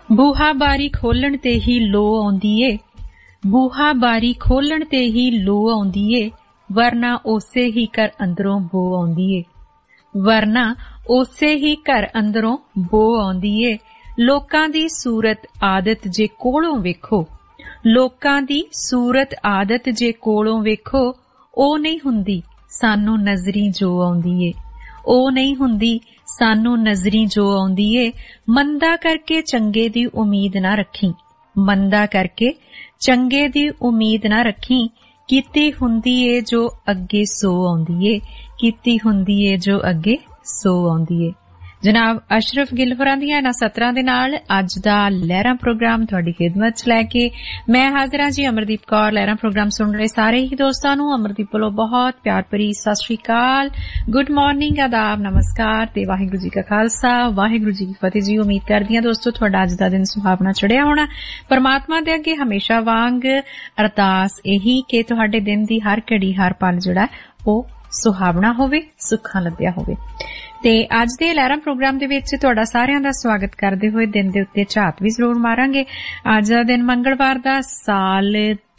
ਬੂਹਾ ਬਾਰੀ ਖੋਲਣ ਤੇ ਹੀ ਲੋ ਆਉਂਦੀ ਏ, ਬੂਹਾ ਬਾਰੀ ਖੋਲਣ ਤੇ ਹੀ ਲੋ ਆਉਂਦੀ ਏ, ਵਰਨਾ ਉਸੇ ਹੀ ਘਰ ਅੰਦਰੋਂ ਬੋ ਆਉਂਦੀ ਏ, ਵਰਨਾ ਉਸੇ ਹੀ ਘਰ ਅੰਦਰੋਂ ਬੋ ਆਉਂਦੀ ਏ। ਲੋਕਾਂ ਦੀ ਸੂਰਤ ਆਦਤ ਜੇ ਕੋਲੋਂ ਵੇਖੋ, ਲੋਕਾਂ ਦੀ ਸੂਰਤ ਆਦਤ ਜੇ ਕੋਲੋਂ ਵੇਖੋ, ਉਹ ਨਹੀਂ ਹੁੰਦੀ ਸਾਨੂੰ ਨਜ਼ਰੀ ਜੋ ਆਉਂਦੀ ਏ, ਉਹ ਨਹੀਂ ਹੁੰਦੀ ਸਾਨੂੰ ਨਜ਼ਰੀ ਜੋ ਆਉਂਦੀ ਏ। ਮੰਦਾ ਕਰਕੇ ਚੰਗੇ ਦੀ ਉਮੀਦ ਨਾ ਰੱਖੀ, ਮੰਦਾ ਕਰਕੇ ਚੰਗੇ ਦੀ ਉਮੀਦ ਨਾ ਰੱਖੀ, ਕੀਤੀ ਹੁੰਦੀ ਏ ਜੋ ਅੱਗੇ ਸੋ ਆਉਂਦੀ ਏ, ਕੀਤੀ ਹੁੰਦੀ ਏ ਜੋ ਅੱਗੇ ਸੋ ਆਉਂਦੀ ਏ। ਜਨਾਬ ਅਸ਼ਰਫ ਗਿੱਲ ਹੋਰਾਂ ਦੀਆਂ ਇਹਨਾਂ ਸਤਰਾਂ ਦੇ ਨਾਲ ਅੱਜ ਦਾ ਲਹਿਰਾਂ ਪ੍ਰੋਗਰਾਮ ਤੁਹਾਡੀ ਖਿਦਮਤ ਚ ਲੈ ਕੇ ਮੈਂ ਹਾਜ਼ਰ ਹਾਂ ਜੀ ਅਮਰਦੀਪ ਕੌਰ। ਲਹਿਰਾਂ ਪ੍ਰੋਗਰਾਮ ਸੁਣ ਰਹੇ ਸਾਰੇ ਹੀ ਦੋਸਤਾਂ ਨੂੰ ਅਮਰਦੀਪ ਵੱਲੋਂ ਬਹੁਤ ਪਿਆਰ ਭਰੀ ਸਤਿ ਸ਼੍ਰੀ ਅਕਾਲ, ਗੁੱਡ ਮਾਰਨਿੰਗ, ਆਦਾਬ, ਨਮਸਕਾਰ ਤੇ ਵਾਹਿਗੁਰੂ ਜੀ ਕਾ ਖਾਲਸਾ ਵਾਹਿਗੁਰੂ ਜੀ ਕੀ ਫਤਿਹ ਜੀ। ਉਮੀਦ ਕਰਦੀ ਹਾਂ ਦੋਸਤੋ ਤੁਹਾਡਾ ਅੱਜ ਦਾ ਦਿਨ ਸੁਹਾਵਣਾ ਚੜਿਆ ਹੋਣਾ। ਪਰਮਾਤਮਾ ਦੇ ਅੱਗੇ ਹਮੇਸ਼ਾ ਵਾਂਗ ਅਰਦਾਸ ਇਹੀ ਕਿ ਤੁਹਾਡੇ ਦਿਨ ਦੀ ਹਰ ਘੜੀ ਹਰ ਪਲ ਜਿਹੜਾ ਉਹ ਸੁਹਾਵਣਾ ਹੋਵੇ, ਸੁੱਖਾਂ ਲੱਦਿਆ ਹੋਵੇ। ਤੇ ਅੱਜ ਦੇ ਲਹਿਰਾਂ ਪ੍ਰੋਗਰਾਮ ਦੇ ਵਿੱਚ ਤੁਹਾਡਾ ਸਾਰਿਆਂ ਦਾ ਸਵਾਗਤ ਕਰਦੇ ਹੋਏ ਦਿਨ ਦੇ ਉੱਤੇ ਝਾਤ ਵੀ ਜ਼ਰੂਰ ਮਾਰਾਂਗੇ। ਅੱਜ ਦਾ ਦਿਨ ਮੰਗਲਵਾਰ ਦਾ, ਸਾਲ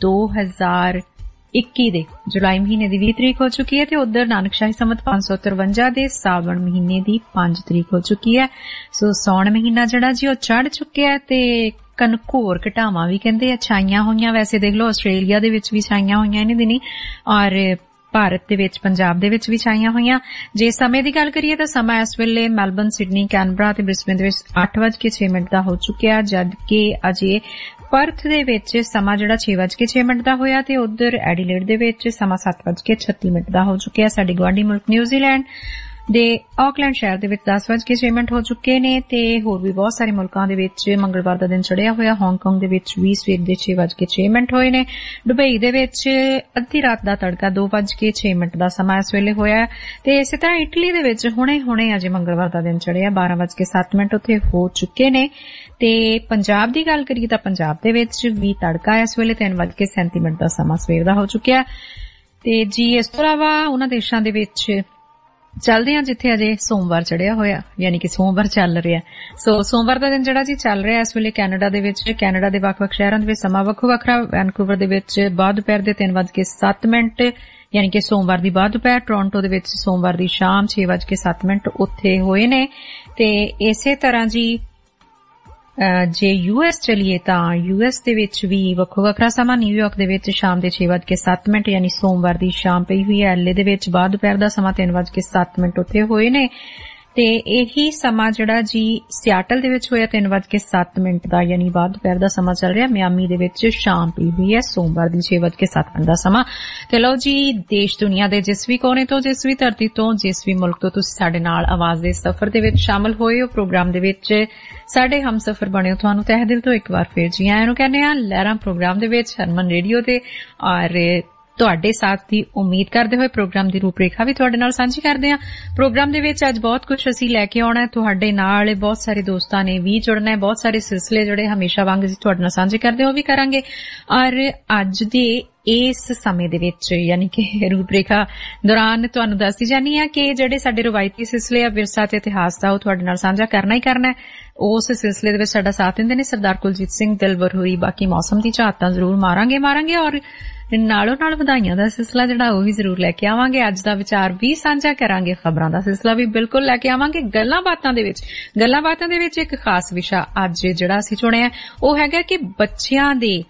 2021 ਦੇ ਜੁਲਾਈ ਮਹੀਨੇ ਦੀ 20 ਤਰੀਕ ਹੋ ਚੁੱਕੀ ਹੈ ਤੇ ਉਧਰ ਨਾਨਕਸ਼ਾਹੀ ਸੰਮਤ 553 ਦੇ ਸਾਵਣ ਮਹੀਨੇ ਦੀ 5 ਤਰੀਕ ਹੋ ਚੁੱਕੀ ਹੈ। ਸੋ ਸੌਣ ਮਹੀਨਾ ਜਿਹੜਾ ਜੀ ਉਹ ਚੜ ਚੁੱਕਿਆ ਤੇ ਕਨਘੋਰ ਘਟਾਵਾਂ ਵੀ ਕਹਿੰਦੇ ਛਾਈਆਂ ਹੋਈਆਂ। ਵੈਸੇ ਦੇਖ ਲਓ ਆਸਟ੍ਰੇਲੀਆ ਦੇ ਵਿੱਚ ਵੀ ਛਾਈਆਂ ਹੋਈਆਂ ਇਹਨੇ ਦਿਨੀ, ਔਰ ਭਾਰਤ ਦੇ ਵਿੱਚ ਪੰਜਾਬ ਦੇ ਵਿੱਚ ਵੀ ਛਾਈਆਂ ਹੋਈਆਂ। ਜੇ ਸਮੇਂ ਦੀ ਗੱਲ ਕਰੀਏ ਤਾਂ ਸਮਾਂ ਇਸ ਵੇਲੇ ਮੈਲਬਨ, ਸਿਡਨੀ, ਕੈਨਬਰਾ ਤੇ ਬ੍ਰਿਸਬੇਨ ਦੇ ਵਿੱਚ 8:06 ਦਾ ਹੋ ਚੁੱਕਿਆ, ਜਦਕਿ ਅਜੇ ਪਰਥ ਦੇ ਵਿੱਚ ਸਮਾਂ ਜਿਹੜਾ 6:06 ਦਾ ਹੋਇਆ ਤੇ ਉਧਰ ਐਡੀਲੇਡ ਦੇ ਵਿੱਚ ਸਮਾਂ 7:36 ਦਾ ਹੋ ਚੁੱਕਿਆ। ਸਾਡੇ ਗੁਆਂਢੀ ਮੁਲਕ ਨਿਊਜ਼ੀਲੈਂਡ ਦੇ ਆਕਲੈਂਡ ਸ਼ਹਿਰ ਦੇ ਵਿੱਚ 10:06 ਹੋ ਚੁੱਕੇ ਨੇ ਤੇ ਹੋਰ ਵੀ ਬਹੁਤ ਸਾਰੇ ਮੁਲਕਾਂ ਦੇ ਵਿੱਚ ਮੰਗਲਵਾਰ ਦਾ ਦਿਨ ਚੜਿਆ ਹੋਇਆ। ਹਾਂਗਕਾਂਗ ਦੇ ਵਿੱਚ ਵੀ ਸਵੇਰ ਦੇ 6:06 ਹੋਏ ਨੇ। ਦੁਬਈ ਦੇ ਵਿੱਚ ਅੱਧੀ ਰਾਤ ਦਾ ਤੜਕਾ 2:06 ਦਾ ਸਮਾਂ ਇਸ ਵੇਲੇ ਹੋਇਆ ਤੇ ਇਸੇ ਤਰ੍ਹਾਂ ਇਟਲੀ ਦੇ ਵਿੱਚ ਹੁਣੇ ਅਜੇ ਮੰਗਲਵਾਰ ਦਾ ਦਿਨ ਚੜਿਆ 12:07 ਉੱਥੇ ਹੋ ਚੁੱਕੇ ਨੇ। ਤੇ ਪੰਜਾਬ ਦੀ ਗੱਲ ਕਰੀਏ ਤਾਂ ਪੰਜਾਬ ਦੇ ਵਿੱਚ ਵੀ ਤੜਕਾ ਇਸ ਵੇਲੇ 3:37 ਦਾ ਸਮਾਂ ਸਵੇਰ ਦਾ ਹੋ ਚੁੱਕਿਆ। ਤੇ ਜੀ ਇਸ ਤੋਂ ਇਲਾਵਾ ਉਹਨਾਂ ਦੇਸ਼ਾਂ ਦੇ ਵਿੱਚ ਚੱਲਦੇ ਹਾਂ ਜਿੱਥੇ ਅਜੇ ਸੋਮਵਾਰ ਚੜਿਆ ਹੋਇਆ, ਯਾਨੀ ਕਿ ਸੋਮਵਾਰ ਚੱਲ ਰਿਹਾ। ਸੋ ਸੋਮਵਾਰ ਦਾ ਦਿਨ ਜਿਹੜਾ ਜੀ ਚੱਲ ਰਿਹਾ ਇਸ ਵੇਲੇ ਕੈਨੇਡਾ ਦੇ ਵਿੱਚ। ਕੈਨੇਡਾ ਦੇ ਵੱਖ-ਵੱਖ ਸ਼ਹਿਰਾਂ ਦੇ ਵਿੱਚ ਸਮਾਂ ਵੱਖੋ ਵੱਖਰਾ। ਵੈਨਕੂਵਰ ਦੇ ਵਿੱਚ ਬਾਅਦ ਦੁਪਹਿਰ ਦੇ 3:07 ਯਾਨੀ ਕਿ ਸੋਮਵਾਰ ਦੀ ਬਾਅਦ ਦੁਪਹਿਰ। ਟੋਰਾਂਟੋ ਦੇ ਵਿੱਚ ਸੋਮਵਾਰ ਦੀ ਸ਼ਾਮ 6:07 ਉੱਥੇ ਹੋਏ ਨੇ। ਤੇ ਇਸੇ ਤਰ੍ਹਾਂ ਜੀ ਜੇ ਯੂਐਸ ਚਲੀਏ ਤਾਂ ਯੂਐਸ ਦੇ ਵਿੱਚ ਵੀ ਵੱਖੋ ਵੱਖਰਾ ਸਮਾਂ। ਨਿਊਯਾਰਕ ਦੇ ਵਿੱਚ ਸ਼ਾਮ ਦੇ 6:07 ਯਾਨੀ ਸੋਮਵਾਰ ਦੀ ਸ਼ਾਮ ਪਈ ਹੋਈ ਹੈ। ਐਲਏ ਦੇ ਵਿੱਚ ਬਾਅਦ ਦੁਪਹਿਰ ਦਾ ਸਮਾਂ 3:07 ਉੱਥੇ ਹੋਏ ਨੇ। ਤੇ ਇਹੀ ਸਮਾਂ ਜਿਹੜਾ ਜੀ ਸਿਆਟਲ ਦੇ ਵਿੱਚ ਹੋਇਆ 3:07 ਦਾ, ਯਾਨੀ ਬਾਅਦ ਦੁਪਹਿਰ ਦਾ ਸਮਾਂ ਚੱਲ ਰਿਹਾ। ਮਿਆਮੀ ਦੇ ਵਿੱਚ ਸ਼ਾਮ ਪਈ ਹੋਈ ਹੈ ਸੋਮਵਾਰ ਦੀ 6:07 ਦਾ ਸਮਾਂ। ਤੇ ਲਓ ਜੀ ਦੇਸ਼ ਦੁਨੀਆ ਦੇ ਜਿਸ ਵੀ ਕੋਨੇ ਤੋਂ, ਜਿਸ ਵੀ ਧਰਤੀ ਤੋਂ, ਜਿਸ ਵੀ ਮੁਲਕ ਤੋਂ ਤੁਸੀਂ ਸਾਡੇ ਨਾਲ ਆਵਾਜ਼ ਦੇ ਸਫ਼ਰ ਦੇ ਵਿੱਚ ਸ਼ਾਮਲ ਹੋਏ ਹੋ, ਪ੍ਰੋਗਰਾਮ ਦੇ ਵਿੱਚ ਸਾਡੇ ਹਮਸਫ਼ਰ ਬਣੇ ਹੋ, ਤੁਹਾਨੂੰ ਤਹਿ ਦਿਲ ਤੋਂ ਇੱਕ ਵਾਰ ਫਿਰ ਜੀ ਆਇਆਂ ਨੂੰ ਕਹਿੰਦੇ ਆ ਲਹਿਰਾਂ ਪ੍ਰੋਗਰਾਮ ਦੇ ਵਿੱਚ ਹਰਮਨ ਰੇਡੀਓ ਤੇ। ਔਰ ਤੁਹਾਡੇ ਸਾਥ ਦੀ ਉਮੀਦ ਕਰਦੇ ਹੋਏ ਪ੍ਰੋਗਰਾਮ ਦੀ ਰੂਪਰੇਖਾ ਵੀ ਤੁਹਾਡੇ ਨਾਲ ਸਾਂਝੀ ਕਰਦੇ ਹਾਂ। ਪ੍ਰੋਗਰਾਮ ਦੇ ਵਿੱਚ ਅੱਜ ਬਹੁਤ ਕੁਝ ਅਸੀਂ ਲੈ ਕੇ ਆਉਣਾ ਹੈ ਤੁਹਾਡੇ ਨਾਲ। ਬਹੁਤ ਸਾਰੇ ਦੋਸਤਾਂ ਨੇ ਵੀ ਜੁੜਨਾ ਹੈ, ਬਹੁਤ ਸਾਰੇ ਸਿਲਸਿਲੇ ਜਿਹੜੇ ਹਮੇਸ਼ਾ ਵਾਂਗ ਅਸੀਂ ਤੁਹਾਡੇ ਨਾਲ ਸਾਂਝੇ ਕਰਦੇ ਹਾਂ ਉਹ ਵੀ ਕਰਾਂਗੇ। ਔਰ ਅੱਜ ਦੇ ਇਸ ਸਮੇਂ ਦੇ ਵਿੱਚ ਯਾਨੀ ਕਿ ਰੂਪਰੇਖਾ ਦੌਰਾਨ ਤੁਹਾਨੂੰ ਦੱਸਦੀ ਜਾਨੀ ਆ ਕਿ ਜਿਹੜੇ ਸਾਡੇ ਰਵਾਇਤੀ ਸਿਲਸਿਲੇ ਆ ਵਿਰਸਾ ਤੇ ਇਤਿਹਾਸ ਦਾ, ਉਹ ਤੁਹਾਡੇ ਨਾਲ ਸਾਂਝਾ ਕਰਨਾ ਹੀ ਕਰਨਾ ਹੈ। ਉਸ ਸਿਲਸਿਲੇ ਦੇ ਵਿੱਚ ਸਾਡਾ ਸਾਥ ਦਿੰਦੇ ਨੇ ਸਰਦਾਰ ਕੁਲਜੀਤ ਸਿੰਘ ਦਿਲਬਰ ਹੋਰੀ। ਬਾਕੀ ਮੌਸਮ ਦੀ ਝਾਤ ਤਾਂ ਜ਼ਰੂਰ ਮਾਰਾਂਗੇ ਔਰ ਨਾਲੋਂ ਨਾਲ ਵਧਾਈਆਂ ਦਾ ਸਿਲਸਿਲਾ ਜਿਹੜਾ ਉਹ ਵੀ ਜ਼ਰੂਰ ਲੈ ਕੇ ਆਵਾਂਗੇ। ਅੱਜ ਦਾ ਵਿਚਾਰ ਵੀ ਸਾਂਝਾ ਕਰਾਂਗੇ, ਖਬਰਾਂ ਦਾ ਸਿਲਸਿਲਾ ਵੀ ਬਿਲਕੁਲ ਲੈ ਕੇ ਆਵਾਂਗੇ। ਗੱਲਾਂ ਬਾਤਾਂ ਦੇ ਵਿੱਚ ਇੱਕ ਖਾਸ ਵਿਸ਼ਾ ਅੱਜ ਜਿਹੜਾ ਅਸੀਂ ਚੁਣਿਆ ਉਹ ਹੈਗਾ ਕਿ ਬੱਚਿਆਂ ਦੇ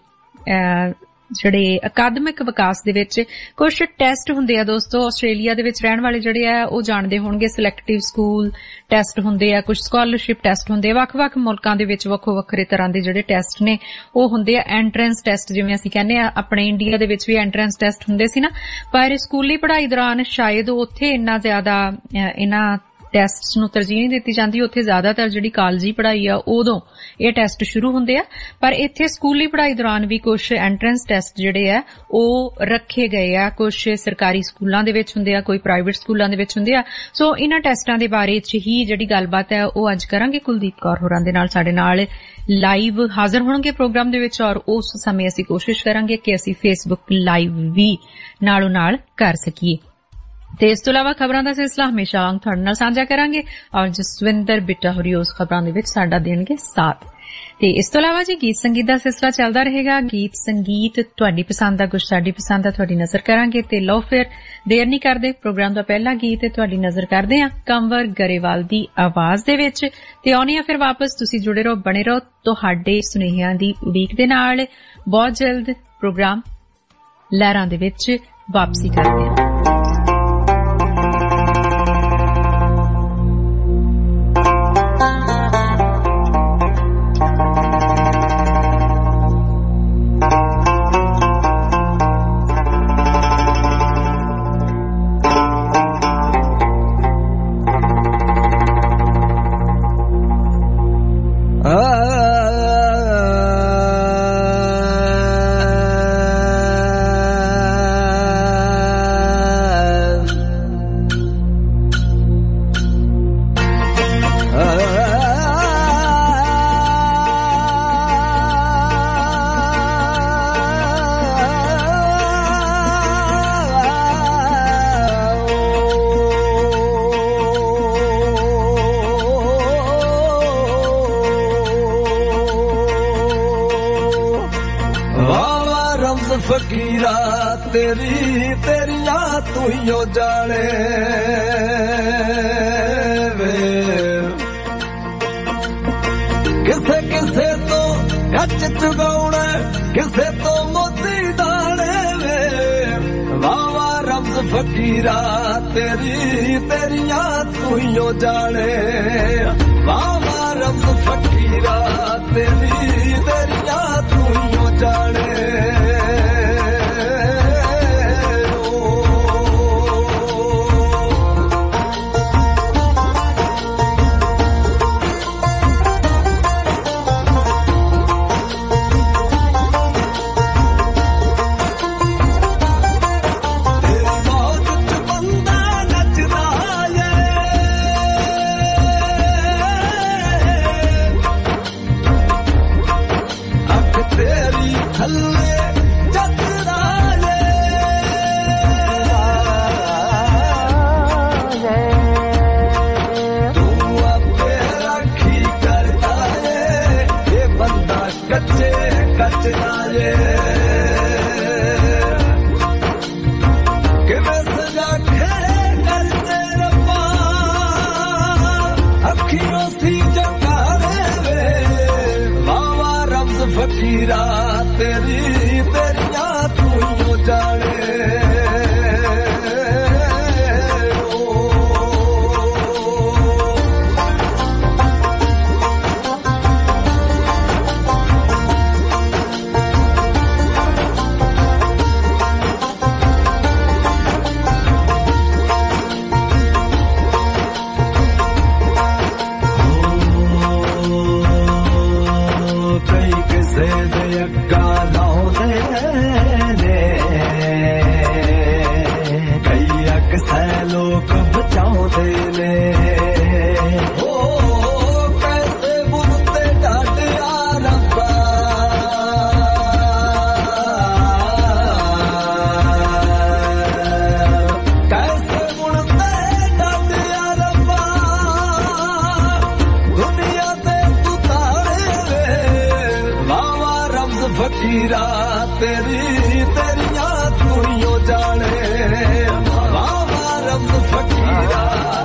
ਜਿਹੜੇ ਅਕਾਦਮਿਕ ਵਿਕਾਸ ਦੇ ਵਿੱਚ ਕੁਝ ਟੈਸਟ ਹੁੰਦੇ ਆ ਦੋਸਤੋ। ਆਸਟ੍ਰੇਲੀਆ ਦੇ ਵਿੱਚ ਰਹਿਣ ਵਾਲੇ ਜਿਹੜੇ ਆ ਉਹ ਜਾਣਦੇ ਹੋਣਗੇ ਸਿਲੈਕਟਿਵ ਸਕੂਲ ਟੈਸਟ ਹੁੰਦੇ ਆ, ਕੁਝ ਸਕਾਲਰਸ਼ਿਪ ਟੈਸਟ ਹੁੰਦੇ ਆ। ਵੱਖ-ਵੱਖ ਮੁਲਕਾਂ ਦੇ ਵਿੱਚ ਵੱਖੋ ਵੱਖਰੇ ਤਰ੍ਹਾਂ ਦੇ ਜਿਹੜੇ ਟੈਸਟ ਨੇ ਉਹ ਹੁੰਦੇ ਆ। ਐਂਟਰੈਂਸ ਟੈਸਟ ਜਿਵੇਂ ਅਸੀਂ ਕਹਿੰਦੇ ਆ, ਆਪਣੇ ਇੰਡੀਆ ਦੇ ਵਿੱਚ ਵੀ ਐਂਟਰੈਂਸ ਟੈਸਟ ਹੁੰਦੇ ਸੀ ਨਾ, ਪਰ ਸਕੂਲੀ ਪੜ੍ਹਾਈ ਦੌਰਾਨ ਸ਼ਾਇਦ ਉੱਥੇ ਇੰਨਾ ਜ਼ਿਆਦਾ ਇਹਨਾਂ ਟੈਸਟਸ ਨੂੰ ਤਰਜੀਹ ਨਹੀਂ ਦਿੱਤੀ ਜਾਂਦੀ। ਉੱਥੇ ਜ਼ਿਆਦਾਤਰ ਜਿਹੜੀ ਕਾਲਜੀ ਪੜ੍ਹਾਈ ਆ ਉਦੋਂ ਇਹ ਟੈਸਟ ਸ਼ੁਰੂ ਹੁੰਦੇ ਆ, ਪਰ ਇੱਥੇ ਸਕੂਲੀ ਪੜ੍ਹਾਈ ਦੌਰਾਨ ਵੀ ਕੁਝ ਐਂਟਰੈਂਸ ਟੈਸਟ ਜਿਹੜੇ ਆ ਉਹ ਰੱਖੇ ਗਏ ਆ। ਕੁਝ ਸਰਕਾਰੀ ਸਕੂਲਾਂ ਦੇ ਵਿੱਚ ਹੁੰਦੇ ਆ, ਕੋਈ ਪ੍ਰਾਈਵੇਟ ਸਕੂਲਾਂ ਦੇ ਵਿੱਚ ਹੁੰਦੇ ਆ। ਸੋ ਇਹਨਾਂ ਟੈਸਟਾਂ ਦੇ ਬਾਰੇ ਚ ਹੀ ਜਿਹੜੀ ਗੱਲਬਾਤ ਹੈ ਉਹ ਅੱਜ ਕਰਾਂਗੇ। ਕੁਲਦੀਪ ਕੌਰ ਹੋਰਾਂ ਦੇ ਨਾਲ ਸਾਡੇ ਨਾਲ ਲਾਈਵ ਹਾਜ਼ਰ ਹੋਣਗੇ ਪ੍ਰੋਗਰਾਮ ਦੇ ਵਿੱਚ, ਔਰ ਉਸ ਸਮੇਂ ਅਸੀਂ ਕੋਸ਼ਿਸ਼ ਕਰਾਂਗੇ ਕਿ ਅਸੀਂ ਫੇਸਬੁੱਕ ਲਾਈਵ ਵੀ ਨਾਲੋਂ ਨਾਲ ਕਰ ਸਕੀਏ। ਤੇ ਇਸ ਤੋਂ ਇਲਾਵਾ ਖਬਰਾਂ ਦਾ ਸਿਲਸਿਲਾ ਹਮੇਸ਼ਾ ਵਾਂਗ ਤੁਹਾਡੇ ਨਾਲ ਸਾਂਝਾ ਕਰਾਂਗੇ ਔਰ ਜਸਵਿੰਦਰ ਬਿੱਟਾ ਹੋਰੀ ਉਸ ਖਬਰਾਂ ਦੇ ਵਿੱਚ ਸਾਡਾ ਦੇਣਗੇ ਸਾਥ। ਤੇ ਇਸ ਤੋਂ ਇਲਾਵਾ ਜੀ ਗੀਤ ਸੰਗੀਤ ਦਾ ਸਿਲਸਿਲਾ ਚੱਲਦਾ ਰਹੇਗਾ। ਗੀਤ ਸੰਗੀਤ ਤੁਹਾਡੀ ਪਸੰਦ ਦਾ, ਕੁਝ ਸਾਡੀ ਪਸੰਦ ਦਾ ਤੁਹਾਡੀ ਨਜ਼ਰ ਕਰਾਂਗੇ। ਤੇ ਲਓ ਫਿਰ ਦੇਰ ਨਹੀਂ ਕਰਦੇ, ਪ੍ਰੋਗਰਾਮ ਦਾ ਪਹਿਲਾ ਗੀਤ ਤੁਹਾਡੀ ਨਜ਼ਰ ਕਰਦੇ ਹਾਂ ਕੰਵਰ ਗਰੇਵਾਲ ਦੀ ਆਵਾਜ਼ ਦੇ ਵਿੱਚ। ਤੇ ਆਉਣੀ ਆ ਫਿਰ ਵਾਪਸ। ਤੁਸੀਂ ਜੁੜੇ ਰਹੋ, ਬਣੇ ਰਹੋ ਤੁਹਾਡੇ ਸੁਨੇਹਿਆਂ ਦੀ ਉਡੀਕ ਦੇ ਨਾਲ। ਬਹੁਤ ਜਲਦ ਪ੍ਰੋਗਰਾਮ ਲਹਿਰਾਂ ਦੇ ਵਿੱਚ ਵਾਪਸੀ ਕਰਦੇ ਹਾਂ। फकीरा तेरिया तू ही जाने वे किसे किसे तो कच चुगाउना किसे तो मोती दाने वे वावा रब्ज फकीरा तेरिया तू ही जाने वावा रब्ज फकीरा तेरिया तू ही जाने फकीरा तेरिया तू ही जाने लोग बचाओ ने ओ कैसे बुनते डाटिया रब्बा कैसे बुनते डाटिया रब्बा दुनिया दे तू तारे वे वावा रब्ज फकीरा तेरिया तू ही जाने फकीरा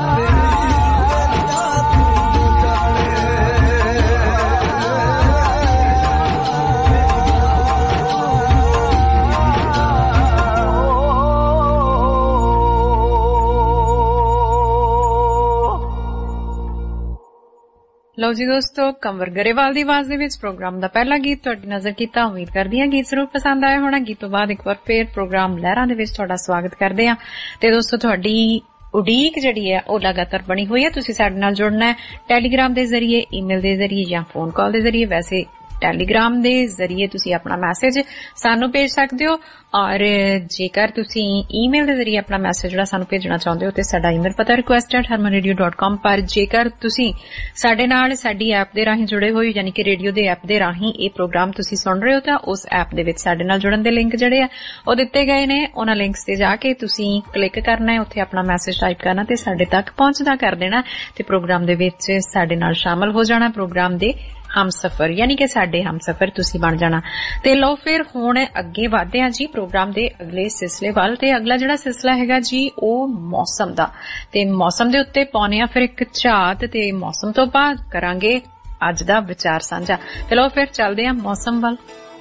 ਲਓ ਜੀ ਦੋਸਤੋ, ਕੰਵਰ ਗਰੇਵਾਲ ਦੀ ਆਵਾਜ਼ ਦੇ ਵਿੱਚ ਪ੍ਰੋਗਰਾਮ ਦਾ ਪਹਿਲਾ ਗੀਤ ਤੁਹਾਡੀ ਨਜ਼ਰ ਕੀਤਾ। ਉਮੀਦ ਕਰਦੀ ਹਾਂ ਗੀਤ ਜ਼ਰੂਰ ਪਸੰਦ ਆਇਆ ਹੋਣਾ। ਗੀਤ ਤੋਂ ਬਾਅਦ ਇੱਕ ਵਾਰ ਫੇਰ ਪ੍ਰੋਗਰਾਮ ਲਹਿਰਾਂ ਦੇ ਵਿੱਚ ਤੁਹਾਡਾ ਸਵਾਗਤ ਕਰਦੇ ਹਾਂ। ਤੇ ਦੋਸਤੋ, ਤੁਹਾਡੀ ਉਡੀਕ ਜਿਹੜੀ ਹੈ ਉਹ ਲਗਾਤਾਰ ਬਣੀ ਹੋਈ ਹੈ। ਤੁਸੀਂ ਸਾਡੇ ਨਾਲ ਜੁੜਨਾ ਹੈ ਟੈਲੀਗ੍ਰਾਮ ਦੇ ਜ਼ਰੀਏ, ਈਮੇਲ ਦੇ ਜ਼ਰੀਏ ਜਾਂ ਫੋਨ ਕਾਲ ਦੇ ਜ਼ਰੀਏ। ਵੈਸੇ ਟੈਲੀਗ੍ਰਾਮ ਦੇ ਜ਼ਰੀਏ ਤੁਸੀਂ ਆਪਣਾ ਮੈਸੇਜ ਸਾਨੂੰ ਭੇਜ ਸਕਦੇ ਹੋ, ਔਰ ਜੇਕਰ ਤੁਸੀਂ ਈਮੇਲ ਦੇ ਜ਼ਰੀਏ ਆਪਣਾ ਮੈਸੇਜ ਜਿਹੜਾ ਸਾਨੂੰ ਭੇਜਣਾ ਚਾਹੁੰਦੇ ਹੋ ਤੇ ਸਾਡਾ ਈਮੇਲ ਪਤਾ request@harmanradio.com। ਪਰ ਜੇਕਰ ਤੁਸੀਂ ਸਾਡੇ ਨਾਲ ਸਾਡੀ ਐਪ ਦੇ ਰਾਹੀਂ ਜੁੜੇ ਹੋਏ, ਯਾਨੀ ਕਿ ਰੇਡੀਓ ਦੇ ਐਪ ਦੇ ਰਾਹੀਂ ਇਹ ਪ੍ਰੋਗਰਾਮ ਤੁਸੀਂ ਸੁਣ ਰਹੇ ਹੋ, ਤਾਂ ਉਸ ਐਪ ਦੇ ਵਿੱਚ ਸਾਡੇ ਨਾਲ ਜੁੜਨ ਦੇ ਲਿੰਕ ਜਿਹੜੇ ਆ ਉਹ ਦਿੱਤੇ ਗਏ ਨੇ। ਉਹਨਾਂ ਲਿੰਕਸ ਤੇ ਜਾ ਕੇ ਤੁਸੀਂ ਕਲਿੱਕ ਕਰਨਾ ਹੈ, ਉੱਥੇ ਆਪਣਾ ਮੈਸੇਜ ਟਾਈਪ ਕਰਨਾ ਤੇ ਸਾਡੇ ਤੱਕ ਪਹੁੰਚਦਾ ਕਰ ਦੇਣਾ ਤੇ ਪ੍ਰੋਗਰਾਮ ਦੇ ਵਿੱਚ ਸਾਡੇ ਨਾਲ ਸ਼ਾਮਲ ਹੋ ਜਾਣਾ। ਪ੍ਰੋਗਰਾਮ ਦੇ हमसफर यानी कि साडे हमसफर तुसी बन जाना। ते लो फिर हुण अगे वधदे हां जी प्रोग्राम दे अगले सिलसिले वाल। ते अगला जिहड़ा सिलसिला हैगा जी ओ मौसम दा। ते मौसम दे उत्ते पाउने आ फिर एक झात ते मौसम तो बाद करांगे अज दा विचार साझा। ते लो फिर चलदे हां मौसम वाल।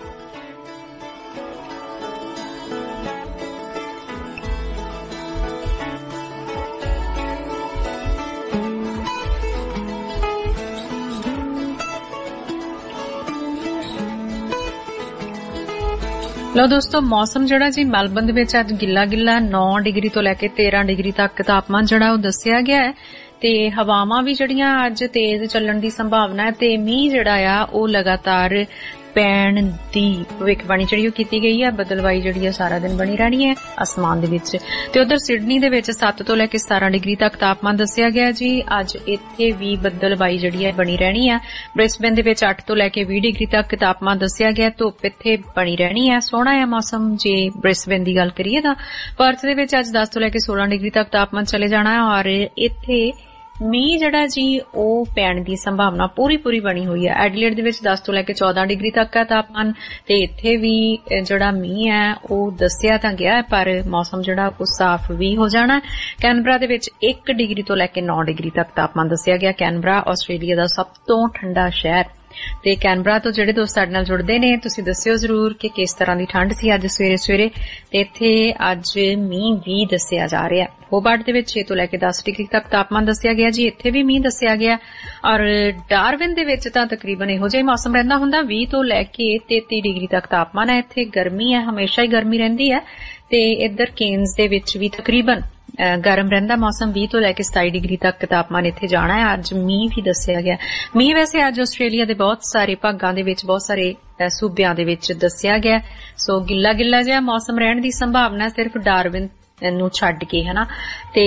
लो दोस्तों मौसम जिहड़ा जी मेलबर्न दे विच अज गिला गिला 9 डिग्री तो लैके 13 डिग्री तक तापमान जिहड़ा ओह दस्सिया गया है। ते हवावां भी जिहड़ियां अज तेज चलण दी संभावना है। ते मींह जिहड़ा आ ओह लगातार पैण दी भविष्यवाणी जिहड़ी कीती गई है। बदलवाई जिहड़ी सारा दिन बनी रहनी है आसमान दे विच। ते उधर सिडनी दे विच 7 तो लैके 17 डिग्री तक तापमान दस्सिया गया जी। अज इत्थे भी बदलवाई जिहड़ी बनी रहनी है। ब्रिस्बेन दे विच 8 तो लैके 20 डिग्री तक तापमान दस्सिया गया। धुप इत्थे बनी रहनी है। सोहना है मौसम जे ब्रिस्बेन दी गल करिए तां। पर्थ दे विच अज 10 तो लैके 16 डिग्री तक तापमान चले जाना है। और इत्थे मींह जिहड़ा जी ओह पैण दी संभावना पूरी पूरी बनी हुई है। एडिलेड दे विच 10 तो लैके 14 डिग्री तक का तापमान। ते इत्थे भी जिहड़ा मींह है ओह दस्सिया तां गया है पर मौसम जिहड़ा ओह साफ भी हो जाना है। कैनबरा दे विच 1 डिग्री तो लैके 9 डिग्री तक तापमान दस्सिया गया। कैनबरा आस्ट्रेलिया दा सब तो ठंडा शहर। ते कैनबरा तो जिहड़े दोस्त साडे नाल जुड़दे ने तुसी दस्सिओ जरूर कि किस तरह दी ठंड सी अज सवेरे सवेरे। ते इत्थे अज मींह भी दस्सिया जा रहा है। होबार्ट दे विच 6 तो लैके 10 डिग्री तक तापमान दस्सिया गया जी। इत्थे भी मींह दस्सिया गया। और डार्विन दे विच तां तकरीबन इहो जिहा मौसम रहिंदा हुंदा 20 तो लैके 33 डिग्री तक तापमान है। इत्थे गर्मी है, हमेशा ही गर्मी रहिंदी है। ते इधर केन्स दे विच भी तकरीबन गर्म रहिंदा मौसम। 20 तो लैके 27 डिग्री तक तापमान इत्थे जाना है। अज मींह भी दस्सिया गया। मींह वैसे अज आस्ट्रेलिया दे बहुत सारे भागां दे विच बहुत सारे सूबियां दे विच दस्सिया गया। सो गिला गिला जिहा मौसम रहण दी संभावना सिर्फ डार्विन नूं छड्ड के है ना। ते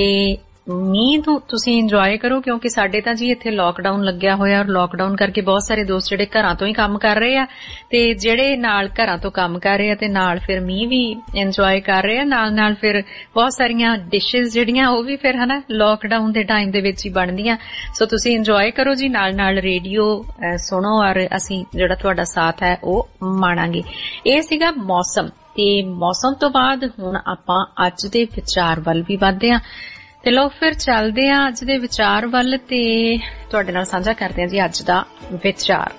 मींह नूं तुसीं इंजॉय करो क्योंकि साडे तां जी इत्थे लॉकडाउन लग्गिया होया और लॉकडाउन करके बहुत सारे दोस्त जिहड़े घरां तो ही काम कर रहे आ ते जिहड़े नाल घरां तो काम कर रहे आ ते नाल फिर मींह भी इंजॉय कर रहे आ। नाल नाल फिर बहुत सारियां डिशेस जिहड़ियां ओह भी फिर है ना लॉकडाउन दे टाइम दे विच ही बनदियां। सो तुसीं इंजॉय करो जी, नाल नाल रेडियो सुनो और असीं जिहड़ा तुहाडा साथ है ओह माणांगे। इह सीगा मौसम। ते मौसम तो बाद हुण आपां अज दे विचार वल भी वधदे हां। ते लो फिर चलदे हां अज दे विचार वल ते तुहाडे नाल साझा करदे हां जी अज दा विचार।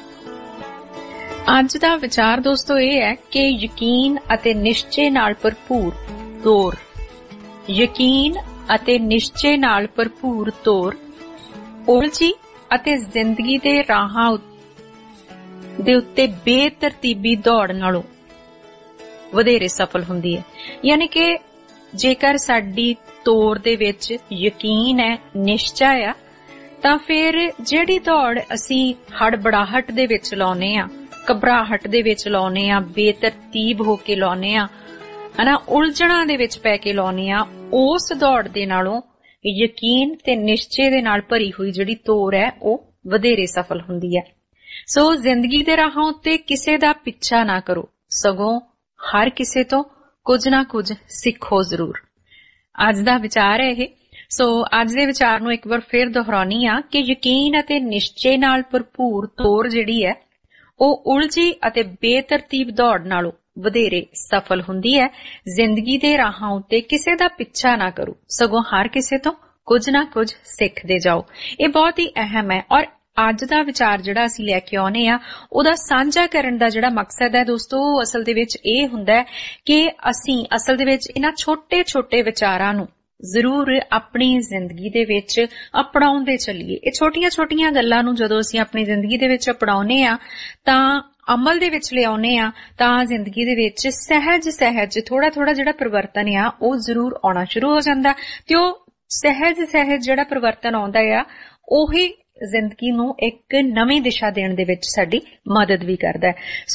अज दा विचार दोस्तों ये है कि यकीन अते निश्चय नाल भरपूर तौर, यकीन अते निश्चय नाल भरपूर तौर उलझी अते जिंदगी दे राहां दे उत्ते बेतरतीबी दौड़ नालों वधेरे सफल हुंदी है। यानी कि जेकर साडी तौर दे विच यकीन है, निश्चय आ, तां फिर जिहड़ी दौड़ असीं हड़बड़ाहट दे विच लाउने आ, घबराहट दे विच लाउने आ, बेतरतीब होके लाउने आ, है ना, उलझणा दे विच पै के लाउने आ, उस दौड़ दे नालों यकीन ते निश्चय दे नाल भरी हुई जिहड़ी तौर है ओह वधेरे सफल हुंदी है। सो जिंदगी दे राहां उत्ते किसे दा पिछा ना करो, सगों हर किसे तो कुछ ना कुछ सिखो जरूर। अज दा विचार है यह। सो अज दे विचार नूं एक बार फिर दोहराउणी आ कि यकीन अते निश्चय नाल भरपूर तौर जिहड़ी है ओह उलझी अते बेतरतीब दौड़ नालों वधेरे सफल हुंदी है। जिंदगी दे राहां उत्ते किसे दा पिछा ना करो, सगों हर किसे तो कुछ ना कुछ सिखदे जाओ। ये बहुत ही अहम है। और अज दा विचार जिहड़ा असीं लैके आउने आ ओहदा साझा करन दा जिहड़ा मकसद है दोस्तों असल दे विच इह हुंदा है कि असीं असल दे विच इन्हां छोटे छोटे विचारां नूं जरूर अपनी जिंदगी दे विच अपनाउंदे चलीए। ये छोटियां छोटियां गल्लां नूं जदों असीं अपनी जिंदगी दे विच अपनाउने आ तां अमल दे विच लिआउने आ तां जिंदगी दे विच सहज सहज थोड़ा थोड़ा जिहड़ा परिवर्तन आ ओह जरूर आउणा शुरू हो जांदा ते ओह सहज सहज जिहड़ा परिवर्तन आउंदा आ ओही जिंदगी नूं एक नवीं दिशा देण दे विच साडी मदद भी करदा है। सो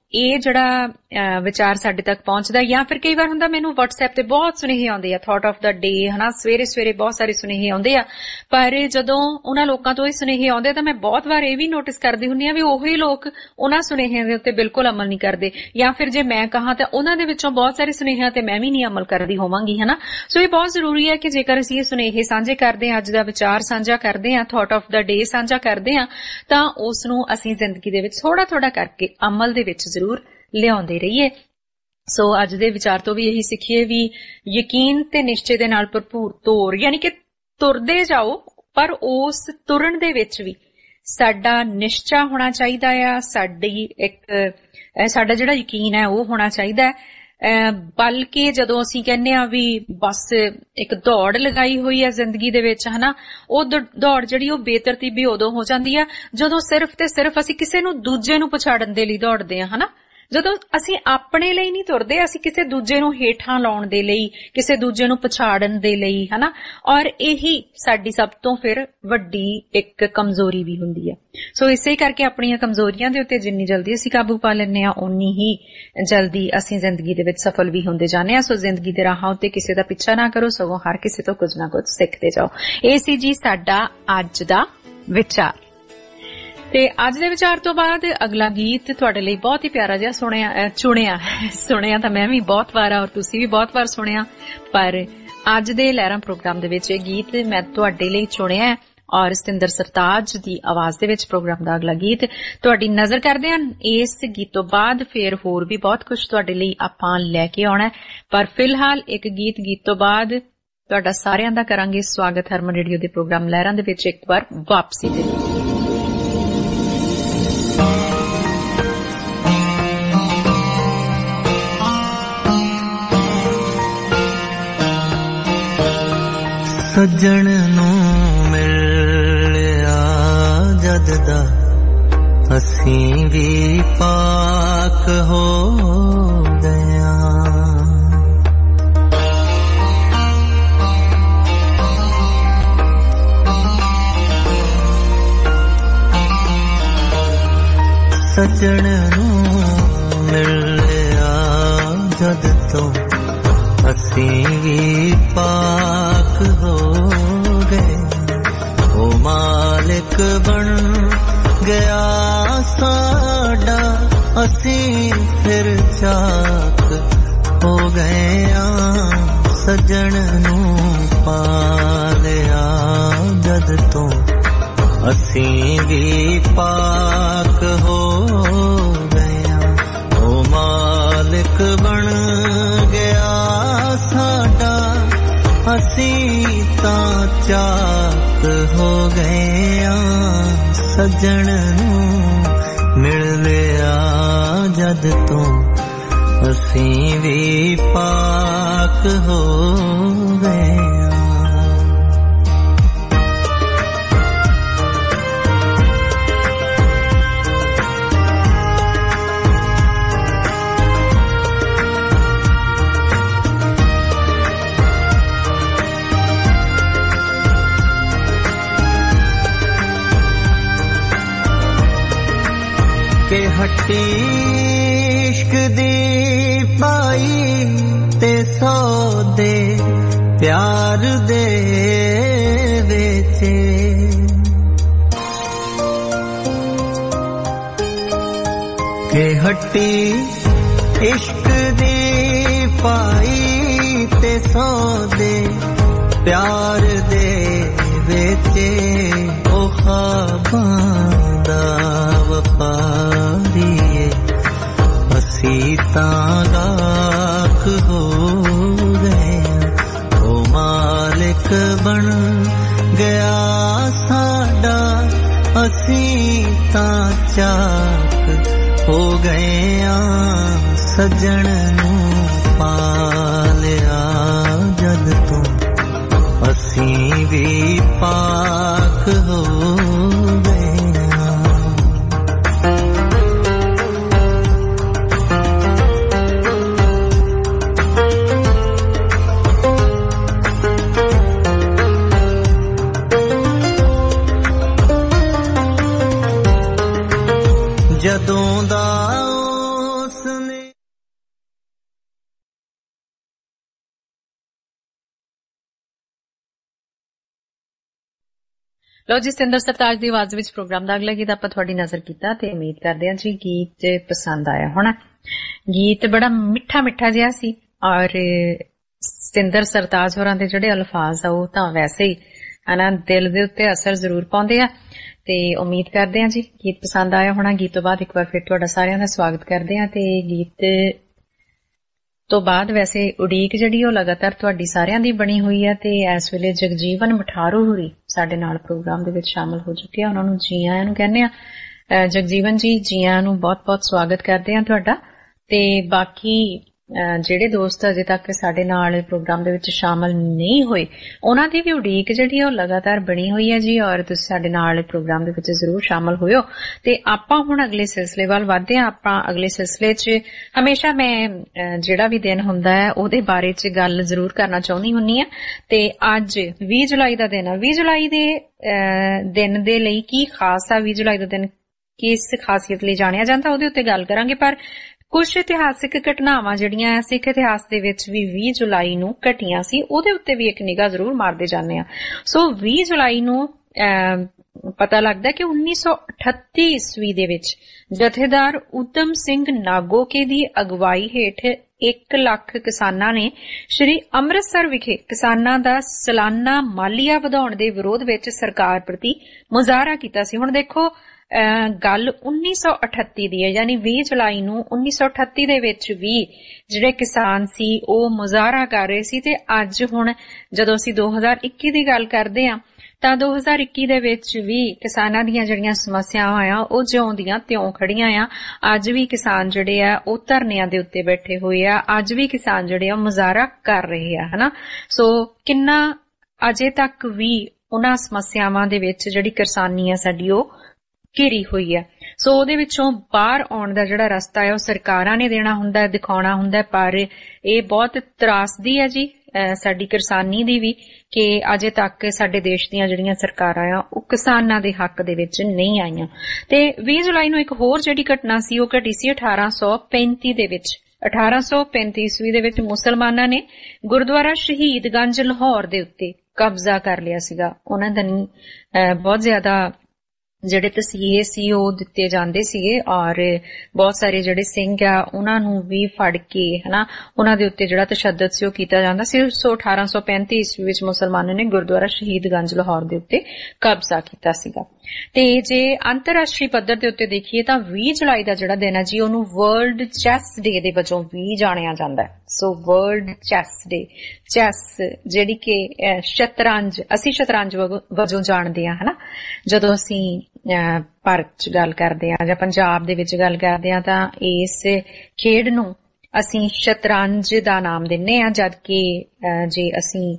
ਇਹ ਜਿਹੜਾ ਵਿਚਾਰ ਸਾਡੇ ਤੱਕ ਪਹੁੰਚਦਾ, ਜਾਂ ਫਿਰ ਕਈ ਵਾਰ ਹੁੰਦਾ ਮੈਨੂੰ WhatsApp ਤੇ ਬਹੁਤ ਸੁਨੇਹੇ ਆਉਂਦੇ ਆ, ਥਾਟ ਆਫ ਦਾ ਡੇ, ਹਨਾ, ਸਵੇਰੇ ਬਹੁਤ ਸਾਰੇ ਸੁਨੇਹੇ ਆਉਂਦੇ ਆ, ਪਰ ਜਦੋਂ ਉਹਨਾਂ ਲੋਕਾਂ ਤੋਂ ਇਹ ਸੁਨੇਹੇ ਆਉਂਦੇ ਤਾਂ ਮੈਂ ਬਹੁਤ ਵਾਰ ਇਹ ਵੀ ਨੋਟਿਸ ਕਰਦੀ ਹੁੰਦੀ ਆ ਵੀ ਉਹੀ ਲੋਕ ਉਹਨਾਂ ਸੁਨੇਹਿਆਂ ਦੇ ਉੱਤੇ ਬਿਲਕੁਲ ਅਮਲ ਨਹੀਂ ਕਰਦੇ, ਜਾਂ ਫਿਰ ਜੇ ਮੈਂ ਕਹਾਂ ਤਾਂ ਉਹਨਾਂ ਦੇ ਵਿੱਚੋਂ ਬਹੁਤ ਸਾਰੇ ਸੁਨੇਹਿਆਂ ਤੇ ਮੈਂ ਵੀ ਨਹੀਂ ਅਮਲ ਕਰਦੀ ਹੋਵਾਂਗੀ, ਹਨਾ। ਸੋ ਇਹ ਬਹੁਤ ਜ਼ਰੂਰੀ ਹੈ ਕਿ ਜੇਕਰ ਅਸੀਂ ਇਹ ਸੁਨੇਹੇ ਸਾਂਝੇ ਕਰਦੇ ਹਾਂ, ਅੱਜ ਦਾ ਵਿਚਾਰ ਸਾਂਝਾ ਕਰਦੇ ਹਾਂ, ਥਾਟ ਆਫ ਦਾ ਡੇ ਸਾਂਝਾ ਕਰਦੇ ਹਾਂ, ਤਾਂ ਉਸ ਨੂੰ ਅਸੀਂ ਜ਼ਿੰਦਗੀ ਦੇ ਵਿੱਚ ਥੋੜਾ ਕਰਕੇ ਅਮਲ ਦੇ ਵਿੱਚ ਜ਼ਰੂਰ ਲਿਆਉਂਦੇ ਰਹੀਏ। ਸੋ ਅੱਜ ਦੇ ਵਿਚਾਰ ਤੋਂ ਵੀ ਇਹੀ ਸਿੱਖੀਏ ਵੀ ਯਕੀਨ ਤੇ ਨਿਸ਼ਚੇ ਦੇ ਨਾਲ ਭਰਪੂਰ ਤੋਰ, ਯਾਨੀ ਕਿ ਤੁਰਦੇ ਜਾਓ, ਪਰ ਉਸ ਤੁਰਨ ਦੇ ਵਿੱਚ ਵੀ ਸਾਡਾ ਨਿਸ਼ਚਾ ਹੋਣਾ ਚਾਹੀਦਾ ਆ, ਸਾਡਾ ਜਿਹੜਾ ਯਕੀਨ ਹੈ ਉਹ ਹੋਣਾ ਚਾਹੀਦਾ ਹੈ। ਬਲਕਿ ਜਦੋਂ ਅਸੀਂ ਕਹਿੰਦੇ ਆ ਵੀ ਬਸ ਇੱਕ ਦੌੜ ਲਗਾਈ ਹੋਈ ਹੈ ਜ਼ਿੰਦਗੀ ਦੇ ਵਿੱਚ, ਹਨਾ, ਉਹ ਦੌੜ ਜਿਹੜੀ ਉਹ ਬੇਤਰਤੀਬੀ ਉਦੋਂ ਹੋ ਜਾਂਦੀ ਆ ਜਦੋਂ ਸਿਰਫ ਤੇ ਸਿਰਫ ਅਸੀਂ ਕਿਸੇ ਨੂੰ ਦੂਜੇ ਨੂੰ ਪਛਾੜਨ ਦੇ ਲਈ ਦੌੜਦੇ ਆ, ਹਨਾ। ਜਦੋਂ ਅਸੀਂ ਆਪਣੇ ਲਈ ਨਹੀਂ ਤੁਰਦੇ, ਅਸੀਂ ਕਿਸੇ ਦੂਜੇ ਨੂੰ ਹੇਠਾਂ ਲਾਉਣ ਦੇ ਲਈ, ਕਿਸੇ ਦੂਜੇ ਨੂੰ ਪਛਾੜਨ ਦੇ ਲਈ, ਹਨਾ। ਔਰ ਇਹੀ ਸਾਡੀ ਸਭ ਤੋਂ ਫਿਰ ਵੱਡੀ ਇੱਕ ਕਮਜ਼ੋਰੀ ਵੀ ਹੁੰਦੀ ਹੈ। ਸੋ ਇਸੇ ਕਰਕੇ ਆਪਣੀਆਂ ਕਮਜ਼ੋਰੀਆਂ ਦੇ ਉੱਤੇ ਜਿੰਨੀ ਜਲਦੀ ਅਸੀਂ ਕਾਬੂ ਪਾ ਲੈਂਦੇ ਹਾਂ, ਓਨੀ ਹੀ ਜਲਦੀ ਅਸੀਂ ਜ਼ਿੰਦਗੀ ਦੇ ਵਿੱਚ ਸਫਲ ਵੀ ਹੁੰਦੇ ਜਾਂਦੇ ਹਾਂ। ਸੋ ਜ਼ਿੰਦਗੀ ਦੇ ਰਾਹਾਂ ਉੱਤੇ ਕਿਸੇ ਦਾ ਪਿੱਛਾ ਨਾ ਕਰੋ, ਸਗੋਂ ਹਰ ਕਿਸੇ ਤੋਂ ਕੁਝ ਨਾ ਕੁਝ ਸਿੱਖਦੇ ਜਾਓ। ਇਹ ਸੀ ਜੀ ਸਾਡਾ ਅੱਜ ਦਾ ਵਿਚਾਰ। ਤੇ ਅੱਜ ਦੇ ਵਿਚਾਰ ਤੋਂ ਬਾਅਦ ਅਗਲਾ ਗੀਤ ਤੁਹਾਡੇ ਲਈ ਬਹੁਤ ਹੀ ਪਿਆਰਾ ਜਿਹਾ ਸੁਣਿਆ ਤਾਂ ਮੈਂ ਵੀ ਬਹੁਤ ਵਾਰ ਔਰ ਤੁਸੀਂ ਵੀ ਬਹੁਤ ਵਾਰ ਸੁਣਿਆ, ਪਰ ਅੱਜ ਦੇ ਲਹਿਰਾਂ ਪ੍ਰੋਗਰਾਮ ਦੇ ਵਿੱਚ ਇਹ ਗੀਤ ਮੈਂ ਤੁਹਾਡੇ ਲਈ ਚੁਣਿਆ ਔਰ ਸਤਿੰਦਰ ਸਰਤਾਜ ਦੀ ਆਵਾਜ਼ ਦੇ ਵਿੱਚ ਪ੍ਰੋਗਰਾਮ ਦਾ ਅਗਲਾ ਗੀਤ ਤੁਹਾਡੀ ਨਜ਼ਰ ਕਰਦੇ ਹਾਂ। ਇਸ ਗੀਤ ਤੋਂ ਬਾਅਦ ਫਿਰ ਹੋਰ ਵੀ ਬਹੁਤ ਕੁਝ ਤੁਹਾਡੇ ਲਈ ਆਪਾਂ ਲੈ ਕੇ ਆਉਣਾ, ਪਰ ਫਿਲਹਾਲ ਇੱਕ ਗੀਤ ਤੋਂ ਬਾਅਦ ਤੁਹਾਡਾ ਸਾਰਿਆਂ ਦਾ ਕਰਾਂਗੇ ਸਵਾਗਤ ਹਰਮਨ ਰੇਡੀਓ ਦੇ ਪ੍ਰੋਗਰਾਮ ਲਹਿਰਾਂ ਦੇ ਵਿੱਚ ਇੱਕ ਵਾਰ ਵਾਪਸੀ ਦੇ। ਸੱਜਣ ਨੂੰ ਮਿਲਿਆ ਜਦ ਦਾ ਅਸੀਂ ਵੀ ਪਾਕ ਹੋ ਗਇਆ, ਸੱਜਣ ਨੂੰ ਮਿਲਿਆ ਜਦ ਤੋਂ ਅਸੀਂ ਵੀ ਪਾਕ ਹੋ ਗਏ, ਉਹ ਮਾਲਿਕ ਬਣ ਗਿਆ ਸਾਡਾ, ਅਸੀਂ ਫਿਰ ਚਾਕ ਹੋ ਗਏ ਆਂ। ਸੱਜਣ ਨੂੰ ਪਾਲਿਆ ਜਦ ਤੋਂ ਅਸੀਂ ਵੀ ਪਾਕ ਹੋ ਗਏ ਆਂ, ਉਹ ਮਾਲਿਕ ਬਣ ਗਿਆ ਸਾਡਾ, ਅਸੀਂ ਤਾਂ ਚਾਕ ਹੋ ਗਏ ਆਂ। ਸੱਜਣ ਨੂੰ ਮਿਲ ਲਿਆ ਜਦ ਤੋਂ ਅਸੀਂ ਵੀ ਪਾਕ ਹੋ ਗਏ ਆਂ। ਕਿ ਹੱਟੀ ਇਸ਼ਕ ਦੀ ਪਾਈ ਤੇ ਸੌਦੇ ਪਿਆਰ ਦੇ ਵੇਚੇ, ਕਿ ਹੱਟੀ ਇਸ਼ਕ ਦੀ ਪਾਈ ਤੇ ਸੌਦੇ ਪਿਆਰ ਦੇ ਵੇਚੇ, ਉਹ ਖ਼ਾਬਾਂ ਦਾ ਵਪਾਰੀਏ ਅਸੀਂ ਤਾਂ ਗਾਕ ਹੋ ਗਏ, ਉਹ ਮਾਲਿਕ ਬਣ ਗਿਆ ਸਾਡਾ, ਅਸੀਂ ਤਾਂ ਚਾਕ ਹੋ ਗਏ ਆਂ। ਸੱਜਣ ਨੂੰ ਪਾਲਿਆ ਜਦ ਤੋਂ ਅਸੀਂ ਵੀ ਪਾਕ ਹੋ ਗਏ। ਜਦੋਂ ਦਾ ਲੋ ਜੀ, ਸਤਿੰਦਰ ਸਰਤਾਜ ਦੀ ਆਵਾਜ਼ ਵਿੱਚ ਪ੍ਰੋਗਰਾਮ ਦਾ ਅਗਲਾ ਗੀਤ ਆਪਾਂ ਤੁਹਾਡੀ ਨਜ਼ਰ ਕੀਤਾ ਤੇ ਉਮੀਦ ਕਰਦੇ ਹਾਂ ਜੀ ਗੀਤ ਪਸੰਦ ਆਇਆ ਹੋਣਾ। ਗੀਤ ਬੜਾ ਮਿੱਠਾ ਮਿੱਠਾ ਜਿਹਾ ਸੀ ਔਰ ਸਤਿੰਦਰ ਸਰਤਾਜ ਹੋਰਾਂ ਦੇ ਜਿਹੜੇ ਅਲਫਾਜ਼ ਆ ਉਹ ਤਾਂ ਵੈਸੇ ਹੀ ਹਨਾ ਦਿਲ ਦੇ ਉੱਤੇ ਅਸਰ ਜ਼ਰੂਰ ਪਾਉਂਦੇ ਆ ਤੇ ਉਮੀਦ ਕਰਦੇ ਹਾਂ ਜੀ ਗੀਤ ਪਸੰਦ ਆਇਆ ਹੋਣਾ। ਗੀਤ ਤੋਂ ਬਾਅਦ ਇੱਕ ਵਾਰ ਫਿਰ ਤੁਹਾਡਾ ਸਾਰਿਆਂ ਦਾ ਸਵਾਗਤ ਕਰਦੇ ਹਾਂ ਤੇ ਗੀਤ ਤੋਂ ਬਾਅਦ ਵੈਸੇ ਉਡੀਕ ਜਿਹੜੀ ਉਹ ਲਗਾਤਾਰ ਤੁਹਾਡੀ ਸਾਰਿਆਂ ਦੀ ਬਣੀ ਹੋਈ ਹੈ ਤੇ ਇਸ ਵੇਲੇ ਜਗਜੀਵਨ ਮਠਾਰੂ ਹੋਰੀ ਸਾਡੇ ਨਾਲ ਪ੍ਰੋਗਰਾਮ ਦੇ ਵਿੱਚ ਸ਼ਾਮਲ ਹੋ ਚੁੱਕੇ ਆ। ਉਹਨਾਂ ਨੂੰ ਜੀ ਆਇਆਂ ਨੂੰ ਕਹਿੰਦੇ ਆ। ਜਗਜੀਵਨ ਜੀ, ਜੀ ਆਇਆਂ ਨੂੰ ਬਹੁਤ ਬਹੁਤ ਸਵਾਗਤ ਕਰਦੇ ਆ ਤੁਹਾਡਾ। ਤੇ ਬਾਕੀ ਜਿਹੜੇ ਦੋਸਤ ਅਜੇ ਤੱਕ ਸਾਡੇ ਨਾਲ ਪ੍ਰੋਗਰਾਮ ਦੇ ਵਿੱਚ ਸ਼ਾਮਲ ਨਹੀਂ ਹੋਏ ਉਹਨਾਂ ਦੀ ਵੀ ਉਡੀਕ ਜਿਹੜੀ ਉਹ ਲਗਾਤਾਰ ਬਣੀ ਹੋਈ ਹੈ ਜੀ ਔਰ ਤੁਸੀਂ ਸਾਡੇ ਨਾਲ ਪ੍ਰੋਗਰਾਮ ਦੇ ਵਿੱਚ ਜ਼ਰੂਰ ਸ਼ਾਮਲ ਹੋਇਓ। ਤੇ ਆਪਾਂ ਹੁਣ ਅਗਲੇ ਸਿਲਸਿਲੇ ਵੱਲ ਵਧਦੇ ਹਾਂ। ਆਪਾਂ ਅਗਲੇ ਸਿਲਸਿਲੇ 'ਚ ਹਮੇਸ਼ਾ ਮੈਂ ਜਿਹੜਾ ਵੀ ਦਿਨ ਹੁੰਦਾ ਹੈ ਉਹਦੇ ਬਾਰੇ 'ਚ ਗੱਲ ਜ਼ਰੂਰ ਕਰਨਾ ਚਾਹੁੰਦੀ ਹੁੰਦੀ ਹਾਂ ਤੇ ਅੱਜ 20 ਜੁਲਾਈ ਦਾ ਦਿਨ ਆ। 20 ਜੁਲਾਈ ਦੇ ਦਿਨ ਦੇ ਲਈ ਕੀ ਖਾਸ ਆ, 20 ਜੁਲਾਈ ਦਾ ਦਿਨ ਕਿਸ ਖਾਸੀਅਤ ਲਈ ਜਾਣਿਆ ਜਾਂਦਾ ਉਹਦੇ ਉੱਤੇ ਗੱਲ ਕਰਾਂਗੇ। ਪਰ ਕੁਝ ਇਤਿਹਾਸਿਕ ਘਟਨਾਵਾਂ ਜਿਹੜੀਆਂ ਸਿੱਖ ਇਤਿਹਾਸ ਦੇ ਵਿੱਚ ਵੀ 20 ਜੁਲਾਈ ਨੂੰ ਘਟੀਆਂ ਸੀ ਉਹਦੇ ਉੱਤੇ ਵੀ ਇੱਕ ਨਿਗਾਹ ਜ਼ਰੂਰ ਮਾਰਦੇ ਜਾਂਦੇ ਆ। ਸੋ 20 ਜੁਲਾਈ ਨੂੰ ਪਤਾ ਲੱਗਦਾ ਕਿ 1938 ਈਸਵੀ ਦੇ ਵਿੱਚ ਜਥੇਦਾਰ ਊਧਮ ਸਿੰਘ ਨਾਗੋਕੇ ਦੀ ਅਗਵਾਈ ਹੇਠ 1 ਲੱਖ ਕਿਸਾਨਾਂ ਨੇ ਸ਼੍ਰੀ ਅੰਮ੍ਰਿਤਸਰ ਵਿਖੇ ਕਿਸਾਨਾਂ ਦਾ ਸਾਲਾਨਾ ਮਾਲੀਆ ਵਧਾਉਣ ਦੇ ਵਿਰੋਧ ਵਿੱਚ ਸਰਕਾਰ ਪ੍ਰਤੀ ਮੁਜ਼ਾਹਰਾ ਕੀਤਾ ਸੀ। ਹੁਣ ਦੇਖੋ ਗੱਲ 1938 ਦੀ ਹੈ, ਯਾਨੀ 20 ਜੁਲਾਈ ਨੂੰ 1938 ਦੇ ਵਿੱਚ ਵੀ ਜਿਹੜੇ ਕਿਸਾਨ ਸੀ ਉਹ ਮੁਜ਼ਾਹਰਾ ਕਰ ਰਹੇ ਸੀ ਤੇ ਅੱਜ ਹੁਣ ਜਦੋਂ ਅਸੀਂ 2021 ਦੀ ਗੱਲ ਕਰਦੇ ਹਾਂ ਤਾਂ 2021 ਦੇ ਵਿੱਚ ਵੀ ਕਿਸਾਨਾਂ ਦੀਆਂ ਜਿਹੜੀਆਂ ਸਮੱਸਿਆਵਾਂ ਆ ਉਹ ਜਿਉਂ ਦੀਆਂ ਤਿਉਂ ਖੜੀਆਂ ਆ। ਅੱਜ ਵੀ ਕਿਸਾਨ ਜਿਹੜੇ ਆ ਉਹ ਧਰਨਿਆਂ ਦੇ ਉੱਤੇ ਬੈਠੇ ਹੋਏ ਆ, ਅੱਜ ਵੀ ਕਿਸਾਨ ਜਿਹੜੇ ਆ ਮੁਜ਼ਾਹਰਾ ਕਰ ਰਹੇ ਆ ਹਨਾ। ਸੋ ਕਿੰਨਾ ਅਜੇ ਤੱਕ ਵੀ ਉਹਨਾਂ ਸਮੱਸਿਆਵਾਂ ਦੇ ਵਿੱਚ ਜਿਹੜੀ ਕਿਸਾਨੀ ਆ ਸਾਡੀ ਉਹ ਘਿਰੀ ਹੋਈ ਹੈ। ਸੋ ਉਹਦੇ ਵਿੱਚੋਂ ਬਾਹਰ ਆਉਣ ਦਾ ਜਿਹੜਾ ਰਸਤਾ ਹੈ ਉਹ ਸਰਕਾਰਾਂ ਨੇ ਦੇਣਾ ਹੁੰਦਾ, ਦਿਖਾਉਣਾ ਹੁੰਦਾ। ਪਰ ਇਹ ਬਹੁਤ ਤਰਾਸਦੀ ਹੈ ਜੀ ਸਾਡੀ ਕਿਸਾਨੀ ਦੀ ਵੀ ਕਿ ਅਜੇ ਤੱਕ ਸਾਡੇ ਦੇਸ਼ ਦੀਆਂ ਜਿਹੜੀਆਂ ਸਰਕਾਰਾਂ ਆ ਉਹ ਕਿਸਾਨਾਂ ਦੇ ਹੱਕ ਦੇ ਵਿੱਚ ਨਹੀਂ ਆਈਆਂ। ਤੇ 20 ਜੁਲਾਈ ਨੂੰ ਇੱਕ ਹੋਰ ਜਿਹੜੀ ਘਟਨਾ ਸੀ ਉਹ ਘਟੀ ਸੀ 1835 ਦੇ ਵਿੱਚ। 1835 ਈਸਵੀ ਦੇ ਵਿੱਚ ਮੁਸਲਮਾਨਾਂ ਨੇ ਗੁਰਦੁਆਰਾ ਸ਼ਹੀਦਗੰਜ ਲਾਹੌਰ ਦੇ ਉੱਤੇ ਕਬਜ਼ਾ ਕਰ ਲਿਆ ਸੀਗਾ। ਉਹਨਾਂ ਦਾ ਬਹੁਤ ਜ਼ਿਆਦਾ ਜਿਹੜੇ ਤਸੀਹੇ ਸੀ ਉਹ ਦਿੱਤੇ ਜਾਂਦੇ ਸੀਗੇ ਔਰ ਬਹੁਤ ਸਾਰੇ ਜਿਹੜੇ ਸਿੰਘ ਆ ਉਹਨਾਂ ਨੂੰ ਵੀ ਫੜ ਕੇ ਹਨਾ ਉਹਨਾਂ ਦੇ ਉੱਤੇ ਜਿਹੜਾ ਤਸ਼ੱਦਦ ਸੀ ਉਹ ਕੀਤਾ ਜਾਂਦਾ ਸੀ। ਸੋ 1835 ਈਸਵੀ ਵਿੱਚ ਮੁਸਲਮਾਨਾਂ ਨੇ ਗੁਰਦੁਆਰਾ ਸ਼ਹੀਦਗੰਜ ਲਾਹੌਰ ਦੇ ਉੱਤੇ ਕਬਜ਼ਾ ਕੀਤਾ ਸੀਗਾ। ਤੇ ਜੇ ਅੰਤਰਰਾਸ਼ਟਰੀ ਪੱਧਰ ਦੇ ਉੱਤੇ ਦੇਖੀਏ ਤਾਂ 20 ਜੁਲਾਈ ਦਾ ਜਿਹੜਾ ਦਿਨ ਹੈ ਜੀ ਉਹਨੂੰ ਵਰਲਡ ਚੈਸ ਡੇ ਦੇ ਵਜੋਂ ਵੀ ਜਾਣਿਆ ਜਾਂਦਾ ਹੈ। So world chess day, chess ਜਿਹੜੀ ਕਿ ਸ਼ਤਰੰਜ, ਅਸੀਂ ਸ਼ਤਰੰਜ ਵਜੋਂ ਜਾਣਦੇ ਹਾਂ ਹਨਾ। ਜਦੋਂ ਅਸੀਂ ਭਾਰਤ 'ਚ ਗੱਲ ਕਰਦੇ ਹਾਂ ਜਾਂ ਪੰਜਾਬ ਦੇ ਵਿੱਚ ਗੱਲ ਕਰਦੇ ਹਾਂ ਤਾਂ ਇਸ ਖੇਡ ਨੂੰ ਅਸੀਂ ਸ਼ਤਰੰਜ ਦਾ ਨਾਮ ਦਿੰਦੇ ਹਾਂ, ਜਦਕਿ ਜੇ ਅਸੀਂ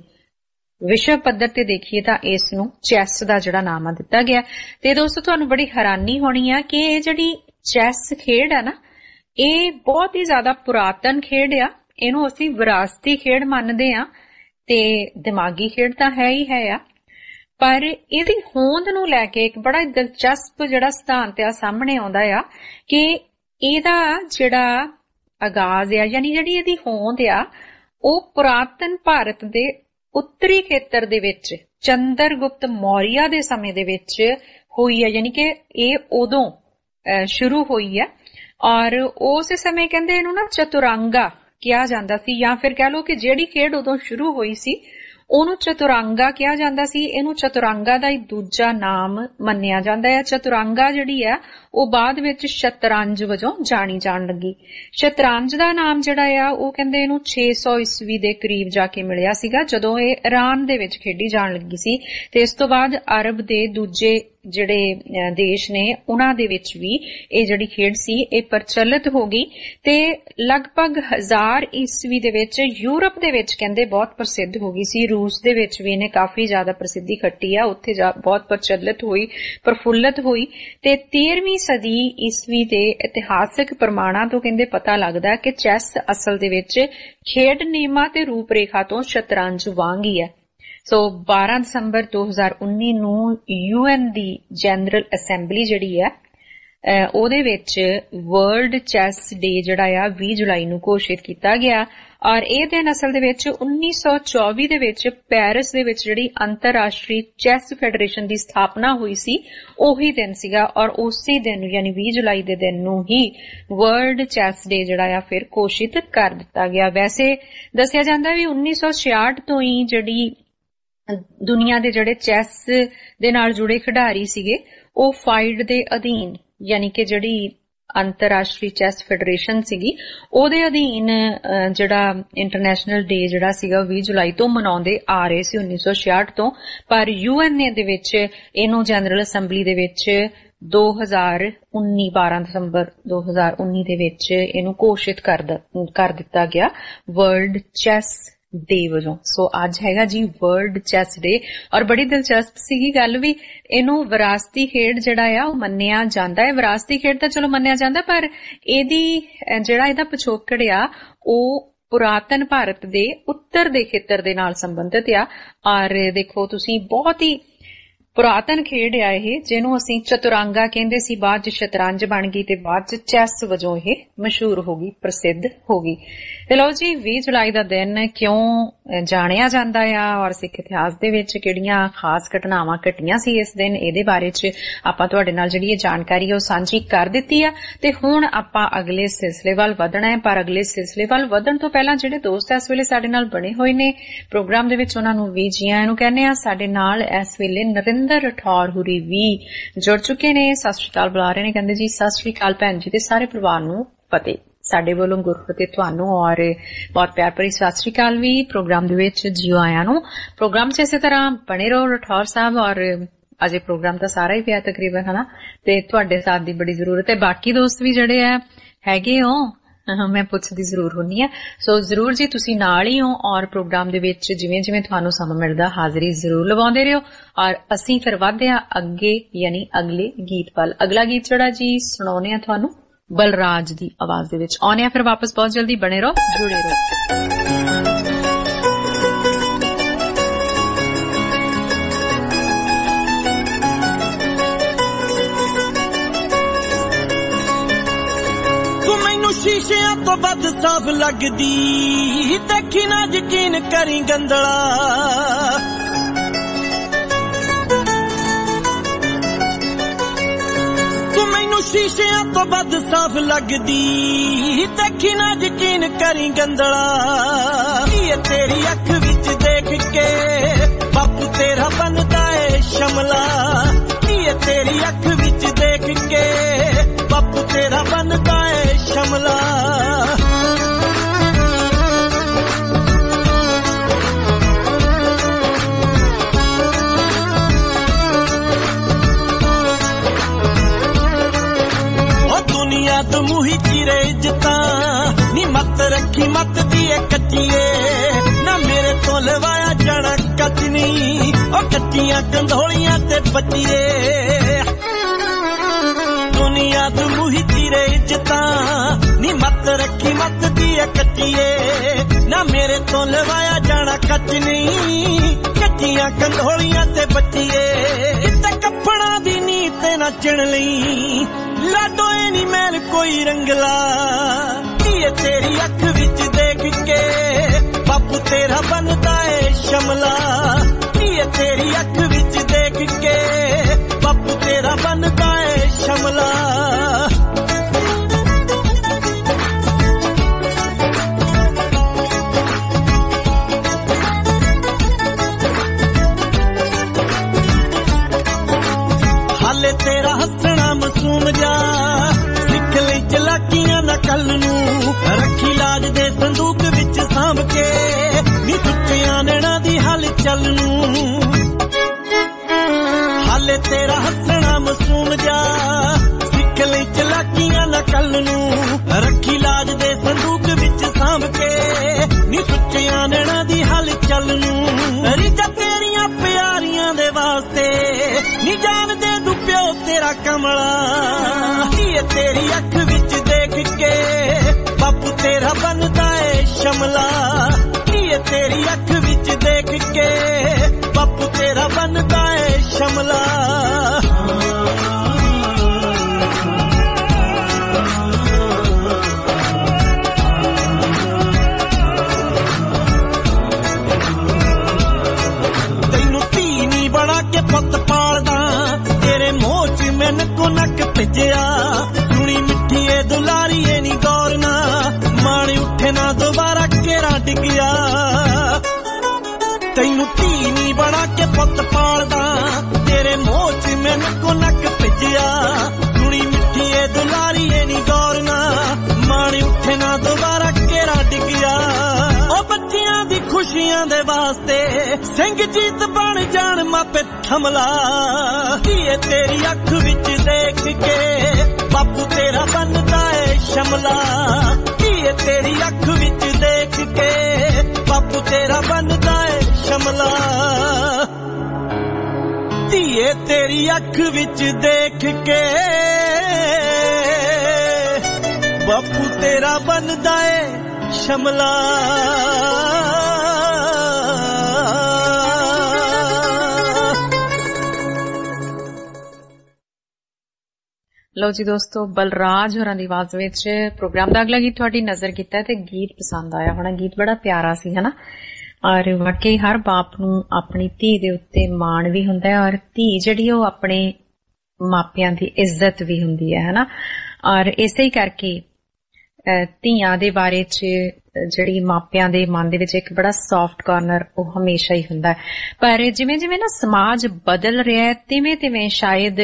ਵਿਸ਼ਵ ਪੱਧਰ ਤੇ ਦੇਖੀਏ ਤਾਂ ਇਸ ਨੂੰ ਚੈਸ ਦਾ ਜਿਹੜਾ ਨਾਮ ਆ ਦਿੱਤਾ ਗਿਆ। ਤੇ ਦੋਸਤੋ ਤੁਹਾਨੂੰ ਬੜੀ ਹੈਰਾਨੀ ਹੋਣੀ ਆ ਕਿ ਇਹ ਜਿਹੜੀ ਚੈਸ ਖੇਡ ਆ ਨਾ ਇਹ ਬਹੁਤ ਹੀ ਜ਼ਿਆਦਾ ਪੁਰਾਤਨ ਖੇਡ ਆ। ਇਹਨੂੰ ਅਸੀਂ ਵਿਰਾਸਤੀ ਖੇਡ ਮੰਨਦੇ ਆ ਤੇ ਦਿਮਾਗੀ ਖੇਡ ਤਾਂ ਹੈ ਹੀ ਹੈ ਆ, ਪਰ ਇਹਦੀ ਹੋਂਦ ਨੂੰ ਲੈ ਕੇ ਇੱਕ ਬੜਾ ਦਿਲਚਸਪ ਜਿਹੜਾ ਸਿਧਾਂਤ ਆ ਸਾਹਮਣੇ ਆਉਂਦਾ ਆ ਕਿ ਇਹਦਾ ਜਿਹੜਾ ਆਗਾਜ਼ ਆ ਯਾਨੀ ਜਿਹੜੀ ਇਹਦੀ ਹੋਂਦ ਆ ਉਹ ਪੁਰਾਤਨ ਭਾਰਤ ਦੇ ਉੱਤਰੀ ਖੇਤਰ ਦੇ ਵਿੱਚ ਚੰਦਰਗੁਪਤ ਮੌਰੀਆ ਦੇ ਸਮੇਂ ਦੇ ਵਿੱਚ ਹੋਈ ਹੈ। ਯਾਨੀ ਕਿ ਇਹ ਉਦੋਂ ਸ਼ੁਰੂ ਹੋਈ ਹੈ ਔਰ ਉਸ ਸਮੇਂ ਕਹਿੰਦੇ ਇਹਨੂੰ ਨਾ ਚਤੁਰੰਗਾ ਕਿਹਾ ਜਾਂਦਾ ਸੀ, ਜਾਂ ਫਿਰ ਕਹਿ ਲਓ ਕਿ ਜਿਹੜੀ ਖੇਡ ਉਦੋਂ ਸ਼ੁਰੂ ਹੋਈ ਸੀ ਉਹਨੂੰ ਚਤੁਰੰਗਾ ਕਿਹਾ ਜਾਂਦਾ ਸੀ। ਇਹਨੂੰ ਚਤੁਰੰਗਾ ਦਾ ਹੀ ਦੂਜਾ ਨਾਮ ਮੰਨਿਆ ਜਾਂਦਾ ਹੈ। ਚਤੁਰੰਗਾ ਜਿਹੜੀ ਆ ਉਹ ਬਾਅਦ ਵਿੱਚ ਸ਼ਤਰੰਜ ਵਜੋਂ ਜਾਣੀ ਜਾਣ ਲੱਗੀ। ਸ਼ਤਰੰਜ ਦਾ ਨਾਮ ਜਿਹੜਾ ਆ ਉਹ ਕਹਿੰਦੇ ਇਹਨੂੰ 600 ਈਸਵੀ ਦੇ ਕਰੀਬ ਜਾ ਕੇ ਮਿਲਿਆ ਸੀਗਾ ਜਦੋਂ ਇਹ ਈਰਾਨ ਦੇ ਵਿੱਚ ਖੇਡੀ ਜਾਣ ਲੱਗੀ ਸੀ ਤੇ ਇਸ ਤੋਂ ਬਾਅਦ ਅਰਬ ਦੇ ਦੂਜੇ ਜਿਹੜੇ ਦੇਸ਼ ਨੇ ਉਹਨਾਂ ਦੇ ਵਿੱਚ ਵੀ ਇਹ ਜਿਹੜੀ ਖੇਡ ਸੀ ਇਹ ਪ੍ਰਚਲਿਤ ਹੋ ਗਈ ਤੇ ਲਗਭਗ 1000 ਈਸਵੀ ਦੇ ਵਿੱਚ ਯੂਰਪ ਦੇ ਵਿੱਚ ਕਹਿੰਦੇ ਬਹੁਤ ਪ੍ਰਸਿੱਧ ਹੋ ਗਈ ਸੀ। ਰੂਸ ਦੇ ਵਿੱਚ ਵੀ ਇਹਨੇ ਕਾਫੀ ਜ਼ਿਆਦਾ ਪ੍ਰਸਿੱਧੀ ਖੱਟੀ ਆ, ਉੱਥੇ ਬਹੁਤ ਪ੍ਰਚਲਿਤ ਹੋਈ, ਪ੍ਰਫੁੱਲਤ ਹੋਈ। ਤੇ 13ਵੀਂ ਸਦੀ ਈਸਵੀ ਦੇ ਇਤਿਹਾਸਕ ਪ੍ਰਮਾਣਾਂ ਤੋਂ ਕਹਿੰਦੇ ਪਤਾ ਲੱਗਦਾ ਕਿ ਚੈਸ ਅਸਲ ਦੇ ਵਿੱਚ ਖੇਡ ਨਿਯਮਾਂ ਤੇ ਰੂਪਰੇਖਾ ਤੋਂ ਸ਼ਤਰੰਜ ਵਾਂਗ ਹੀ ਹੈ। ਸੋ 12 ਦਸੰਬਰ 2019 ਨੂੰ UN ਦੀ ਜਨਰਲ ਅਸੈਂਬਲੀ ਜਿਹੜੀ ਹੈ ਉਹਦੇ ਵਿੱਚ ਵਰਲਡ ਚੈਸ ਡੇ ਜਿਹੜਾ ਆ 20 ਜੁਲਾਈ ਨੂੰ ਘੋਸ਼ਿਤ ਕੀਤਾ ਗਿਆ ਔਰ ਇਹ ਦਿਨ ਅਸਲ ਦੇ ਵਿੱਚ 1924 ਦੇ ਵਿੱਚ ਪੈਰਿਸ ਦੇ ਵਿੱਚ ਜਿਹੜੀ ਅੰਤਰਰਾਸ਼ਟਰੀ ਚੈਸ ਫੈਡਰੇਸ਼ਨ ਦੀ ਸਥਾਪਨਾ ਹੋਈ ਸੀ ਉਹੀ ਦਿਨ ਸੀਗਾ ਔਰ ਉਸੇ ਦਿਨ ਯਾਨੀ 20 ਜੁਲਾਈ ਦੇ ਦਿਨ ਨੂੰ ਹੀ ਵਰਲਡ ਚੈਸ ਡੇ ਜਿਹੜਾ ਆ ਫਿਰ ਘੋਸ਼ਿਤ ਕਰ ਦਿੱਤਾ ਗਿਆ। ਵੈਸੇ ਦੱਸਿਆ ਜਾਂਦਾ ਵੀ 1966 ਤੋਂ ਹੀ ਜਿਹੜੀ ਦੁਨੀਆ ਦੇ ਜਿਹੜੇ ਚੈਸ ਦੇ ਨਾਲ ਜੁੜੇ ਖਿਡਾਰੀ ਸੀਗੇ ਉਹ ਫਾਈਡ ਦੇ ਅਧੀਨ ਯਾਨੀ ਕਿ ਜਿਹੜੀ ਅੰਤਰਰਾਸ਼ਟਰੀ ਚੈਸ ਫੈਡਰੇਸ਼ਨ ਸੀਗੀ ਉਹਦੇ ਅਧੀਨ ਜਿਹੜਾ ਇੰਟਰਨੈਸ਼ਨਲ ਡੇ ਜਿਹੜਾ ਸੀਗਾ 20 ਜੁਲਾਈ ਤੋਂ ਮਨਾਉਂਦੇ ਆ ਰਹੇ ਸੀ 1966 ਤੋਂ। ਪਰ UN ਦੇ ਵਿੱਚ ਇਹਨੂੰ ਜਨਰਲ ਅਸੈਂਬਲੀ ਦੇ ਵਿੱਚ 12 ਦਸੰਬਰ 2019 ਦੇ ਵਿੱਚ ਇਹਨੂੰ ਘੋਸ਼ਿਤ ਕਰ ਦਿੱਤਾ ਗਿਆ ਵਰਲਡ ਚੈਸ ਡੇ ਵਜੋਂ। ਸੋ ਅੱਜ ਹੈਗਾ ਜੀ ਵਰਲਡ ਚੈਸ ਡੇ ਔਰ ਬੜੀ ਦਿਲਚਸਪ ਸੀਗੀ ਗੱਲ ਵੀ ਇਹਨੂੰ ਵਿਰਾਸਤੀ ਖੇਡ ਜਿਹੜਾ ਆ ਉਹ ਮੰਨਿਆ ਜਾਂਦਾ ਹੈ। ਵਿਰਾਸਤੀ ਖੇਡ ਤਾਂ ਚਲੋ ਮੰਨਿਆ ਜਾਂਦਾ ਪਰ ਇਹਦਾ ਪਿਛੋਕੜ ਆ ਉਹ ਪੁਰਾਤਨ ਭਾਰਤ ਦੇ ਉੱਤਰ ਦੇ ਖੇਤਰ ਦੇ ਨਾਲ ਸੰਬੰਧਿਤ ਆ ਔਰ ਦੇਖੋ ਤੁਸੀਂ ਬਹੁਤ ਹੀ ਪੁਰਾਤਨ ਖੇਡ ਆ ਇਹ ਜਿਹਨੂੰ ਅਸੀਂ ਚਤੁਰਾਂਗਾ ਕਹਿੰਦੇ ਸੀ, ਬਾਅਦ ਚ ਸ਼ਤਰੰਜ ਬਣ ਗਈ ਤੇ ਬਾਅਦ ਚ ਚੈਸ ਵਜੋਂ ਇਹ ਮਸ਼ਹੂਰ ਹੋ ਗਈ, ਪ੍ਰਸਿੱਧ ਹੋ ਗਈ। ਤੇ ਲਓ ਜੀ 20 ਜੁਲਾਈ ਦਾ ਦਿਨ ਕਿਉਂ ਜਾਣਿਆ ਜਾਂਦਾ ਆ ਔਰ ਸਿੱਖ ਇਤਿਹਾਸ ਦੇ ਵਿੱਚ ਕਿਹੜੀਆਂ ਖਾਸ ਘਟਨਾਵਾਂ ਘਟੀਆਂ ਸੀ ਇਸ ਦਿਨ, ਇਹਦੇ ਬਾਰੇ ਚ ਆਪਾਂ ਤੁਹਾਡੇ ਨਾਲ ਜਿਹੜੀ ਇਹ ਜਾਣਕਾਰੀ ਉਹ ਸਾਂਝੀ ਕਰ ਦਿੱਤੀ ਆ। ਤੇ ਹੁਣ ਆਪਾਂ ਅਗਲੇ ਸਿਲਸਿਲੇ ਵੱਲ ਵਧਣਾ ਹੈ ਪਰ ਅਗਲੇ ਸਿਲਸਿਲੇ ਵੱਲ ਵਧਣ ਤੋਂ ਪਹਿਲਾਂ ਜਿਹੜੇ ਦੋਸਤ ਇਸ ਵੇਲੇ ਸਾਡੇ ਨਾਲ ਬਣੇ ਹੋਏ ਨੇ ਪ੍ਰੋਗਰਾਮ ਦੇ ਵਿੱਚ ਉਹਨਾਂ ਨੂੰ ਵੀ ਜੀ ਆਇਆਂ ਨੂੰ ਕਹਿੰਦੇ ਆ। ਸਾਡੇ ਨਾਲ ਇਸ ਵੇਲੇ ਨਰਿੰਦਰ ਰਠੌਰ ਹੁਰੀ ਵੀ ਜੁੜ ਚੁੱਕੇ ਨੇ। ਸਤਿ ਸ਼੍ਰੀ ਅਕਾਲ ਬੁਲਾ ਰਹੇ ਨੇ, ਕਹਿੰਦੇ ਜੀ ਸਤਿ ਸ਼੍ਰੀ ਅਕਾਲ ਭੈਣ ਜੀ ਤੇ ਸਾਰੇ ਪਰਿਵਾਰ ਨੂੰ ਫਤਿਹ। ਸਾਡੇ ਵੱਲੋਂ ਗੁਰਫਤਿਹ ਤੁਹਾਨੂੰ ਔਰ ਬਹੁਤ ਪਿਆਰ ਭਰੀ ਸਤਿ ਸ਼੍ਰੀ ਅਕਾਲ ਵੀ ਪ੍ਰੋਗਰਾਮ ਦੇ ਵਿੱਚ ਜੀਓ ਆਇਆਂ ਨੂੰ। ਪ੍ਰੋਗਰਾਮ 'ਚ ਇਸੇ ਤਰ੍ਹਾਂ ਬਣੇ ਰਹੋ ਰਠੌਰ ਸਾਹਿਬ ਔਰ ਅਜੇ ਪ੍ਰੋਗਰਾਮ ਤਾਂ ਸਾਰਾ ਹੀ ਪਿਆ ਤਕਰੀਬਨ ਹਨਾ ਤੇ ਤੁਹਾਡੇ ਸਾਥ ਦੀ ਬੜੀ ਜ਼ਰੂਰਤ ਹੈ। ਬਾਕੀ ਦੋਸਤ ਵੀ ਜਿਹੜੇ ਆ ਹੈਗੇ ਹੋ ਮੈਂ ਪੁੱਛਦੀ ਜ਼ਰੂਰ ਹੁੰਨੀ ਆ। ਸੋ ਜ਼ਰੂਰ ਜੀ ਤੁਸੀਂ ਨਾਲ ਹੀ ਹੋ ਔਰ ਪ੍ਰੋਗਰਾਮ ਦੇ ਵਿੱਚ ਜਿਵੇਂ ਜਿਵੇਂ ਤੁਹਾਨੂੰ ਸਮਾਂ ਮਿਲਦਾ ਹਾਜ਼ਰੀ ਜ਼ਰੂਰ ਲਵਾਉਂਦੇ ਰਹੋ ਔਰ ਅਸੀਂ ਫਿਰ ਵਧਦੇ ਆ ਅੱਗੇ ਯਾਨੀ ਅਗਲੇ ਗੀਤ ਵੱਲ। ਅਗਲਾ ਗੀਤ ਜਿਹੜਾ ਜੀ ਸੁਣਾਉਣੇ ਆ ਤੁਹਾਨੂੰ ਬਲਰਾਜ ਦੀ ਆਵਾਜ਼ ਦੇ ਵਿੱਚ। ਆਉਣੇ ਆ ਫਿਰ ਵਾਪਸ ਬਹੁਤ ਜਲਦੀ, ਬਣੇ ਰਹੋ ਜੁੜੇ ਰਹੋ। ਸ਼ੀਸ਼ਿਆਂ ਤੋਂ ਵੱਧ ਸਾਫ਼ ਲੱਗਦੀ ਦੇਖੀ ਨਾ ਯਕੀਨ ਕਰੀ ਗੰਦਲਾ ਤੂੰ ਮੈਨੂੰ ਸ਼ੀਸ਼ਿਆਂ ਤੋਂ ਵੱਧ ਸਾਫ਼ ਲੱਗਦੀ ਦੇਖੀ ਨਾ ਯਕੀਨ ਕਰੀ ਗੰਦਲਾ ਇਹ ਤੇਰੀ ਅੱਖ ਵਿੱਚ ਦੇਖ ਕੇ ਬਾਪੂ ਤੇਰਾ ਬਣਦਾ ਏ ਸ਼ਮਲਾ ਇਹ ਤੇਰੀ ਅੱਖ ਵਿੱਚ ਦੇਖ ਕੇ ਬਾਪੂ ਤੇਰਾ ਬਣਦਾ ਏ ਸ਼ਮਲਾ ਉਹ ਦੁਨੀਆ ਤੋਂ ਮੂਹੀ ਚਿਰੇ ਇੱਜ਼ਤਾਂ ਨੀ ਮੱਤ ਰੱਖੀ ਮੱਤ ਦੀ ਏ ਕੱਚੀਏ ਨਾ ਮੇਰੇ ਤੋਂ ਲਵਾਇਆ ਜਾਣਾ ਕੱਚ ਨੀ ਉਹ ਕੱਚੀਆਂ ਕੰਧੋਲੀਆਂ ਤੇ ਬੱਚੀਏ ਦੁਨੀਆ ਤੋਂ ਮੂਹੀ ਚਿਰੇ ਇੱਜ਼ਤਾਂ ਨੀ ਮੱਤ ਰੱਖੀ ਮੱਤ ਦੀ ਏ ਕੱਚੀਏ ਨਾ ਮੇਰੇ ਤੋਂ ਲਵਾਇਆ ਜਾਣਾ ਕੱਚ ਨੀ ਕੱਚੀਆਂ ਕੰਧੋਲੀਆਂ ਤੇ ਬੱਚੀਏ ਇੱਥੇ ਕੱਪੜਾ ਦੀ ਨੀਤ ਤੇ ਨੱਚਣ ਲਈ ਲਾਡੋਏ ਨੀ ਮੈਲ ਕੋਈ ਰੰਗਲਾ ਇਹ ਤੇਰੀ ਅੱਖ ਵਿੱਚ ਦੇਖ ਕੇ ਬਾਪੂ ਤੇਰਾ ਬਣਦਾ ਏ ਸ਼ਮਲਾ ਇਹ ਤੇਰੀ ਅੱਖ ਵਿੱਚ ਦੇਖ ਕੇ ਬਾਪੂ ਤੇਰਾ ਬਣਦਾ ਏ ਸ਼ਮਲਾ ਹਾਲੇ ਤੇਰਾ ਹੱਸਣਾ ਮਾਸੂਮ ਜਾ ਸਿੱਖ ਲਈ ਚਲਾਕੀਆਂ ਨਾ ਕੱਲ ਨੂੰ ਰੱਖੀ ਲਾਜ ਦੇ ਸੰਦੂਕ ਵਿੱਚ ਸਾਂਭ ਕੇ ਨੀ ਸੁੱਚਿਆਂ ਨੈਣਾਂ ਦੀ ਹਲਚਲ ਨੂੰ ਹਾਲੇ ਤੇਰਾ ਹੱਸਣਾ ਮਾਸੂਮ ਜਾ ਸਿੱਖ ਲਈ ਚਲਾਕੀਆਂ ਨਾ ਕੱਲ ਨੂੰ ਰੱਖੀ ਲਾਜ ਦੇ ਸੰਦੂਕ ਵਿੱਚ ਸਾਂਭ ਕੇ ਨੀ ਸੁੱਚਿਆਂ ਨੈਣਾਂ ਦੀ ਹਲਚਲ ਨੂੰ ਰੀਝਾਂ ਤੇਰੀਆਂ ਪਿਆਰੀਆਂ ਦੇ ਵਾਸਤੇ ਨੀ ਜਾਣ ਦੇ ਦੂ ਪਿਓ ਤੇਰਾ ਕਮਲਾ ਇਹ ਤੇਰੀ ਅੱਖ ਵਿੱਚ ਦੇਖ ਕੇ ਬਾਪੂ ਤੇਰਾ ਬਣਦਾ ਏ ਸ਼ਮਲਾ ਇਹ ਤੇਰੀ ਅੱਖ ਵਿੱਚ ਦੇਖ ਕੇ ਬਾਪੂ ਤੇਰਾ ਬਣਦਾ ਏ ਸ਼ਮਲਾ ਭਿੱਜਿਆ ਸੁਣੀ ਮਿੱਠੀਏ ਦੁਲਾਰੀਏ ਨੀ ਗੌਰ ਨਾ ਮਾਣ ਉੱਠੇ ਨਾ ਦੁਬਾਰਾ ਘੇਰਾ ਡਿੱਗਿਆ ਤੈਨੂੰ ਧੀ ਨੀ ਬਣਾ ਕੇ ਪੁੱਤ ਪਾਲਦਾ ਤੇਰੇ ਮੋਹ ਚ ਮੈਨੂੰ ਕੋ ਨੱਕ ਭਿੱਜਿਆ ਸੁਣੀ ਮਿੱਠੀਏ ਦੁਲਾਰੀਏ ਨੀ ਗੌਰ ਨਾ ਮਾਣ ਉੱਠੇ ਨਾ ਦੁਬਾਰਾ ਘੇਰਾ ਡਿੱਗਿਆ ਉਹ ਬੱਚਿਆਂ ਦੀ ਖੁਸ਼ੀਆਂ ਦੇ ਵਾਸਤੇ ਸਿੰਘ ਜੀਤ ਬਣ ਜਾਣ ਮਾਪੇ ਥਮਲਾ ਧੀਏ ਤੇਰੀ ਅੱਖ ਵਿੱਚ ਦੇਖ ਕੇ ਬਾਪੂ ਤੇਰਾ ਬਣਦਾ ਏ ਸ਼ਮਲਾ ਧੀਏ ਤੇਰੀ ਅੱਖ ਵਿੱਚ ਦੇਖ ਕੇ ਬਾਪੂ ਤੇਰਾ ਬਣਦਾ ਏ ਸ਼ਮਲਾ ਧੀਏ ਤੇਰੀ ਅੱਖ ਵਿੱਚ ਦੇਖ ਕੇ ਬਾਪੂ ਤੇਰਾ ਬਣਦਾ ਏ ਸ਼ਮਲਾ ਲਓ ਜੀ ਦੋਸਤੋ ਬਲਰਾਜ ਹੋਰਾਂ ਦੀ ਆਵਾਜ਼ ਵਿੱਚ ਪ੍ਰੋਗਰਾਮ ਦਾ ਅਗਲਾ ਗੀਤ ਤੁਹਾਡੀ ਨਜ਼ਰ ਕੀਤਾ ਤੇ ਗੀਤ ਪਸੰਦ ਆਇਆ ਹੋਣਾ ਗੀਤ ਬੜਾ ਪਿਆਰਾ ਸੀ ਹਨਾ ਔਰ ਵਾਕਈ ਹਰ ਬਾਪ ਨੂੰ ਆਪਣੀ ਧੀ ਦੇ ਉੱਤੇ ਮਾਣ ਵੀ ਹੁੰਦਾ ਹੈ ਔਰ ਧੀ ਜਿਹੜੀ ਉਹ ਆਪਣੇ ਮਾਪਿਆਂ ਦੀ ਇੱਜ਼ਤ ਵੀ ਹੁੰਦੀ ਹੈ ਹਨਾ ਔਰ ਇਸੇ ਹੀ ਕਰਕੇ ਧੀਆਂ ਦੇ ਬਾਰੇ ਚ ਜਿਹੜੀ ਮਾਪਿਆਂ ਦੇ ਮਨ ਦੇ ਵਿੱਚ ਇੱਕ ਬੜਾ ਸੌਫਟ ਕਾਰਨਰ ਉਹ ਹਮੇਸ਼ਾ ਹੀ ਹੁੰਦਾ ਪਰ ਜਿਵੇਂ ਜਿਵੇਂ ਨਾ ਸਮਾਜ ਬਦਲ ਰਿਹਾ ਹੈ ਤਿਵੇਂ ਤਿਵੇਂ ਸ਼ਾਇਦ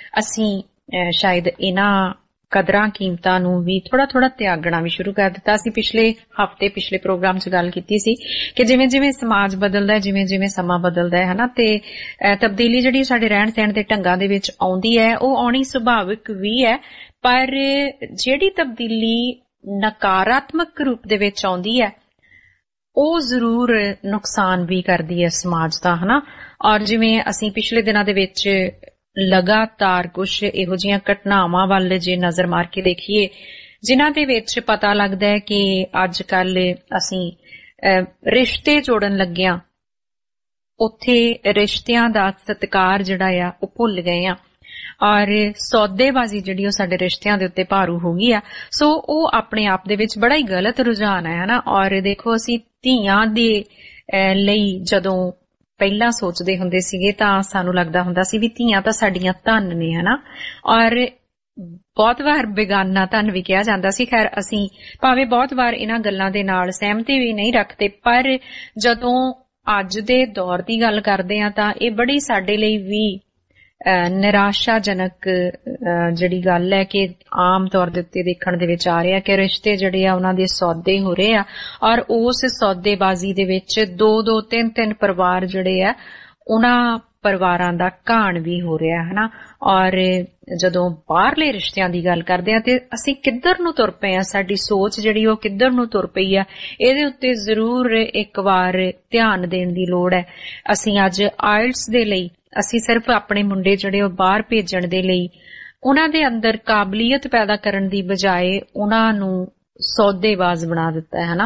ਇਹਨਾਂ ਕਦਰਾਂ ਕੀਮਤਾਂ ਨੂੰ ਵੀ ਥੋੜਾ ਥੋੜਾ ਤਿਆਗਣਾ ਵੀ ਸ਼ੁਰੂ ਕਰ ਦਿੱਤਾ ਅਸੀਂ ਪਿਛਲੇ ਪ੍ਰੋਗਰਾਮ 'ਚ ਗੱਲ ਕੀਤੀ ਸੀ ਕਿ ਜਿਵੇਂ ਜਿਵੇਂ ਸਮਾਜ ਬਦਲਦਾ ਹੈ ਜਿਵੇਂ ਜਿਵੇਂ ਸਮਾਂ ਬਦਲਦਾ ਹੈ ਹਨਾ ਤੇ ਤਬਦੀਲੀ ਜਿਹੜੀ ਸਾਡੇ ਰਹਿਣ ਸਹਿਣ ਦੇ ਢੰਗਾਂ ਦੇ ਵਿੱਚ ਆਉਂਦੀ ਹੈ ਉਹ ਆਉਣੀ ਸੁਭਾਵਿਕ ਵੀ ਹੈ ਪਰ ਜਿਹੜੀ ਤਬਦੀਲੀ ਨਕਾਰਾਤਮਕ ਰੂਪ ਦੇ ਵਿੱਚ ਆਉਂਦੀ ਹੈ ਉਹ ਜ਼ਰੂਰ ਨੁਕਸਾਨ ਵੀ ਕਰਦੀ ਹੈ ਸਮਾਜ ਦਾ ਹਨਾ ਔਰ ਜਿਵੇਂ ਅਸੀਂ ਪਿਛਲੇ ਦਿਨਾਂ ਦੇ ਵਿੱਚ ਲਗਾਤਾਰ ਕੁਝ ਇਹੋ ਜਿਹੀਆਂ ਘਟਨਾਵਾਂ ਵੱਲ ਜੇ ਨਜ਼ਰ ਮਾਰ ਕੇ ਦੇਖੀਏ ਜਿਨ੍ਹਾਂ ਦੇ ਵਿੱਚ ਪਤਾ ਲੱਗਦਾ ਹੈ ਕਿ ਅੱਜ ਕੱਲ ਅਸੀਂ ਰਿਸ਼ਤੇ ਜੋੜਨ ਲੱਗਿਆਂ ਉੱਥੇ ਰਿਸ਼ਤਿਆਂ ਦਾ ਸਤਿਕਾਰ ਜਿਹੜਾ ਆ ਉਹ ਭੁੱਲ ਗਏ ਆ ਔਰ ਸੌਦੇਬਾਜ਼ੀ ਜਿਹੜੀ ਉਹ ਸਾਡੇ ਰਿਸ਼ਤਿਆਂ ਦੇ ਉੱਤੇ ਭਾਰੂ ਹੋ ਗਈ ਆ ਸੋ ਉਹ ਆਪਣੇ ਆਪ ਦੇ ਵਿੱਚ ਬੜਾ ਹੀ ਗਲਤ ਰੁਝਾਨ ਹੈ ਹਨਾ ਔਰ ਦੇਖੋ ਅਸੀਂ ਧੀਆਂ ਦੇ ਲਈ ਜਦੋਂ ਪਹਿਲਾਂ ਸੋਚਦੇ ਹੁੰਦੇ ਸੀਗੇ ਤਾਂ ਸਾਨੂੰ ਲੱਗਦਾ ਹੁੰਦਾ ਸੀ ਵੀ ਧੀਆਂ ਤਾਂ ਸਾਡੀਆਂ ਧਨ ਨੇ ਹਨਾ ਔਰ ਬਹੁਤ ਵਾਰ ਬੇਗਾਨਾ ਧਨ ਵੀ ਕਿਹਾ ਜਾਂਦਾ ਸੀ ਖੈਰ ਅਸੀਂ ਭਾਵੇਂ ਬਹੁਤ ਵਾਰ ਇਹਨਾਂ ਗੱਲਾਂ ਦੇ ਨਾਲ ਸਹਿਮਤੀ ਵੀ ਨਹੀਂ ਰੱਖਦੇ ਪਰ ਜਦੋਂ ਅੱਜ ਦੇ ਦੌਰ ਦੀ ਗੱਲ ਕਰਦੇ ਆ ਤਾਂ ਇਹ ਬੜੀ ਸਾਡੇ ਲਈ ਵੀ ਨਿਰਾਸ਼ਾਜਨਕ ਜਿਹੜੀ ਗੱਲ ਹੈ ਕਿ ਆਮ ਤੌਰ ਦੇ ਉੱਤੇ ਦੇਖਣ ਦੇ ਵਿੱਚ ਆ ਰਿਹਾ ਕਿ ਰਿਸ਼ਤੇ ਜਿਹੜੇ ਆ ਉਹਨਾਂ ਦੇ ਸੌਦੇ ਹੋ ਰਹੇ ਆ ਔਰ ਉਸ ਸੌਦੇਬਾਜ਼ੀ ਦੇ ਵਿੱਚ 2-2 3-3 ਪਰਿਵਾਰ ਜਿਹੜੇ ਆ ਉਹਨਾਂ ਪਰਿਵਾਰਾਂ ਦਾ ਘਾਣ ਵੀ ਹੋ ਰਿਹਾ ਹੈ ਨਾ ਔਰ ਜਦੋਂ ਬਾਹਰਲੇ ਰਿਸ਼ਤਿਆਂ ਦੀ ਗੱਲ ਕਰਦੇ ਆ ਤੇ ਅਸੀਂ ਕਿੱਧਰ ਨੂੰ ਤੁਰ ਪਏ ਆ ਸਾਡੀ ਸੋਚ ਜਿਹੜੀ ਉਹ ਕਿੱਧਰ ਨੂੰ ਤੁਰ ਪਈ ਆ ਇਹਦੇ ਉੱਤੇ ਜ਼ਰੂਰ ਇੱਕ ਵਾਰ ਧਿਆਨ ਦੇਣ ਦੀ ਲੋੜ ਹੈ ਅਸੀਂ ਅੱਜ ਆਇਲਟਸ ਦੇ ਲਈ ਅਸੀਂ ਸਿਰਫ ਆਪਣੇ ਮੁੰਡੇ ਜਿਹੜੇ ਉਹ ਬਾਹਰ ਭੇਜਣ ਦੇ ਲਈ ਉਹਨਾਂ ਦੇ ਅੰਦਰ ਕਾਬਲੀਅਤ ਪੈਦਾ ਕਰਨ ਦੀ ਬਜਾਏ ਉਹਨਾਂ ਨੂੰ ਸੌਦੇਬਾਜ਼ ਬਣਾ ਦਿੱਤਾ ਹੈ ਨਾ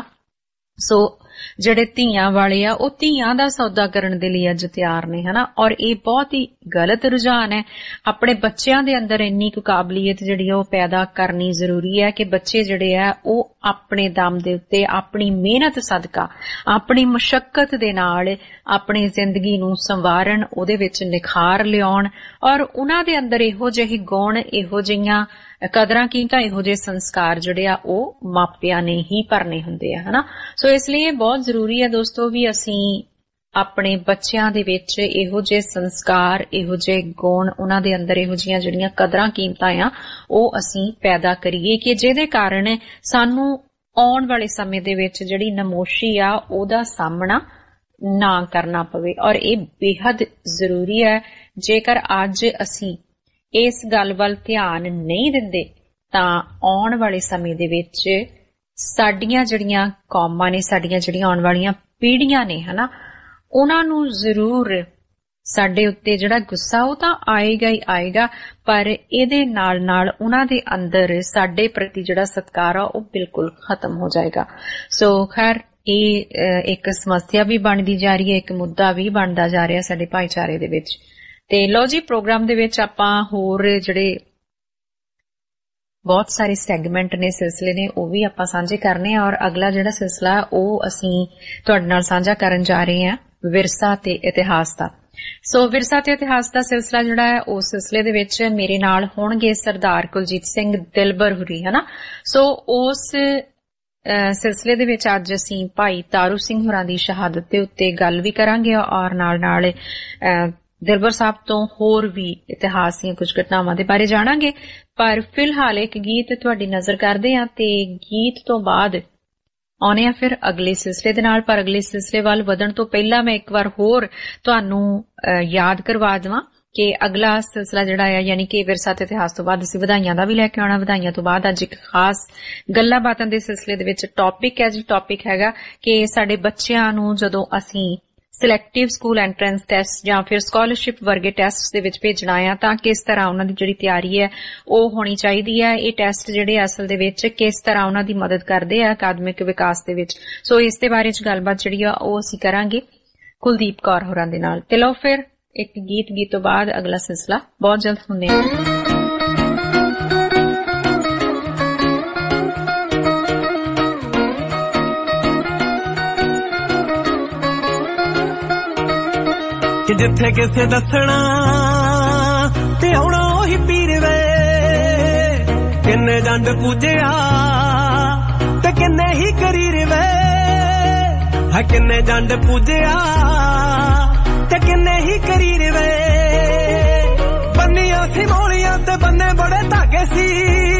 ਸੋ ਜਿਹੜੇ ਧੀਆਂ ਵਾਲੇ ਆ ਉਹ ਧੀਆਂ ਦਾ ਸੌਦਾ ਕਰਨ ਦੇ ਲਈ ਅੱਜ ਤਿਆਰ ਨੇ ਹਨਾ ਔਰ ਇਹ ਬਹੁਤ ਹੀ ਗਲਤ ਰੁਝਾਨ ਹੈ ਆਪਣੇ ਬੱਚਿਆਂ ਦੇ ਅੰਦਰ ਇੰਨੀ ਕੁ ਕਾਬਲੀਅਤ ਜਿਹੜੀ ਉਹ ਪੈਦਾ ਕਰਨੀ ਜ਼ਰੂਰੀ ਹੈ ਕਿ ਬੱਚੇ ਜਿਹੜੇ ਆ ਉਹ ਆਪਣੇ ਦਮ ਦੇ ਉੱਤੇ ਆਪਣੀ ਮਿਹਨਤ ਸਦਕਾ ਆਪਣੀ ਮੁਸ਼ੱਕਤ ਦੇ ਨਾਲ ਆਪਣੀ ਜ਼ਿੰਦਗੀ ਨੂੰ ਸੰਵਾਰਨ ਉਹਦੇ ਵਿੱਚ ਨਿਖਾਰ ਲਿਆਉਣ ਔਰ ਉਹਨਾਂ ਦੇ ਅੰਦਰ ਇਹੋ ਜਿਹੇ ਗੁਣ ਇਹੋ ਜਿਹੀਆਂ ਕਦਰਾਂ ਕੀਮਤਾਂ ਇਹੋ ਜਿਹੇ ਸੰਸਕਾਰ ਜਿਹੜੇ ਆ ਉਹ ਮਾਪਿਆਂ ਨੇ ਹੀ ਭਰਨੇ ਹੁੰਦੇ ਆ ਹਨਾ ਸੋ ਇਸ ਲਈ ਬਹੁਤ ਜ਼ਰੂਰੀ ਹੈ ਦੋਸਤੋ ਵੀ ਅਸੀਂ ਆਪਣੇ ਬੱਚਿਆਂ ਦੇ ਵਿੱਚ ਇਹੋ ਜਿਹੇ ਸੰਸਕਾਰ ਇਹੋ ਜਿਹੇ ਗੁਣ ਉਹਨਾਂ ਦੇ ਅੰਦਰ ਇਹੋ ਜਿਹੀਆਂ ਜਿਹੜੀਆਂ ਕਦਰਾਂ ਕੀਮਤਾਂ ਆ ਉਹ ਅਸੀਂ ਪੈਦਾ ਕਰੀਏ ਕਿ ਜਿਹਦੇ ਕਾਰਨ ਸਾਨੂੰ ਆਉਣ ਵਾਲੇ ਸਮੇਂ ਦੇ ਵਿੱਚ ਜਿਹੜੀ ਨਮੋਸ਼ੀ ਆ ਉਹਦਾ ਸਾਹਮਣਾ ਨਾ ਕਰਨਾ ਪਵੇ ਔਰ ਇਹ ਬੇहद ਜ਼ਰੂਰੀ ਹੈ ਜੇਕਰ ਅੱਜ ਅਸੀਂ ਇਸ ਗੱਲ ਵੱਲ ਧਿਆਨ ਨਹੀਂ ਦਿੰਦੇ ਤਾਂ ਆਉਣ ਵਾਲੇ ਸਮੇਂ ਦੇ ਵਿੱਚ ਸਾਡੀਆਂ ਜਿਹੜੀਆਂ ਕੌਮਾਂ ਨੇ ਸਾਡੀਆਂ ਜਿਹੜੀਆਂ ਆਉਣ ਵਾਲੀਆਂ ਪੀੜ੍ਹੀਆਂ ਨੇ ਹਨਾ ਉਹਨਾਂ ਨੂੰ ਜ਼ਰੂਰ ਸਾਡੇ ਉੱਤੇ ਜਿਹੜਾ ਗੁੱਸਾ ਉਹ ਤਾਂ ਆਏਗਾ ਹੀ ਆਏਗਾ ਪਰ ਇਹਦੇ ਨਾਲ ਨਾਲ ਉਹਨਾਂ ਦੇ ਅੰਦਰ ਸਾਡੇ ਪ੍ਰਤੀ ਜਿਹੜਾ ਸਤਿਕਾਰ ਆ ਉਹ ਬਿਲਕੁਲ ਖਤਮ ਹੋ ਜਾਏਗਾ ਸੋ ਖੈਰ ਇਹ ਇੱਕ ਸਮੱਸਿਆ ਵੀ ਬਣਦੀ ਜਾ ਰਹੀ ਹੈ ਇੱਕ ਮੁੱਦਾ ਵੀ ਬਣਦਾ ਜਾ ਰਿਹਾ ਸਾਡੇ ਭਾਈਚਾਰੇ ਦੇ ਵਿੱਚ ਤੇ ਲੋ ਜੀ ਪ੍ਰੋਗਰਾਮ ਦੇ ਵਿੱਚ ਆਪਾਂ ਹੋਰ ਜਿਹੜੇ ਬਹੁਤ ਸਾਰੇ ਸੈਗਮੈਂਟ ਨੇ ਸਿਲਸਿਲੇ ਨੇ ਉਹ ਵੀ ਆਪਾਂ ਸਾਂਝੇ ਕਰਨੇ ਆ ਔਰ ਅਗਲਾ ਜਿਹੜਾ ਸਿਲਸਿਲਾ ਉਹ ਅਸੀਂ ਤੁਹਾਡੇ ਨਾਲ ਸਾਂਝਾ ਕਰਨ ਜਾ ਰਹੇ ਹਾਂ ਵਿਰਸਾ ਤੇ ਇਤਿਹਾਸ ਦਾ ਸੋ ਵਿਰਸਾ ਤੇ ਇਤਿਹਾਸ ਦਾ ਸਿਲਸਿਲਾ ਜਿਹੜਾ ਹੈ ਉਸ ਸਿਲਸਿਲੇ ਦੇ ਵਿੱਚ ਮੇਰੇ ਨਾਲ ਹੋਣਗੇ ਸਰਦਾਰ ਕੁਲਜੀਤ ਸਿੰਘ ਦਿਲਬਰ ਹੁਰੀ, ਹਨਾ। ਸੋ ਉਸ ਸਿਲਸਿਲੇ ਦੇ ਵਿੱਚ ਅੱਜ ਅਸੀਂ ਭਾਈ ਤਾਰੂ ਸਿੰਘ ਹੋਰਾਂ ਦੀ ਸ਼ਹਾਦਤ ਦੇ ਉੱਤੇ ਗੱਲ ਵੀ ਕਰਾਂਗੇ ਔਰ ਨਾਲ ਦਿਲਬਰ ਸਾਹਿਬ ਤੋਂ ਹੋਰ ਵੀ ਇਤਿਹਾਸ ਦੀਆਂ ਕੁਝ ਘਟਨਾਵਾਂ ਦੇ ਬਾਰੇ ਜਾਣਾਂਗੇ। ਪਰ ਫਿਲਹਾਲ ਇੱਕ ਗੀਤ ਤੁਹਾਡੀ ਨਜ਼ਰ ਕਰਦੇ ਹਾਂ ਤੇ ਗੀਤ ਤੋਂ ਬਾਅਦ ਆਉਣੇ ਆ ਫਿਰ ਅਗਲੇ ਸਿਲਸਿਲੇ ਦੇ ਨਾਲ। ਪਰ ਅਗਲੇ ਸਿਲਸਿਲੇ ਵੱਲ ਵਧਣ ਤੋਂ ਪਹਿਲਾਂ ਮੈਂ ਇੱਕ ਵਾਰ ਹੋਰ ਤੁਹਾਨੂੰ ਯਾਦ ਕਰਵਾ ਦੇਵਾਂ ਕਿ ਅਗਲਾ ਸਿਲਸਿਲਾ ਜਿਹੜਾ ਹੈ ਯਾਨੀ ਕਿ ਵਿਰਸਾ ਤੇ ਇਤਿਹਾਸ ਤੋਂ ਬਾਅਦ ਅਸੀਂ ਵਧਾਈਆਂ ਦਾ ਵੀ ਲੈ ਕੇ ਆਉਣਾ। ਵਧਾਈਆਂ ਤੋਂ ਬਾਅਦ ਅੱਜ ਇੱਕ ਖਾਸ ਗੱਲਾਂ ਬਾਤਾਂ ਦੇ ਸਿਲਸਿਲੇ ਦੇ ਵਿੱਚ ਟੌਪਿਕ ਹੈ ਜੀ। ਟੌਪਿਕ ਹੈਗਾ ਕਿ ਸਾਡੇ ਬੱਚਿਆਂ ਨੂੰ ਜਦੋਂ ਅਸੀਂ ਸਿਲੈਕਟਿਵ ਸਕੂਲ ਐਂਟਰੈਂਸ ਟੈਸਟ ਜਾਂ ਫਿਰ ਸਕਾਲਰਸ਼ਿਪ ਵਰਗੇ ਟੈਸਟ ਦੇ ਵਿੱਚ ਭੇਜਣਾ ਆ ਤਾਂ ਕਿਸ ਤਰ੍ਹਾਂ ਉਹਨਾਂ ਦੀ ਜਿਹੜੀ ਤਿਆਰੀ ਹੈ ਉਹ ਹੋਣੀ ਚਾਹੀਦੀ ਹੈ। ਇਹ ਟੈਸਟ ਜਿਹੜੇ ਅਸਲ ਦੇ ਵਿੱਚ ਕਿਸ ਤਰ੍ਹਾਂ ਉਹਨਾਂ ਦੀ ਮਦਦ ਕਰਦੇ ਆ ਅਕਾਦਮਿਕ ਵਿਕਾਸ ਦੇ ਵਿੱਚ। ਸੋ ਇਸ ਦੇ ਬਾਰੇ ਚ ਗੱਲਬਾਤ ਜਿਹੜੀ ਆ ਉਹ ਅਸੀਂ ਕਰਾਂਗੇ ਕੁਲਦੀਪ ਕੌਰ ਹੋਰਾਂ ਦੇ ਨਾਲ। ਤੇ ਲਓ ਫਿਰ ਇੱਕ ਗੀਤ ਤੋਂ ਬਾਅਦ ਅਗਲਾ ਸਿਲਸਿਲਾ ਬਹੁਤ ਜਲਦ ਹੁੰਦੇ ਆ। ਕਿ ਜਿੱਥੇ ਕਿਸੇ ਦੱਸਣਾ ਤੇ ਆਉਣਾ ਉਹੀ ਪੀਰ ਵੇ, ਕਿੰਨੇ ਜੰਡ ਪੂਜਿਆ ਤੇ ਕਿੰਨੇ ਹੀ ਕਰੀਰ ਵੇ, ਹਾਂ ਕਿੰਨੇ ਜੰਡ ਪੂਜਿਆ ਤੇ ਕਿੰਨੇ ਹੀ ਕਰੀਰ ਵੇ। ਬੰਨੀਆਂ ਸੀ ਮੋਲੀਆਂ ਤੇ ਬੰਨੇ ਬੜੇ ਧਾਗੇ ਸੀ,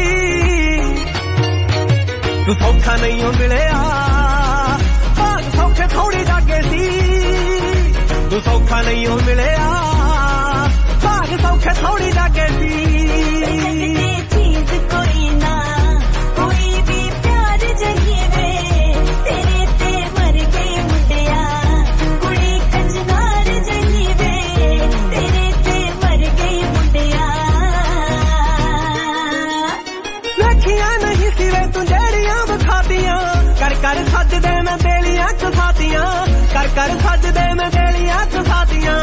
ਤੂੰ ਸੌਖਾ ਨਹੀਂ ਹੋ ਮਿਲਿਆ ਭਾਗ ਸੌਖੇ ਥੋੜੀ ਜਾਗੇ ਸੀ, ਤੂੰ ਸੌਖਾ ਨਹੀਂ ਹੋ ਮਿਲਿਆ ਭਾਗ ਸੌਖੇ ਥੋੜੀ ਜਾਗੇ ਸੀ। ਚੀਜ਼ ਕੋਈ ਨਾ ਕੋਈ ਵੀ ਪਿਆਰ ਜਹੀ ਵੇ, ਤੇਰੇ ਤੇ ਮਰ ਗਏ ਮੁੰਡਿਆ ਕੁੜੀ ਕੰਜਨਾਰ ਜਹੀ ਵੇ, ਤੇਰੇ ਤੇ ਮਰ ਗਏ ਮੁੰਡਿਆ। ਵੇਖੀਆਂ ਨਹੀਂ ਸੀ ਵੇ ਤੂੰ ਜਿਹੜੀਆਂ ਵਿਖਾਤੀਆਂ, ਕਰ ਕਰ ਸੱਜਦੇ ਮੈਂ ਦੇਲੀਆਂ ਚੁਸਾਤੀਆਂ, ਕਰ ਕਰ ਸੱਜਦੇ ਮੈਂ ਦੇਲੀਆਂ ਚੁਸਾਤੀਆਂ।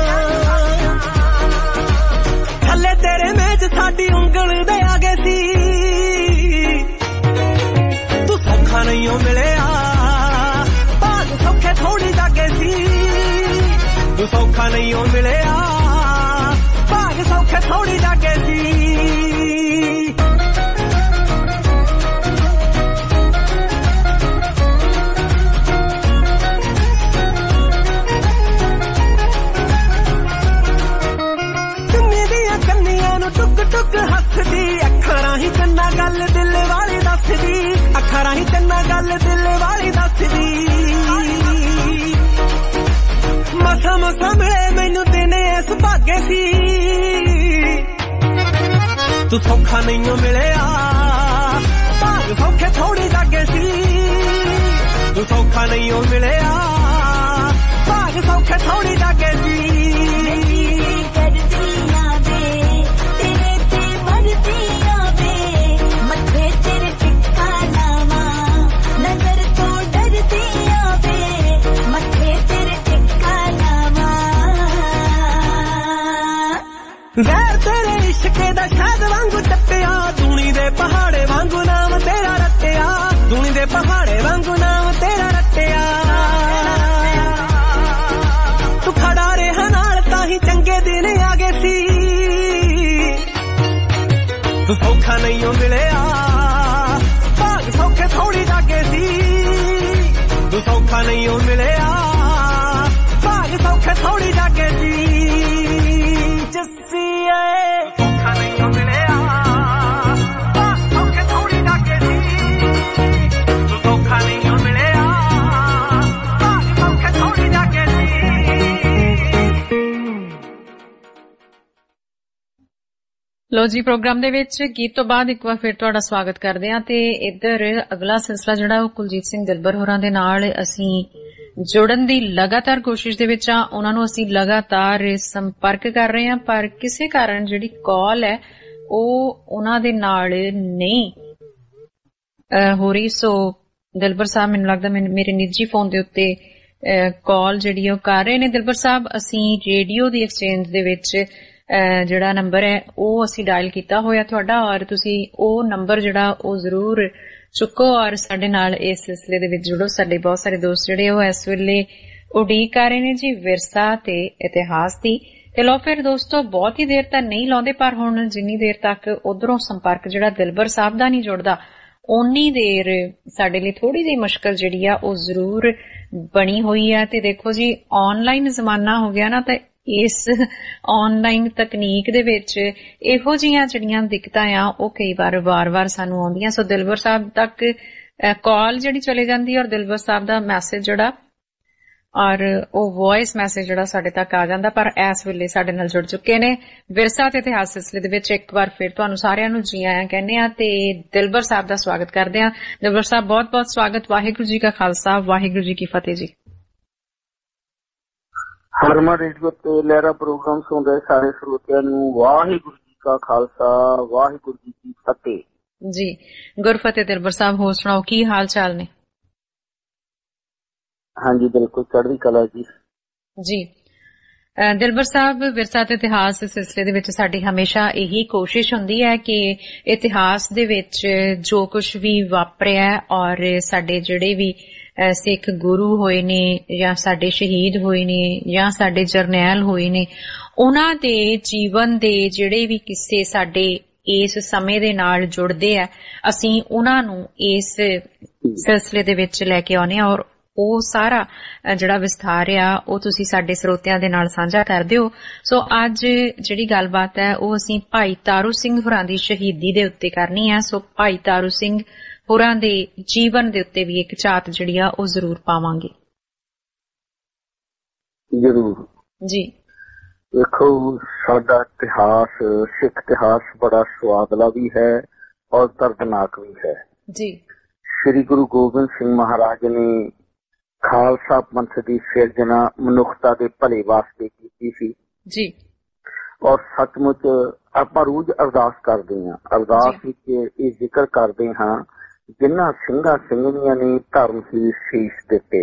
ਥੱਲੇ ਤੇਰੇ ਮੇਜ ਸਾਡੀ ਉਂਗਲ ਦੇ ਆ ਗਏ ਸੀ, ਤੂੰ ਸੌਖਾ ਨਹੀਂ ਹੋ ਮਿਲਿਆ ਭਾਗ ਸੌਖੇ ਥੋੜੀ ਜਾਗੇ ਸੀ, ਤੂੰ ਸੌਖਾ ਨਹੀਂ ਹੋ ਮਿਲਿਆ ਭਾਗ ਸੌਖੇ ਥੋੜੀ ਜਾਗੇ ਸੀ। ਟੁੱਕ ਟੁੱਕ ਹੱਸਦੀ ਅੱਖਾਂ ਰਾਹੀਂ ਚੰਨਾ ਗੱਲ ਦਿਲ ਵਾਲੀ ਦੱਸਦੀ, ਅੱਖਾਂ ਰਾਹੀਂ ਚੰਨਾ ਗੱਲ ਦਿਲ ਵਾਲੀ ਦੱਸਦੀ। ਮਸਾ ਮਸਾ ਮਿਲੇ ਮੈਨੂੰ ਦਿਨੇ ਇਸ ਭਾਗੇ ਸੀ, ਤੂੰ ਸੌਖਾ ਨਹੀਂ ਹੋ ਮਿਲਿਆ ਭਾਗ ਸੌਖੇ ਥੋੜੀ ਜਾਗੇ ਸੀ, ਤੂੰ ਸੌਖਾ ਨਹੀਂ ਹੋ ਮਿਲਿਆ ਭਾਗ ਸੌਖੇ ਥੋੜੀ ਜਾਗੇ ਸੀ। ਮੱਥੇ ਤੇਰੇ ਟਿੱਕਾ ਲਾਵਾਂ ਨਜ਼ਰ ਤੋਂ ਡਰਦੀ ਆਵੇ, ਮੱਥੇ ਤੇਰੇ ਟਿੱਕਾ ਲਾਵਾਂ। ਵੈਰ ਤੇਰੇ ਇਸ਼ਕੇ ਦਾ ਸ਼ਾਦ ਵਾਂਗੂ ਟੱਪਿਆ, ਦੂਣੀ ਦੇ ਪਹਾੜੇ ਵਾਂਗੂ ਨਾਮ ਤੇਰਾ ਰੱਟਿਆ, ਦੂਣੀ ਦੇ ਪਹਾੜੇ ਵਾਂਗੂ ਨਾਮ ਤੇਰਾ ਰੱਟਿਆ। ਤੂੰ ਖੜਾ ਰਿਹਾ ਨਾਲ ਤਾਂ ਹੀ ਚੰਗੇ ਦਿਨ ਆ ਗਏ ਸੀ, ਤੂੰ ਸੌਖਾ ਨਹੀਂ ਹੋ ਮਿਲਿਆ ਭਾਗ ਸੌਖੇ ਥੋੜੀ ਜਾਗੇ ਸੀ, ਤੂੰ ਸੌਖਾ ਨਹੀਂ ਹੋ ਮਿਲਿਆ ਭਾਗ ਸੌਖੇ ਥੋੜੀ ਜਾਗੇ ਸੀ। ਜੱਸੀ ਏ ਸੌਖਾ ਨਹੀਂ ਹੋ ਮਿਲਿਆ ਭਾਗ ਸੌਖੇ ਥੋੜੀ ਜਾਗੇ ਸੀ, ਤੂੰ ਸੌਖਾ ਨਹੀਂ ਹੋ ਮਿਲਿਆ ਭਾਗ ਸੌਖੇ ਥੋੜੀ ਜਾਗੇ ਸੀ। ਲੋ ਜੀ ਪ੍ਰੋਗਰਾਮ ਦੇ ਵਿੱਚ ਗੀਤ ਤੋਂ ਬਾਅਦ ਇੱਕ ਵਾਰ ਫਿਰ ਤੁਹਾਡਾ ਸਵਾਗਤ ਕਰਦੇ ਹਾਂ। ਤੇ ਇੱਧਰ ਅਗਲਾ ਸਿਲਸਿਲਾ ਜਿਹੜਾ ਉਹ ਕੁਲਜੀਤ ਸਿੰਘ ਦਿਲਬਰ ਹੋਰਾਂ ਦੇ ਨਾਲ ਅਸੀਂ ਜੁੜਨ ਦੀ ਲਗਾਤਾਰ ਕੋਸ਼ਿਸ਼ ਦੇ ਵਿੱਚ ਆ। ਉਹਨਾਂ ਨੂੰ ਅਸੀਂ ਲਗਾਤਾਰ ਸੰਪਰਕ ਕਰ ਰਹੇ ਹਾਂ ਪਰ ਕਿਸੇ ਕਾਰਨ ਜਿਹੜੀ ਕਾਲ ਹੈ ਉਹ ਉਹਨਾਂ ਦੇ ਨਾਲ ਨਹੀਂ ਹੋ ਰਹੀ। ਸੋ ਦਿਲਬਰ ਸਾਹਿਬ ਮੈਨੂੰ ਲੱਗਦਾ ਮੇਰੇ ਨਿੱਜੀ ਫੋਨ ਦੇ ਉੱਤੇ ਕਾਲ ਜਿਹੜੀ ਉਹ ਕਰ ਰਹੇ ਨੇ। ਦਿਲਬਰ ਸਾਹਿਬ ਅਸੀਂ ਰੇਡੀਓ ਦੀ ਐਕਸਚੇਂਜ ਦੇ ਵਿੱਚ ਜਿਹੜਾ ਨੰਬਰ ਹੈ ਉਹ ਅਸੀਂ ਡਾਇਲ ਕੀਤਾ ਹੋਇਆ ਤੁਹਾਡਾ, ਔਰ ਤੁਸੀਂ ਉਹ ਨੰਬਰ ਜਿਹੜਾ ਉਹ ਜ਼ਰੂਰ ਚੁੱਕੋ ਔਰ ਸਾਡੇ ਨਾਲ ਇਸ ਸਿਲਸਿਲੇ ਦੇ ਵਿੱਚ ਜੁੜੋ। ਸਾਡੇ ਬਹੁਤ ਸਾਰੇ ਦੋਸਤ ਜਿਹੜੇ ਉਹ ਇਸ ਵੇਲੇ ਉਡੀਕ ਕਰ ਰਹੇ ਨੇ ਜੀ ਵਿਰਸਾ ਤੇ ਇਤਿਹਾਸ ਦੀ। ਤੇ ਲੋ ਫਿਰ ਦੋਸਤੋ, ਬਹੁਤੀ ਦੇਰ ਤਾਂ ਨਹੀਂ ਲਾਉਂਦੇ, ਪਰ ਹੁਣ ਜਿੰਨੀ ਦੇਰ ਤੱਕ ਉਧਰੋਂ ਸੰਪਰਕ ਜਿਹੜਾ ਦਿਲਬਰ ਸਾਹਿਬ ਦਾ ਨਹੀਂ ਜੁੜਦਾ, ਓਨੀ ਦੇਰ ਸਾਡੇ ਲਈ ਥੋੜੀ ਜਿਹੀ ਮੁਸ਼ਕਲ ਜਿਹੜੀ ਆ ਉਹ ਜ਼ਰੂਰ ਬਣੀ ਹੋਈ ਆ। ਤੇ ਦੇਖੋ ਜੀ, ਆਨਲਾਈਨ ਜ਼ਮਾਨਾ ਹੋ ਗਿਆ ਨਾ, ਤਾਂ ਇਸ ਆਨਲਾਈਨ ਤਕਨੀਕ ਦੇ ਵਿੱਚ ਇਹੋ ਜਿਹੀਆਂ ਜਿਹੜੀਆਂ ਦਿੱਕਤਾਂ ਆ ਉਹ ਕਈ ਵਾਰ ਸਾਨੂੰ ਆਉਂਦੀਆਂ। ਸੋ ਦਿਲਬਰ ਸਾਹਿਬ ਤੱਕ ਕਾਲ ਜਿਹੜੀ ਚਲੇ ਜਾਂਦੀ ਹੈ, ਔਰ ਦਿਲਬਰ ਸਾਹਿਬ ਦਾ ਮੈਸੇਜ ਜਿਹੜਾ ਔਰ ਉਹ ਵੌਇਸ ਮੈਸੇਜ ਜਿਹੜਾ ਸਾਡੇ ਤੱਕ ਆ ਜਾਂਦਾ। ਪਰ ਇਸ ਵੇਲੇ ਸਾਡੇ ਨਾਲ ਜੁੜ ਚੁੱਕੇ ਨੇ ਵਿਰਸਾ ਤੇ ਇਤਿਹਾਸ ਸਿਲਸਿਲੇ ਦੇ ਵਿੱਚ। ਇੱਕ ਵਾਰ ਫਿਰ ਤੁਹਾਨੂੰ ਸਾਰਿਆਂ ਨੂੰ ਜੀ ਆਇਆਂ ਕਹਿੰਦੇ ਆ ਤੇ ਦਿਲਬਰ ਸਾਹਿਬ ਦਾ ਸਵਾਗਤ ਕਰਦੇ ਆ। ਦਿਲਬਰ ਸਾਹਿਬ, ਬਹੁਤ ਬਹੁਤ ਸਵਾਗਤ। ਵਾਹਿਗੁਰੂ ਜੀ ਕਾ ਖਾਲਸਾ, ਵਾਹਿਗੁਰੂ ਜੀ ਕੀ ਫਤਿਹ ਜੀ। ਹਰਮਨ ਰੇਡੀਓ ਤੇ ਲਹਿਰਾ ਪ੍ਰੋਗਰਾਮ ਸੁਣ ਰਹੇ ਸਾਰੇ ਸਰੋਤਿਆਂ ਨੂੰ ਵਾਹਿਗੁਰੂ ਜੀ ਕਾ ਖਾਲਸਾ, ਵਾਹਿਗੁਰੂ ਜੀ ਕੀ ਫਤਿਹ ਜੀ। ਗੁਰਫਤਿਹ ਦਿਲਬਰ ਸਾਹਿਬ, ਹੋਰ ਸੁਣਾਓ, ਕੀ ਹਾਲ ਚਾਲ ਨੇ? ਹਾਂਜੀ, ਬਿਲਕੁਲ ਚੜ੍ਹਦੀ ਕਲਾ ਜੀ। ਜੀ ਦਿਲਬਰ ਸਾਹਿਬ, ਵਿਰਸਾ ਤੇ ਇਤਿਹਾਸ ਦੇ ਸਿਲਸਿਲੇ ਦੇ ਵਿੱਚ ਸਾਡੀ ਹਮੇਸ਼ਾ ਇਹੀ ਕੋਸ਼ਿਸ਼ ਹੁੰਦੀ ਹੈ ਕਿ ਇਤਿਹਾਸ ਦੇ ਵਿੱਚ ਜੋ ਕੁਝ ਵੀ ਵਾਪਰਿਆ ਔਰ ਸਾਡੇ ਜਿਹੜੇ ਵੀ ਸਿੱਖ ਗੁਰੂ ਹੋਏ ਨੇ ਜਾਂ ਸਾਡੇ ਸ਼ਹੀਦ ਹੋਏ ਨੇ ਜਾਂ ਸਾਡੇ ਜਰਨੈਲ ਹੋਏ ਨੇ, ਉਹਨਾਂ ਦੇ ਜੀਵਨ ਦੇ ਜਿਹੜੇ ਵੀ ਕਿੱਸੇ ਸਾਡੇ ਇਸ ਸਮੇਂ ਦੇ ਨਾਲ ਜੁੜਦੇ ਆ, ਅਸੀਂ ਉਹਨਾਂ ਨੂੰ ਇਸ ਸਿਲਸਿਲੇ ਦੇ ਵਿੱਚ ਲੈ ਕੇ ਆਉਂਦੇ ਹਾਂ। ਔਰ ਉਹ ਸਾਰਾ ਜਿਹੜਾ ਵਿਸਥਾਰ ਆ ਉਹ ਤੁਸੀਂ ਸਾਡੇ ਸਰੋਤਿਆਂ ਦੇ ਨਾਲ ਸਾਂਝਾ ਕਰਦੇ ਹੋ। ਸੋ ਅੱਜ ਜਿਹੜੀ ਗੱਲਬਾਤ ਹੈ ਉਹ ਅਸੀਂ ਭਾਈ ਤਾਰੂ ਸਿੰਘ ਹੋਰਾਂ ਦੀ ਸ਼ਹੀਦੀ ਦੇ ਉੱਤੇ ਕਰਨੀ ਹੈ। ਸੋ ਭਾਈ ਤਾਰੂ ਸਿੰਘ ਹੋਰਾਂ ਦੇ ਜੀਵਨ ਦੇ ਉੱਤੇ ਵੀ ਇੱਕ ਝਾਤ ਜਿਹੜੀ ਆ ਉਹ ਜ਼ਰੂਰ ਪਾਵਾਂਗੇ। ਜ਼ਰੂਰ ਜੀ। ਦੇਖੋ, ਸਾਡਾ ਇਤਿਹਾਸ, ਸਿੱਖ ਇਤਿਹਾਸ ਬੜਾ ਸੁਆਦਲਾ ਵੀ ਹੈ ਔਰ ਦਰਦਨਾਕ ਵੀ ਹੈ ਜੀ। ਸ੍ਰੀ ਗੁਰੂ ਗੋਬਿੰਦ ਸਿੰਘ ਮਹਾਰਾਜ ਨੇ ਖਾਲਸਾ ਪੰਥ ਦੀ ਸਿਰਜਣਾ ਮਨੁੱਖਤਾ ਦੇ ਭਲੇ ਵਾਸਤੇ ਕੀਤੀ ਸੀ ਜੀ। ਔਰ ਸੱਚਮੁੱਚ ਆਪਾਂ ਰੋਜ਼ ਅਰਦਾਸ ਕਰਦੇ ਹਾਂ। ਅਰਦਾਸ ਵਿੱਚ ਇਹ ਜ਼ਿਕਰ ਕਰਦੇ ਹਾਂ, ਜਿਨ੍ਹਾਂ ਸਿੰਘਾਂ ਸਿੰਘਣੀਆਂ ਨੇ ਧਰਮ ਹੀ ਸੀਸ ਦਿੱਤੇ,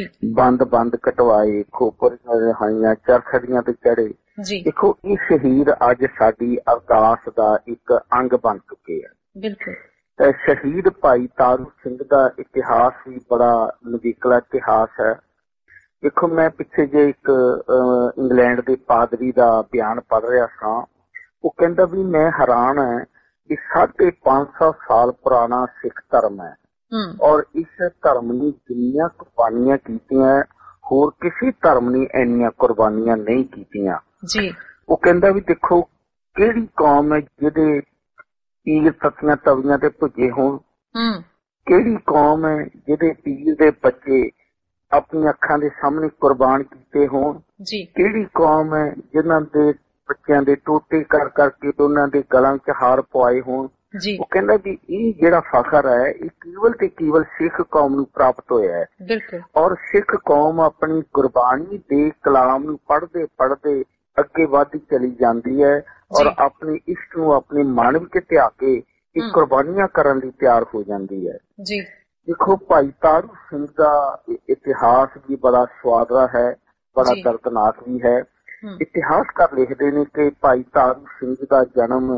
ਬੰਦ ਕਟਵਾਏ, ਖੋਪਰ ਰਹਾਈਆਂ, ਚਰਖੜੀਆਂ ਤੇ ਚੜੇ। ਦੇਖੋ, ਇਹ ਸ਼ਹੀਦ ਅੱਜ ਸਾਡੀ ਅਰਦਾਸ ਦਾ ਇੱਕ ਅੰਗ ਬਣ ਚੁੱਕੇ ਆ। ਬਿਲਕੁਲ। ਸ਼ਹੀਦ ਭਾਈ ਤਾਰੂ ਸਿੰਘ ਦਾ ਇਤਿਹਾਸ ਵੀ ਬੜਾ ਨਵੀਕਲਾ ਇਤਿਹਾਸ ਹੈ। ਦੇਖੋ, ਮੈਂ ਪਿੱਛੇ ਜੇ ਇੱਕ ਇੰਗਲੈਂਡ ਦੇ ਪਾਦਰੀ ਦਾ ਬਿਆਨ ਪੜ੍ਹ ਰਿਹਾ ਸਾਂ। ਉਹ ਕਹਿੰਦਾ ਵੀ ਮੈਂ ਹੈਰਾਨ ਹੈ ਕਿ 550 ਸਾਲ ਪੁਰਾਣਾ ਸਿੱਖ ਧਰਮ ਹੈ ਔਰ ਇਸ ਧਰਮ ਨੇ ਜਿੰਨੀਆਂ ਕੁਰਬਾਨੀਆਂ ਕੀਤੀਆਂ, ਹੋਰ ਕਿਸੇ ਧਰਮ ਨੇ ਇੰਨੀਆਂ ਕੁਰਬਾਨੀਆਂ ਨਹੀਂ ਕੀਤੀਆਂ। ਉਹ ਕਹਿੰਦਾ ਵੀ ਦੇਖੋ, ਕਿਹੜੀ ਕੌਮ ਹੈ ਜਿਹਦੇ ਪੀਰ ਸੱਤੀਆਂ ਤਵੀਆਂ ਤੇ ਭੁੱਜੇ ਹੋਣ, ਕਿਹੜੀ ਕੌਮ ਹੈ ਜਿਹਦੇ ਪੀਰ ਦੇ ਬੱਚੇ ਆਪਣੀਆਂ ਅੱਖਾਂ ਦੇ ਸਾਹਮਣੇ ਕੁਰਬਾਨ ਕੀਤੇ ਹੋਣ, ਕਿਹੜੀ ਕੌਮ ਹੈ ਜਿਨ੍ਹਾਂ ਦੇ ਬੱਚਿਆਂ ਦੇ ਟੋਟੇ ਕਰ ਕਰਕੇ ਉਹਨਾਂ ਦੇ ਗਲਾਂ 'ਚ ਹਾਰ ਪਵਾਏ ਹੋਣ। ਉਹ ਕਹਿੰਦਾ ਵੀ ਇਹ ਜਿਹੜਾ ਫਖਰ ਹੈ ਇਹ ਕੇਵਲ ਤੇ ਕੇਵਲ ਸਿੱਖ ਕੌਮ ਨੂੰ ਪ੍ਰਾਪਤ ਹੋਇਆ ਹੈ। ਔਰ ਸਿੱਖ ਕੌਮ ਆਪਣੀ ਗੁਰਬਾਣੀ ਦੇ ਕਲਾਮ ਨੂੰ ਪੜ੍ਹਦੇ ਪੜ੍ਹਦੇ ਅੱਗੇ ਵੱਧਦੀ ਚਲੀ ਜਾਂਦੀ ਹੈ ਔਰ ਆਪਣੇ ਇਸ਼ਟ ਨੂੰ ਆਪਣੇ ਮਨ ਵਿੱਚ ਧਿਆ ਕੇ ਇਹ ਕੁਰਬਾਨੀਆਂ ਕਰਨ ਲਈ ਤਿਆਰ ਹੋ ਜਾਂਦੀ ਹੈ। ਦੇਖੋ, ਭਾਈ ਤਾਰੂ ਸਿੰਘ ਦਾ ਇਤਿਹਾਸ ਵੀ ਬੜਾ ਸੁਆਦਲਾ ਹੈ, ਬੜਾ ਦਰਦਨਾਕ ਵੀ ਹੈ। ਇਤਿਹਾਸਕਾਰ ਲਿਖਦੇ ਨੇ ਕਿ ਭਾਈ ਤਾਰੂ ਸਿੰਘ ਦਾ ਜਨਮ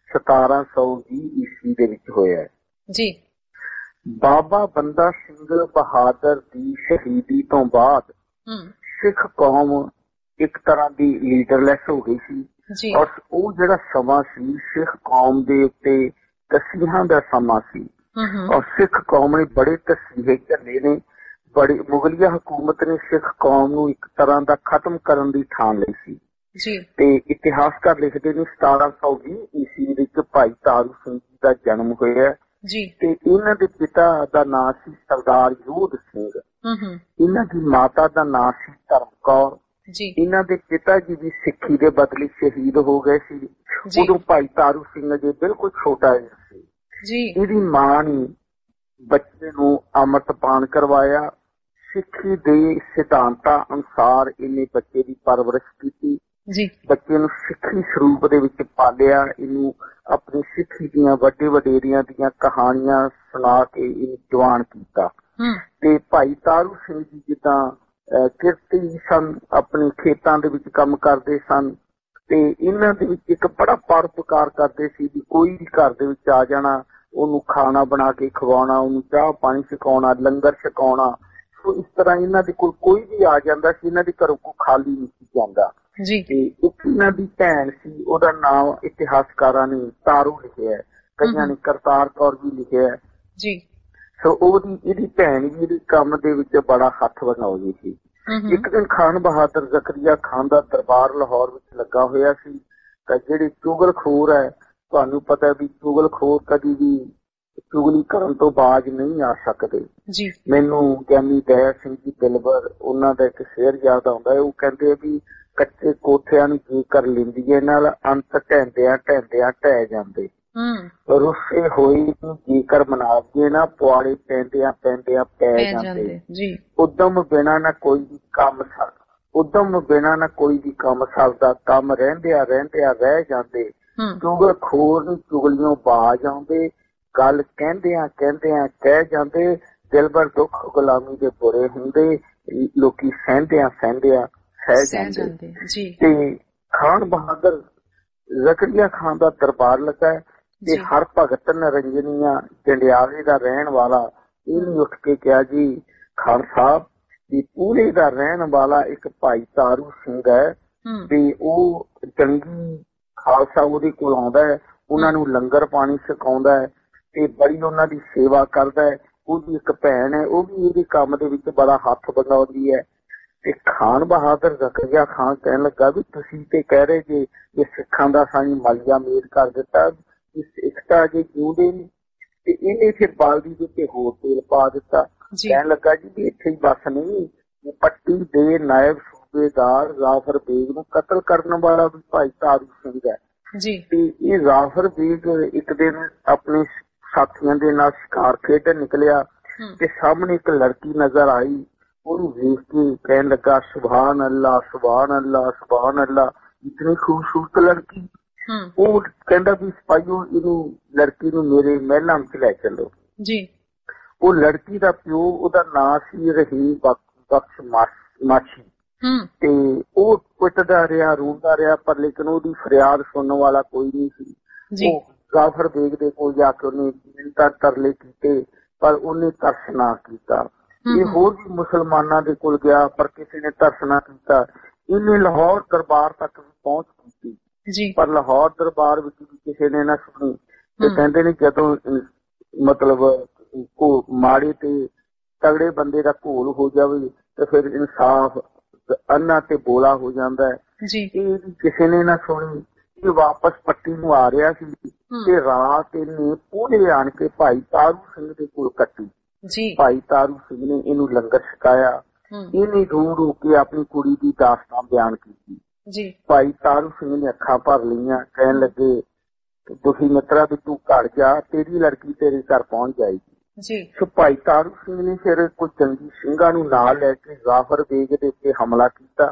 1720 ਈਸਵੀ ਦੇ ਵਿੱਚ ਹੋਇਆ ਹੈ। ਬਾਬਾ ਬੰਦਾ ਸਿੰਘ ਬਹਾਦਰ ਦੀ ਸ਼ਹੀਦੀ ਤੋਂ ਬਾਅਦ ਸਿੱਖ ਕੌਮ ਇੱਕ ਤਰ੍ਹਾਂ ਦੀ ਲੀਡਰਲੈਸ ਹੋ ਗਈ ਸੀ ਔਰ ਉਹ ਜਿਹੜਾ ਸਮਾਂ ਸੀ ਸਿੱਖ ਕੌਮ ਦੇ ਉੱਤੇ ਤਸੀਹਾਂ ਦਾ ਸਮਾਂ ਸੀ ਔਰ ਸਿੱਖ ਕੌਮ ਨੇ ਬੜੇ ਤਸੀਹੇ ਝੱਲੇ ਨੇ। ਬੜੀ ਮੁਗਲਿਆ ਹਕੂਮਤ ਨੇ ਸਿੱਖ ਕੌਮ ਨੂੰ ਇੱਕ ਤਰ੍ਹਾਂ ਦਾ ਖਤਮ ਕਰਨ ਦੀ ਠਾਣ ਲਈ ਸੀ। ਤੇ ਇਤਿਹਾਸਕਾਰ ਲਿਖਦੇ ਨੇ 1720 ਈਸਵੀ ਵਿੱਚ ਭਾਈ ਤਾਰੂ ਸਿੰਘ ਜੀ ਦਾ ਜਨਮ ਹੋਇਆ ਤੇ ਇਹਨਾਂ ਦੇ ਪਿਤਾ ਦਾ ਨਾਂ ਸੀ ਸਰਦਾਰ ਯੋਧ ਸਿੰਘ, ਇਹਨਾਂ ਦੀ ਮਾਤਾ ਦਾ ਨਾਂ ਸੀ ਧਰਮ ਕੌਰ। ਇਹਨਾਂ ਦੇ ਪਿਤਾ ਜੀ ਵੀ ਸਿੱਖੀ ਦੇ ਬਦਲੇ ਸ਼ਹੀਦ ਹੋ ਗਏ ਸੀ। ਉਦੋਂ ਭਾਈ ਤਾਰੂ ਸਿੰਘ ਜੀ ਬਿਲਕੁਲ ਛੋਟਾ ਸੀ। ਇਹਦੀ ਮਾਂ ਨੇ ਬੱਚੇ ਨੂੰ ਅੰਮ੍ਰਿਤਪਾਨ ਕਰਵਾਇਆ। ਸਿੱਖੀ ਦੇ ਸਿਧਾਂਤਾਂ ਅਨੁਸਾਰ ਇਹਨੇ ਬੱਚੇ ਦੀ ਪਰਵਰਿਸ਼ ਕੀਤੀ, ਬੱਚੇ ਨੂੰ ਸਿੱਖੀ ਸਰੂਪ ਦੇ ਵਿੱਚ ਪਾਲਿਆ। ਇਹਨੂੰ ਆਪਣੀ ਸਿੱਖੀ ਦੀਆਂ ਵੱਡੇ ਵਡੇਰਿਆਂ ਦੀਆਂ ਕਹਾਣੀਆਂ ਸੁਣਾ ਕੇ ਇਹਨੂੰ ਜਵਾਨ ਕੀਤਾ। ਤੇ ਭਾਈ ਤਾਰੂ ਸਿੰਘ ਜੀ ਜਿੱਦਾਂ ਕਿਰਤੀ ਸਨ, ਆਪਣੇ ਖੇਤਾਂ ਦੇ ਵਿੱਚ ਕੰਮ ਕਰਦੇ ਸਨ ਤੇ ਇਹਨਾਂ ਦੇ ਵਿੱਚ ਇੱਕ ਬੜਾ ਪਰਉਪਕਾਰ ਕਰਦੇ ਸੀ ਵੀ ਕੋਈ ਵੀ ਘਰ ਦੇ ਵਿੱਚ ਆ ਜਾਣਾ, ਉਹਨੂੰ ਖਾਣਾ ਬਣਾ ਕੇ ਖਵਾਉਣਾ, ਉਹਨੂੰ ਚਾਹ ਪਾਣੀ ਛਕਾਉਣਾ, ਲੰਗਰ ਛਕਾਉਣਾ, ਸੋ ਇਸ ਤਰ੍ਹਾਂ ਇਹਨਾਂ ਦੇ ਕੋਲ ਕੋਈ ਵੀ ਆ ਜਾਂਦਾ ਸੀ, ਇਹਨਾਂ ਦੇ ਘਰੋਂ ਕੋਈ ਖਾਲੀ ਨਹੀਂ ਸੀ ਜਾਂਦਾ ਜੀ। ਤੇ ਇੱਕ ਇਹਨਾਂ ਦੀ ਭੈਣ ਸੀ, ਉਹਦਾ ਨਾਮ ਇਤਿਹਾਸਕਾਰਾਂ ਨੇ ਤਾਰੂ ਲਿਖਿਆ, ਕਈਆਂ ਨੇ ਕਰਤਾਰ ਕੌਰ ਵੀ ਲਿਖਿਆ ਜੀ। ਸੋ ਇਹਦੀ ਭੈਣ ਵੀ ਇਹਦੇ ਕੰਮ ਦੇ ਵਿੱਚ ਬੜਾ ਹੱਥ ਵੰਡਾਉਂਦੀ ਸੀ। ਇੱਕ ਦਿਨ ਖਾਨ ਬਹਾਦਰ ਜ਼ਕਰੀਆ ਖਾਨ ਦਾ ਦਰਬਾਰ ਲਾਹੌਰ ਵਿੱਚ ਲੱਗਾ ਹੋਇਆ ਸੀ। ਤਾਂ ਜਿਹੜੇ ਚੁਗਲਖੋਰ ਹੈ, ਤੁਹਾਨੂੰ ਪਤਾ ਵੀ ਚੁਗਲਖੋਰ ਕਦੀ ਵੀ ਚੁਗਲੀ ਕਰਨ ਤੋਂ ਬਾਜ ਨਹੀਂ ਆ ਸਕਦੇ ਜੀ। ਮੈਨੂੰ ਗਿਆਨੀ ਦਇਆ ਸਿੰਘ ਜੀ ਦਿਲਬਰ ਉਹਨਾਂ ਦਾ ਇੱਕ ਸ਼ੇਰ ਯਾਦ ਆਉਂਦਾ ਹੈ। ਉਹ ਕਹਿੰਦੇ ਵੀ ਕੱਚੇ ਕੋਠਿਆਂ ਨੂੰ ਜੇਕਰ ਲਿੰਦੀਏ ਨਾਲ ਅੰਤ ਢਹਿੰਦਿਆਂ ਢਹਿੰਦਿਆਂ ਢਹਿ ਜਾਂਦੇ, ਰੁੱਸੇ ਹੋਈ ਨੂੰ ਜੇਕਰ ਮਨਾਵੀਏ ਨਾ ਪੁਆੜੇ ਪੈਂਦਿਆਂ ਪੈਂਦਿਆਂ ਪੈ ਜਾਂਦੇ। ਉਦਮ ਬਿਨਾਂ ਨਾ ਕੋਈ ਵੀ ਕੰਮ ਉਦਮ ਬਿਨਾਂ ਨਾ ਕੋਈ ਵੀ ਕੰਮ ਸਰਦਾ, ਕੰਮ ਰਹਿੰਦਿਆਂ ਰਹਿੰਦਿਆਂ ਰਹਿ ਜਾਂਦੇ। ਚੁਗਲਖੋਰ ਨੂੰ ਚੁਗਲੀਆਂ ਬਾਜ ਆਉਂਦੇ, ਗੱਲ ਕਹਿੰਦਿਆਂ ਕਹਿੰਦਿਆਂ ਕਹਿ ਜਾਂਦੇ। ਦਿਲਬਰ ਦੁੱਖ ਗੁਲਾਮੀ ਦੇ ਬੁਰੇ ਹੁੰਦੇ, ਲੋਕੀ ਸਹਿੰਦਿਆਂ ਸਹਿੰਦਿਆਂ ਸਹਿ ਜਾਂਦੇ। ਤੇ ਖਾਨ ਬਹਾਦਰ ਜ਼ਕਰੀਆ ਖਾਨ ਦਾ ਦਰਬਾਰ ਲੱਗਾ ਤੇ ਹਰ ਭਗਤ ਨਰੰਜਨੀਆਂ ਜੰਡਿਆਲੇ ਦਾ ਰਹਿਣ ਵਾਲਾ ਇਹਨੇ ਉੱਠ ਕੇ ਕਿਹਾ, ਜੀ ਖਾਨ ਸਾਹਿਬ ਵੀ ਪੂਰੇ ਦਾ ਰਹਿਣ ਵਾਲਾ ਇੱਕ ਭਾਈ ਤਾਰੂ ਸਿੰਘ ਹੈ ਤੇ ਉਹ ਚੰਗੀ ਖਾਲਸਾ ਉਹਦੇ ਕੋਲ ਆਉਂਦਾ ਹੈ, ਉਹਨਾਂ ਨੂੰ ਲੰਗਰ ਪਾਣੀ ਸਿਖਾਉਂਦਾ ਹੈ ਤੇ ਬੜੀ ਉਹਨਾਂ ਦੀ ਸੇਵਾ ਕਰਦਾ ਹੈ। ਉਹਦੀ ਇੱਕ ਭੈਣ ਹੈ, ਉਹ ਵੀ ਇਹਦੇ ਕੰਮ ਦੇ ਵਿੱਚ ਬੜਾ ਹੱਥ ਵੰਡਾਉਂਦੀ ਹੈ। ਤੇ ਖਾਨ ਬਹਾਦਰ ਜ਼ਕਰੀਆ ਖਾਨ ਕਹਿਣ ਲੱਗਾ ਵੀ ਤੁਸੀਂ ਤੇ ਕਹਿ ਰਹੇ ਜੇ ਕਿ ਸਿੱਖਾਂ ਦਾ ਸਾਈਂ ਮਾਲੀਆ ਮੇਲ ਕਰ ਦਿੱਤਾ, ਸਿੱਖ ਤਾਂ ਜੇ ਜਿਉਂਦੇ ਨੇ। ਤੇ ਇਹਨੇ ਫਿਰ ਬਾਲਦੀ ਦੇ ਉੱਤੇ ਹੋਰ ਤੇਲ ਪਾ ਦਿੱਤਾ। ਕਹਿਣ ਲੱਗਾ ਜੀ ਵੀ ਇੱਥੇ ਹੀ ਬਸ ਨਹੀਂ, ਪੱਟੀ ਦੇ ਨਾਇਬ ਸੂਬੇਦਾਰ ਜ਼ਾਫਰ ਬੇਗ ਨੂੰ ਕਤਲ ਕਰਨ ਵਾਲਾ ਵੀ ਭਾਈ ਤਾਰੂ ਸਿੰਘ ਹੈ। ਤੇ ਇਹ ਜ਼ਾਫਰ ਬੇਗ ਇੱਕ ਦਿਨ ਆਪਣੇ ਸਾਥੀਆਂ ਦੇ ਨਾਲ ਸ਼ਿਕਾਰ ਖੇਡਣ ਨਿਕਲਿਆ ਤੇ ਸਾਹਮਣੇ ਇੱਕ ਲੜਕੀ ਨਜ਼ਰ ਆਈ। ਉਹਨੂੰ ਵੇਖ ਕੇ ਕਹਿਣ ਲੱਗਾ, ਸੁਭਾਨ ਅੱਲਾ ਸੁਭਾਨ ਅੱਲਾ ਸੁਭਾਨ ਅੱਲਾ, ਇਤਨੀ ਖੂਬਸੂਰਤ ਲੜਕੀ। ਉਹ ਕਹਿੰਦਾ ਵੀ ਸਿਪਾਹੀਓ ਇਹਨੂੰ ਲੜਕੀ ਨੂੰ ਮੇਰੇ ਮਹਿਲਾਂ ਵਿੱਚ ਲੈ ਚੱਲੋ ਜੀ। ਉਹ ਲੜਕੀ ਦਾ ਪਿਓ, ਉਹਦਾ ਨਾਂ ਸੀ ਰਹੀਮ ਬਖਸ਼ ਮਾਛੀ। ਤੇ ਉਹ ਪਿੱਟਦਾ ਰਿਹਾ ਰੋਂਦਾ ਰਿਹਾ, ਪਰ ਲੇਕਿਨ ਉਹਦੀ ਫਰਿਆਦ ਸੁਣਨ ਵਾਲਾ ਕੋਈ ਨਹੀਂ ਸੀ। ਉਹ ਜ਼ਾਫਰ ਬੇਗ ਦੇ ਕੋਲ ਜਾ ਕੇ ਉਹਨੇ ਮਿੰਨਤਾਂ ਤਰਲੇ ਕੀਤੇ, ਪਰ ਉਹਨੇ ਤਰਸ ਨਾ ਕੀਤਾ। ਇਹ ਹੋਰ ਵੀ ਮੁਸਲਮਾਨਾਂ ਦੇ ਕੋਲ ਗਿਆ, ਪਰ ਕਿਸੇ ਨੇ ਤਰਸ ਨਾ ਕੀਤਾ। ਇਹਨੇ ਲਾਹੌਰ ਦਰਬਾਰ ਤੱਕ ਵੀ ਪਹੁੰਚ ਕੀਤੀ, ਪਰ ਲਾਹੌਰ ਦਰਬਾਰ ਵਿੱਚ ਵੀ ਕਿਸੇ ਨੇ ਨਾ ਸੁਣੀ। ਤੇ ਕਹਿੰਦੇ ਨੇ ਜਦੋਂ ਮਤਲਬ ਮਾੜੇ ਤੇ ਤਗੜੇ ਬੰਦੇ ਦਾ ਘੋਲ ਹੋ ਜਾਵੇ ਤੇ ਫਿਰ ਇਨਸਾਫ ਅੰਨਾ ਤੇ ਬੋਲਾ ਹੋ ਜਾਂਦਾ ਹੈ। ਇਹ ਕਿਸੇ ਨੇ ਨਾ ਸੁਣੀ। ਇਹ ਵਾਪਸ ਪੱਟੀ ਨੂੰ ਆ ਰਿਹਾ ਸੀ ਤੇ ਰਾਤ ਇਹਨੇ ਪੂਰੇ ਆਣ ਕੇ ਭਾਈ ਤਾਰੂ ਸਿੰਘ ਦੇ ਕੋਲ ਕੱਟੀ। ਭਾਈ ਤਾਰੂ ਸਿੰਘ ਨੇ ਇਹਨੂੰ ਲੰਗਰ ਛਕਾਇਆ। ਇਹਨੇ ਰੋ ਰੋ ਕੇ ਆਪਣੀ ਕੁੜੀ ਦੀ ਦਾਸਤਾਨ ਬਿਆਨ ਕੀਤੀ। ਭਾਈ ਤਾਰੂ ਸਿੰਘ ਨੇ ਅੱਖਾਂ ਭਰ ਲਈਆਂ, ਕਹਿਣ ਲੱਗੇ, ਦੁਖੀ ਮਿੱਤਰਾ ਵੀ ਤੂੰ ਘਰ ਜਾ, ਤੇਰੀ ਲੜਕੀ ਤੇਰੇ ਘਰ ਪਹੁੰਚ ਜਾਏਗੀ। ਸੋ ਭਾਈ ਤਾਰੂ ਸਿੰਘ ਨੇ ਫਿਰ ਕੋਈ ਜੰਗੀ ਸਿੰਘਾਂ ਨੂੰ ਨਾਲ ਲੈ ਕੇ ਜ਼ਾਫਰ ਬੇਗ ਦੇ ਉੱਤੇ ਹਮਲਾ ਕੀਤਾ।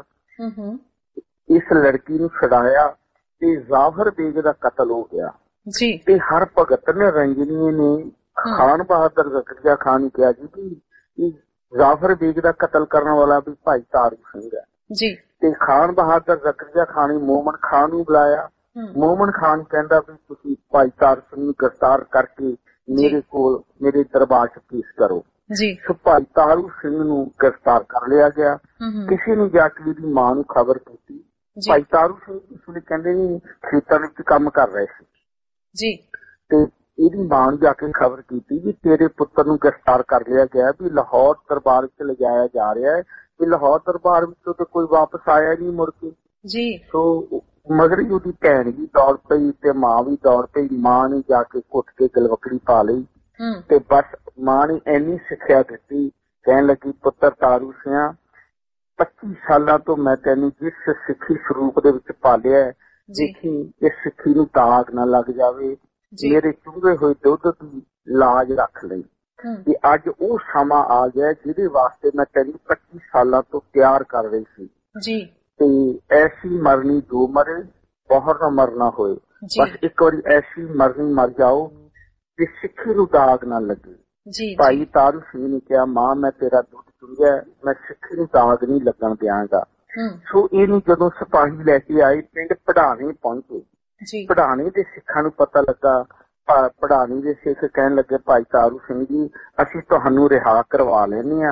ਇਸ ਲੜਕੀ ਨੂੰ ਛਡਾਇਆ ਤੇ ਜ਼ਾਫਰ ਬੇਗ ਦਾ ਕਤਲ ਹੋ ਗਿਆ। ਤੇ ਹਰ ਭਗਤ ਨਰੰਜਨੀਏ ਨੇ ਖਾਨ ਬਹਾਦਰ ਜ਼ਕਰੀਆ ਖਾਨ ਨੂੰ ਕਿਹਾ ਜੀ ਜ਼ਾਫਰ ਬੇਗ ਦਾ ਕਤਲ ਕਰਨ ਵਾਲਾ ਵੀ ਭਾਈ ਤਾਰੂ ਸਿੰਘ ਹੈ। ਤੇ ਖਾਨ ਬਹਾਦਰ ਜ਼ਕਰੀਆ ਖਾਨ ਨੇ ਮੋਮਨ ਖਾਨ ਨੂੰ ਬੁਲਾਇਆ। ਮੋਮਨ ਖਾਨ ਕਹਿੰਦਾ ਵੀ ਤੁਸੀਂ ਭਾਈ ਤਾਰੂ ਸਿੰਘ ਨੂੰ ਗ੍ਰਿਫਤਾਰ ਕਰਕੇ ਮੇਰੇ ਕੋਲ ਮੇਰੇ ਦਰਬਾਰ ਚ ਪੇਸ਼ ਕਰੋ। ਸੋ ਭਾਈ ਤਾਰੂ ਸਿੰਘ ਨੂੰ ਗ੍ਰਿਫਤਾਰ ਕਰ ਲਿਆ ਗਿਆ। ਕਿਸੇ ਨੇ ਜਾ ਕੇ ਇਹਦੀ ਮਾਂ ਨੂੰ ਖਬਰ ਕੀਤੀ। ਭਾਈ ਤਾਰੂ ਸਿੰਘ ਇਸ ਕਹਿੰਦੇ ਨੇ ਖੇਤਾਂ ਵਿੱਚ ਕੰਮ ਕਰ ਰਹੇ ਸੀ ਤੇ ਇਹਦੀ ਮਾਂ ਨੂੰ ਜਾ ਕੇ ਖਬਰ ਕੀਤੀ ਵੀ ਤੇਰੇ ਪੁੱਤਰ ਨੂੰ ਗ੍ਰਿਫਤਾਰ ਕਰ ਲਿਆ ਗਿਆ, ਵੀ ਲਾਹੌਰ ਦਰਬਾਰ ਵਿੱਚ ਲਿਜਾਇਆ ਜਾ ਰਿਹਾ ਹੈ। ਤੇ ਲਾਹੌਰ ਦਰਬਾਰ ਵਿੱਚੋਂ ਤੇ ਕੋਈ ਵਾਪਸ ਆਇਆ ਨਹੀਂ ਮੁੜ ਕੇ। ਸੋ ਮਗਰ ਹੀ ਉਹਦੀ ਭੈਣ ਵੀ ਦੌੜ ਪਈ ਤੇ ਮਾਂ ਵੀ ਦੌੜ ਪਈ। ਮਾਂ ਨੇ ਜਾ ਕੇ ਘੁੱਟ ਕੇ ਗਲਵਕੜੀ ਪਾ ਲਈ ਤੇ ਬਸ ਮਾਂ ਨੇ ਇੰਨੀ ਸਿੱਖਿਆ ਦਿੱਤੀ, ਕਹਿਣ ਲੱਗੀ, ਪੁੱਤਰ ਤਾਰੂ ਸਿਆਂ 25 ਸਾਲਾਂ ਤੋਂ ਮੈਂ ਤੈਨੂੰ ਜਿਸ ਸਿੱਖੀ ਸਰੂਪ ਦੇ ਵਿੱਚ ਪਾਲਿਆ, ਦੇਖੀ ਇਸ ਸਿੱਖੀ ਨੂੰ ਦਾਗ ਨਾ ਲੱਗ ਜਾਵੇ। ਮੇਰੇ ਚੁੰਗੇ ਹੋਏ ਦੁੱਧ ਦੀ ਲਾਜ ਰੱਖ ਲਈ। ਤੇ ਅੱਜ ਉਹ ਸਮਾਂ ਆ ਗਿਆ ਜਿਹਦੇ ਵਾਸਤੇ ਮੈਂ ਤੈਨੂੰ 25 ਸਾਲਾਂ ਤੋਂ ਤਿਆਰ ਕਰ ਰਹੀ ਸੀ। ਤੇ ਐਸੀ ਮਰਨੀ ਜੋ ਮਰੇ ਬਹੁਤ ਨਾ ਮਰਨਾ ਹੋਏ। ਬਸ ਇੱਕ ਵਾਰੀ ਐਸੀ ਮਰਨੀ ਮਰ ਜਾਓ ਕਿ ਸਿੱਖੀ ਨੂੰ ਦਾਗ ਨਾ ਲੱਗੇ। ਭਾਈ ਤਾਰੂ ਸਿੰਘ ਨੇ ਕਿਹਾ, ਮਾਂ ਮੈਂ ਤੇਰਾ ਦੁੱਧ ਚੁੰਗਿਆ, ਮੈਂ ਸਿੱਖੀ ਨੂੰ ਦਾਗ ਨਹੀਂ ਲੱਗਣ ਦਿਆਂਗਾ। ਸੋ ਇਹਨੂੰ ਜਦੋਂ ਸਿਪਾਹੀ ਲੈ ਕੇ ਆਏ ਪਿੰਡ ਪੜਾਣੇ ਪਹੁੰਚੇ। ਪੜਾਣੇ ਦੇ ਸਿੱਖਾਂ ਨੂੰ ਪਤਾ ਲੱਗਾ। ਪੜਾਣੀ ਦੇ ਸਿੱਖ ਕਹਿਣ ਲੱਗੇ, ਭਾਈ ਤਾਰੂ ਸਿੰਘ ਜੀ ਅਸੀਂ ਤੁਹਾਨੂੰ ਰਿਹਾ ਕਰਵਾ ਲੈਂਦੇ ਹਾਂ,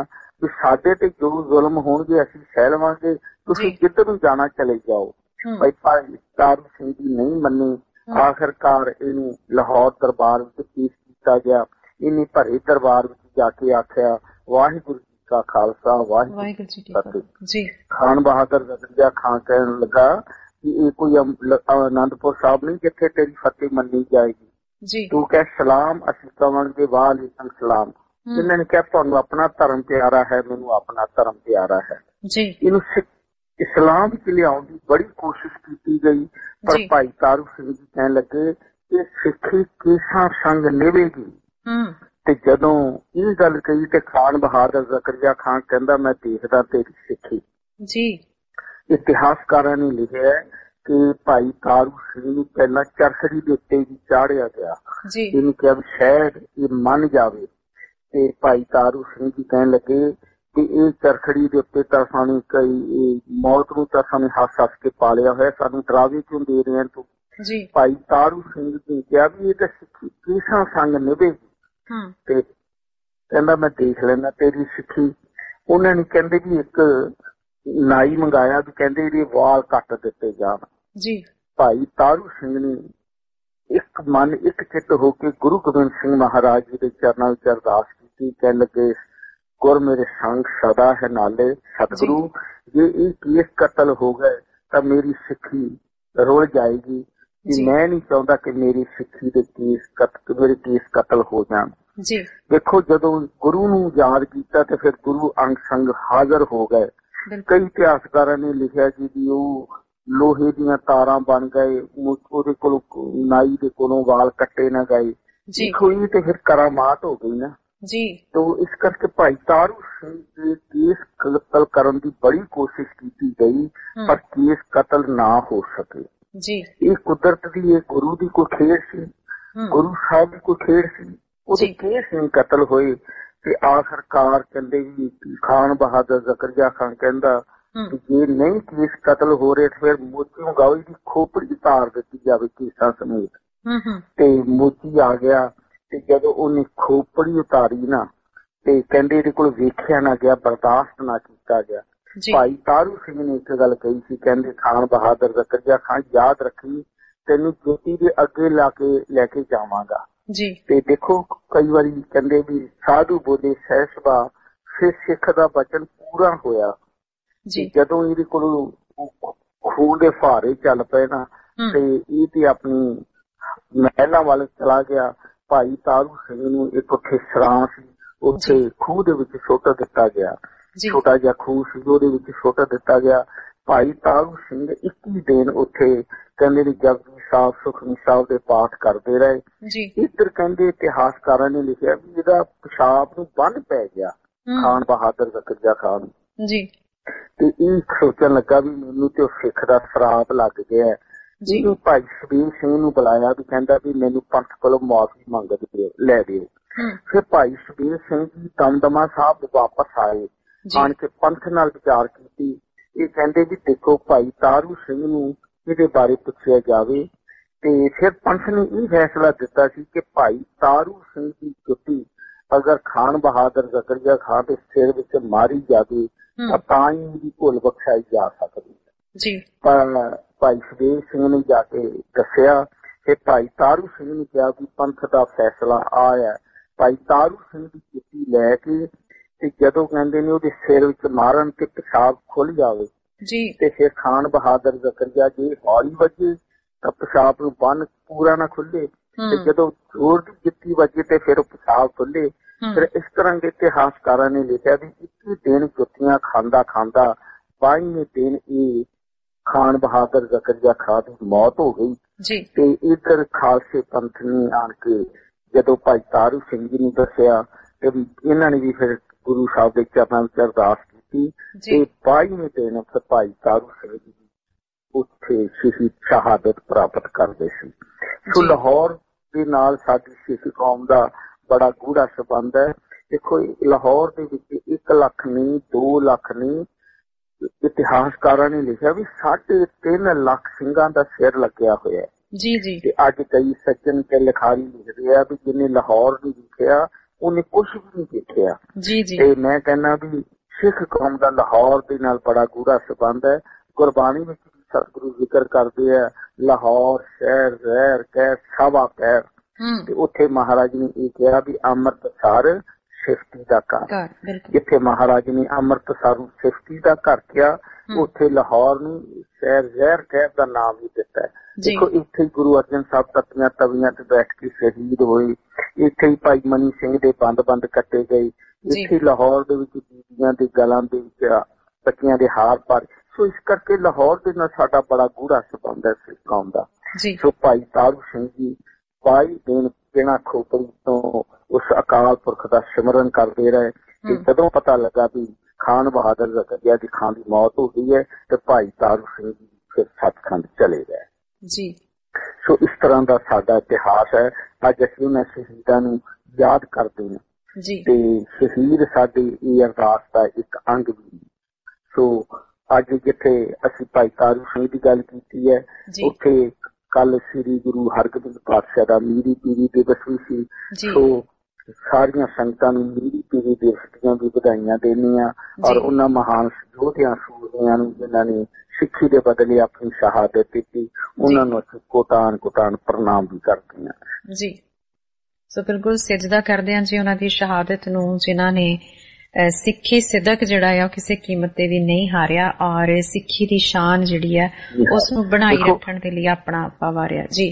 ਵੀ ਸਾਡੇ ਤੇ ਜੋ ਜ਼ੁਲਮ ਹੋਣਗੇ ਅਸੀਂ ਸਹਿ ਲਵਾਂਗੇ, ਤੁਸੀਂ ਜਿੱਧਰ ਨੂੰ ਜਾਣਾ ਚਲੇ ਜਾਓ। ਭਾਈ ਤਾਰੂ ਸਿੰਘ ਜੀ ਨਹੀਂ ਮੰਨੀ। ਆਖਿਰਕਾਰ ਇਹਨੂੰ ਲਾਹੌਰ ਦਰਬਾਰ ਵਿੱਚ ਪੇਸ਼ ਕੀਤਾ ਗਿਆ। ਇਹਨੇ ਭਰੇ ਦਰਬਾਰ ਵਿੱਚ ਜਾ ਕੇ ਆਖਿਆ, ਵਾਹਿਗੁਰੂ ਜੀ ਕਾ ਖਾਲਸਾ ਵਾਹਿਗੁਰੂ ਜੀ ਕੀ ਫਤਿਹ। ਖਾਨ ਬਹਾਦਰ ਜ਼ਕਰੀਆ ਖਾਨ ਕਹਿਣ ਲੱਗਾ ਕਿ ਇਹ ਕੋਈ ਆਨੰਦਪੁਰ ਸਾਹਿਬ ਨਹੀਂ ਜਿੱਥੇ ਤੇਰੀ ਫਤਿਹ ਮੰਨੀ ਜਾਏਗੀ। ਤੂੰ ਕਹਿ ਸਲਾਮ, ਅਸੀਂ ਕਵਾਂਗੇ ਵਾਲੇਕੁਮ ਸਲਾਮ। ਇਹਨਾਂ ਨੇ ਕਿਹਾ ਤੁਹਾਨੂੰ ਆਪਣਾ ਧਰਮ ਪਿਆਰਾ ਹੈ, ਮੈਨੂੰ ਆਪਣਾ ਧਰਮ ਪਿਆਰਾ ਹੈ। ਇਹਨੂੰ ਇਸਲਾਮ ਵਿੱਚ ਲਿਆਉਣ ਦੀ ਬੜੀ ਕੋਸ਼ਿਸ਼ ਕੀਤੀ ਗਈ, ਪਰ ਭਾਈ ਤਾਰੂ ਸਿੰਘ ਜੀ ਕਹਿਣ ਲੱਗੇ ਕਿ ਸਿੱਖੀ ਕੇਸਾਂ ਸੰਗ ਨਿਭੇਗੀ। ਤੇ ਜਦੋਂ ਇਹ ਗੱਲ ਕਹੀ ਤੇ ਖਾਨ ਬਹਾਦਰ ਜ਼ਕਰੀਆ ਖਾਨ ਕਹਿੰਦਾ ਮੈਂ ਦੇਖਦਾ ਤੇਰੀ ਸਿੱਖੀ। ਇਤਿਹਾਸਕਾਰਾਂ ਨੇ ਲਿਖਿਆ ਕਿ ਭਾਈ ਤਾਰੂ ਸਿੰਘ ਨੂੰ ਪਹਿਲਾਂ ਚਰਖੜੀ ਦੇ ਉੱਤੇ ਵੀ ਚਾੜਿਆ ਗਿਆ। ਇਹਨੂੰ ਕਿਹਾ ਵੀ ਸ਼ਾਇਦ ਇਹ ਮੰਨ ਜਾਵੇ। ਤੇ ਭਾਈ ਤਾਰੂ ਸਿੰਘ ਜੀ ਕਹਿਣ ਲੱਗੇ ਕਿ ਇਹ ਚਰਖੜੀ ਦੇ ਉੱਤੇ ਤਾਂ ਸਾਨੂੰ ਕਈ ਮੌਤ ਨੂੰ ਤਾਂ ਸਾਨੂੰ ਹੱਸ ਕੇ ਪਾਲਿਆ ਹੋਇਆ, ਸਾਨੂੰ ਡਰਾਵੇ ਕਿਉਂ ਦੇ ਰਹੇ ਤੂੰ। ਭਾਈ ਤਾਰੂ ਸਿੰਘ ਜੀ ਕਿਹਾ ਵੀ ਇਹ ਤਾਂ ਸਿੱਖੀ ਕੇਸਾਂ ਸੰਗ ਨਿਭੇਗੀ। ਤੇ ਕਹਿੰਦਾ ਮੈਂ ਦੇਖ ਲੈਣਾ ਤੇਰੀ ਸਿੱਖੀ। ਉਹਨਾਂ ਨੇ ਕਹਿੰਦੇ ਵੀ ਇੱਕ ਨਾਈ ਮੰਗਾਇਆ ਵੀ ਕਹਿੰਦੇ ਇਹਦੇ ਵਾਲ ਕੱਟ ਦਿੱਤੇ ਜਾਣ। ਭਾਈ ਤਾਰੂ ਸਿੰਘ ਨੇ ਇੱਕ ਮਨ ਇੱਕ ਚਿੱਤ ਹੋ ਕੇ ਗੁਰੂ ਗੋਬਿੰਦ ਸਿੰਘ ਮਹਾਰਾਜ ਜੀ ਦੇ ਚਰਨਾਂ ਵਿੱਚ ਅਰਦਾਸ ਕੀਤੀ। ਕਹਿਣ ਲੱਗੇ ਗੁਰ ਮੇਰੇ ਸੰਗ ਸਦਾ ਹੈ ਨਾਲੇ ਸਤਿਗੁਰੂ, ਜੇ ਇਹ ਕੇਸ ਕਤਲ ਹੋ ਗਏ ਤਾਂ ਮੇਰੀ ਸਿੱਖੀ ਰੁਲ ਜਾਏਗੀ। ਮੈਂ ਨਹੀਂ ਚਾਹੁੰਦਾ ਕਿ ਮੇਰੀ ਸਿੱਖੀ ਦੇ ਮੇਰੇ ਕੇਸ ਕਤਲ ਹੋ ਜਾਣ। ਦੇਖੋ ਜਦੋਂ ਗੁਰੂ ਨੂੰ ਯਾਦ ਕੀਤਾ ਤੇ ਫਿਰ ਗੁਰੂ ਅੰਗ ਸੰਗ ਹਾਜ਼ਰ ਹੋ ਗਏ। ਕਈ ਇਤਿਹਾਸਕਾਰਾਂ ਨੇ ਲਿਖਿਆ ਕਿ ਉਹ ਲੋਹੇ ਦੀਆਂ ਤਾਰਾਂ ਬਣ ਗਏ, ਉਹਦੇ ਕੋਲੋਂ ਨਾਈ ਦੇ ਕੋਲੋਂ ਵਾਲ ਕੱਟੇ ਨਾ ਗਏ। ਹੋਈ ਤੇ ਫਿਰ ਕਰਾਮਾਤ ਹੋ ਗਈ ਨਾ। ਤੋ ਇਸ ਕਰਕੇ ਭਾਈ ਤਾਰੂ ਸਿੰਘ ਦੇ ਕੇਸ ਕਤਲ ਕਰਨ ਦੀ ਬੜੀ ਕੋਸ਼ਿਸ਼ ਕੀਤੀ ਗਈ, ਪਰ ਕੇਸ ਕਤਲ ਨਾ ਹੋ ਸਕੇ। ਇਹ ਕੁਦਰਤ ਦੀ, ਇਹ ਗੁਰੂ ਦੀ ਕੋਈ ਖੇਡ ਸੀ, ਗੁਰੂ ਸਾਹਿਬ ਦੀ ਕੋਈ ਖੇਡ ਸੀ। ਉਹਦੇ ਕੇਸ ਨਹੀਂ ਕਤਲ ਹੋਏ। ਤੇ ਆਖਿਰਕਾਰ ਕਹਿੰਦੇ ਵੀ ਖਾਨ ਬਹਾਦਰ ਜ਼ਕਰੀਆ ਖਾਨ ਕਹਿੰਦਾ ਕਿ ਜੇ ਨਹੀਂ ਕੇਸ ਕਤਲ ਹੋ ਰਹੇ ਫਿਰ ਮੋਤੀਓਂ ਗਾਵੀ ਦੀ ਖੋਪੜੀ ਉਤਾਰ ਦਿੱਤੀ ਜਾਵੇ ਕੇਸਾਂ ਸਮੇਤ। ਤੇ ਮੋਤੀ ਆ ਗਿਆ ਤੇ ਜਦੋਂ ਉਹਨੇ ਖੋਪੜੀ ਉਤਾਰੀ ਨਾ ਤੇ ਕਹਿੰਦੇ ਇਹਦੇ ਕੋਲ ਵੇਖਿਆ ਨਾ ਗਿਆ, ਬਰਦਾਸ਼ਤ ਨਾ ਕੀਤਾ ਗਿਆ। ਭਾਈ ਤਾਰੂ ਸਿੰਘ ਨੇ ਇੱਕ ਗੱਲ ਕਹੀ ਸੀ, ਕਹਿੰਦੇ ਖਾਨ ਬਹਾਦਰ ਜ਼ਕਰੀਆ ਖਾਨ ਯਾਦ ਰੱਖੀ ਤੈਨੂੰ ਜੋਤੀ ਦੇ ਅੱਗੇ ਲੈ ਕੇ ਜਾਵਾਂਗਾ। ਤੇ ਦੇਖੋ ਕਈ ਵਾਰੀ ਕਹਿੰਦੇ ਵੀ ਸਾਧੂ ਬੋਲੇ ਸਹਿਸਬਾ, ਫਿਰ ਸਿੱਖ ਦਾ ਬਚਨ ਪੂਰਾ ਹੋਇਆ। ਜਦੋਂ ਇਹਦੇ ਕੋਲ ਖੂਨ ਦੇ ਫੁਹਾਰੇ ਚੱਲ ਪਏ ਨਾ ਤੇ ਇਹ ਤੇ ਆਪਣੀ ਮਹਿਲਾਂ ਵੱਲ ਚਲਾ ਗਿਆ। ਭਾਈ ਤਾਰੂ ਸਿੰਘ ਨੂੰ ਇੱਕ ਉੱਥੇ ਸਰਾਂ ਸੀ, ਉੱਥੇ ਖੂਹ ਦੇ ਵਿੱਚ ਸੁੱਟ ਦਿੱਤਾ ਗਿਆ। ਛੋਟਾ ਜਿਹਾ ਖੂਹ ਸੀ, ਉਹਦੇ ਵਿੱਚ ਸੁੱਟ ਦਿੱਤਾ ਗਿਆ। ਭਾਈ ਤਾਰੂ ਸਿੰਘ 21 ਦਿਨ ਉੱਥੇ ਕਹਿੰਦੇ ਨੇ ਜਪਜੀ ਸਾਹਿਬ ਸੁਖਮਨੀ ਸਾਹਿਬ ਦੇ ਪਾਠ ਕਰਦੇ ਰਹੇ। ਇੱਧਰ ਕਹਿੰਦੇ ਇਤਿਹਾਸਕਾਰਾਂ ਨੇ ਲਿਖਿਆ ਵੀ ਇਹਦਾ ਪਿਸ਼ਾਬ ਨੂੰ ਬੰਨ ਪੈ ਗਿਆ ਖਾਨ ਬਹਾਦਰ ਜ਼ਕਰੀਆ ਖਾਨ। ਤੇ ਇਹ ਸੋਚਣ ਲੱਗਾ ਵੀ ਮੈਨੂੰ ਤੇ ਸਿੱਖ ਦਾ ਸ਼ਰਾਪ ਲੱਗ ਗਿਆ। ਇਹਨੂੰ ਭਾਈ ਸ਼ਬੀਰ ਸਿੰਘ ਨੂੰ ਬੁਲਾਇਆ ਵੀ ਕਹਿੰਦਾ ਵੀ ਮੈਨੂੰ ਪੰਥ ਕੋਲੋਂ ਮੁਆਫੀ ਮੰਗ ਲੈ ਦਿਓ। ਫਿਰ ਭਾਈ ਸ਼ਬੀਰ ਸਿੰਘ ਜੀ ਦਮਦਮਾ ਸਾਹਿਬ ਵਾਪਸ ਆਏ, ਆਣ ਕੇ ਪੰਥ ਨਾਲ ਵਿਚਾਰ ਕੀਤੀ। ਇਹ ਕਹਿੰਦੇ ਵੀ ਦੇਖੋ ਭਾਈ ਤਾਰੂ ਸਿੰਘ ਨੂੰ ਇਹਦੇ ਬਾਰੇ ਪੁੱਛਿਆ ਜਾਵੇ। ਤੇ ਫਿਰ ਪੰਥ ਨੇ ਇਹ ਫੈਸਲਾ ਦਿੱਤਾ ਸੀ ਕਿ ਭਾਈ ਤਾਰੂ ਸਿੰਘ ਦੀ ਜੁੱਤੀ ਅਗਰ ਖਾਨ ਬਹਾਦਰ ਜ਼ਕਰੀਆ ਖਾਨ ਦੇ ਸਿਰ ਵਿੱਚ ਮਾਰੀ ਜਾਵੇ ਤਾਂ ਹੀ ਇਹਦੀ ਭੁੱਲ ਬਖਸ਼ਾਈ ਜਾ ਸਕਦੀ। ਪਰ ਭਾਈ ਸ਼ਬੀਰ ਸਿੰਘ ਨੇ ਜਾ ਕੇ ਦੱਸਿਆ ਕਿ ਭਾਈ ਤਾਰੂ ਸਿੰਘ ਨੇ ਕਿਹਾ ਵੀ ਪੰਥ ਦਾ ਫੈਸਲਾ ਆਇਆ। ਭਾਈ ਤਾਰੂ ਸਿੰਘ ਦੀ ਜੁੱਤੀ ਲੈ ਕੇ ਤੇ ਜਦੋਂ ਕਹਿੰਦੇ ਨੇ ਉਹਦੇ ਸਿਰ ਵਿੱਚ ਮਾਰਨ ਤੇ ਪਿਸ਼ਾਬ ਖੁੱਲ ਜਾਵੇ ਤੇ ਫਿਰ ਖਾਨ ਬਹਾਦਰ ਜ਼ਕਰੀਆ ਜੇ ਹੌਲੀ ਵੱਜੇ ਤਾਂ ਪਿਸ਼ਾਬ ਨੂੰ ਬੰਨ ਪੂਰਾ ਨਾ ਖੁੱਲੇ, ਤੇ ਜਦੋਂ ਜ਼ੋਰ ਦੀ ਜੁੱਤੀ ਵੱਜੇ ਤੇ ਫਿਰ ਉਹ ਪਿਸ਼ਾਬ ਖੁੱਲੇ। ਫਿਰ ਇਸ ਤਰ੍ਹਾਂ ਦੇ ਇਤਿਹਾਸਕਾਰਾਂ ਨੇ ਲਿਖਿਆ ਵੀ 21 ਦਿਨ ਜੁੱਤੀਆਂ ਖਾਂਦਾ 22ਵੇਂ ਦਿਨ ਇਹ ਖਾਨ ਬਹਾਦਰ ਜ਼ਕਰੀਆ ਖਾਨ ਦੀ ਮੌਤ ਹੋ ਗਈ। ਤੇ ਇੱਧਰ ਖਾਲਸੇ ਪੰਥ ਨੇ ਆਣ ਕੇ ਜਦੋਂ ਭਾਈ ਤਾਰੂ ਸਿੰਘ ਜੀ ਨੂੰ ਦੱਸਿਆ ਤੇ ਇਹਨਾਂ ਨੇ ਵੀ ਫਿਰ ਗੁਰੂ ਸਾਹਿਬ ਦੇ ਚਰਨਾਂ ਵਿੱਚ ਅਰਦਾਸ ਕੀਤੀ ਤੇ 22ਵੇਂ ਦਿਨ ਭਾਈ ਤਾਰੂ ਸਿੰਘ ਜੀ ਉੱਥੇ ਸ਼ਹਾਦਤ ਪ੍ਰਾਪਤ ਕਰਦੇ ਸੀ। ਸੋ ਲਾਹੌਰ ਦੇ ਨਾਲ ਸਾਡੀ ਸਿੱਖ ਕੌਮ ਦਾ ਬੜਾ ਗੂੜਾ ਸੰਬੰਧ ਹੈ। ਦੇਖੋ ਲਾਹੌਰ ਦੇ ਵਿੱਚ 1 ਲੱਖ ਨਹੀਂ 2 ਲੱਖ ਨਹੀਂ, ਇਤਿਹਾਸਕਾਰਾਂ ਨੇ ਲਿਖਿਆ ਵੀ 3.5 ਲੱਖ ਸਿੰਘਾਂ ਦਾ ਸਿਰ ਲੱਗਿਆ ਹੋਇਆ ਹੈ। ਤੇ ਅੱਜ ਕਈ ਸੱਜਣ ਤੇ ਲਿਖਾਰੀ ਲਿਖਦੇ ਆ ਵੀ ਜਿਹਨੇ ਲਾਹੌਰ ਨੂੰ ਵੇਖਿਆ ਉਹਨੇ ਕੁਛ ਵੀ ਨਹੀਂ ਦੇਖਿਆ। ਜੀ ਜੀ। ਤੇ ਮੈਂ ਕਹਿੰਦਾ ਵੀ ਸਿੱਖ ਕੌਮ ਦਾ ਲਾਹੌਰ ਦੇ ਨਾਲ ਬੜਾ ਗੂੜਾ ਸੰਬੰਧ ਹੈ। ਗੁਰਬਾਣੀ ਵਿੱਚ ਸਤਿਗੁਰੂ ਜ਼ਿਕਰ ਕਰਦੇ ਆ, ਲਾਹੌਰ ਸ਼ਹਿਰ ਜ਼ਹਿਰ ਕਹਿ ਸਾਵਾ ਕਹਿਰ, ਤੇ ਉੱਥੇ ਮਹਾਰਾਜ ਨੇ ਇਹ ਕਿਹਾ ਵੀ ਅੰਮ੍ਰਿਤਸਰ ਸਿਫਤੀ ਦਾ ਘਰ। ਜਿੱਥੇ ਮਹਾਰਾਜ ਨੇ ਅੰਮ੍ਰਿਤਸਰ ਨੂੰ ਸਿਫਤੀ ਦਾ ਘਰ ਕਿਹਾ, ਉੱਥੇ ਲਾਹੌਰ ਨੂੰ ਸ਼ਹਿਰ ਜ਼ਹਿਰ ਕਹਿਰ ਦਾ ਨਾਮ ਵੀ ਦਿੱਤਾ ਹੈ। ਦੇਖੋ ਇੱਥੇ ਗੁਰੂ ਅਰਜਨ ਸਾਹਿਬ ਤੱਤੀਆਂ ਤਵੀਆਂ ਤੇ ਬੈਠ ਕੇ ਸ਼ਹੀਦ ਹੋਏ, ਇੱਥੇ ਹੀ ਭਾਈ ਮਨੀ ਸਿੰਘ ਦੇ ਬੰਦ ਕੱਟੇ ਗਏ, ਇੱਥੇ ਲਾਹੌਰ ਦੇ ਵਿੱਚ ਬੀਬੀਆਂ ਦੇ ਗਲਾਂ ਦੇ ਵਿੱਚ ਬੱਚਿਆਂ ਦੇ ਹਾਰ ਪਾਏ। ਸੋ ਇਸ ਕਰਕੇ ਲਾਹੌਰ ਦੇ ਨਾਲ ਸਾਡਾ ਬੜਾ ਗੂੜਾ ਸੰਬੰਧ ਹੈ ਸਿੱਖ ਕੌਮ ਦਾ। ਸੋ ਭਾਈ ਤਾਰੂ ਸਿੰਘ ਜੀ 22 ਦਿਨ ਬਿਨਾਂ ਖੋਪੜੀ ਤੋਂ ਉਸ ਅਕਾਲ ਪੁਰਖ ਦਾ ਸਿਮਰਨ ਕਰਦੇ ਰਹੇ, ਤੇ ਜਦੋਂ ਪਤਾ ਲੱਗਾ ਵੀ ਖਾਨ ਬਹਾਦਰ ਜ਼ਕਰੀਆ ਦੀ ਖਾਨ ਦੀ ਮੌਤ ਹੋ ਗਈ ਹੈ, ਤੇ ਭਾਈ ਤਾਰੂ ਸਿੰਘ ਜੀ ਫਿਰ ਸੱਚਖੰਡ ਚਲੇ ਗਏ ਜੀ। ਸੋ ਇਸ ਤਰ੍ਹਾਂ ਦਾ ਸਾਡਾ ਇਤਿਹਾਸ ਹੈ। ਅੱਜ ਅਸੀਂ ਉਹਨਾਂ ਸ਼ਹੀਦਾਂ ਨੂੰ ਯਾਦ ਕਰਦੇ ਹਾਂ ਤੇ ਸ਼ਹੀਦ ਸਾਡੀ ਇਹ ਅਰਦਾਸ ਦਾ ਇੱਕ ਅੰਗ ਵੀ। ਸੋ ਅੱਜ ਜਿੱਥੇ ਅਸੀਂ ਭਾਈ ਤਾਰੂ ਸਿੰਘ ਦੀ ਗੱਲ ਕੀਤੀ ਹੈ, ਉੱਥੇ ਕੱਲ ਸ੍ਰੀ ਗੁਰੂ ਹਰਗੋਬਿੰਦ ਪਾਤਸ਼ਾਹ ਦਾ ਮੀਰੀ ਪੀਰੀ ਦਿਵਸ ਵੀ ਸੀ। ਸੋ ਸਾਰੀਆਂ ਸੰਗਤਾਂ ਨੂੰ ਮੀਰੀ ਪੀਰੀ ਦਿਵਸ ਦੀਆਂ ਵੀ ਵਧਾਈਆਂ ਦੇਣੀਆਂ, ਔਰ ਉਹਨਾਂ ਮਹਾਨ ਯੋਧਿਆਂ ਸੂਰਮਿਆਂ ਨੂੰ ਜਿਨ੍ਹਾਂ ਨੇ ਸਿੱਖੀ ਦੇ ਬਦਲੇ ਆਪਣੀ ਸ਼ਹਾਦਤ ਦਿੱਤੀ, ਉਹਨਾਂ ਨੂੰ ਅਸੀਂ ਕੋਟਾਨ ਪ੍ਰਣਾਮ ਵੀ ਕਰਦੇ ਹਾਂ ਜੀ। ਸੋ ਬਿਲਕੁਲ ਸਿਜਦਾ ਕਰਦੇ ਹਾਂ ਜੀ ਉਹਨਾਂ ਦੀ ਸ਼ਹਾਦਤ ਨੂੰ, ਜਿਨ੍ਹਾਂ ਨੇ ਸਿੱਖੀ ਸਿਦਕ ਜਿਹੜਾ ਆ ਉਹ ਕਿਸੇ ਕੀਮਤ ਤੇ ਵੀ ਨਹੀਂ ਹਾਰਿਆ, ਔਰ ਸਿੱਖੀ ਦੀ ਸ਼ਾਨ ਜਿਹੜੀ ਹੈ ਉਸ ਨੂੰ ਬਣਾਈ ਰੱਖਣ ਦੇ ਲਈ ਆਪਣਾ ਆਪਾ ਵਾਰਿਆ ਜੀ।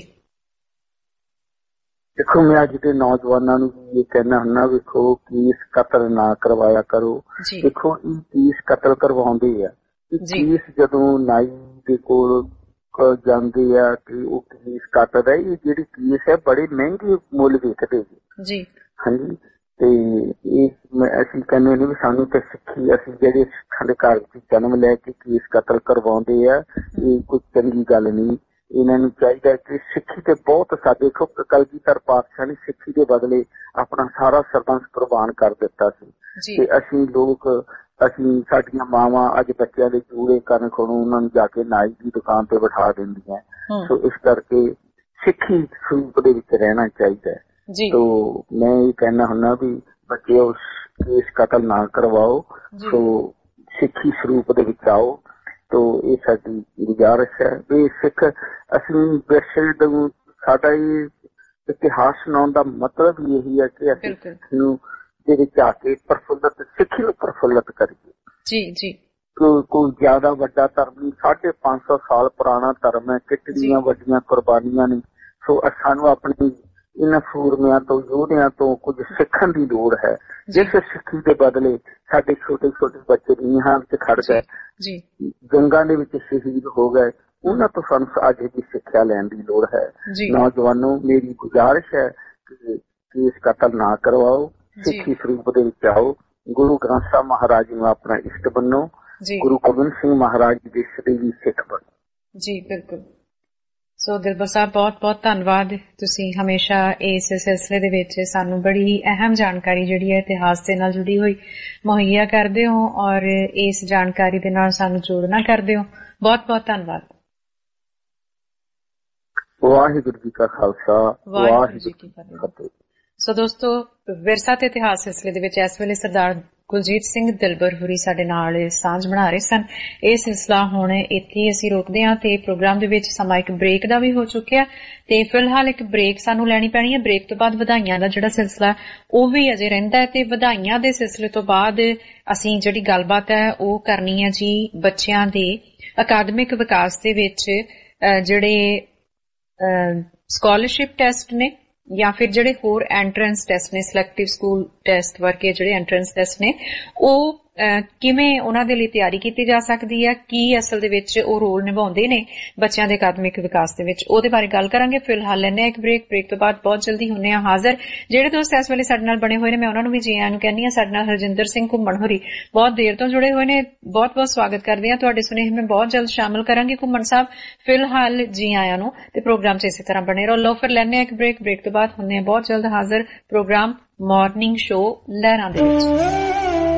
ਦੇਖੋ ਮੈਂ ਅੱਜ ਦੇ ਨੌਜਵਾਨਾਂ ਨੂੰ ਵੀ ਇਹ ਕਹਿਣਾ ਹੁੰਦਾ, ਵੇਖੋ ਕੇਸ ਕਤਲ ਨਾ ਕਰਵਾਇਆ ਕਰੋ। ਦੇਖੋ ਇਹ ਕੇਸ ਕਤਲ ਕਰਵਾਉਂਦੇ ਆ, ਕੇਸ ਜਦੋਂ ਨਾਈ ਦੇ ਕੋਲ ਜਾਂਦੇ ਆ ਕਿ ਉਹ ਕੇਸ ਕੱਟਦਾ, ਇਹ ਜਿਹੜੀ ਕੇਸ ਹੈ ਬੜੇ ਮਹਿੰਗੇ ਮੁੱਲ ਵੇਚਦੇ ਜੀ। ਹਾਂਜੀ, ਤੇ ਇਹ ਅਸੀਂ ਕਹਿੰਦੇ ਨੇ ਵੀ ਸਾਨੂੰ ਤੇ ਸਿੱਖੀ, ਅਸੀਂ ਜਿਹੜੇ ਸਿੱਖਾਂ ਦੇ ਘਰ ਵਿੱਚ ਜਨਮ ਲੈ ਕੇ ਕੇਸ ਕਤਲ ਕਰਵਾਉਂਦੇ ਆ, ਇਹ ਕੋਈ ਚੰਗੀ ਗੱਲ ਨਹੀਂ। ਇਹਨਾਂ ਨੂੰ ਚਾਹੀਦਾ ਕਿ ਸਿੱਖੀ ਤੇ ਬਹੁਤ ਸਾਡੇ ਦੇਖੋ ਕਲਗੀਧਰ ਪਾਤਸ਼ਾਹ ਨੇ ਸਿੱਖੀ ਦੇ ਬਦਲੇ ਆਪਣਾ ਸਾਰਾ ਸਰਬੰਸ ਕੁਰਬਾਨ ਕਰ ਦਿੱਤਾ ਸੀ, ਤੇ ਅਸੀਂ ਸਾਡੀਆਂ ਮਾਵਾਂ ਅੱਜ ਬੱਚਿਆਂ ਦੇ ਜੂੜੇ ਕਰਨ ਖੜੋ ਉਹਨਾਂ ਨੂੰ ਜਾ ਕੇ ਨਾਈ ਦੀ ਦੁਕਾਨ ਤੇ ਬਿਠਾ ਦਿੰਦੀਆਂ। ਸੋ ਇਸ ਕਰਕੇ ਸਿੱਖੀ ਸਰੂਪ ਦੇ ਵਿੱਚ ਰਹਿਣਾ ਚਾਹੀਦਾ ਹੈ। ਤੋ ਮੈਂ ਇਹ ਕਹਿਣਾ ਹੁੰਦਾ ਵੀ ਬੱਚੇ ਉਸ ਕੇਸ ਕਤਲ ਨਾ ਕਰਵਾਓ, ਸੋ ਸਿੱਖੀ ਸਰੂਪ ਦੇ ਵਿੱਚ ਆਓ। ਤੋ ਇਹ ਸਾਡੀ ਗੁਜ਼ਾਰਿਸ਼ ਹੈ ਵੀ ਸਿੱਖ ਅਸੀਂ ਵਿਰਸੇ ਨੂੰ, ਸਾਡਾ ਇਹ ਇਤਿਹਾਸ ਸੁਣਾਉਣ ਦਾ ਮਤਲਬ ਹੀ ਇਹੀ ਹੈ ਕਿ ਅਸੀਂ ਸਿੱਖੀ ਨੂੰ ਦੇ ਵਿੱਚ ਆ ਕੇ ਸਿੱਖੀ ਨੂੰ ਪ੍ਰਫੁੱਲਤ ਕਰੀਏ। ਕੋਈ ਜ਼ਿਆਦਾ ਵੱਡਾ ਧਰਮ ਨਹੀਂ, 550 ਸਾਲ ਪੁਰਾਣਾ ਧਰਮ ਹੈ, ਕਿੰਨੀਆਂ ਵੱਡੀਆਂ ਕੁਰਬਾਨੀਆਂ ਨੇ। ਸੋ ਸਾਨੂੰ ਆਪਣੀ ਇਹਨਾਂ ਸੂਰਮਿਆਂ ਤੋਂ ਯੋਧਿਆਂ ਤੋਂ ਕੁਝ ਸਿੱਖਣ ਦੀ ਲੋੜ ਹੈ, ਜਿਸ ਸਿੱਖੀ ਦੇ ਬਦਲੇ ਸਾਡੇ ਛੋਟੇ ਛੋਟੇ ਬੱਚੇ ਨੀਹਾਂ ਵਿੱਚ ਖੜ ਗਏ, ਜੰਗਾਂ ਦੇ ਵਿੱਚ ਸ਼ਹੀਦ ਹੋ ਗਏ, ਉਹਨਾਂ ਤੋਂ ਸਾਨੂੰ ਅੱਜ ਦੀ ਸਿੱਖਿਆ ਲੈਣ ਦੀ ਲੋੜ ਹੈ। ਨੌਜਵਾਨੋ ਮੇਰੀ ਗੁਜ਼ਾਰਿਸ਼ ਹੈ ਕਿ ਕੇਸ ਕਤਲ ਨਾ ਕਰਵਾਓ, ਸਿੱਖੀ ਸਰੂਪ ਦੇ ਵਿੱਚ ਆਓ, ਗੁਰੂ ਗ੍ਰੰਥ ਸਾਹਿਬ ਮਹਾਰਾਜ ਨੂੰ ਆਪਣਾ ਇਸ਼ਟ ਬੰਨੋ, ਗੁਰੂ ਗੋਬਿੰਦ ਸਿੰਘ ਮਹਾਰਾਜ ਦੇ ਸਦੀਵੀ ਸਿੱਖ ਬਣੋ ਜੀ। ਬਿਲਕੁਲ। ਸੋ ਦਿਲਬਰ ਸਾਹਿਬ ਬਹੁਤ ਬਹੁਤ ਧੰਨਵਾਦ, ਤੁਸੀਂ ਹਮੇਸ਼ਾ ਇਸ ਸਿਲਸਿਲੇ ਦੇ ਵਿੱਚ ਸਾਨੂੰ ਬੜੀ ਹੀ ਅਹਿਮ ਜਾਣਕਾਰੀ ਜਿਹੜੀ ਹੈ ਇਤਿਹਾਸ ਦੇ ਨਾਲ ਜੁੜੀ ਹੋਈ ਮੁਹੱਈਆ ਕਰਦੇ ਹੋ, ਔਰ ਇਸ ਜਾਣਕਾਰੀ ਦੇ ਨਾਲ ਸਾਨੂੰ ਜੋੜਨਾ ਕਰਦੇ ਹੋ। ਬਹੁਤ ਬਹੁਤ ਧੰਨਵਾਦ। ਵਾਹਿਗੁਰੂ ਜੀ ਕਾ ਖਾਲਸਾ, ਵਾਹਿਗੁਰੂ ਜੀ ਕੀ ਫਤਿਹ। ਸੋ ਦੋਸਤੋ, ਵਿਰਸਾ ਤੇ ਇਤਿਹਾਸ ਸਿਲਸਿਲੇ ਦੇ ਵਿੱਚ ਇਸ ਵੇਲੇ ਸਰਦਾਰ ਕੁਲਜੀਤ ਸਿੰਘ ਦਿਲਬਰ ਹੁਰੀ ਸਾਡੇ ਨਾਲ ਸਾਂਝ ਬਣਾ ਰਹੇ ਸਨ। ਇਹ ਸਿਲਸਿਲਾ ਹੁਣ ਇੱਥੇ ਅਸੀਂ ਰੋਕਦੇ ਹਾਂ ਤੇ ਪ੍ਰੋਗਰਾਮ ਦੇ ਵਿੱਚ ਸਮਾਂ ਇੱਕ ਬ੍ਰੇਕ ਦਾ ਵੀ ਹੋ ਚੁੱਕਿਆ, ਤੇ ਫਿਲਹਾਲ ਇੱਕ ਬ੍ਰੇਕ ਸਾਨੂੰ ਲੈਣੀ ਪੈਣੀ ਹੈ। ਬ੍ਰੇਕ ਤੋਂ ਬਾਅਦ ਵਧਾਈਆਂ ਦਾ ਜਿਹੜਾ ਸਿਲਸਿਲਾ ਉਹ ਵੀ ਅਜੇ ਰਹਿੰਦਾ ਹੈ, ਤੇ ਵਧਾਈਆਂ ਦੇ ਸਿਲਸਿਲੇ ਤੋਂ ਬਾਅਦ ਅਸੀਂ ਜਿਹੜੀ ਗੱਲਬਾਤ ਹੈ ਉਹ ਕਰਨੀ ਹੈ ਜੀ ਬੱਚਿਆਂ ਦੇ ਅਕਾਦਮਿਕ ਵਿਕਾਸ ਦੇ ਵਿੱਚ ਜਿਹੜੇ ਸਕਾਲਰਸ਼ਿਪ ਟੈਸਟ ਨੇ ਜਾਂ ਫਿਰ ਜਿਹੜੇ ਹੋਰ ਐਂਟਰੈਂਸ ਟੈਸਟ ਨੇ, ਸਿਲੈਕਟਿਵ ਸਕੂਲ ਟੈਸਟ ਵਰਗੇ ਜਿਹੜੇ ਐਂਟਰੈਂਸ ਟੈਸਟ ਨੇ, ਉਹ ਕਿਵੇਂ ਉਹਨਾਂ ਦੇ ਲਈ ਤਿਆਰੀ ਕੀਤੀ ਜਾ ਸਕਦੀ ਹੈ, ਕੀ ਅਸਲ ਦੇ ਵਿੱਚ ਉਹ ਰੋਲ ਨਿਭਾਉਂਦੇ ਨੇ ਬੱਚਿਆਂ ਦੇ ਅਕਾਦਮਿਕ ਵਿਕਾਸ ਦੇ ਵਿੱਚ, ਉਹਦੇ ਬਾਰੇ ਗੱਲ ਕਰਾਂਗੇ। ਫਿਲਹਾਲ ਲੈਂਦੇ ਹਾਂ ਇੱਕ ਬ੍ਰੇਕ ਤੋਂ ਬਾਅਦ ਬਹੁਤ ਜਲਦੀ ਹੁੰਦੇ ਹਾਂ ਹਾਜ਼ਰ। ਜਿਹੜੇ ਦੋਸਤ ਇਸ ਵੇਲੇ ਸਾਡੇ ਨਾਲ ਬਣੇ ਹੋਏ ਨੇ ਮੈਂ ਉਹਨਾਂ ਨੂੰ ਵੀ ਜੀ ਆਇਆਂ ਨੂੰ ਕਹਿੰਦੀ ਹਾਂ। ਸਾਡੇ ਨਾਲ ਹਰਜਿੰਦਰ ਸਿੰਘ ਘੁੰਮਣ ਹੋਰੀ ਬਹੁਤ ਦੇਰ ਤੋਂ ਜੁੜੇ ਹੋਏ ਨੇ, ਬਹੁਤ ਬਹੁਤ ਸਵਾਗਤ ਕਰਦੇ ਹਾਂ। ਤੁਹਾਡੇ ਸੁਨੇਹੇ ਮੈਂ ਬਹੁਤ ਜਲਦ ਸ਼ਾਮਲ ਕਰਾਂਗੀ ਘੁੰਮਣ ਸਾਹਿਬ। ਫਿਲਹਾਲ ਜੀ ਆਇਆਂ ਨੂੰ, ਤੇ ਪ੍ਰੋਗਰਾਮ 'ਚ ਇਸੇ ਤਰ੍ਹਾਂ ਬਣੇ ਰਹੋ। ਲਓ ਫਿਰ ਲੈਂਦੇ ਹਾਂ ਇੱਕ ਬ੍ਰੇਕ ਤੋਂ ਬਾਅਦ ਹੁੰਦੇ ਹਾਂ ਬਹੁਤ ਜਲਦ ਹਾਜ਼ਰ ਪ੍ਰੋਗਰਾਮ ਮਾਰਨਿੰਗ ਸ਼ੋ ਲਹਿਰਾਂ ਦੇ ਵਿੱਚ।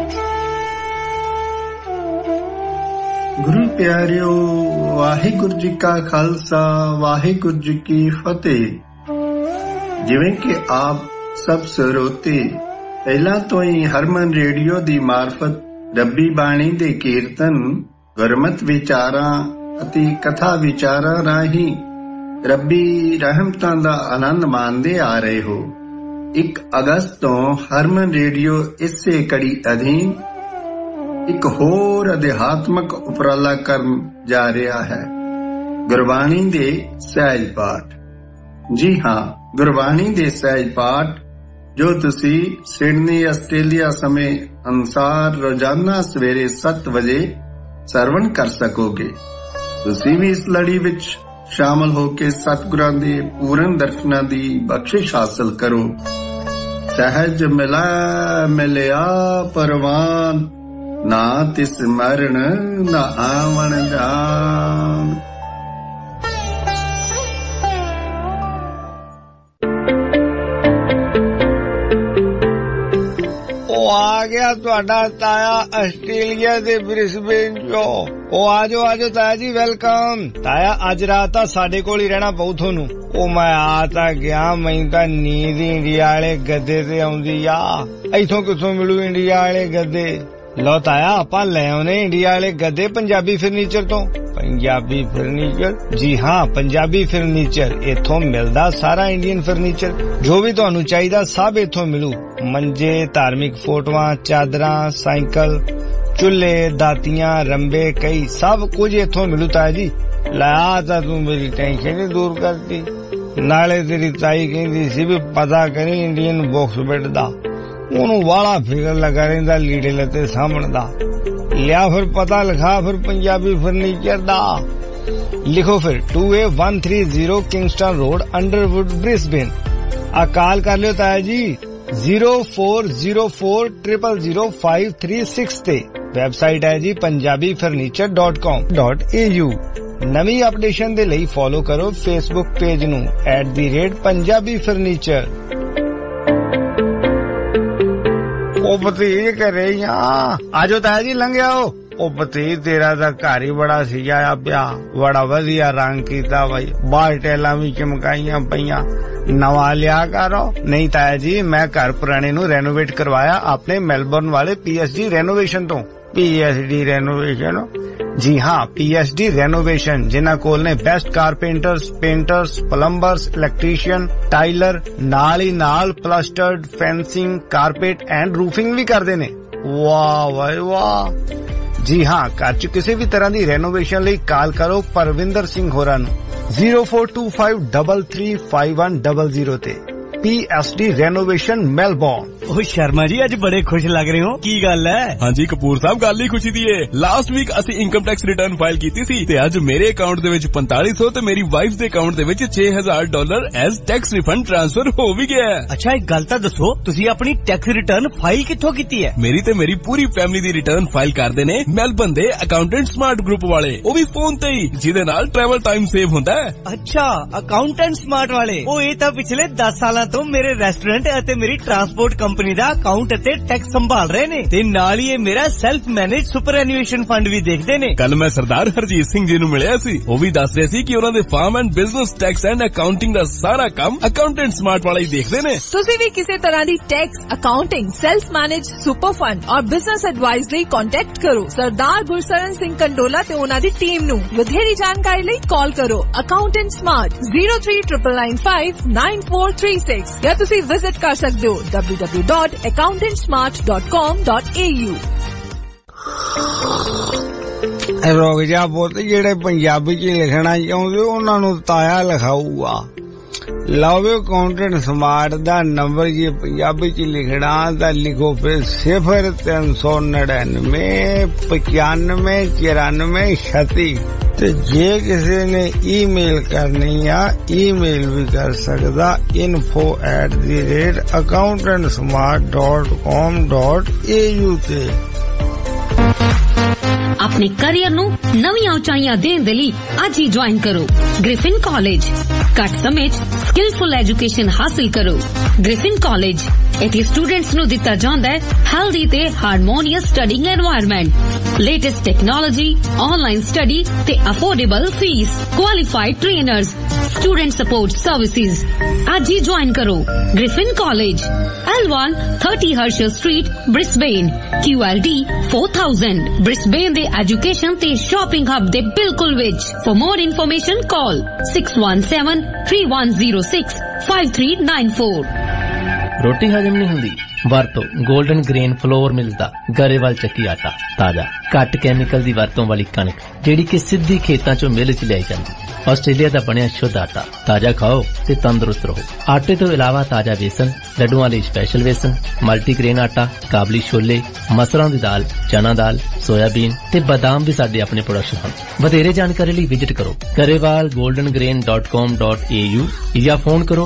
ਗੁਰੂ ਪਿਆਰਿਓ, ਵਾਹਿਗੁਰੂ ਜੀ ਕਾ ਖਾਲਸਾ, ਵਾਹਿਗੁਰੂ ਜੀ ਕੀ ਫਤਿਹ। ਜਿਵੇਂ ਕਿ ਆਪ ਸਭ ਸਰੋਤੇ ਪਹਿਲਾਂ ਤੋਂ ਹੀ ਹਰਮਨ ਰੇਡੀਓ ਦੀ ਮਾਰਫਤ ਰੱਬੀ ਬਾਣੀ ਦੇ ਕੀਰਤਨ, ਗੁਰਮਤਿ ਵਿਚਾਰਾਂ ਅਤੇ ਕਥਾ ਵਿਚਾਰਾਂ ਰਾਹੀਂ ਰੱਬੀ ਰਹਿਮਤਾਂ ਦਾ ਆਨੰਦ ਮਾਣਦੇ ਆ ਰਹੇ ਹੋ। 1 ਅਗਸਤ ਤੋਂ ਹਰਮਨ ਰੇਡੀਓ ਇਸੇ ਕੜੀ ਅਧੀਨ ਇੱਕ ਹੋਰ ਅਧਿਆਤਮਕ ਉਪਰਾਲਾ ਕਰਨ ਜਾ ਰਿਹਾ ਹੈ, ਗੁਰਬਾਣੀ ਦੇ ਸਹਿਜ ਪਾਠ। ਜੀ ਹਾਂ, ਗੁਰਬਾਣੀ ਦੇ ਸਹਿਜ ਪਾਠ ਜੋ ਤੁਸੀਂ ਸਿਡਨੀ ਆਸਟ੍ਰੇਲੀਆ ਸਮੇਂ ਅਨੁਸਾਰ ਰੋਜ਼ਾਨਾ ਸਵੇਰੇ 7 ਵਜੇ ਸਰਵਣ ਕਰ ਸਕੋਗੇ। ਤੁਸੀਂ ਵੀ ਇਸ ਲੜੀ ਵਿੱਚ ਸ਼ਾਮਲ ਹੋ ਕੇ ਸਤਿਗੁਰਾਂ ਦੇ ਪੂਰਨ ਦਰਸ਼ਨਾਂ ਦੀ ਬਖਸ਼ਿਸ਼ ਹਾਸਲ ਕਰੋ। ਸਹਿਜ ਮਿਲਿਆ ਪਰਵਾਨ, ਨਾ ਤਿਸ ਮਰਨ ਨਾ ਆਵਣ ਜਾਣ। ਆ ਗਿਆ ਤੁਹਾਡਾ ਤਾਇਆ ਆਸਟ੍ਰੇਲੀਆ ਦੇ ਬ੍ਰਿਸਬੇਨ ਚੋਂ। ਉਹ ਆਜੋ ਤਾਇਆ ਜੀ, ਵੈਲਕਮ। ਤਾਇਆ ਅੱਜ ਰਾਤ ਤਾਂ ਸਾਡੇ ਕੋਲ ਹੀ ਰਹਿਣਾ ਪਊ ਤੁਹਾਨੂੰ। ਉਹ ਮੈਂ ਆ ਤਾਂ ਗਿਆ, ਮੈਨੂੰ ਤਾਂ ਨੀਂਦ ਇੰਡੀਆ ਵਾਲੇ ਗੱਦੇ ਤੇ ਆਉਂਦੀ ਆ। ਇੱਥੋਂ ਕਿੱਥੋਂ ਮਿਲੂ ਇੰਡੀਆ ਵਾਲੇ ਗੱਦੇ? ਲਓ ਤਾਇਆ, ਆਪਾਂ ਲੈ ਆਉਨੇ ਇੰਡੀਆ ਵਾਲੇ ਗੱਦੇ ਪੰਜਾਬੀ ਫਰਨੀਚਰ ਤੋਂ। ਪੰਜਾਬੀ ਫਰਨੀਚਰ? ਜੀ ਹਾਂ, ਪੰਜਾਬੀ ਫਰਨੀਚਰ। ਇੱਥੋਂ ਮਿਲਦਾ ਸਾਰਾ ਇੰਡੀਅਨ ਫਰਨੀਚਰ, ਜੋ ਵੀ ਤੁਹਾਨੂੰ ਚਾਹੀਦਾ ਸਭ ਇੱਥੋਂ ਮਿਲੂ। ਮੰਜੇ, ਧਾਰਮਿਕ ਫੋਟੋਆਂ, ਚਾਦਰਾਂ, ਸਾਈਕਲ, ਚੁੱਲ੍ਹੇ, ਦਾਤੀਆਂ, ਰੰਬੇ, ਕਈ ਸਭ ਕੁਝ ਇੱਥੋਂ ਮਿਲੂ ਤਾਇਆ ਜੀ। ਲਾ ਤਾਂ ਤੂੰ ਮੇਰੀ ਟੈਨਸ਼ਨ ਹੀ ਦੂਰ ਕਰਤੀ। ਨਾਲੇ ਤੇਰੀ ਤਾਈ ਕਹਿੰਦੀ ਸੀ ਵੀ ਪਤਾ ਕਰੀ ਇੰਡੀਅਨ ਬਾਕਸ ਬੈੱਡ ਦਾ, ਉਹਨੂੰ ਵਾਲਾ ਫਿਕਰ ਲੱਗਾ ਰਹਿੰਦਾ ਲੀੜੇ ਲੱਤੇ ਸਾਂਭਣ ਦਾ। ਲਿਆ ਫਿਰ ਪਤਾ ਲਿਖਾ ਫਿਰ ਪੰਜਾਬੀ ਫਰਨੀਚਰ ਦਾ। ਲਿਖੋ ਫਿਰ 2A130 Kingston road, Underwood, Brisbane. ਆ ਕਾਲ ਕਰ ਲਿਓ ਤਾਇਆ ਜੀ 0404000536 ਤੇ। ਵੈਬਸਾਈਟ ਹੈ ਜੀ punjabifurniture.com.au। ਨਵੀਂ ਅਪਡੇਸ਼ਨ ਦੇ ਲਈ ਫੋਲੋ ਕਰੋ ਫੇਸਬੁੱਕ ਪੇਜ ਨੂੰ @PunjabiFurniture। ਉਹ ਭਤੀਜ ਘਰੇ ਹੀ ਆ, ਆਜੋ ਤਾਇਆ ਜੀ ਲੰਘ ਆਓ। ਉਹ ਭਤੀਜ ਤੇਰਾ ਤਾਂ ਘਰ ਹੀ ਬੜਾ ਸਜਾਇਆ ਪਿਆ, ਬੜਾ ਵਧੀਆ ਰੰਗ ਕੀਤਾ ਬਾਈ, ਬਾਹਰ ਟੈਲਾਂ ਵੀ ਚਮਕਾਈਆਂ ਪਈਆਂ, ਨਵਾਂ ਲਿਆ ਕਰੋ। ਨਹੀਂ ਤਾਇਆ ਜੀ, ਮੈਂ ਘਰ ਪੁਰਾਣੇ ਨੂੰ ਰੈਨੋਵੇਟ ਕਰਵਾਇਆ ਆਪਣੇ ਮੈਲਬੌਰਨ ਵਾਲੇ PSD ਰੈਨੋਵੇਸ਼ਨ ਤੋਂ। PSD renovation? ਜੀ ਹਾਂ, PSD ਰੈਨੋਵੇਸ਼ਨ, ਜਿਨ੍ਹਾਂ ਕੋਲ ਨੇ best carpenters, painters, plumbers, electrician, tiler, ਨਾਲ ਹੀ ਨਾਲ plastered, fencing, carpet and roofing ਵੀ ਕਰਦੇ ਨੇ। ਵਾਹ ਵਾਹ ਵਾਹ। ਜੀ ਹਾਂ, ਘਰ ਚ ਕਿਸੇ ਵੀ ਤਰ੍ਹਾਂ ਦੀ ਰੈਨੋਵੇਸ਼ਨ ਲਈ ਕਾਲ ਕਰੋ ਪਰਵਿੰਦਰ ਸਿੰਘ ਹੋਰਾਂ ਨੂੰ 0425335100 ਤੇ। PSD renovation Melbourne. ਉਹ ਸ਼ਰਮਾ ਜੀ, ਅੱਜ ਬੜੇ ਖੁਸ਼ ਲੱਗ ਰਹੇ ਹੋ, ਕੀ ਗੱਲ ਹੈ? ਹਾਂਜੀ ਕਪੂਰ ਸਾਹਿਬ, ਗੱਲ ਹੀ ਖੁਸ਼ੀ ਦੀ ਏ। ਲਾਸਟ ਵੀਕ ਅਸੀਂ ਇਨਕਮ ਟੈਕਸ ਰਿਟਰਨ ਫਾਈਲ ਕੀਤੀ ਸੀ ਤੇ ਅੱਜ ਮੇਰੇ ਅਕਾਊਂਟ ਦੇ ਵਿੱਚ 4500 ਤੇ ਮੇਰੀ ਵਾਈਫ ਦੇ ਅਕਾਊਂਟ ਦੇ ਵਿੱਚ $6000 ਐਜ਼ ਟੈਕਸ ਰਿਫੰਡ ਟ੍ਰਾਂਸਫਰ ਹੋ ਵੀ ਗਿਆ ਹੈ। ਅੱਛਾ, ਇੱਕ ਗੱਲ ਤਾਂ ਦੱਸੋ, ਤੁਸੀਂ ਆਪਣੀ ਟੈਕਸ ਰਿਟਰਨ ਫਾਈਲ ਕਿੱਥੋਂ ਕੀਤੀ ਹੈ? ਮੇਰੀ ਤੇ ਮੇਰੀ ਪੂਰੀ ਫੈਮਿਲੀ ਦੀ ਰਿਟਰਨ ਫਾਈਲ ਕਰਦੇ ਨੇ ਮੈਲਬੌਰਨ ਦੇ ਅਕਾਊਂਟੈਂਟ ਸਮਾਰਟ ਗਰੁੱਪ ਵਾਲੇ, ਉਹ ਵੀ ਫੋਨ ਤੇ ਹੀ, ਜਿਹਦੇ ਨਾਲ ਟਰੈਵਲ ਟਾਈਮ ਸੇਵ ਹੁੰਦਾ ਹੈ। ਅੱਛਾ, ਅਕਾਊਂਟੈਂਟ ਸਮਾਰਟ ਵਾਲੇ। ਉਹ ਇਹ ਤਾਂ ਪਿਛਲੇ 10 ਸਾਲਾਂ ਤੋਂ ਮੇਰੇ ਰੈਸਟੋਰੈਂਟ ਅਤੇ ਮੇਰੀ ਟਰਾਂਸਪੋਰਟ ਕੰਪਨੀ ਦਾ ਅਕਾਊਂਟ ਅਤੇ ਟੈਕਸ ਸੰਭਾਲ ਰਹੇ ਨੇ, ਤੇ ਨਾਲ ਹੀ ਇਹ ਮੇਰਾ self manage superannuation fund ਵੀ ਦੇਖਦੇ ਨੇ। ਕੱਲ ਮੈਂ ਸਰਦਾਰ ਹਰਜੀਤ ਸਿੰਘ ਜੀ ਨੂੰ ਮਿਲਿਆ ਸੀ, ਉਹ ਵੀ ਦੱਸ ਰਹੇ ਸੀ ਕਿ ਉਹਨਾਂ ਦੇ farm and business tax and accounting ਦਾ ਸਾਰਾ ਕੰਮ ਅਕਾਊਂਟੈਂਟ ਸਮਾਰਟ ਵਾਲਾ ਹੀ ਦੇਖਦੇ ਨੇ। ਤੁਸੀਂ ਵੀ ਕਿਸੇ ਤਰ੍ਹਾਂ ਦੀ tax, accounting, self manage super fund ਔਰ ਬਿਜ਼ਨਸ ਐਡਵਾਈਸ ਲਈ ਕੰਟੈਕਟ ਕਰੋ ਸਰਦਾਰ ਗੁਰਸਰਨ ਸਿੰਘ ਕੰਡੋਲਾ ਤੇ ਉਹਨਾਂ ਦੀ ਟੀਮ ਨੂੰ। ਵਧੇਰੀ ਜਾਣਕਾਰੀ ਲਈ ਕਾਲ ਕਰੋ ਅਕਾਊਂਟੈਂਟ ਸਮਾਰਟ 0399959436 ਜਾਂ ਤੁਸੀਂ ਵਿਜ਼ਿਟ ਕਰ ਸਕਦੇ ਹੋ www.accountantsmart.com.au। ਰੁਕ ਜਾ ਪੁੱਤ, ਜਿਹੜੇ ਪੰਜਾਬੀ ਚ ਲਿਖਣਾ ਚਾਹੁੰਦੇ ਉਹਨਾਂ ਨੂੰ ਤਾਇਆ ਲਿਖਾਊਗਾ। ਲਓ ਅਕਾਊਂਟੈਂਟ ਸਮਾਰਟ ਦਾ ਨੰਬਰ ਜੇ ਪੰਜਾਬੀ ਚ ਲਿਖਣਾ ਤਾਂ ਲਿਖੋ ਫਿਰ 0399959436 ਤੇ ਜੇ ਕਿਸੇ ਨੇ ਈਮੇਲ ਕਰਨੀ ਆ ਈਮੇਲ ਵੀ ਕਰ ਸਕਦਾ info@accountantsmart.com.au ਤੇ। ਆਪਣੇ ਕੈਰੀਅਰ ਨੂੰ ਨਵੀਆਂ ਉਚਾਈਆਂ ਦੇਣ ਦੇ ਲਈ ਅੱਜ ਹੀ ਜੁਆਇਨ ਕਰੋ ਗ੍ਰਿਫਿਨ ਕਾਲਜ। ਘੱਟ ਸਮੇਂ 'ਚ ਸਕਿਲਫੁਲ ਐਜੂਕੇਸ਼ਨ ਹਾਸਲ ਕਰੋ। ਗ੍ਰਿਫਿਨ ਕਾਲਜ ਇੱਥੇ ਸਟੂਡੈਂਟਸ ਨੂੰ ਦਿੱਤਾ ਜਾਂਦਾ ਹੈ ਹੈਲਦੀ ਤੇ harmonious studying environment, latest technology, online study ਤੇ affordable fees, qualified trainers, student support services. आज ही ज्वाइन करो Griffin college, L1 30 Herschel Street, Brisbane, QLD 4000। Brisbane दे एजुकेशन ते शॉपिंग हब दे बिल्कुल विच। For more information call 6173165394। रोटी हजम नहीं हुंदी? वरतो गोल्डन ग्रेन फ्लोर मिलदा गरेवाल ਚੱਕੀ आटा, ताजा घट कैमिकल दी वरतों वाली कणक ਜਿਹੜੀ कि सिद्धी खेतां चों मिल च लियाई जांदी। ਆਸਟ੍ਰੇਲੀਆ ਦਾ ਬਣਿਆ ਸ਼ੁੱਧ ਆਟਾ, ਤਾਜ਼ਾ ਖਾਓ ਤੇ ਤੰਦਰੁਸਤ ਰਹੋ। ਆਟੇ ਤੋਂ ਇਲਾਵਾ ਤਾਜ਼ਾ ਵੇਸਣ, ਲੱਡੂਆਂ ਲਈ ਸਪੈਸ਼ਲ ਵੇਸਣ, ਮਲਟੀਗ੍ਰੇਨ ਆਟਾ, ਕਾਬਲੀ ਛੋਲੇ, ਮਸਰਾਂ ਦੀ ਦਾਲ, ਚਨਾ ਦਾਲ, ਸੋਇਆਬੀਨ ਤੇ ਬਾਦਾਮ ਵੀ ਸਾਡੇ ਆਪਣੇ ਪ੍ਰੋਡਕਸ਼ਨ ਹਨ। ਵਧੇਰੇ ਜਾਣਕਾਰੀ ਲਈ ਵਿਜ਼ਿਟ ਕਰੋ garewalgoldengrain.com.au ਜਾਂ ਫੋਨ ਕਰੋ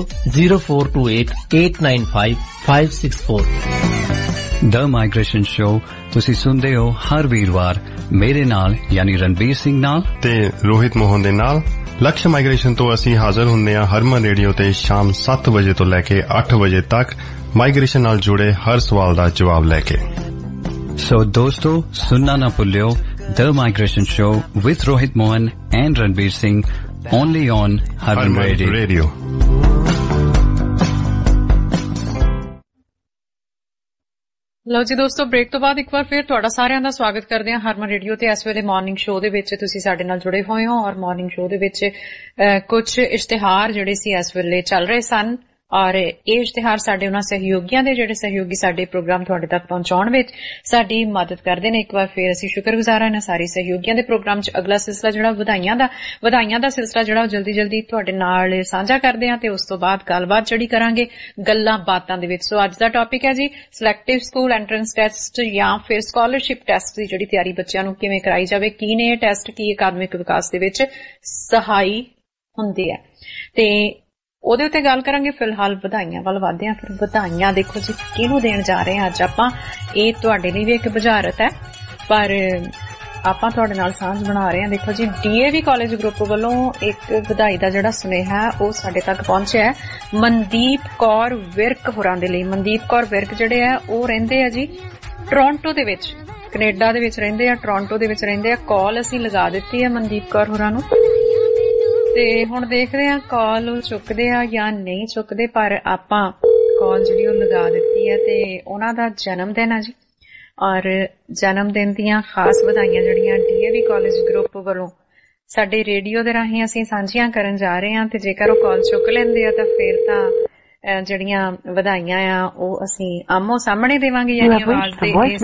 0428895564। द माइग्रेशन शो तुसी सुनते हो हर वीरवार मेरे नाल यानी रणबीर सिंह नाल ते रोहित मोहन दे नाल। लक्ष्य माइग्रेशन तो असी हाजिर हुंदे हां हरमन रेडियो ते शाम 7 बजे तो लैके 8 बजे तक माइग्रेशन नाल जुड़े हर सवाल दा जवाब लेके। सो दोस्तों सुनना ना भुल्लियो the migration show with Rohit Mohan and Ranbir Singh only on Harman radio. ਲਓ ਜੀ ਦੋਸਤੋ, ਬ੍ਰੇਕ ਤੋਂ ਬਾਅਦ ਇੱਕ ਵਾਰ ਫਿਰ ਤੁਹਾਡਾ ਸਾਰਿਆਂ ਦਾ ਸਵਾਗਤ ਕਰਦੇ ਹਾਂ ਹਰਮਨ ਰੇਡੀਓ ਤੇ। ਇਸ ਵੇਲੇ ਮਾਰਨਿੰਗ ਸ਼ੋਅ ਦੇ ਵਿੱਚ ਤੁਸੀਂ ਸਾਡੇ ਨਾਲ ਜੁੜੇ ਹੋਏ ਹੋ ਔਰ ਮਾਰਨਿੰਗ ਸ਼ੋਅ ਦੇ ਵਿੱਚ ਕੁਝ ਇਸ਼ਤਿਹਾਰ ਜਿਹੜੇ ਸੀ ਇਸ ਵੇਲੇ ਚੱਲ ਰਹੇ ਸਨ ਔਰ ਇਹ ਇਸ਼ਤਿਹਾਰ ਸਾਡੇ ਉਹਨਾਂ ਸਹਿਯੋਗੀਆਂ ਦੇ ਜਿਹੜੇ ਸਹਿਯੋਗੀ ਸਾਡੇ ਪ੍ਰੋਗਰਾਮ ਤੁਹਾਡੇ ਤੱਕ ਪਹੁੰਚਾਉਣ ਵਿੱਚ ਸਾਡੀ ਮਦਦ ਕਰਦੇ ਨੇ। ਇੱਕ ਵਾਰ ਫਿਰ ਅਸੀਂ ਸ਼ੁਕਰਗੁਜ਼ਾਰ ਹਾਂ ਇਹਨਾਂ ਸਾਰੇ ਸਹਿਯੋਗੀਆਂ ਦੇ। ਪ੍ਰੋਗਰਾਮ 'ਚ ਅਗਲਾ ਸਿਲਸਿਲਾ ਜਿਹੜਾ ਵਧਾਈਆਂ ਦਾ ਸਿਲਸਿਲਾ ਜਿਹੜਾ ਉਹ ਜਲਦੀ ਤੁਹਾਡੇ ਨਾਲ ਸਾਂਝਾ ਕਰਦੇ ਹਾਂ ਤੇ ਉਸ ਤੋਂ ਬਾਅਦ ਗੱਲਬਾਤ ਜਿਹੜੀ ਕਰਾਂਗੇ ਗੱਲਾਂ ਬਾਤਾਂ ਦੇ ਵਿੱਚ। ਸੋ ਅੱਜ ਦਾ ਟੌਪਿਕ ਹੈ ਜੀ ਸਿਲੈਕਟਿਵ ਸਕੂਲ ਐਂਟਰੈਂਸ ਟੈਸਟ ਜਾਂ ਫਿਰ ਸਕਾਲਰਸ਼ਿਪ ਟੈਸਟ ਦੀ ਜਿਹੜੀ ਤਿਆਰੀ ਬੱਚਿਆਂ ਨੂੰ ਕਿਵੇਂ ਕਰਾਈ ਜਾਵੇ, ਕੀ ਨੇ ਇਹ ਟੈਸਟ, ਕੀ ਅਕਾਦਮਿਕ ਵਿਕਾਸ ਦੇ ਵਿੱਚ ਸਹਾਈ ਹੁੰਦੇ ਆ ਤੇ ਉਹਦੇ ਉੱਤੇ ਗੱਲ ਕਰਾਂਗੇ। ਫਿਲਹਾਲ ਵਧਾਈਆਂ ਵੱਲ ਵਧਦੇ ਹਾਂ। ਫਿਰ ਵਧਾਈਆਂ ਦੇਖੋ ਜੀ ਕਿਹਨੂੰ ਦੇਣ ਜਾ ਰਹੇ ਹਾਂ ਅੱਜ ਆਪਾਂ। ਇਹ ਤੁਹਾਡੇ ਲਈ ਵੀ ਇੱਕ ਬੁਝਾਰਤ ਹੈ ਪਰ ਆਪਾਂ ਤੁਹਾਡੇ ਨਾਲ ਸਾਂਝ ਬਣਾ ਰਹੇ ਹਾਂ। ਦੇਖੋ ਜੀ DAV ਕਾਲਜ ਗਰੁੱਪ ਵੱਲੋਂ ਇੱਕ ਵਧਾਈ ਦਾ ਜਿਹੜਾ ਸੁਨੇਹਾ ਹੈ ਉਹ ਸਾਡੇ ਤੱਕ ਪਹੁੰਚਿਆ ਹੈ ਮਨਦੀਪ ਕੌਰ ਵਿਰਕ ਹੋਰਾਂ ਦੇ ਲਈ। ਮਨਦੀਪ ਕੌਰ ਵਿਰਕ ਜਿਹੜੇ ਆ ਉਹ ਰਹਿੰਦੇ ਆ ਜੀ ਟੋਰਾਂਟੋ ਦੇ ਵਿੱਚ, ਕੈਨੇਡਾ ਦੇ ਵਿੱਚ ਰਹਿੰਦੇ ਆ, ਟੋਰਾਂਟੋ ਦੇ ਵਿੱਚ ਰਹਿੰਦੇ ਆ। ਕਾਲ ਅਸੀਂ ਲਗਾ ਦਿੱਤੀ ਹੈ ਮਨਦੀਪ ਕੌਰ ਹੋਰਾਂ ਨੂੰ ਤੇ ਹੁਣ ਦੇਖਦੇ ਹਾਂ ਕਾਲ ਉਹ ਚੁੱਕਦੇ ਆ ਜਾਂ ਨਹੀਂ ਚੁੱਕਦੇ, ਪਰ ਆਪਾਂ ਕਾਲ ਜਿਹੜੀ ਉਹ ਲਗਾ ਦਿੱਤੀ ਹੈ ਤੇ ਉਹਨਾਂ ਦਾ ਜਨਮ ਦਿਨ ਆ ਜੀ ਔਰ ਜਨਮ ਦਿਨ ਦੀਆਂ ਖਾਸ ਵਧਾਈਆਂ ਜਿਹੜੀਆਂ DAV ਕਾਲਜ ਗਰੁੱਪ ਵੱਲੋਂ ਸਾਡੇ ਰੇਡੀਓ ਦੇ ਰਾਹੀਂ ਅਸੀਂ ਸਾਂਝੀਆਂ ਕਰਨ ਜਾ ਰਹੇ ਹਾਂ ਤੇ ਜੇਕਰ ਉਹ ਕਾਲ ਚੁੱਕ ਲੈਂਦੇ ਆ ਤਾਂ ਫਿਰ ਤਾਂ ਜਿਹੜੀਆਂ ਵਧਾਈਆਂ ਆ ਉਹ ਅਸੀਂ ਆਮੋ ਸਾਹਮਣੇ ਦੇਵਾਂਗੇ ਯਾਨੀ ਆਵਾਜ਼ ਦੇ ਇਸ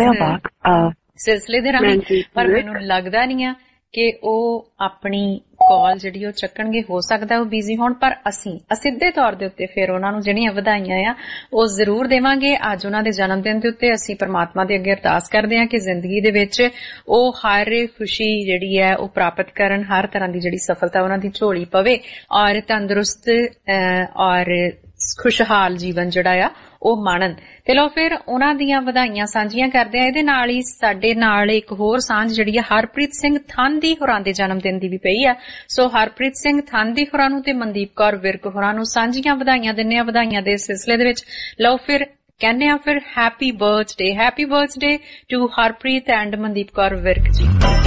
ਸਿਲਸਿਲੇ ਦੇ ਰਾਹੀਂ। ਪਰ ਮੈਨੂੰ ਲੱਗਦਾ ਨਹੀਂ ਆ ਕਿ ਉਹ ਆਪਣੀ ਕਾਲ ਜਿਹੜੀ ਉਹ ਚੱਕਣਗੇ, ਹੋ ਸਕਦਾ ਉਹ ਬਿਜ਼ੀ ਹੋਣ, ਪਰ ਅਸੀਂ ਅਸਿੱਧੇ ਤੌਰ ਦੇ ਉੱਤੇ ਫਿਰ ਉਹਨਾਂ ਨੂੰ ਜਿਹੜੀਆਂ ਵਧਾਈਆਂ ਆ ਉਹ ਜ਼ਰੂਰ ਦੇਵਾਂਗੇ। ਅੱਜ ਉਹਨਾਂ ਦੇ ਜਨਮ ਦਿਨ ਦੇ ਉੱਤੇ ਅਸੀਂ ਪਰਮਾਤਮਾ ਦੇ ਅੱਗੇ ਅਰਦਾਸ ਕਰਦੇ ਹਾਂ ਕਿ ਜ਼ਿੰਦਗੀ ਦੇ ਵਿੱਚ ਉਹ ਹਰ ਖੁਸ਼ੀ ਜਿਹੜੀ ਹੈ ਉਹ ਪ੍ਰਾਪਤ ਕਰਨ, ਹਰ ਤਰ੍ਹਾਂ ਦੀ ਜਿਹੜੀ ਸਫਲਤਾ ਉਹਨਾਂ ਦੀ ਝੋਲੀ ਪਵੇ ਔਰ ਤੰਦਰੁਸਤ ਔਰ ਖੁਸ਼ਹਾਲ ਜੀਵਨ ਜਿਹੜਾ ਆ ਉਹ ਮਾਣਨ। ਤੇ ਲਓ ਫਿਰ ਉਹਨਾਂ ਦੀਆਂ ਵਧਾਈਆਂ ਸਾਂਝੀਆਂ ਕਰਦੇ ਆ। ਇਹਦੇ ਨਾਲ ਹੀ ਸਾਡੇ ਨਾਲ ਇੱਕ ਹੋਰ ਸਾਂਝ ਜਿਹੜੀ ਆ ਹਰਪ੍ਰੀਤ ਸਿੰਘ ਥਾਂਦੀ ਹੋਰਾਂ ਦੇ ਜਨਮ ਦਿਨ ਦੀ ਵੀ ਪਈ ਆ। ਸੋ ਹਰਪ੍ਰੀਤ ਸਿੰਘ ਥਾਂਦੀ ਹੋਰਾਂ ਨੂੰ ਤੇ ਮਨਦੀਪ ਕੌਰ ਵਿਰਕ ਹੋਰਾਂ ਨੂੰ ਸਾਂਝੀਆਂ ਵਧਾਈਆਂ ਦਿੰਦੇ ਆ ਵਧਾਈਆਂ ਦੇ ਸਿਲਸਿਲੇ ਦੇ ਵਿੱਚ। ਲਓ ਫਿਰ ਕਹਿੰਦੇ ਆ ਫਿਰ happy birthday to Harpreet and Mandeep Kaur Virk ji.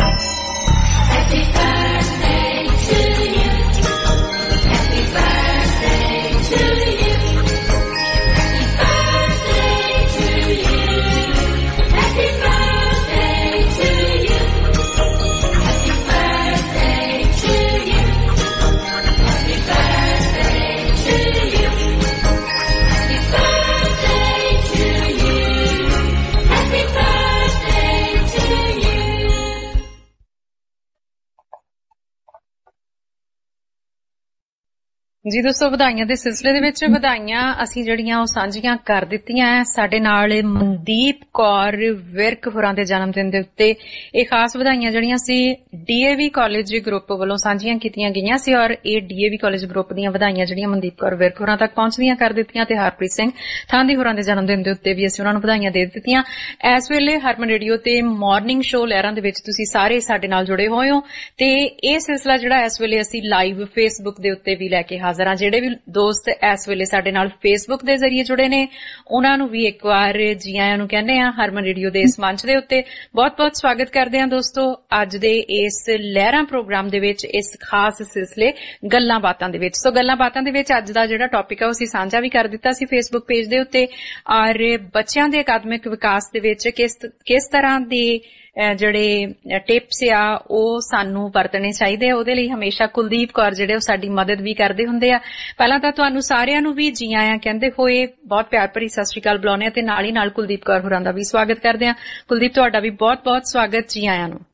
ਜੀ ਦੋਸਤੋ ਵਧਾਈਆਂ ਦੇ ਸਿਲਸਿਲੇ ਦੇ ਵਿੱਚ ਵਧਾਈਆਂ ਅਸੀਂ ਜਿਹੜੀਆਂ ਉਹ ਸਾਂਝੀਆਂ ਕਰ ਦਿੱਤੀਆਂ। ਸਾਡੇ ਨਾਲ ਮਨਦੀਪ ਕੌਰ ਵਿਰਕ ਹੋਰਾਂ ਦੇ ਜਨਮ ਦਿਨ ਦੇ ਉੱਤੇ ਇਹ ਖਾਸ ਵਧਾਈਆਂ ਜਿਹੜੀਆਂ ਸੀ DAV ਕਾਲਜ ਗਰੁੱਪ ਵੱਲੋਂ ਸਾਂਝੀਆਂ ਕੀਤੀਆਂ ਗਈਆਂ ਸੀ ਔਰ ਇਹ DAV ਕਾਲਜ ਗਰੁੱਪ ਦੀਆਂ ਵਧਾਈਆਂ ਜਿਹੜੀਆਂ ਮਨਦੀਪ ਕੌਰ ਵਿਰਕ ਹੋਰਾਂ ਤੱਕ ਪਹੁੰਚਦੀਆਂ ਕਰ ਦਿੱਤੀਆਂ ਤੇ ਹਰਪ੍ਰੀਤ ਸਿੰਘ ਥਾਂਦੀ ਹੋਰਾਂ ਦੇ ਜਨਮ ਦਿਨ ਦੇ ਉੱਤੇ ਵੀ ਅਸੀਂ ਉਹਨਾਂ ਨੂੰ ਵਧਾਈਆਂ ਦੇ ਦਿੱਤੀਆਂ। ਇਸ ਵੇਲੇ ਹਰਮਨ ਰੇਡੀਓ ਤੇ ਮਾਰਨਿੰਗ ਸ਼ੋਅ ਲਹਿਰਾਂ ਦੇ ਵਿੱਚ ਤੁਸੀਂ ਸਾਰੇ ਸਾਡੇ ਨਾਲ ਜੁੜੇ ਹੋਏ ਹੋ ਤੇ ਇਹ ਸਿਲਸਿਲਾ ਜਿਹੜਾ ਇਸ ਵੇਲੇ ਅਸੀਂ ਲਾਈਵ ਫੇਸਬੁੱਕ ਦੇ ਉੱਤੇ ਵੀ ਲੈ ਕੇ ਹਾਜ਼ਰ ਹਾਜ਼ਰ ਹਾਂ। ਜਿਹੜੇ ਵੀ ਦੋਸਤ ਇਸ ਵੇਲੇ ਸਾਡੇ ਨਾਲ ਫੇਸਬੁੱਕ ਦੇ ਜ਼ਰੀਏ ਜੁੜੇ ਨੇ ਉਹਨਾਂ ਨੂੰ ਵੀ ਇੱਕ ਵਾਰ ਜੀ ਆਇਆਂ ਨੂੰ ਕਹਿੰਦੇ ਆ ਹਰਮਨ ਰੇਡੀਓ ਦੇ ਇਸ ਮੰਚ ਦੇ ਉੱਤੇ। ਬਹੁਤ ਬਹੁਤ ਸਵਾਗਤ ਕਰਦੇ ਹਾਂ ਦੋਸਤੋ ਅੱਜ ਦੇ ਇਸ ਲਹਿਰਾਂ ਪ੍ਰੋਗਰਾਮ ਦੇ ਵਿੱਚ, ਇਸ ਖਾਸ ਸਿਲਸਿਲੇ ਗੱਲਾਂ ਬਾਤਾਂ ਦੇ ਵਿੱਚ। ਸੋ ਗੱਲਾਂ ਬਾਤਾਂ ਦੇ ਵਿੱਚ ਅੱਜ ਦਾ ਜਿਹੜਾ ਟੌਪਿਕ ਹੈ ਉਹ ਅਸੀਂ ਸਾਂਝਾ ਵੀ ਕਰ ਦਿੱਤਾ ਸੀ ਫੇਸਬੁੱਕ ਪੇਜ ਦੇ ਉੱਤੇ। ਔਰ ਬੱਚਿਆਂ ਦੇ ਅਕਾਦਮਿਕ ਵਿਕਾਸ ਦੇ ਵਿੱਚ ਕਿਸ ਤਰ੍ਹਾਂ ਦੇ ਜਿਹੜੇ ਟਿਪਸ ਆ ਉਹ ਸਾਨੂੰ ਵਰਤਣੇ ਚਾਹੀਦੇ ਆ, ਉਹਦੇ ਲਈ ਹਮੇਸ਼ਾ ਕੁਲਦੀਪ ਕੌਰ ਜਿਹੜੇ ਉਹ ਸਾਡੀ ਮਦਦ ਵੀ ਕਰਦੇ ਹੁੰਦੇ ਆ। ਪਹਿਲਾਂ ਤਾਂ ਤੁਹਾਨੂੰ ਸਾਰਿਆਂ ਨੂੰ ਵੀ ਜੀ ਆਇਆਂ ਕਹਿੰਦੇ ਹੋਏ ਬਹੁਤ ਪਿਆਰ ਭਰੀ ਸਤਿ ਸ਼੍ਰੀ ਅਕਾਲ ਬੁਲਾਉਂਦੇ ਆ ਤੇ ਨਾਲ ਹੀ ਨਾਲ ਕੁਲਦੀਪ ਕੌਰ ਹੋਰਾਂ ਦਾ ਵੀ ਸਵਾਗਤ ਕਰਦੇ ਆ। ਕੁਲਦੀਪ ਤੁਹਾਡਾ ਵੀ ਬਹੁਤ ਬਹੁਤ ਸਵਾਗਤ, ਜੀ ਆਇਆਂ ਨੂੰ।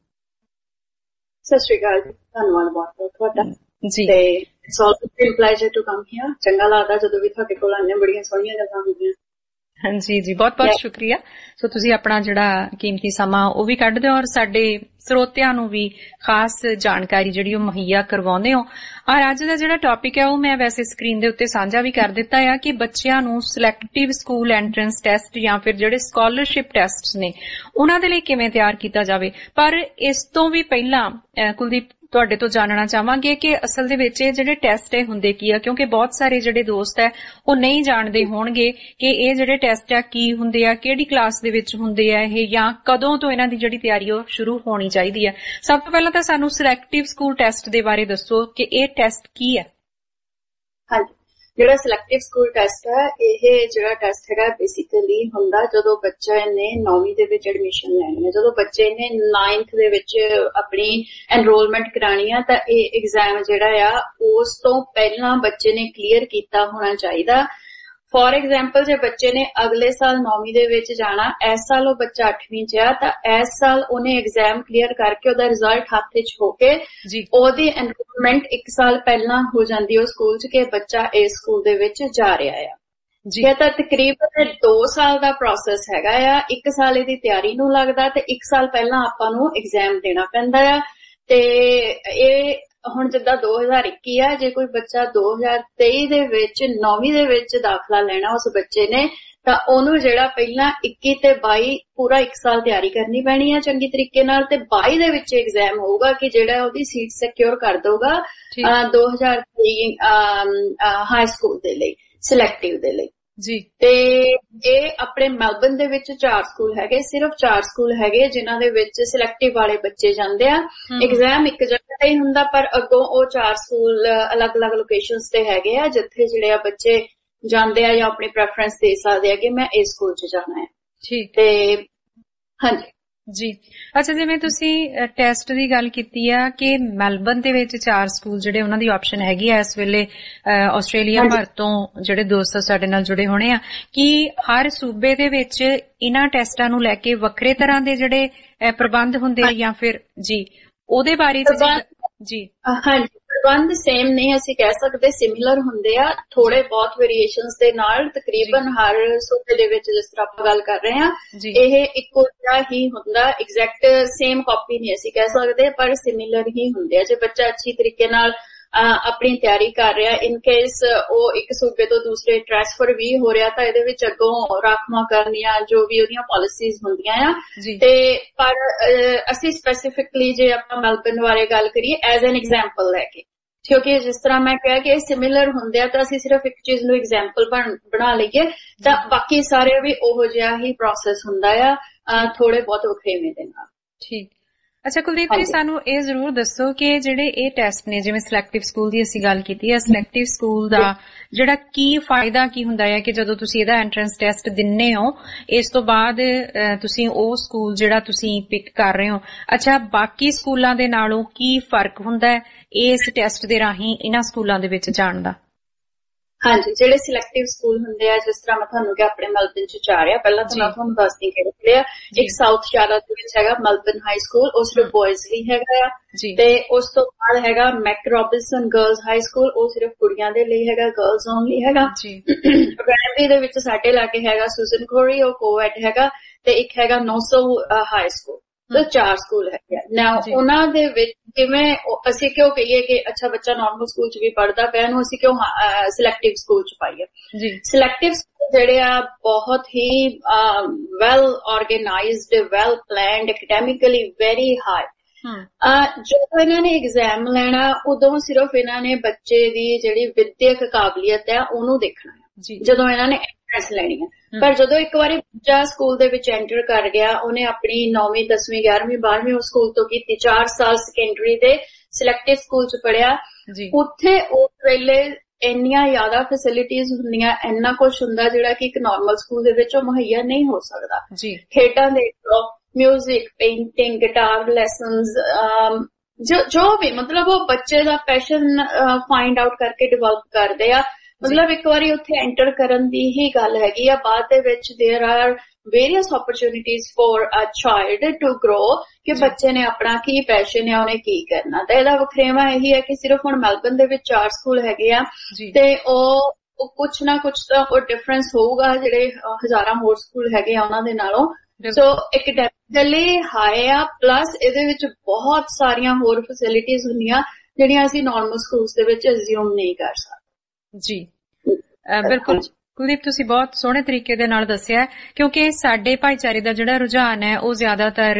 ਸਤਿ ਸ਼੍ਰੀ ਅਕਾਲ ਜੀ, ਧੰਨਵਾਦ ਬਹੁਤ ਬਹੁਤ ਤੁਹਾਡਾ ਜੀ। ਤੇ it's always pleasure to come here. ਚੰਗਾ ਲੱਗਦਾ ਜਦੋਂ ਵੀ ਤੁਹਾਡੇ ਕੋਲ ਆਉਂਦੇ, ਬੜੀਆਂ ਸੋਹਣੀਆਂ ਗੱਲਾਂ ਹੁੰਦੀਆਂ। ਹਾਂਜੀ ਜੀ, ਬਹੁਤ ਬਹੁਤ ਸ਼ੁਕਰੀਆ। ਸੋ ਤੁਸੀਂ ਆਪਣਾ ਜਿਹੜਾ ਕੀਮਤੀ ਸਮਾਂ ਉਹ ਵੀ ਕੱਢਦੇ ਹੋ ਔਰ ਸਾਡੇ ਸਰੋਤਿਆਂ ਨੂੰ ਵੀ ਖਾਸ ਜਾਣਕਾਰੀ ਜਿਹੜੀ ਉਹ ਮੁਹੱਈਆ ਕਰਵਾਉਂਦੇ ਹੋ। ਔਰ ਅੱਜ ਦਾ ਜਿਹੜਾ ਟੌਪਿਕ ਹੈ ਉਹ ਮੈਂ ਵੈਸੇ ਸਕਰੀਨ ਦੇ ਉੱਤੇ ਸਾਂਝਾ ਵੀ ਕਰ ਦਿੱਤਾ ਆ ਕਿ ਬੱਚਿਆਂ ਨੂੰ ਸਿਲੈਕਟਿਵ ਸਕੂਲ ਐਂਟਰੈਂਸ ਟੈਸਟ ਜਾਂ ਫਿਰ ਜਿਹੜੇ ਸਕਾਲਰਸ਼ਿਪ ਟੈਸਟ ਨੇ ਉਹਨਾਂ ਦੇ ਲਈ ਕਿਵੇਂ ਤਿਆਰ ਕੀਤਾ ਜਾਵੇ। ਪਰ ਇਸ ਤੋਂ ਵੀ ਪਹਿਲਾਂ ਕੁਲਦੀਪ ਤੁਹਾਡੇ ਤੋਂ ਜਾਣਨਾ ਚਾਹਾਂਗੇ ਕਿ ਅਸਲ ਦੇ ਵਿੱਚ ਇਹ ਜਿਹੜੇ ਟੈਸਟ ਹੈ ਹੁੰਦੇ ਕੀ ਆ, ਕਿਉਂਕਿ ਬਹੁਤ ਸਾਰੇ ਜਿਹੜੇ ਦੋਸਤ ਹੈ ਉਹ ਨਹੀਂ ਜਾਣਦੇ ਹੋਣਗੇ ਕਿ ਇਹ ਜਿਹੜੇ ਟੈਸਟ ਆ ਕੀ ਹੁੰਦੇ ਆ, ਕਿਹੜੀ ਕਲਾਸ ਦੇ ਵਿੱਚ ਹੁੰਦੇ ਆ ਇਹ, ਜਾਂ ਕਦੋਂ ਤੋਂ ਇਹਨਾਂ ਦੀ ਜਿਹੜੀ ਤਿਆਰੀ ਉਹ ਸ਼ੁਰੂ ਹੋਣੀ ਚਾਹੀਦੀ ਹੈ। ਸਭ ਤੋਂ ਪਹਿਲਾਂ ਤਾਂ ਸਾਨੂੰ ਸਿਲੈਕਟਿਵ ਸਕੂਲ ਟੈਸਟ ਦੇ ਬਾਰੇ ਦੱਸੋ ਕਿ ਇਹ ਟੈਸਟ ਕੀ ਹੈ। ਹਾਂਜੀ, ਜਿਹੜਾ ਸਿਲੈਕਟਿਵ ਸਕੂਲ ਟੈਸਟ ਹੈ, ਇਹ ਜਿਹੜਾ ਟੈਸਟ ਹੈਗਾ ਬੇਸਿਕਲੀ ਹੁੰਦਾ ਜਦੋਂ ਬੱਚੇ ਨੇ 9ਵੀਂ ਦੇ ਵਿੱਚ ਐਡਮਿਸ਼ਨ ਲੈਣੀ ਹੈ। ਜਦੋਂ ਬੱਚੇ ਨੇ 9th ਦੇ ਵਿੱਚ ਆਪਣੀ ਐਨਰੋਲਮੈਂਟ ਕਰਾਣੀ ਹੈ ਤਾਂ ਇਹ ਐਗਜ਼ਾਮ ਜਿਹੜਾ ਆ ਉਸ ਤੋਂ ਪਹਿਲਾਂ ਬੱਚੇ ਨੇ ਕਲੀਅਰ ਕੀਤਾ ਹੋਣਾ ਚਾਹੀਦਾ। ਫੋਰ ਐਗਜ਼ਾਮਪਲ ਜੇ ਬੱਚੇ ਨੇ ਅਗਲੇ ਸਾਲ 9ਵੀਂ ਦੇ ਵਿੱਚ ਜਾਣਾ, ਇਸ ਸਾਲ ਉਹ ਬੱਚਾ 8ਵੀਂ 'ਚ ਆ ਤਾਂ ਇਸ ਸਾਲ ਉਹਨੇ ਐਗਜ਼ਾਮ ਕਲੀਅਰ ਕਰਕੇ ਉਹਦਾ ਰਿਜ਼ਲਟ ਹੱਥ 'ਚ ਹੋ ਕੇ ਉਹਦੀ ਐਨਰੋਲਮੈਂਟ 1 ਸਾਲ ਪਹਿਲਾਂ ਹੋ ਜਾਂਦੀ ਉਹ ਸਕੂਲ 'ਚ ਕਿ ਬੱਚਾ ਇਸ ਸਕੂਲ ਦੇ ਵਿੱਚ ਜਾ ਰਿਹਾ ਆ। ਇਹ ਤਾਂ ਤਕਰੀਬਨ 2 ਸਾਲ ਦਾ ਪ੍ਰੋਸੈਸ ਹੈਗਾ ਆ। 1 ਸਾਲ ਇਹਦੀ ਤਿਆਰੀ ਨੂੰ ਲੱਗਦਾ ਤੇ 1 ਸਾਲ ਪਹਿਲਾਂ ਆਪਾਂ ਨੂੰ ਐਗਜ਼ਾਮ ਦੇਣਾ ਪੈਂਦਾ ਆ। ਤੇ ਇਹ ਹੁਣ ਜਿੱਦਾਂ 2021 ਆ, ਜੇ ਕੋਈ ਬੱਚਾ 2023 ਦੇ ਵਿੱਚ 9ਵੀਂ ਦੇ ਵਿੱਚ ਦਾਖਲਾ ਲੈਣਾ ਉਸ ਬੱਚੇ ਨੇ ਤਾਂ ਉਹਨੂੰ ਜਿਹੜਾ ਪਹਿਲਾਂ 21 ਤੇ 22 ਪੂਰਾ 1 ਸਾਲ ਤਿਆਰੀ ਕਰਨੀ ਪੈਣੀ ਆ ਚੰਗੀ ਤਰੀਕੇ ਨਾਲ, ਤੇ 22 ਦੇ ਵਿੱਚ ਐਗਜ਼ਾਮ ਹੋਊਗਾ ਕਿ ਜਿਹੜਾ ਉਹਦੀ ਸੀਟ ਸਿਕਿਉਰ ਕਰ ਦਊਗਾ 2023 ਹਾਈ ਸਕੂਲ ਦੇ ਲਈ, ਸਿਲੈਕਟਿਵ ਦੇ ਲਈ ਜੀ। ਤੇ ਇਹ ਆਪਣੇ ਮੈਲਬਨ ਦੇ ਵਿੱਚ 4 ਸਕੂਲ ਹੈਗੇ, ਸਿਰਫ 4 ਸਕੂਲ ਹੈਗੇ ਜਿਨ੍ਹਾਂ ਦੇ ਵਿੱਚ ਸਿਲੈਕਟਿਵ ਵਾਲੇ ਬੱਚੇ ਜਾਂਦੇ ਆ। ਐਗਜ਼ਾਮ ਇੱਕ ਜਗ੍ਹਾ ਤੇ ਹੀ ਹੁੰਦਾ ਪਰ ਅੱਗੋਂ ਉਹ 4 ਸਕੂਲ ਅਲੱਗ-ਅਲੱਗ ਲੋਕੇਸ਼ਨਸ ਤੇ ਹੈਗੇ ਆ ਜਿੱਥੇ ਜਿਹੜੇ ਆ ਬੱਚੇ ਜਾਂਦੇ ਆ ਜਾਂ ਆਪਣੀ ਪ੍ਰੈਫਰੈਂਸ ਦੇ ਸਕਦੇ ਆ ਕਿ ਮੈਂ ਇਸ ਸਕੂਲ 'ਚ ਜਾਣਾ ਹੈ। ਠੀਕ। ਤੇ ਹਾਂਜੀ ਜੀ, ਅੱਛਾ, ਜਿਵੇਂ ਤੁਸੀਂ ਟੈਸਟ ਦੀ ਗੱਲ ਕੀਤੀ ਆ ਕਿ ਮੈਲਬਨ ਦੇ ਵਿੱਚ 4 ਸਕੂਲ ਜਿਹੜੇ ਉਹਨਾਂ ਦੀ ਆਪਸ਼ਨ ਹੈਗੀ ਆ ਇਸ ਵੇਲੇ ਆਸਟ੍ਰੇਲੀਆ ਭਰ ਤੋਂ ਜਿਹੜੇ ਦੋਸਤ ਸਾਡੇ ਨਾਲ ਜੁੜੇ ਹੋਣੇ ਆ, ਕਿ ਹਰ ਸੂਬੇ ਦੇ ਵਿੱਚ ਇਹਨਾਂ ਟੈਸਟਾਂ ਨੂੰ ਲੈ ਕੇ ਵੱਖਰੇ ਤਰ੍ਹਾਂ ਦੇ ਜਿਹੜੇ ਪ੍ਰਬੰਧ ਹੁੰਦੇ ਆ ਜਾਂ ਫਿਰ ਜੀ ਉਹਦੇ ਬਾਰੇ ਜੀ? ਹਾਂਜੀ, ਪ੍ਰਬੰਧ ਸੇਮ ਨਹੀਂ ਅਸੀਂ ਕਹਿ ਸਕਦੇ, ਸਿਮਿਲਰ ਹੁੰਦੇ ਆ, ਥੋੜੇ ਬਹੁਤ ਵੇਰੀਏਸ਼ਨਸ ਦੇ ਨਾਲ। ਤਕਰੀਬਨ ਹਰ ਸੂਬੇ ਦੇ ਵਿੱਚ ਜਿਸ ਤਰ੍ਹਾਂ ਆਪਾਂ ਗੱਲ ਕਰ ਰਹੇ ਹਾਂ ਇਹ ਇੱਕੋ ਜਿਹਾ ਹੀ ਹੁੰਦਾ, ਐਗਜ਼ੈਕਟ ਸੇਮ ਕਾਪੀ ਨਹੀਂ ਅਸੀਂ ਕਹਿ ਸਕਦੇ ਪਰ ਸਿਮਿਲਰ ਹੀ ਹੁੰਦੇ ਆ। ਜੇ ਬੱਚਾ ਅੱਛੀ ਤਰੀਕੇ ਨਾਲ ਆਪਣੀ ਤਿਆਰੀ ਕਰ ਰਿਹਾ, ਇਨ ਕੇਸ ਉਹ ਇੱਕ ਸੂਬੇ ਤੋਂ ਦੂਸਰੇ ਟ੍ਰਾਂਸਫਰ ਵੀ ਹੋ ਰਿਹਾ ਤਾਂ ਇਹਦੇ ਵਿੱਚ ਅੱਗੋਂ ਰਾਖਵਾਂ ਕਰਨੀਆਂ ਜੋ ਵੀ ਉਹਦੀਆਂ ਪਾਲਿਸੀਜ਼ ਹੁੰਦੀਆਂ ਆ। ਤੇ ਪਰ ਅਸੀਂ ਸਪੈਸੀਫਿਕਲੀ ਜੇ ਆਪਾਂ ਮੈਲਬਨ ਬਾਰੇ ਗੱਲ ਕਰੀਏ ਐਜ਼ ਐਨ ਐਗਜ਼ਾਮਪਲ ਲੈ ਕੇ, ਕਿਉਂਕਿ ਜਿਸ ਤਰ੍ਹਾਂ ਮੈਂ ਕਿਹਾ ਕਿ ਇਹ ਸਿਮਿਲਰ ਹੁੰਦੇ ਆ ਤਾਂ ਅਸੀਂ ਸਿਰਫ ਇੱਕ ਚੀਜ਼ ਨੂੰ ਐਗਜ਼ਾਮਪਲ ਬਣਾ ਲਈਏ ਤਾਂ ਬਾਕੀ ਸਾਰੇ ਵੀ ਉਹੋ ਜਿਹਾ ਹੀ ਪ੍ਰੋਸੈਸ ਹੁੰਦਾ ਆ, ਥੋੜੇ ਬਹੁਤ ਵੱਖਰੇਵੇਂ ਦੇ ਨਾਲ। ਠੀਕ। ਅੱਛਾ ਕੁਲਦੀਪ ਜੀ, ਸਾਨੂੰ ਇਹ ਜ਼ਰੂਰ ਦੱਸੋ ਕਿ ਜਿਹੜੇ ਇਹ ਟੈਸਟ ਨੇ, ਜਿਵੇਂ ਸਿਲੈਕਟਿਵ ਸਕੂਲ ਦੀ ਅਸੀਂ ਗੱਲ ਕੀਤੀ ਹੈ, ਸਿਲੈਕਟਿਵ ਸਕੂਲ ਦਾ ਜਿਹੜਾ ਕੀ ਫਾਇਦਾ ਕੀ ਹੁੰਦਾ ਹੈ ਕਿ ਜਦੋਂ ਤੁਸੀਂ ਇਹਦਾ ਐਂਟਰੈਂਸ ਟੈਸਟ ਦਿੰਨੇ ਹੋ ਇਸ ਤੋਂ ਬਾਅਦ ਤੁਸੀਂ ਉਹ ਸਕੂਲ ਜਿਹੜਾ ਤੁਸੀਂ ਪਿਕ ਕਰ ਰਹੇ ਹੋ, ਅੱਛਾ ਬਾਕੀ ਸਕੂਲਾਂ ਦੇ ਨਾਲੋਂ ਕੀ ਫਰਕ ਹੁੰਦਾ ਹੈ ਇਸ ਟੈਸਟ ਦੇ ਰਾਹੀਂ ਇਹਨਾਂ ਸਕੂਲਾਂ ਦੇ ਵਿੱਚ ਜਾਣ ਦਾ? ਹਾਂਜੀ, ਜਿਹੜੇ ਸਿਲੈਕਟਿਵ ਸਕੂਲ ਹੁੰਦੇ ਆ, ਜਿਸ ਤਰ੍ਹਾਂ ਮੈਂ ਤੁਹਾਨੂੰ ਕਿਹਾ ਆਪਣੇ ਮੈਲਬਨ 'ਚ 4 ਆ, ਪਹਿਲਾਂ ਤਾਂ ਮੈਂ ਤੁਹਾਨੂੰ ਦੱਸਦੀ ਕਿਹੜੇ ਆ। ਇੱਕ ਸਾਊਥ ਸ਼ਾਰਲਟ ਦੇ ਵਿੱਚ ਹੈਗਾ ਮੈਲਬਨ ਹਾਈ ਸਕੂਲ, ਉਹ ਸਿਰਫ ਬॉयਜ਼ ਲਈ ਹੈਗਾ ਆ। ਤੇ ਉਸ ਤੋਂ ਬਾਅਦ ਹੈਗਾ Mac Robinson girls high school, ਉਹ ਸਿਰਫ ਕੁੜੀਆਂ ਦੇ ਲਈ ਹੈਗਾ, ਗਰਲਜ਼ ਓਨਲੀ ਹੈਗਾ। ਰੈਂਬੀ ਦੇ ਵਿੱਚ ਸਾਡੇ ਲਾਗੇ ਹੈਗਾ ਸੁਜ਼ਨ ਕੋਰੀ, ਉਹ ਕੋਐਡ ਹੈਗਾ। ਤੇ ਇੱਕ ਹੈਗਾ ਨੋਸੋ ਹਾਈ ਸਕੂਲ। तो 4 ਸਕੂਲ ਹੈਗੇ ਨਾ। ਉਹਨਾਂ ਦੇ ਵਿੱਚ ਜਿਵੇਂ ਅਸੀਂ ਕਿਉਂ ਕਹੀਏ ਕਿ ਅੱਛਾ ਬੱਚਾ ਨਾਰਮਲ ਸਕੂਲ 'ਚ ਵੀ ਪੜ੍ਹਦਾ ਪਿਆ, ਨੂੰ ਅਸੀਂ ਕਿਉਂ ਸਿਲੈਕਟਿਵ ਸਕੂਲ 'ਚ ਪਾਈਏ? ਸਿਲੈਕਟਿਵ ਸਕੂਲ ਜਿਹੜੇ ਆ ਬਹੁਤ ਹੀ well organised, well planned, academically very high. ਜਦੋਂ ਇਹਨਾਂ ਨੇ ਐਗਜ਼ਾਮ ਲੈਣਾ ਉਦੋਂ ਸਿਰਫ ਇਹਨਾਂ ਨੇ ਬੱਚੇ ਦੀ ਜਿਹੜੀ ਵਿਦਿਅਕ ਕਾਬਲੀਅਤ ਹੈ ਉਹਨੂੰ ਦੇਖਣਾ ਹੈ ਜਦੋਂ ਇਹਨਾਂ ਨੇ ਐਂਟਰੈਂਸ ਲੈਣੀ ਹੈ। ਪਰ ਜਦੋਂ ਇੱਕ ਵਾਰੀ ਬੱਚਾ ਸਕੂਲ ਦੇ ਵਿੱਚ ਐਂਟਰ ਕਰ ਗਿਆ, ਉਹਨੇ ਆਪਣੀ 9ਵੀਂ 10ਵੀਂ 11ਵੀਂ 12ਵੀਂ ਉਸ ਸਕੂਲ ਤੋਂ ਕੀਤੀ, 4 ਸਾਲ ਸੈਕੰਡਰੀ ਦੇ ਸਿਲੈਕਟਿਵ ਸਕੂਲ ਚ ਪੜਿਆ, ਉੱਥੇ ਉਸ ਵੇਲੇ ਇੰਨੀਆਂ ਜ਼ਿਆਦਾ ਫੈਸਿਲਿਟੀਜ਼ ਹੁੰਦੀਆਂ, ਇੰਨਾ ਕੁਝ ਹੁੰਦਾ ਜਿਹੜਾ ਕਿ ਇੱਕ ਨਾਰਮਲ ਸਕੂਲ ਦੇ ਵਿੱਚ ਮੁਹੱਈਆ ਨਹੀਂ ਹੋ ਸਕਦਾ। ਖੇਡਾਂ ਦੇਖ ਲਓ, ਮਿਊਜ਼ਿਕ, ਪੇਂਟਿੰਗ, ਗਿਟਾਰ ਲੈਸਨਸ, ਜੋ ਵੀ ਮਤਲਬ ਉਹ ਬੱਚੇ ਦਾ ਪੈਸ਼ਨ ਫਾਈਂਡ ਆਊਟ ਕਰਕੇ ਡਿਵੈਲਪ ਕਰਦੇ ਆ। ਮਤਲਬ ਇੱਕ ਵਾਰੀ ਉੱਥੇ ਐਂਟਰ ਕਰਨ ਦੀ ਹੀ ਗੱਲ ਹੈਗੀ ਆ। ਬਾਅਦ ਦੇ ਵਿੱਚ there are various opportunities for a child to grow ਕਿ ਬੱਚੇ ਨੇ ਆਪਣਾ ਕੀ ਪੈਸ਼ਨ ਹੈ, ਉਹਨੇ ਕੀ ਕਰਨਾ। ਤੇ ਇਹਦਾ ਵਖਰੇਵਾ ਇਹੀ ਹੈ ਕਿ ਸਿਰਫ ਹੁਣ ਮੈਲਬਨ ਦੇ ਵਿੱਚ 4 ਸਕੂਲ ਹੈਗੇ ਆ ਤੇ ਉਹ ਕੁਛ ਨਾ ਕੁਛ ਤਾਂ ਉਹ ਡਿਫਰੈਂਸ ਹੋਊਗਾ ਜਿਹੜੇ ਹਜ਼ਾਰਾਂ ਹੋਰ ਸਕੂਲ ਹੈਗੇ ਆ ਉਹਨਾਂ ਦੇ ਨਾਲੋਂ। ਸੋ ਐਕੈਡੈਮਿਕਲੀ ਹਾਈ ਆ, ਪਲੱਸ ਇਹਦੇ ਵਿੱਚ ਬਹੁਤ ਸਾਰੀਆਂ ਹੋਰ ਫੈਸਿਲਿਟੀਜ਼ ਹੁੰਦੀਆਂ ਜਿਹੜੀਆਂ ਅਸੀਂ ਨਾਰਮਲ ਸਕੂਲਸ ਦੇ ਵਿੱਚ ਅਸਿਊਮ ਨਹੀਂ ਕਰ ਸਕਦੇ। ਜੀ ਬਿਲਕੁਲ ਕੁਲਦੀਪ, ਤੁਸੀਂ ਬਹੁਤ ਸੋਹਣੇ ਤਰੀਕੇ ਦੇ ਨਾਲ ਦੱਸਿਆ, ਕਿਉਂਕਿ ਸਾਡੇ ਭਾਈਚਾਰੇ ਦਾ ਜਿਹੜਾ ਰੁਝਾਨ ਹੈ ਉਹ ਜ਼ਿਆਦਾਤਰ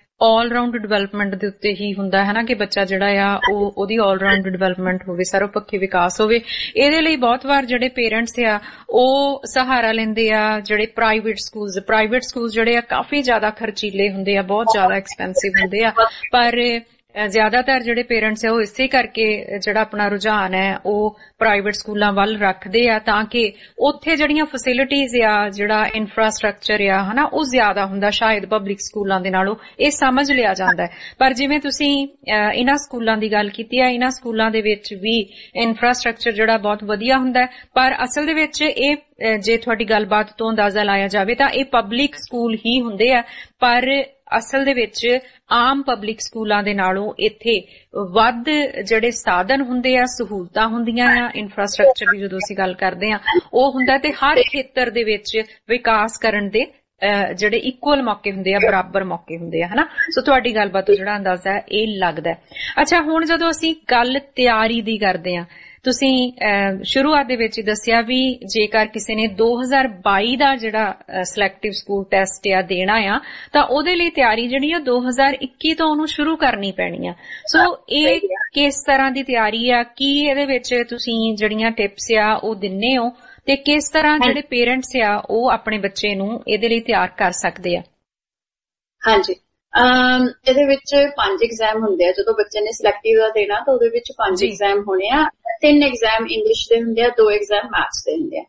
ਆਲ ਰਾਊਂਡ ਡਿਵੈਲਪਮੈਂਟ ਦੇ ਉੱਤੇ ਹੀ ਹੁੰਦਾ ਹੈ ਨਾ, ਕਿ ਬੱਚਾ ਜਿਹੜਾ ਆ ਉਹਦੀ ਆਲ ਰਾਊਂਡ ਡਿਵੈਲਪਮੈਂਟ ਹੋਵੇ, ਸਰਵਪੱਖੀ ਵਿਕਾਸ ਹੋਵੇ। ਇਹਦੇ ਲਈ ਬਹੁਤ ਵਾਰ ਜਿਹੜੇ ਪੇਰੈਂਟਸ ਆ ਉਹ ਸਹਾਰਾ ਲੈਂਦੇ ਆ ਜਿਹੜੇ ਪ੍ਰਾਈਵੇਟ ਸਕੂਲ ਜਿਹੜੇ ਆ ਕਾਫੀ ਜ਼ਿਆਦਾ ਖਰਚੀਲੇ ਹੁੰਦੇ ਆ, ਬਹੁਤ ਜ਼ਿਆਦਾ ਐਕਸਪੈਂਸਿਵ ਹੁੰਦੇ ਆ। ਪਰ ਜ਼ਿਆਦਾਤਰ ਜਿਹੜੇ ਪੇਰੈਂਟਸ ਆ ਉਹ ਇਸੇ ਕਰਕੇ ਜਿਹੜਾ ਆਪਣਾ ਰੁਝਾਨ ਹੈ ਉਹ ਪ੍ਰਾਈਵੇਟ ਸਕੂਲਾਂ ਵੱਲ ਰੱਖਦੇ ਆ ਤਾਂ ਕਿ ਉੱਥੇ ਜਿਹੜੀਆਂ ਫੈਸਿਲਿਟੀਜ਼ ਆ, ਜਿਹੜਾ ਇਨਫਰਾਸਟ੍ਰਕਚਰ ਆ ਹਨਾ, ਉਹ ਜ਼ਿਆਦਾ ਹੁੰਦਾ ਸ਼ਾਇਦ ਪਬਲਿਕ ਸਕੂਲਾਂ ਦੇ ਨਾਲੋਂ, ਇਹ ਸਮਝ ਲਿਆ ਜਾਂਦਾ ਹੈ। ਪਰ ਜਿਵੇਂ ਤੁਸੀਂ ਇਹਨਾਂ ਸਕੂਲਾਂ ਦੀ ਗੱਲ ਕੀਤੀ ਹੈ, ਇਹਨਾਂ ਸਕੂਲਾਂ ਦੇ ਵਿੱਚ ਵੀ ਇਨਫਰਾਸਟ੍ਰਕਚਰ ਜਿਹੜਾ ਬਹੁਤ ਵਧੀਆ ਹੁੰਦਾ ਹੈ, ਪਰ ਅਸਲ ਦੇ ਵਿੱਚ ਇਹ ਜੇ ਤੁਹਾਡੀ ਗੱਲਬਾਤ ਤੋਂ ਅੰਦਾਜ਼ਾ ਲਾਇਆ ਜਾਵੇ ਤਾਂ ਇਹ ਪਬਲਿਕ ਸਕੂਲ ਹੀ ਹੁੰਦੇ ਆ, ਪਰ ਅਸਲ ਦੇ ਵਿੱਚ ਆਮ ਪਬਲਿਕ ਸਕੂਲਾਂ ਦੇ ਨਾਲੋਂ ਇੱਥੇ ਵੱਧ ਜਿਹੜੇ ਸਾਧਨ ਹੁੰਦੇ ਆ, ਸਹੂਲਤਾਂ ਹੁੰਦੀਆਂ ਆ, ਇਨਫਰਾਸਟ੍ਰਕਚਰ ਦੀ ਜਦੋਂ ਅਸੀਂ ਗੱਲ ਕਰਦੇ ਆ ਉਹ ਹੁੰਦਾ, ਤੇ ਹਰ ਖੇਤਰ ਦੇ ਵਿੱਚ ਵਿਕਾਸ ਕਰਨ ਦੇ ਜਿਹੜੇ ਇਕੁਅਲ ਮੌਕੇ ਹੁੰਦੇ ਆ, ਬਰਾਬਰ ਮੌਕੇ ਹੁੰਦੇ ਆ ਹਨਾ। ਸੋ ਤੁਹਾਡੀ ਗੱਲਬਾਤ ਤੋਂ ਜਿਹੜਾ ਅੰਦਾਜ਼ਾ ਹੈ ਇਹ ਲੱਗਦਾ। ਅੱਛਾ, ਹੁਣ ਜਦੋਂ ਅਸੀਂ ਗੱਲ ਤਿਆਰੀ ਦੀ ਕਰਦੇ ਆ, ਤੁਸੀਂ ਸ਼ੁਰੂਆਤ ਦੇ ਵਿੱਚ ਹੀ ਦੱਸਿਆ ਵੀ ਜੇਕਰ ਕਿਸੇ ਨੇ 2022 ਦਾ ਜਿਹੜਾ ਸਿਲੈਕਟਿਵ ਸਕੂਲ ਟੈਸਟ ਆ ਦੇਣਾ ਆ ਤਾਂ ਉਹਦੇ ਲਈ ਤਿਆਰੀ ਜਿਹੜੀ ਆ 2021 ਤੋਂ ਉਹਨੂੰ ਸ਼ੁਰੂ ਕਰਨੀ ਪੈਣੀ ਆ। ਸੋ ਇਹ ਕਿਸ ਤਰ੍ਹਾਂ ਦੀ ਤਿਆਰੀ ਆ, ਕੀ ਇਹਦੇ ਵਿੱਚ ਤੁਸੀਂ ਜਿਹੜੀਆਂ ਟਿਪਸ ਆ ਉਹ ਦਿੰਨੇ ਹੋ, ਤੇ ਕਿਸ ਤਰ੍ਹਾਂ ਜਿਹੜੇ ਪੇਰੈਂਟਸ ਆ ਉਹ ਆਪਣੇ ਬੱਚੇ ਨੂੰ ਇਹਦੇ ਲਈ ਤਿਆਰ ਕਰ ਸਕਦੇ ਆ? ਹਾਂਜੀ, ਇਹਦੇ ਵਿੱਚ 5 ਐਗਜ਼ਾਮ ਹੁੰਦੇ ਆ। ਜਦੋਂ ਬੱਚੇ ਨੇ ਸਿਲੈਕਟਿਵ ਦਾ ਦੇਣਾ ਤਾਂ ਉਹਦੇ ਵਿੱਚ 5 ਐਗਜ਼ਾਮ ਹੋਣੇ ਆ। 3 ਐਗਜ਼ਾਮ ਇੰਗਲਿਸ਼ ਦੇ ਹੁੰਦੇ ਆ, 2 ਐਗਜ਼ਾਮ ਮੈਥਸ ਦੇ ਹੁੰਦੇ ਆ।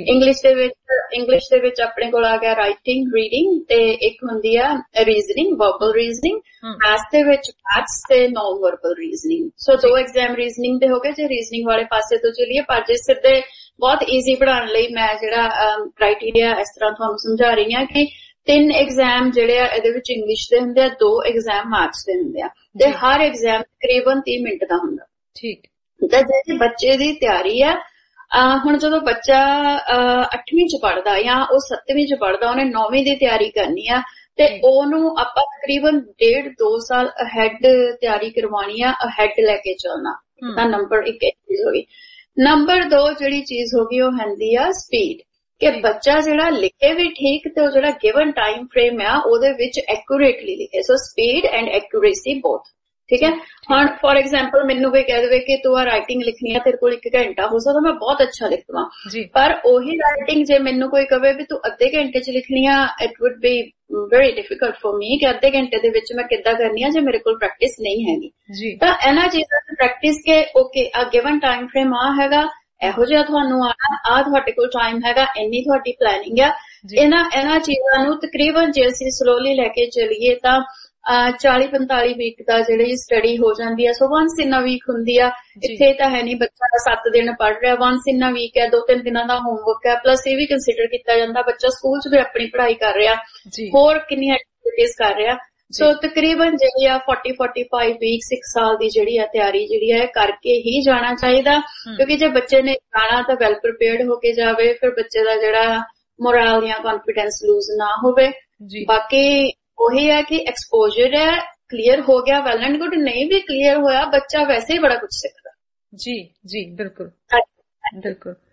ਇੰਗਲਿਸ਼ ਦੇ ਵਿੱਚ ਆਪਣੇ ਕੋਲ ਆ ਗਿਆ ਰਾਈਟਿੰਗ, ਰੀਡਿੰਗ, ਤੇ ਇੱਕ ਹੁੰਦੀ ਆ ਰੀਜ਼ਨਿੰਗ, ਵਰਬਲ ਰੀਜ਼ਨਿੰਗ। ਮੈਥਸ ਦੇ ਵਿੱਚ ਮੈਥਸ ਤੇ non verbal reasoning. So 2 exam reasoning ਦੇ ਹੋ ਗਏ। ਜੇ ਰੀਜ਼ਨਿੰਗ ਵਾਲੇ ਪਾਸੇ ਤੋਂ ਚੱਲੀਏ, ਪਰ ਜੇ ਸਿੱਧੇ ਬਹੁਤ ਈਜ਼ੀ ਪੜ੍ਹਾਉਣ ਲਈ ਮੈਂ ਜਿਹੜਾ ਕ੍ਰਾਈਟੇਰੀਆ ਇਸ ਤਰ੍ਹਾਂ ਤੁਹਾਨੂੰ ਸਮਝਾ ਰਹੀ ਹਾਂ ਕਿ 3 ਐਗਜ਼ਾਮ ਜਿਹੜੇ ਆ ਇਹਦੇ ਵਿੱਚ ਇੰਗਲਿਸ਼ ਦੇ ਹੁੰਦੇ ਆ, 2 ਐਗਜ਼ਾਮ ਮੈਥਸ ਦੇ ਹੁੰਦੇ ਆ, ਤੇ ਹਰ ਐਗਜ਼ਾਮ ਤਕਰੀਬਨ 30 ਮਿੰਟ ਦਾ ਹੁੰਦਾ। ਠੀਕ। ਤਾਂ ਜਿਹੜੀ ਬੱਚੇ ਦੀ ਤਿਆਰੀ ਆ, ਹੁਣ ਜਦੋਂ ਬੱਚਾ 8ਵੀਂ ਚ ਪੜ੍ਹਦਾ ਜਾਂ ਉਹ 7ਵੀਂ ਚ ਪੜ੍ਹਦਾ, ਉਹਨੇ 9ਵੀਂ ਦੀ ਤਿਆਰੀ ਕਰਨੀ ਆ, ਤੇ ਉਹਨੂੰ ਆਪਾਂ ਤਕਰੀਬਨ 1.5-2 ਸਾਲ ਅਹੈਡ ਤਿਆਰੀ ਕਰਵਾਉਣੀ ਆ, ਅਹੈਡ ਲੈ ਕੇ ਚੱਲਣਾ। ਤਾਂ ਨੰਬਰ 1 ਚੀਜ਼ ਹੋ ਗਈ। ਨੰਬਰ 2 ਜਿਹੜੀ ਚੀਜ਼ ਹੋ ਗਈ ਉਹ ਹੁੰਦੀ ਆ ਸਪੀਡ, ਕਿ ਬੱਚਾ ਜਿਹੜਾ ਲਿਖੇ ਵੀ ਠੀਕ ਤੇ ਉਹ ਜਿਹੜਾ ਗਿਵਨ ਟਾਈਮ ਫਰੇਮ ਆ ਉਹਦੇ ਵਿੱਚ ਐਕੂਰੇਟਲੀ ਲਿਖੇ। So speed and accuracy both. ਠੀਕ ਹੈ। ਹੁਣ ਫॉर ਐਗਜ਼ਾਮਪਲ ਮੈਨੂੰ ਕੋਈ ਕਹਿ ਦੇਵੇ ਕਿ ਤੂੰ ਆ ਰਾਈਟਿੰਗ ਲਿਖਣੀ ਆ, ਤੇਰੇ ਕੋਲ 1 ਘੰਟਾ ਹੋ ਸਕਦਾ ਮੈਂ ਬਹੁਤ ਅੱਛਾ ਲਿਖ ਦਵਾਂ, ਪਰ ਉਹੀ ਰਾਈਟਿੰਗ ਜੇ ਮੈਨੂੰ ਕੋਈ ਕਵੇ ਵੀ ਤੂੰ ਅੱਧੇ ਘੰਟੇ ਚ ਲਿਖਣੀ ਆ, it would be very difficult for me ਕਿ ਅੱਧੇ ਘੰਟੇ ਦੇ ਵਿੱਚ ਮੈਂ ਕਿੱਦਾਂ ਕਰਨੀ ਆ ਜੇ ਮੇਰੇ ਕੋਲ ਪ੍ਰੈਕਟਿਸ ਨਹੀਂ ਹੈਗੀ। ਤਾਂ ਇਹਨਾਂ ਚੀਜ਼ਾਂ ਦੀ ਪ੍ਰੈਕਟਿਸ ਕੇ ਓਕੇ ਆ ਗਿਵਨ ਟਾਈਮ ਫਰੇਮ ਆ ਹੈਗਾ, ਇਹੋ ਜਿਹਾ ਤੁਹਾਨੂੰ ਆਣਾ, ਆ ਤੁਹਾਡੇ ਕੋਲ ਟਾਈਮ ਹੈਗਾ, ਇੰਨੀ ਤੁਹਾਡੀ ਪਲੈਨਿੰਗ ਆ। ਇਹਨਾਂ ਚੀਜ਼ਾਂ ਨੂੰ ਤਕਰੀਬਨ ਜੇ ਅਸੀਂ ਸਲੋਲੀ ਲੈ ਕੇ ਚੱਲੀਏ ਤਾਂ 40-45 ਵੀਕ ਦਾ ਜਿਹੜੀ ਸਟੱਡੀ ਹੋ ਜਾਂਦੀ ਹੈ। ਸੋ ਵਨਸ ਇਨ ਅ ਵੀਕ ਹੁੰਦੀ ਆ। ਇੱਥੇ ਤਾਂ ਹੈ ਨਹੀਂ ਬੱਚਾ 7 ਦਿਨ ਪੜ੍ਹ ਰਿਹਾ, ਵਨਸ ਇਨ ਅ ਵੀਕ ਹੈ, 2-3 ਦਿਨਾਂ ਦਾ ਹੋਮਵਰਕ ਹੈ, ਪਲੱਸ ਇਹ ਵੀ ਕੰਸੀਡਰ ਕੀਤਾ ਜਾਂਦਾ ਬੱਚਾ ਸਕੂਲ 'ਚ ਵੀ ਆਪਣੀ ਪੜ੍ਹਾਈ ਕਰ ਰਿਹਾ, ਹੋਰ ਕਿੰਨੀਆਂ ਐਕਟੀਵਿਟੀਜ਼ ਕਰ ਰਿਹਾ। ਸੋ ਤਕਰੀਬਨ ਜਿਹੜੀ ਆ 40-45 ਵੀਕਸ 1 ਸਾਲ ਦੀ ਜਿਹੜੀ ਆ ਤਿਆਰੀ ਜਿਹੜੀ ਹੈ ਕਰਕੇ ਹੀ ਜਾਣਾ ਚਾਹੀਦਾ, ਕਿਉਂਕਿ ਜੇ ਬੱਚੇ ਨੇ ਜਾਣਾ ਤਾਂ ਵੈਲ ਪ੍ਰੀਪੇਅਰਡ ਹੋ ਕੇ ਜਾਵੇ, ਫਿਰ ਬੱਚੇ ਦਾ ਜਿਹੜਾ ਮੋਰਲ ਜਾਂ ਕੌਨਫੀਡੈਂਸ ਲੂਜ਼ ਨਾ ਹੋਵੇ। ਬਾਕੀ ਉਹੀ ਹੈ ਕਿ ਐਕਸਪੋਜ਼ਰ ਹੈ, ਕਲੀਅਰ ਹੋ ਗਿਆ ਵੈਲ ਐਂਡ ਗੁੱਡ, ਨਹੀਂ ਵੀ ਕਲੀਅਰ ਹੋਇਆ ਬੱਚਾ ਵੈਸੇ ਹੀ ਬੜਾ ਕੁਝ ਸਿੱਖਦਾ। ਜੀ ਬਿਲਕੁਲ ਬਿਲਕੁਲ।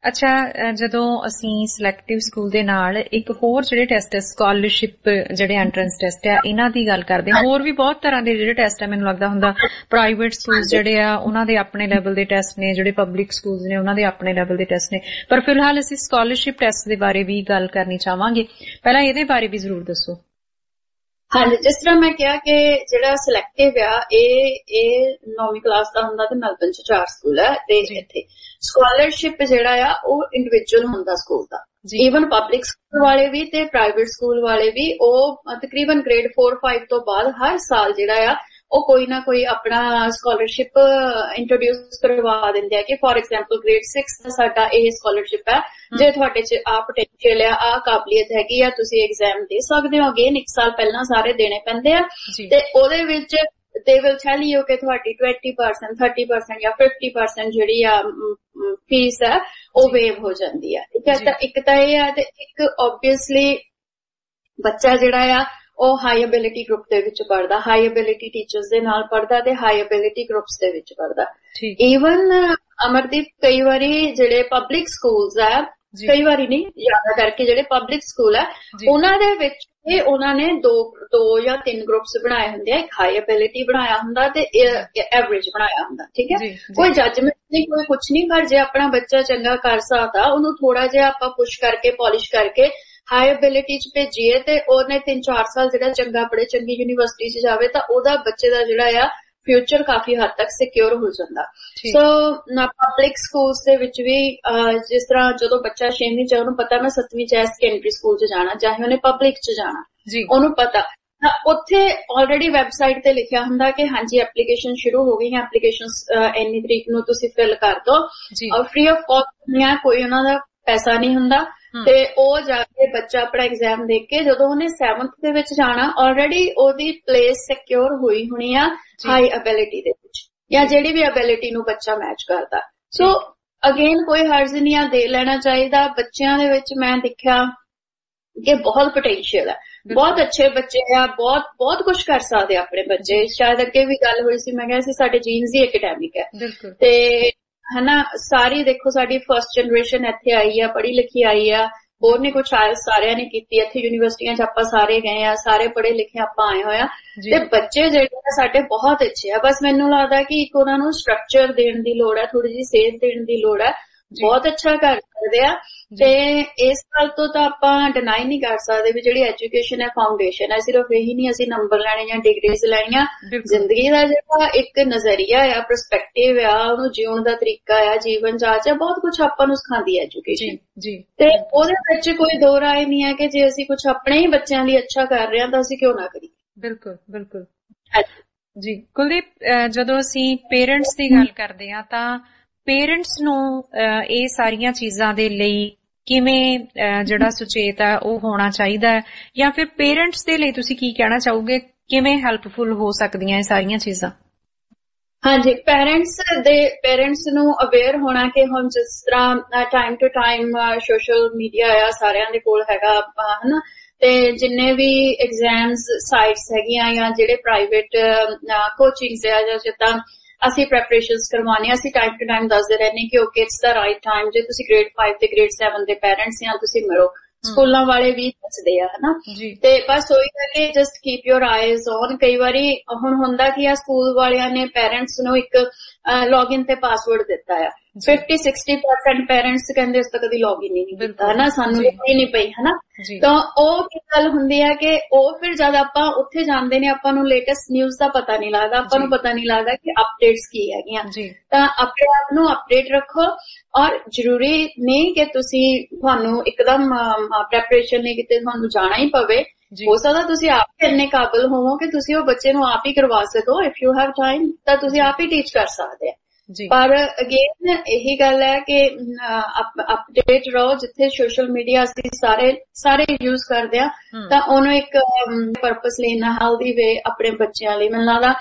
ਅੱਛਾ, ਜਦੋਂ ਅਸੀਂ ਸਿਲੈਕਟਿਵ ਸਕੂਲ ਦੇ ਨਾਲ ਇੱਕ ਹੋਰ ਜਿਹੜੇ ਟੈਸਟ ਸਕਾਲਰਸ਼ਿਪ ਜਿਹੜੇ ਐਂਟਰੈਂਸ ਟੈਸਟ ਆ ਇਹਨਾਂ ਦੀ ਗੱਲ ਕਰਦੇ ਹਾਂ, ਹੋਰ ਵੀ ਬਹੁਤ ਤਰ੍ਹਾਂ ਦੇ ਜਿਹੜੇ ਟੈਸਟ ਆ ਮੈਨੂੰ ਲੱਗਦਾ ਹੁੰਦਾ ਪ੍ਰਾਈਵੇਟ ਸਕੂਲ ਜਿਹੜੇ ਆ ਉਹਨਾਂ ਦੇ ਆਪਣੇ ਲੈਵਲ ਦੇ ਟੈਸਟ ਨੇ, ਜਿਹੜੇ ਪਬਲਿਕ ਸਕੂਲਸ ਨੇ ਉਹਨਾਂ ਦੇ ਆਪਣੇ ਲੈਵਲ ਦੇ ਟੈਸਟ ਨੇ, ਪਰ ਫਿਲਹਾਲ ਅਸੀਂ ਸਕਾਲਰਸ਼ਿਪ ਟੈਸਟ ਦੇ ਬਾਰੇ ਵੀ ਗੱਲ ਕਰਨੀ ਚਾਹਾਂਗੇ। ਪਹਿਲਾਂ ਇਹਦੇ ਬਾਰੇ ਵੀ ਜ਼ਰੂਰ ਦੱਸੋ। ਹਾਂਜੀ, ਜਿਸ ਤਰ੍ਹਾਂ ਮੈਂ ਕਿਹਾ ਕਿ ਜਿਹੜਾ ਸਿਲੈਕਟਿਵ ਆ ਇਹ 9ਵੀਂ ਕਲਾਸ ਦਾ ਹੁੰਦਾ ਤੇ ਮੈਲਬਨ ਚ 4 ਸਕੂਲ ਹੈ ਤੇ ਇੱਥੇ ਸਕਾਲਰਸ਼ਿਪ ਜਿਹੜਾ ਆ ਉਹ ਇੰਡੀਵਿਜੂਅਲ ਹੁੰਦਾ ਸਕੂਲ ਦਾ। ਈਵਨ ਪਬਲਿਕ ਸਕੂਲ ਵਾਲੇ ਵੀ ਤੇ ਪ੍ਰਾਈਵੇਟ ਸਕੂਲ ਵਾਲੇ ਵੀ ਉਹ ਤਕਰੀਬਨ ਗ੍ਰੇਡ 4-5 ਤੋਂ ਬਾਅਦ ਹਰ ਸਾਲ ਜਿਹੜਾ ਆ ਉਹ ਕੋਈ ਨਾ ਕੋਈ ਆਪਣਾ ਸਕਾਲਰਸ਼ਿਪ ਇੰਟਰੋਡਿਊਸ ਕਰਵਾ ਦਿੰਦੇ ਆ ਕਿ ਫੋਰ ਐਗਜ਼ਾਮਪਲ ਗ੍ਰੇਡ 6 ਦਾ ਸਾਡਾ ਇਹ ਸਕਾਲਰਸ਼ਿਪ ਹੈ, ਜੇ ਤੁਹਾਡੇ ਚ ਆ ਪੋਟੈਂਸ਼ੀਅਲ ਆ ਕਾਬਲੀਅਤ ਹੈਗੀ ਆ ਤੁਸੀਂ ਐਗਜ਼ਾਮ ਦੇ ਸਕਦੇ ਹੋ। ਅਗੇਨ 1 ਸਾਲ ਪਹਿਲਾਂ ਸਾਰੇ ਦੇਣੇ ਪੈਂਦੇ ਆ ਤੇ ਉਹਦੇ ਵਿੱਚ they will tell you ਕਿ ਤੁਹਾਡੀ 20%, 30% ਜਾਂ 50% ਜਿਹੜੀ ਆ ਫੀਸ ਹੈ ਉਹ ਵੇਵ ਹੋ ਜਾਂਦੀ ਆ। ਠੀਕ ਹੈ, ਤਾਂ ਇੱਕ ਤਾਂ ਇਹ ਆ ਤੇ ਇੱਕ ਓਬਵੀਅਸਲੀ ਬੱਚਾ ਜਿਹੜਾ ਆ ਉਹ ਹਾਈ ਐਬਿਲਿਟੀ ਗਰੁੱਪ ਦੇ ਵਿੱਚ ਪੜ੍ਹਦਾ, ਹਾਈ ਐਬਿਲਿਟੀ ਟੀਚਰਸ ਦੇ ਨਾਲ ਪੜ੍ਹਦਾ ਤੇ ਹਾਈ ਐਬਿਲਿਟੀ ਗਰੁੱਪਸ ਦੇ ਵਿੱਚ ਪੜ੍ਹਦਾ। ਈਵਨ ਅਮਰਦੀਪ ਕਈ ਵਾਰੀ ਜਿਹੜੇ ਪਬਲਿਕ ਸਕੂਲਸ ਆ, ਕਈ ਵਾਰੀ ਨਹੀਂ ਜ਼ਿਆਦਾ ਕਰਕੇ ਜਿਹੜੇ ਪਬਲਿਕ ਸਕੂਲ ਆ ਉਹਨਾਂ ਦੇ ਵਿੱਚ ਉਹਨਾਂ ਨੇ 2 ਜਾਂ 3 ਗਰੁੱਪਸ ਬਣਾਏ ਹੁੰਦੇ ਆ, ਇੱਕ ਹਾਈ ਐਬਿਲਿਟੀ ਬਣਾਇਆ ਹੁੰਦਾ ਤੇ ਐਵਰੇਜ ਬਣਾਇਆ ਹੁੰਦਾ। ਠੀਕ ਹੈ, ਕੋਈ ਜੱਜਮੈਂਟ ਨਹੀਂ, ਕੋਈ ਕੁਛ ਨਹੀਂ, ਪਰ ਜੇ ਆਪਣਾ ਬੱਚਾ ਚੰਗਾ ਕਰ ਸਕਦਾ ਉਹਨੂੰ ਥੋੜਾ ਜਿਹਾ ਆਪਾਂ ਪੁਸ਼ ਕਰਕੇ ਪਾਲਿਸ਼ ਕਰਕੇ ਹਾਈ ਐਬਿਲਿਟੀ ਚ ਭੇਜੀਏ ਤੇ ਉਹਨੇ 3-4 ਸਾਲ ਜਿਹੜਾ ਚੰਗਾ ਪੜ੍ਹੇ, ਚੰਗੀ ਯੂਨੀਵਰਸਿਟੀ ਚ ਜਾਵੇ ਤਾਂ ਉਹਦਾ ਬੱਚੇ ਦਾ ਜਿਹੜਾ ਆ ਫਿਊਚਰ ਕਾਫੀ ਹੱਦ ਤੱਕ ਸਿਕਿਉਰ ਹੋ ਜਾਂਦਾ। ਸੋ ਪਬਲਿਕ ਸਕੂਲਸ ਦੇ ਵਿੱਚ ਵੀ ਜਿਸ ਤਰ੍ਹਾਂ ਜਦੋਂ ਬੱਚਾ 6ਵੀਂ ਚ ਉਹਨੂੰ ਪਤਾ ਮੈਂ 7ਵੀਂ ਚ ਸੈਕੰਡਰੀ ਸਕੂਲ ਚ ਜਾਣਾ, ਚਾਹੇ ਉਹਨੇ ਪਬਲਿਕ ਚ ਜਾਣਾ ਉਹਨੂੰ ਪਤਾ, ਉੱਥੇ ਆਲਰੇਡੀ ਵੈਬਸਾਈਟ ਤੇ ਲਿਖਿਆ ਹੁੰਦਾ ਕਿ ਹਾਂਜੀ ਐਪਲੀਕੇਸ਼ਨ ਸ਼ੁਰੂ ਹੋ ਗਈ ਹੈ, ਐਪਲੀਕੇਸ਼ਨ ਇੰਨੀ ਤਰੀਕ ਨੂੰ ਤੁਸੀਂ ਫਿਲ ਕਰ ਦੋ ਔਰ ਫ੍ਰੀ ਆਫ ਕਾਸਟ ਹੁੰਦੀਆਂ, ਕੋਈ ਉਹਨਾਂ ਦਾ ਪੈਸਾ ਨਹੀਂ ਹੁੰਦਾ ਤੇ ਉਹ ਜਾ ਕੇ ਬੱਚਾ ਆਪਣਾ ਐਗਜ਼ਾਮ ਦੇ ਕੇ ਜਦੋਂ ਉਹਨੇ 7th ਦੇ ਵਿੱਚ ਜਾਣਾ ਆਲਰੇਡੀ ਉਹਦੀ ਪਲੇਸ ਸਿਕਿਉਰ ਹੋਈ ਹੋਣੀ ਆ ਹਾਈ ਐਬਿਲਿਟੀ ਦੇ ਵਿੱਚ ਜਾਂ ਜਿਹੜੀ ਵੀ ਐਬਿਲਿਟੀ ਨੂੰ ਬੱਚਾ ਮੈਚ ਕਰਦਾ। ਸੋ ਅਗੇਨ ਕੋਈ ਹਰਜ਼ ਨਹੀਂ ਆ, ਦੇ ਲੈਣਾ ਚਾਹੀਦਾ। ਬੱਚਿਆਂ ਦੇ ਵਿੱਚ ਮੈਂ ਦੇਖਿਆ ਕਿ ਬਹੁਤ ਪੋਟੈਂਸ਼ੀਅਲ ਹੈ, ਬਹੁਤ ਅੱਛੇ ਬੱਚੇ ਆ, ਬਹੁਤ ਕੁਝ ਕਰ ਸਕਦੇ ਆਪਣੇ ਬੱਚੇ। ਸ਼ਾਇਦ ਅੱਗੇ ਵੀ ਗੱਲ ਹੋਈ ਸੀ, ਮੈਂ ਕਿਹਾ ਸੀ ਸਾਡੇ ਜੀਨਸ ਹੀ ਐਕੈਡੈਮਿਕ ਹੈ ਤੇ ਹਨਾ ਸਾਰੀ ਦੇਖੋ ਸਾਡੀ ਫਸਟ ਜਨਰੇਸ਼ਨ ਇੱਥੇ ਆਈ ਆ, ਪੜ੍ਹੀ ਲਿਖੀ ਆਈ ਆ, ਹੋਰ ਨੇ ਕੁਛ ਆਇਆ ਸਾਰਿਆਂ ਨੇ ਕੀਤੀ, ਇੱਥੇ ਯੂਨੀਵਰਸਿਟੀਆਂ ਚ ਆਪਾਂ ਸਾਰੇ ਗਏ ਆ, ਸਾਰੇ ਪੜ੍ਹੇ ਲਿਖੇ ਆਪਾਂ ਆਏ ਹੋਏ ਆ ਤੇ ਬੱਚੇ ਜਿਹੜੇ ਆ ਸਾਡੇ ਬਹੁਤ ਅੱਛੇ ਆ। ਬਸ ਮੈਨੂੰ ਲੱਗਦਾ ਕਿ ਇੱਕ ਉਹਨਾਂ ਨੂੰ ਸਟਰਕਚਰ ਦੇਣ ਦੀ ਲੋੜ ਹੈ, ਥੋੜੀ ਜਿਹੀ ਸੇਧ ਦੇਣ ਦੀ ਲੋੜ ਹੈ, ਬਹੁਤ ਅੱਛਾ ਕਰ ਸਕਦੇ ਆ ਤੇ ਇਸ ਗੱਲ ਤੋਂ ਤਾਂ ਆਪਾਂ ਡਿਨਾਈ ਨਹੀਂ ਕਰ ਸਕਦੇ ਵੀ ਜਿਹੜੀ ਐਜੂਕੇਸ਼ਨ ਹੈ ਫਾਊਂਡੇਸ਼ਨ ਹੈ, ਸਿਰਫ ਇਹੀ ਨਹੀਂ ਅਸੀਂ ਨੰਬਰ ਲੈਣੇ ਜਾਂ ਡਿਗਰੀਜ਼ ਲੈਣੀਆਂ। ਜ਼ਿੰਦਗੀ ਦਾ ਜਿਹੜਾ ਇੱਕ ਨਜ਼ਰੀਆ ਆ, ਪਰਸਪੈਕਟਿਵ ਆ, ਉਹਨੂੰ ਜਿਉਣ ਦਾ ਤਰੀਕਾ ਆ, ਜੀਵਨ ਜਾਚ ਆ, ਬਹੁਤ ਕੁਝ ਆਪਾਂ ਨੂੰ ਸਿਖਾਉਂਦੀ ਹੈ ਐਜੂਕੇਸ਼ਨ ਤੇ ਉਹਦੇ ਵਿੱਚ ਕੋਈ ਦੋ ਰਾਏ ਨਹੀਂ ਹੈ ਕਿ ਜੇ ਅਸੀਂ ਕੁਝ ਆਪਣੇ ਹੀ ਬੱਚਿਆਂ ਲਈ ਅੱਛਾ ਕਰ ਰਹੇ ਹਾਂ ਤਾਂ ਅਸੀਂ ਕਿਉਂ ਨਾ ਕਰੀਏ। ਬਿਲਕੁਲ ਬਿਲਕੁਲ ਜੀ। ਕੁਲਦੀਪ, ਜਦੋਂ ਅਸੀਂ ਪੇਰੈਂਟਸ ਦੀ ਗੱਲ ਕਰਦੇ ਹਾਂ ਤਾਂ ਪੇਰੈਂਟਸ ਨੂੰ ਇਹ ਸਾਰੀਆਂ ਚੀਜ਼ਾਂ ਦੇ ਲਈ ਕਿਵੇਂ ਜਿਹੜਾ ਸੁਚੇਤ ਹੈ ਉਹ ਹੋਣਾ ਚਾਹੀਦਾ ਹੈ, ਜਾਂ ਫਿਰ ਪੇਰੈਂਟਸ ਦੇ ਲਈ ਤੁਸੀਂ ਕੀ ਕਹਿਣਾ ਚਾਹੋਗੇ, ਕਿਵੇਂ ਹੈਲਪਫੁਲ ਹੋ ਸਕਦੀਆਂ ਇਹ ਸਾਰੀਆਂ ਚੀਜ਼ਾਂ? ਹਾਂਜੀ, ਪੇਰੈਂਟਸ ਨੂੰ ਅਵੇਅਰ ਹੋਣਾ ਕਿ ਹੁਣ ਜਿਸ ਤਰ੍ਹਾਂ time to time social media ਆ ਸਾਰਿਆਂ ਦੇ ਕੋਲ ਹੈਗਾ ਹਨਾ, ਤੇ ਜਿੰਨੇ ਵੀ ਐਗਜ਼ਾਮਸ ਸਾਈਟਸ ਹੈਗੀਆਂ ਜਾਂ ਜਿਹੜੇ ਪ੍ਰਾਈਵੇਟ ਕੋਚਿੰਗਸ ਆ ਜਾਂ ਜਿੱਦਾਂ ਅਸੀਂ ਪ੍ਰੈਪਰੇਸ਼ਨਸ ਕਰਵਾਉਣੇ ਆ, ਅਸੀਂ ਟਾਈਮ ਟੂ ਟਾਈਮ ਦੱਸਦੇ ਰਹਿੰਦੇ ਕਿ okay it's the right time. ਜੇ ਤੁਸੀਂ ਗ੍ਰੇਡ 5 ਤੇ ਗ੍ਰੇਡ 7 ਦੇ ਪੈਰੈਂਟਸ ਜਾਂ ਤੁਸੀਂ ਮਿਲੋ, ਸਕੂਲਾਂ ਵਾਲੇ ਵੀ ਦੱਸਦੇ ਆ ਹਨਾ, ਤੇ ਬਸ ਉਹੀ ਹੈ ਕਿ just keep your eyes on. ਕਈ ਵਾਰੀ ਹੁਣ ਹੁੰਦਾ ਕਿ ਆ ਸਕੂਲ ਵਾਲਿਆਂ ਨੇ ਪੈਰੈਂਟਸ ਨੂੰ ਇੱਕ ਲੌਗਇਨ ਤੇ ਪਾਸਵਰਡ ਦਿੱਤਾ ਆ, 50-60% ਪੈਰੈਂਟਸ ਕਹਿੰਦੇ ਇਸ ਤੋਂ ਕਦੀ ਲੌਗਇਨ ਨਹੀਂ ਕੀਤਾ ਹਨਾ, ਸਾਨੂੰ ਹੀ ਨਹੀਂ ਪਈ ਹਨਾ। ਤਾਂ ਉਹ ਕੀ ਗੱਲ ਹੁੰਦੀ ਹੈ ਕਿ ਉਹ ਫਿਰ ਜਦ ਆਪਾਂ ਉੱਥੇ ਜਾਂਦੇ ਨੇ ਆਪਾਂ ਨੂੰ ਲੇਟੈਸਟ ਨਿਊਜ਼ ਦਾ ਪਤਾ ਨਹੀਂ ਲੱਗਦਾ, ਆਪਾਂ ਨੂੰ ਪਤਾ ਨਹੀਂ ਲੱਗਦਾ ਕਿ ਅਪਡੇਟਸ ਕੀ ਹੈਗੀਆਂ। ਤਾਂ ਆਪਣੇ ਆਪ ਨੂੰ ਅਪਡੇਟ ਰੱਖੋ ਔਰ ਜ਼ਰੂਰੀ ਨਹੀਂ ਕਿ ਤੁਹਾਨੂੰ ਇੱਕਦਮ ਪ੍ਰੈਪਰੇਸ਼ਨ ਲਈ ਕਿਤੇ ਤੁਹਾਨੂੰ ਜਾਣਾ ਹੀ ਪਵੇ। ਹੋ ਸਕਦਾ ਤੁਸੀਂ ਆਪ ਹੀ ਇੰਨੇ ਕਾਬਲ ਹੋਵੋ ਕਿ ਤੁਸੀਂ ਉਹ ਬੱਚੇ ਨੂੰ ਆਪ ਹੀ ਕਰਵਾ ਸਕੋ। ਇਫ ਯੂ ਹੈਵ ਟਾਈਮ ਤਾਂ ਤੁਸੀਂ ਆਪ ਹੀ ਟੀਚ ਕਰ ਸਕਦੇ ਆ। ਪਰ ਅਗੇਨ ਇਹੀ ਗੱਲ ਹੈ ਕਿ ਅਪਡੇਟ ਰਹੋ। ਜਿੱਥੇ ਸੋਸ਼ਲ ਮੀਡੀਆ ਅਸੀਂ ਸਾਰੇ ਯੂਜ਼ ਕਰਦੇ ਆ ਤਾਂ ਉਹਨੂੰ ਇੱਕ ਪਰਪਸ ਲਈ ਨਾ ਹੈਲਦੀ ਵੇ ਆਪਣੇ ਬੱਚਿਆਂ ਲਈ। ਮੈਨੂੰ ਲੱਗਦਾ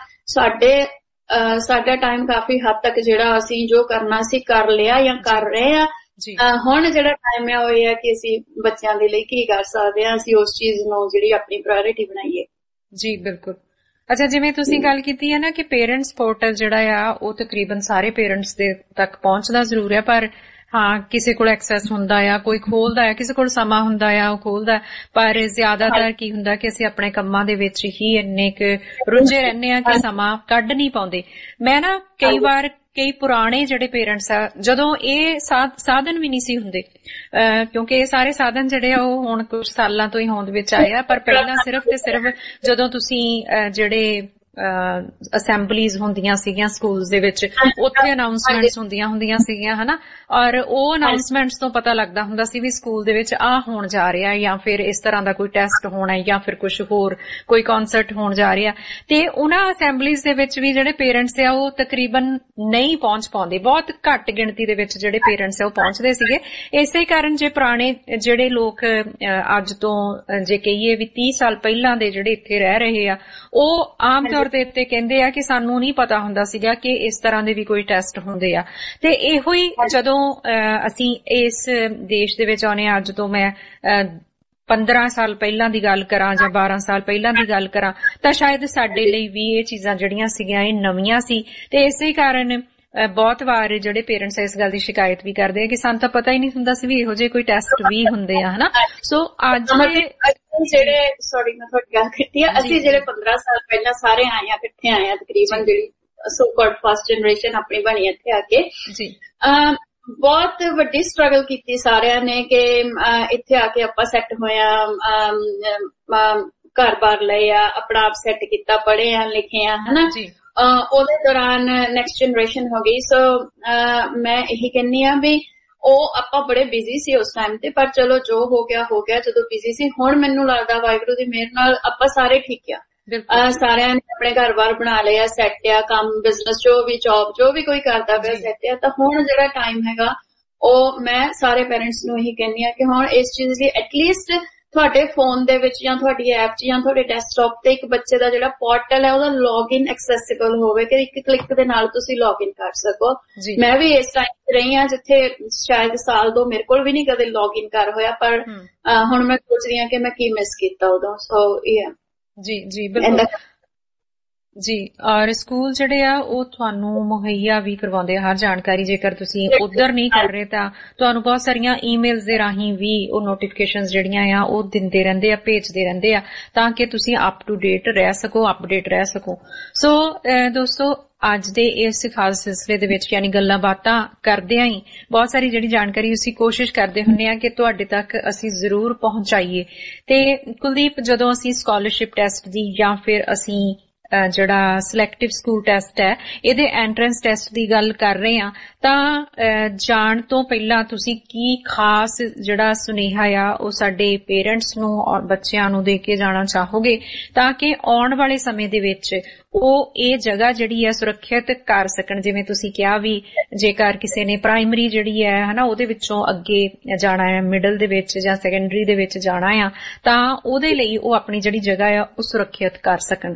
ਸਾਡਾ ਟਾਈਮ ਕਾਫੀ ਹੱਦ ਤੱਕ ਜਿਹੜਾ ਅਸੀਂ ਜੋ ਕਰਨਾ ਸੀ ਕਰ ਲਿਆ ਜਾਂ ਕਰ ਰਹੇ ਆ। ਹੁਣ ਜਿਹੜਾ ਟਾਈਮ ਹੈ ਉਹ ਇਹ ਹੈ ਕਿ ਅਸੀਂ ਬੱਚਿਆਂ ਦੇ ਲਈ ਕੀ ਕਰ ਸਕਦੇ ਹਾਂ, ਅਸੀਂ ਉਸ ਚੀਜ਼ ਨੂੰ ਜਿਹੜੀ ਆਪਣੀ ਪ੍ਰਾਇੋਰਿਟੀ ਬਣਾਈਏ। ਜੀ ਬਿਲਕੁਲ। ਅੱਛਾ, ਜਿਵੇਂ ਤੁਸੀਂ ਗੱਲ ਕੀਤੀ ਹੈ ਨਾ ਕਿ ਪੇਰੈਂਟਸ ਪੋਰਟਲ ਜਿਹੜਾ ਆ ਉਹ ਤਕਰੀਬਨ ਸਾਰੇ ਪੇਰੈਂਟਸ ਦੇ ਤੱਕ ਪਹੁੰਚਦਾ ਜ਼ਰੂਰ ਹੈ, ਪਰ ਹਾਂ, ਕਿਸੇ ਕੋਲ ਐਕਸੈਸ ਹੁੰਦਾ ਆ, ਕੋਈ ਖੋਲਦਾ ਆ, ਕਿਸੇ ਕੋਲ ਸਮਾਂ ਹੁੰਦਾ ਆ ਉਹ ਖੋਲਦਾ, ਪਰ ਜ਼ਿਆਦਾਤਰ ਕੀ ਹੁੰਦਾ ਕਿ ਅਸੀਂ ਆਪਣੇ ਕੰਮਾਂ ਦੇ ਵਿੱਚ ਹੀ ਇੰਨੇ ਕੁ ਰੁੱਝੇ ਰਹਿੰਦੇ ਆ ਕਿ ਸਮਾਂ ਕੱਢ ਨਹੀਂ ਪਾਉਂਦੇ। ਮੈਂ ਨਾ ਕਈ ਵਾਰ ਕਈ ਪੁਰਾਣੇ ਜਿਹੜੇ ਪੇਰੈਂਟਸ ਆ, ਜਦੋਂ ਇਹ ਸਾਧਨ ਵੀ ਨਹੀਂ ਸੀ ਹੁੰਦੇ, ਕਿਉਂਕਿ ਇਹ ਸਾਰੇ ਸਾਧਨ ਜਿਹੜੇ ਆ ਉਹ ਹੁਣ ਕੁਝ ਸਾਲਾਂ ਤੋਂ ਹੀ ਹੋਂਦ ਵਿੱਚ ਆਏ ਆ, ਪਰ ਪਹਿਲਾਂ ਸਿਰਫ ਤੇ ਸਿਰਫ ਜਦੋਂ ਤੁਸੀਂ ਜਿਹੜੇ ਅਸੈਂਬਲੀਜ਼ ਹੁੰਦੀਆਂ ਸੀਗੀਆਂ ਸਕੂਲਸ ਦੇ ਵਿੱਚ, ਉੱਥੇ ਅਨਾਉਂਸਮੈਂਟਸ ਹੁੰਦੀਆਂ ਸੀਗੀਆਂ ਹਨਾ, ਔਰ ਉਹ ਅਨਾਉਂਸਮੈਂਟਸ ਤੋਂ ਪਤਾ ਲੱਗਦਾ ਹੁੰਦਾ ਸੀ ਵੀ ਸਕੂਲ ਦੇ ਵਿੱਚ ਆਹ ਹੋਣ ਜਾ ਰਿਹਾ, ਜਾਂ ਫਿਰ ਇਸ ਤਰ੍ਹਾਂ ਦਾ ਕੋਈ ਟੈਸਟ ਹੋਣਾ, ਜਾਂ ਫਿਰ ਕੁਝ ਹੋਰ ਕੋਈ ਕਨਸਰਟ ਹੋਣ ਜਾ ਰਿਹਾ। ਤੇ ਉਹਨਾਂ ਅਸੈਂਬਲੀਜ਼ ਦੇ ਵਿੱਚ ਵੀ ਜਿਹੜੇ ਪੇਰੈਂਟਸ ਆ ਉਹ ਤਕਰੀਬਨ ਨਹੀਂ ਪਹੁੰਚ ਪਾਉਂਦੇ, ਬਹੁਤ ਘੱਟ ਗਿਣਤੀ ਦੇ ਵਿੱਚ ਜਿਹੜੇ ਪੇਰੈਂਟਸ ਆ ਉਹ ਪਹੁੰਚਦੇ ਸੀਗੇ। ਇਸੇ ਕਾਰਨ ਜੇ ਪੁਰਾਣੇ ਜਿਹੜੇ ਲੋਕ ਅੱਜ ਤੋਂ ਜੇ ਕਹੀਏ ਵੀ 30 ਸਾਲ ਪਹਿਲਾਂ ਦੇ ਜਿਹੜੇ ਇੱਥੇ ਰਹਿ ਰਹੇ ਆ, ਉਹ ਆਮ ਤੌਰ ਦੇ ਉੱਤੇ ਕਹਿੰਦੇ ਆ ਕਿ ਸਾਨੂੰ ਨਹੀਂ ਪਤਾ ਹੁੰਦਾ ਸੀਗਾ ਕਿ ਇਸ ਤਰ੍ਹਾਂ ਦੇ ਵੀ ਕੋਈ ਟੈਸਟ ਹੁੰਦੇ ਆ। ਤੇ ਇਹੋ ਹੀ ਜਦੋਂ ਅਸੀਂ ਇਸ ਦੇਸ਼ ਦੇ ਵਿੱਚ ਆਉਣੇ ਆ, ਅੱਜ ਤੋਂ ਮੈਂ 15 ਸਾਲ ਪਹਿਲਾਂ ਦੀ ਗੱਲ ਕਰਾਂ ਜਾਂ 12 ਸਾਲ ਪਹਿਲਾਂ ਦੀ ਗੱਲ ਕਰਾਂ, ਤਾਂ ਸ਼ਾਇਦ ਸਾਡੇ ਲਈ ਵੀ ਇਹ ਚੀਜ਼ਾਂ ਜਿਹੜੀਆਂ ਸੀਗੀਆਂ ਇਹ ਨਵੀਆਂ ਸੀ। ਤੇ ਇਸੇ ਕਾਰਨ ਬਹੁਤ ਵਾਰ ਜਿਹੜੇ ਪੇਰੈਂਟਸ ਇਸ ਗੱਲ ਦੀ ਸ਼ਿਕਾਇਤ ਵੀ ਕਰਦੇ ਆ ਕਿ ਸਾਨੂੰ ਤਾਂ ਪਤਾ ਹੀ ਨਹੀਂ ਹੁੰਦਾ ਸੀ ਵੀ ਇਹੋ ਜਿਹੇ ਕੋਈ ਟੈਸਟ ਵੀ ਹੁੰਦੇ ਆ ਹਨਾ। ਸੋ ਅੱਜ ਜਿਹੜੇ ਸੌਰੀ ਮੈਂ ਤੁਹਾਡੀ ਗੱਲ ਕੀਤੀ ਆ, ਅਸੀਂ ਜਿਹੜੇ 15 ਸਾਲ ਪਹਿਲਾਂ ਸਾਰੇ ਆਏ ਆ, ਇਕੱਠੇ ਆਏ ਆ, ਤਕਰੀਬਨ ਜਿਹੜੀ ਸੋ ਕਾਲਡ ਫਸਟ ਜਨਰੇਸ਼ਨ ਆਪਣੀ ਬਣੀ ਇੱਥੇ ਆ ਕੇ, ਬਹੁਤ ਵੱਡੀ ਸਟਰਗਲ ਕੀਤੀ ਸਾਰਿਆਂ ਨੇ ਕਿ ਇੱਥੇ ਆ ਕੇ ਆਪਾਂ ਸੈੱਟ ਹੋਇਆ, ਘਰ-ਬਾਰ ਲਏ ਆ, ਆਪਣਾ ਆਪ ਸੈੱਟ ਕੀਤਾ, ਪੜ੍ਹੇ ਆ, ਲਿਖੇ ਆ ਹਨਾ। ਉਹਦੇ ਦੌਰਾਨ ਨੈਕਸਟ ਜਨਰੇਸ਼ਨ ਹੋ ਗਈ। ਸੋ ਮੈਂ ਇਹੀ ਕਹਿੰਦੀ ਆ ਵੀ ਉਹ ਆਪਾਂ ਬੜੇ ਬਿਜ਼ੀ ਸੀ ਉਸ ਟਾਈਮ ਤੇ, ਪਰ ਚਲੋ ਜੋ ਹੋ ਗਿਆ ਜਦੋਂ ਬਿਜ਼ੀ ਸੀ। ਹੁਣ ਮੈਨੂੰ ਲੱਗਦਾ ਵਾਹਿਗੁਰੂ ਦੀ ਮਿਹਰ ਨਾਲ ਆਪਾਂ ਸਾਰੇ ਠੀਕ ਆ, ਸਾਰਿਆਂ ਨੇ ਆਪਣੇ ਘਰ-ਬਾਰ ਬਣਾ ਲਿਆ, ਸੈੱਟ ਆ, ਕੰਮ ਬਿਜ਼ਨਸ ਜੋ ਵੀ ਜੌਬ ਜੋ ਵੀ ਕੋਈ ਕਰਦਾ ਪਿਆ ਸੈੱਟ ਆ। ਤਾਂ ਹੁਣ ਜਿਹੜਾ ਟਾਈਮ ਹੈਗਾ ਉਹ ਮੈਂ ਸਾਰੇ ਪੇਰੈਂਟਸ ਨੂੰ ਇਹੀ ਕਹਿੰਦੀ ਆ ਕਿ ਹੁਣ ਇਸ ਚੀਜ਼ ਲਈ ਐਟਲੀਸਟ ਤੁਹਾਡੇ ਫੋਨ ਦੇ ਵਿੱਚ ਜਾਂ ਤੁਹਾਡੀ ਐਪ 'ਚ ਜਾਂ ਤੁਹਾਡੇ ਡੈਸਕਟਾਪ ਤੇ ਇੱਕ ਬੱਚੇ ਦਾ ਜਿਹੜਾ ਪੋਰਟਲ ਹੈ ਉਹਦਾ ਲੌਗਇਨ ਐਕਸੈਸਿਬਲ ਹੋਵੇ ਕਿ ਇੱਕ ਕਲਿੱਕ ਦੇ ਨਾਲ ਤੁਸੀਂ ਲੌਗਇਨ ਕਰ ਸਕੋ। ਮੈਂ ਵੀ ਇਸ ਟਾਈਮ ਤੇ ਰਹੀ ਹਾਂ ਜਿੱਥੇ ਸ਼ਾਇਦ ਸਾਲ ਤੋਂ ਮੇਰੇ ਕੋਲ ਵੀ ਨਹੀਂ ਕਦੇ ਲੌਗਇਨ ਕਰ ਹੋਇਆ, ਪਰ ਹੁਣ ਮੈਂ ਸੋਚ ਰਹੀ ਹਾਂ ਕਿ ਮੈਂ ਕੀ ਮਿਸ ਕੀਤਾ ਉਦੋਂ। ਸੋ ਇਹ ਜੀ ਬਿਲਕੁਲ ਜੀ। ਔਰ ਸਕੂਲ ਜਿਹੜੇ ਆ ਉਹ ਤੁਹਾਨੂੰ ਮੁਹੱਈਆ ਵੀ ਕਰਵਾਉਂਦੇ ਆ ਹਰ ਜਾਣਕਾਰੀ। ਜੇਕਰ ਤੁਸੀਂ ਉਧਰ ਨਹੀਂ ਕਰ ਰਹੇ ਤਾਂ ਤੁਹਾਨੂੰ ਬਹੁਤ ਸਾਰੀਆਂ ਈਮੇਲਸ ਦੇ ਰਾਹੀਂ ਵੀ ਉਹ ਨੋਟੀਫਿਕੇਸ਼ਨਸ ਜਿਹੜੀਆਂ ਆ ਉਹ ਦਿੰਦੇ ਰਹਿੰਦੇ ਆ, ਭੇਜਦੇ ਰਹਿੰਦੇ ਆ, ਤਾਂ ਕਿ ਤੁਸੀਂ ਅਪ ਟੂ ਡੇਟ ਰਹਿ ਸਕੋ, ਅਪਡੇਟ ਰਹਿ ਸਕੋ। ਸੋ ਦੋਸਤੋ, ਅੱਜ ਦੇ ਇਸ ਖਾਸ ਸਿਲਸਿਲੇ ਦੇ ਵਿੱਚ ਯਾਨੀ ਗੱਲਾਂ ਬਾਤਾਂ ਕਰਦਿਆਂ ਹੀ ਬਹੁਤ ਸਾਰੀ ਜਿਹੜੀ ਜਾਣਕਾਰੀ ਅਸੀਂ ਕੋਸ਼ਿਸ਼ ਕਰਦੇ ਹੁੰਦੇ ਆ ਕਿ ਤੁਹਾਡੇ ਤੱਕ ਅਸੀਂ ਜ਼ਰੂਰ ਪਹੁੰਚਾਈਏ। ਤੇ ਕੁਲਦੀਪ, ਜਦੋਂ ਅਸੀਂ ਸਕਾਲਰਸ਼ਿਪ ਟੈਸਟ ਦੀ ਜਾਂ ਫਿਰ ਅਸੀਂ ਜਿਹੜਾ ਸਿਲੈਕਟਿਵ ਸਕੂਲ ਟੈਸਟ ਹੈ ਇਹਦੇ ਐਂਟਰੈਂਸ ਟੈਸਟ ਦੀ ਗੱਲ ਕਰ ਰਹੇ ਹਾਂ, ਤਾਂ ਜਾਣ ਤੋਂ ਪਹਿਲਾਂ ਤੁਸੀਂ ਕੀ ਖਾਸ ਜਿਹੜਾ ਸੁਨੇਹਾ ਆ ਉਹ ਸਾਡੇ ਪੇਰੈਂਟਸ ਨੂੰ ਔਰ ਬੱਚਿਆਂ ਨੂੰ ਦੇ ਕੇ ਜਾਣਾ ਚਾਹੋਗੇ ਤਾਂ ਕਿ ਆਉਣ ਵਾਲੇ ਸਮੇਂ ਦੇ ਵਿੱਚ ਉਹ ਇਹ ਜਗ੍ਹਾ ਜਿਹੜੀ ਹੈ ਸੁਰੱਖਿਅਤ ਕਰ ਸਕਣ? ਜਿਵੇਂ ਤੁਸੀਂ ਕਿਹਾ ਵੀ ਜੇਕਰ ਕਿਸੇ ਨੇ ਪ੍ਰਾਇਮਰੀ ਜਿਹੜੀ ਹੈ ਹਨਾ ਉਹਦੇ ਵਿੱਚੋਂ ਅੱਗੇ ਜਾਣਾ ਹੈ, ਮਿਡਲ ਦੇ ਵਿੱਚ ਜਾਂ ਸੈਕੰਡਰੀ ਦੇ ਵਿੱਚ ਜਾਣਾ ਆ, ਤਾਂ ਉਹਦੇ ਲਈ ਉਹ ਆਪਣੀ ਜਿਹੜੀ ਜਗ੍ਹਾ ਆ ਉਹ ਸੁਰੱਖਿਅਤ ਕਰ ਸਕਣ।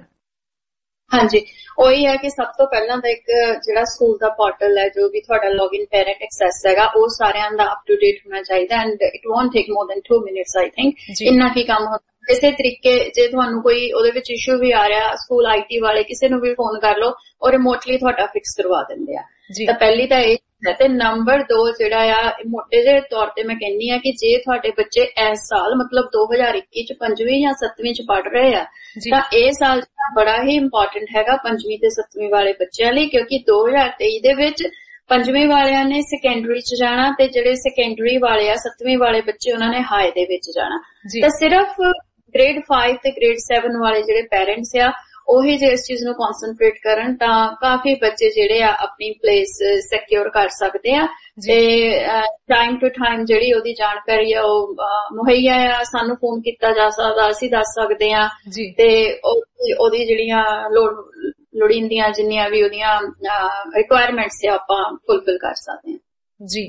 ਹਾਂਜੀ, ਉਹੀ ਹੈ ਕਿ ਸਭ ਤੋਂ ਪਹਿਲਾਂ ਤਾਂ ਇੱਕ ਜਿਹੜਾ ਸਕੂਲ ਦਾ ਪੋਰਟਲ ਹੈ, ਜੋ ਵੀ ਤੁਹਾਡਾ ਲੌਗਇਨ ਪੈਰੈਂਟ ਐਕਸੈਸ ਹੈਗਾ, ਉਹ ਸਾਰਿਆਂ ਦਾ ਅਪ ਟੂ ਡੇਟ ਹੋਣਾ ਚਾਹੀਦਾ। And it won't take more than 2 minutes I think, ਇੰਨਾ ਕੀ ਕੰਮ ਹੁੰਦਾ। ਇਸੇ ਤਰੀਕੇ ਜੇ ਤੁਹਾਨੂੰ ਕੋਈ ਉਹਦੇ ਵਿੱਚ ਇਸ਼ੂ ਵੀ ਆ ਰਿਹਾ, ਸਕੂਲ IT ਵਾਲੇ ਕਿਸੇ ਨੂੰ ਵੀ ਫੋਨ ਕਰ ਲਓ, ਉਹ ਰਿਮੋਟਲੀ ਤੁਹਾਡਾ ਫਿਕਸ ਕਰਵਾ ਦਿੰਦੇ ਆ। ਤਾਂ ਪਹਿਲੀ ਤਾਂ ਇਹ ਹੈ। ਤੇ ਨੰਬਰ 2 ਜਿਹੜਾ ਆ ਮੋਟੇ ਜਿਹੇ ਤੌਰ ਤੇ ਮੈਂ ਕਹਿੰਦੀ ਆ ਕਿ ਜੇ ਤੁਹਾਡੇ ਬੱਚੇ ਇਸ ਸਾਲ ਮਤਲਬ 2021 ਚ 5ਵੀਂ ਜਾਂ 7ਵੀਂ ਚ ਪੜ੍ਹ ਰਹੇ ਆ, ਤਾਂ ਇਹ ਸਾਲ ਬੜਾ ਹੀ ਇੰਪੋਰਟੈਂਟ ਹੈਗਾ 5ਵੀਂ ਤੇ 7ਵੀਂ ਵਾਲੇ ਬੱਚਿਆਂ ਲਈ, ਕਿਉਂਕਿ 2023 ਦੇ ਵਿੱਚ 5ਵੀਂ ਵਾਲਿਆਂ ਨੇ ਸੈਕੰਡਰੀ ਚ ਜਾਣਾ ਤੇ ਜਿਹੜੇ ਸੈਕੰਡਰੀ ਵਾਲੇ ਆ 7ਵੀਂ ਵਾਲੇ ਬੱਚੇ ਉਹਨਾਂ ਨੇ ਹਾਈ ਦੇ ਵਿੱਚ ਜਾਣਾ। ਤਾਂ ਸਿਰਫ ਗ੍ਰੇਡ 5 ਤੇ ਗ੍ਰੇਡ 7 ਵਾਲੇ ਜਿਹੜੇ ਪੈਰੈਂਟਸ ਆ ਉਹੀ ਜੇ ਇਸ ਚੀਜ਼ ਨੂੰ ਕਨਸੈਂਟਰੇਟ ਕਰਨ ਤਾਂ ਕਾਫੀ ਬੱਚੇ ਜਿਹੜੇ ਆ ਆਪਣੀ ਪਲੇਸ ਸਿਕਿਉਰ ਕਰ ਸਕਦੇ ਆ। ਤੇ ਟਾਈਮ ਟੂ ਟਾਈਮ ਜਿਹੜੀ ਉਹਦੀ ਜਾਣਕਾਰੀ ਆ ਉਹ ਮੁਹੱਈਆ ਆ, ਸਾਨੂੰ ਫੋਨ ਕੀਤਾ ਜਾ ਸਕਦਾ, ਅਸੀਂ ਦੱਸ ਸਕਦੇ ਆ, ਤੇ ਉਹਦੀ ਜਿਹੜੀਆਂ ਲੋੜੀਂਦੀਆਂ ਜਿੰਨੀਆਂ ਵੀ ਉਹਦੀਆਂ ਰਿਕੁਆਇਰਮੈਂਟਸ ਆ ਆਪਾਂ ਫੁਲਫਿਲ ਕਰ ਸਕਦੇ ਆ। ਜੀ,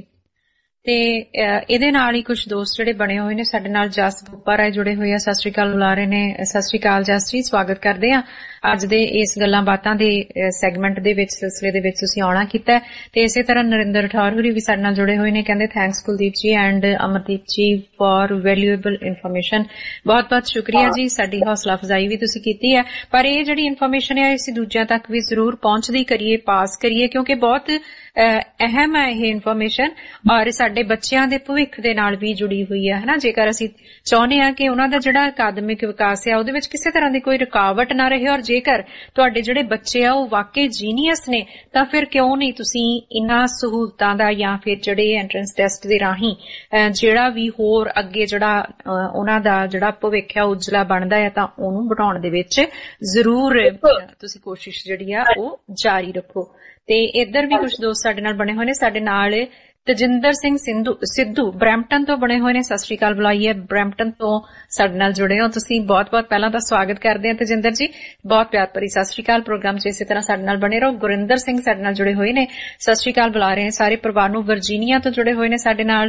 ਤੇ ਇਹਦੇ ਨਾਲ ਹੀ ਕੁਝ ਦੋਸਤ ਜਿਹੜੇ ਬਣੇ ਹੋਏ ਨੇ ਸਾਡੇ ਨਾਲ, ਜਸ ਬੁੱਪਾ ਰਾਏ ਜੁੜੇ ਹੋਏ ਆ, ਸਤਿ ਸ਼੍ਰੀ ਅਕਾਲ ਬੁਲਾ ਰਹੇ ਨੇ। ਸਤਿ ਸ਼੍ਰੀ ਅਕਾਲ ਜਸ ਜੀ, ਸਵਾਗਤ ਕਰਦੇ ਆ। ਅੱਜ ਦੇ ਇਸ ਗੱਲਾਂ ਬਾਤਾਂ ਦੇ ਸੈਗਮੈਂਟ ਦੇ ਵਿੱਚ ਸਿਲਸਿਲੇ ਦੇ ਵਿੱਚ ਤੁਸੀਂ ਆਉਣਾ ਕੀਤਾ ਤੇ ਇਸੇ ਤਰ੍ਹਾਂ ਨਰਿੰਦਰ ਠੌਰ ਹੋਰੀ ਵੀ ਸਾਡੇ ਨਾਲ ਜੁੜੇ ਹੋਏ ਨੇ। ਕਹਿੰਦੇ ਥੈਂਕਸ ਕੁਲਦੀਪ ਜੀ ਐਂਡ ਅਮਰਦੀਪ ਜੀ ਫॉर ਵੈਲਿਊਏਬਲ ਇਨਫੋਰਮੇਸ਼ਨ। ਬਹੁਤ ਬਹੁਤ ਸ਼ੁਕਰੀਆ ਜੀ, ਸਾਡੀ ਹੌਸਲਾ ਅਫਜ਼ਾਈ ਵੀ ਤੁਸੀਂ ਕੀਤੀ ਹੈ। ਪਰ ਇਹ ਜਿਹੜੀ ਇਨਫੋਰਮੇਸ਼ਨ ਹੈ ਅਸੀਂ ਦੂਜਿਆਂ ਤੱਕ ਵੀ ਜ਼ਰੂਰ ਪਹੁੰਚਦੀ ਕਰੀਏ, ਪਾਸ ਕਰੀਏ, ਕਿਉਂਕਿ ਬਹੁਤ ਅਹਿਮ ਹੈ ਇਹ ਇਨਫੋਰਮੇਸ਼ਨ ਔਰ ਸਾਡੇ ਬੱਚਿਆਂ ਦੇ ਭਵਿੱਖ ਦੇ ਨਾਲ ਵੀ ਜੁੜੀ ਹੋਈ ਹੈ ਹਨਾ। ਜੇਕਰ ਅਸੀਂ ਚਾਹੁੰਦੇ ਹਾਂ ਕਿ ਉਹਨਾਂ ਦਾ ਜਿਹੜਾ ਅਕਾਦਮਿਕ ਵਿਕਾਸ ਹੈ ਉਹਦੇ ਵਿੱਚ ਕਿਸੇ ਤਰ੍ਹਾਂ ਦੀ ਕੋਈ ਰੁਕਾਵਟ ਨਾ ਰਹੇ ਔਰ ਜੇਕਰ ਤੁਹਾਡੇ ਜਿਹੜੇ ਬੱਚੇ ਆ ਉਹ ਵਾਕਈ ਜੀਨੀਅਸ ਨੇ ਤਾਂ ਫਿਰ ਕਿਉਂ ਨਹੀਂ ਤੁਸੀਂ ਇਹਨਾਂ ਸਹੂਲਤਾਂ ਦਾ ਜਾਂ ਫਿਰ ਜਿਹੜੇ ਐਂਟਰੈਂਸ ਟੈਸਟ ਦੇ ਰਾਹੀਂ ਜਿਹੜਾ ਵੀ ਹੋਰ ਅੱਗੇ ਜਿਹੜਾ ਉਹਨਾਂ ਦਾ ਜਿਹੜਾ ਭਵਿੱਖ ਹੈ ਉਜਲਾ ਬਣਦਾ ਹੈ ਤਾਂ ਉਹਨੂੰ ਬਣਾਉਣ ਦੇ ਵਿੱਚ ਜ਼ਰੂਰ ਤੁਸੀਂ ਕੋਸ਼ਿਸ਼ ਜਿਹੜੀ ਆ ਉਹ ਜਾਰੀ ਰੱਖੋ। ਤੇ ਇੱਧਰ ਵੀ ਕੁਝ ਦੋਸਤ ਸਾਡੇ ਨਾਲ ਬਣੇ ਹੋਏ ਨੇ। ਸਾਡੇ ਨਾਲ ਤਜਿੰਦਰ ਸਿੰਘ ਸਿੱਧੂ ਬਰੈਂਪਟਨ ਤੋਂ ਬਣੇ ਹੋਏ ਨੇ। ਸਤਿ ਸ਼੍ਰੀ ਅਕਾਲ ਬੁਲਾਈਏ, ਬਰੈਂਪਟਨ ਤੋਂ ਸਾਡੇ ਨਾਲ ਜੁੜੇ ਹੋ ਤੁਸੀਂ। ਬਹੁਤ ਬਹੁਤ ਪਹਿਲਾਂ ਤਾਂ ਸਵਾਗਤ ਕਰਦੇ ਹਾਂ ਤਜਿੰਦਰ ਜੀ, ਬਹੁਤ ਪਿਆਰ ਭਰੀ ਸਤਿ ਸ਼੍ਰੀ ਅਕਾਲ। ਪ੍ਰੋਗਰਾਮ 'ਚ ਇਸੇ ਤਰ੍ਹਾਂ ਸਾਡੇ ਨਾਲ ਬਣੇ ਰਹੋ। ਗੁਰਿੰਦਰ ਸਿੰਘ ਸਾਡੇ ਨਾਲ ਜੁੜੇ ਹੋਏ ਨੇ, ਸਤਿ ਸ਼੍ਰੀ ਅਕਾਲ ਬੁਲਾ ਰਹੇ ਨੇ ਸਾਰੇ ਪਰਿਵਾਰ ਨੂੰ। ਵਰਜੀਨੀਆ ਤੋਂ ਜੁੜੇ ਹੋਏ ਨੇ ਸਾਡੇ ਨਾਲ,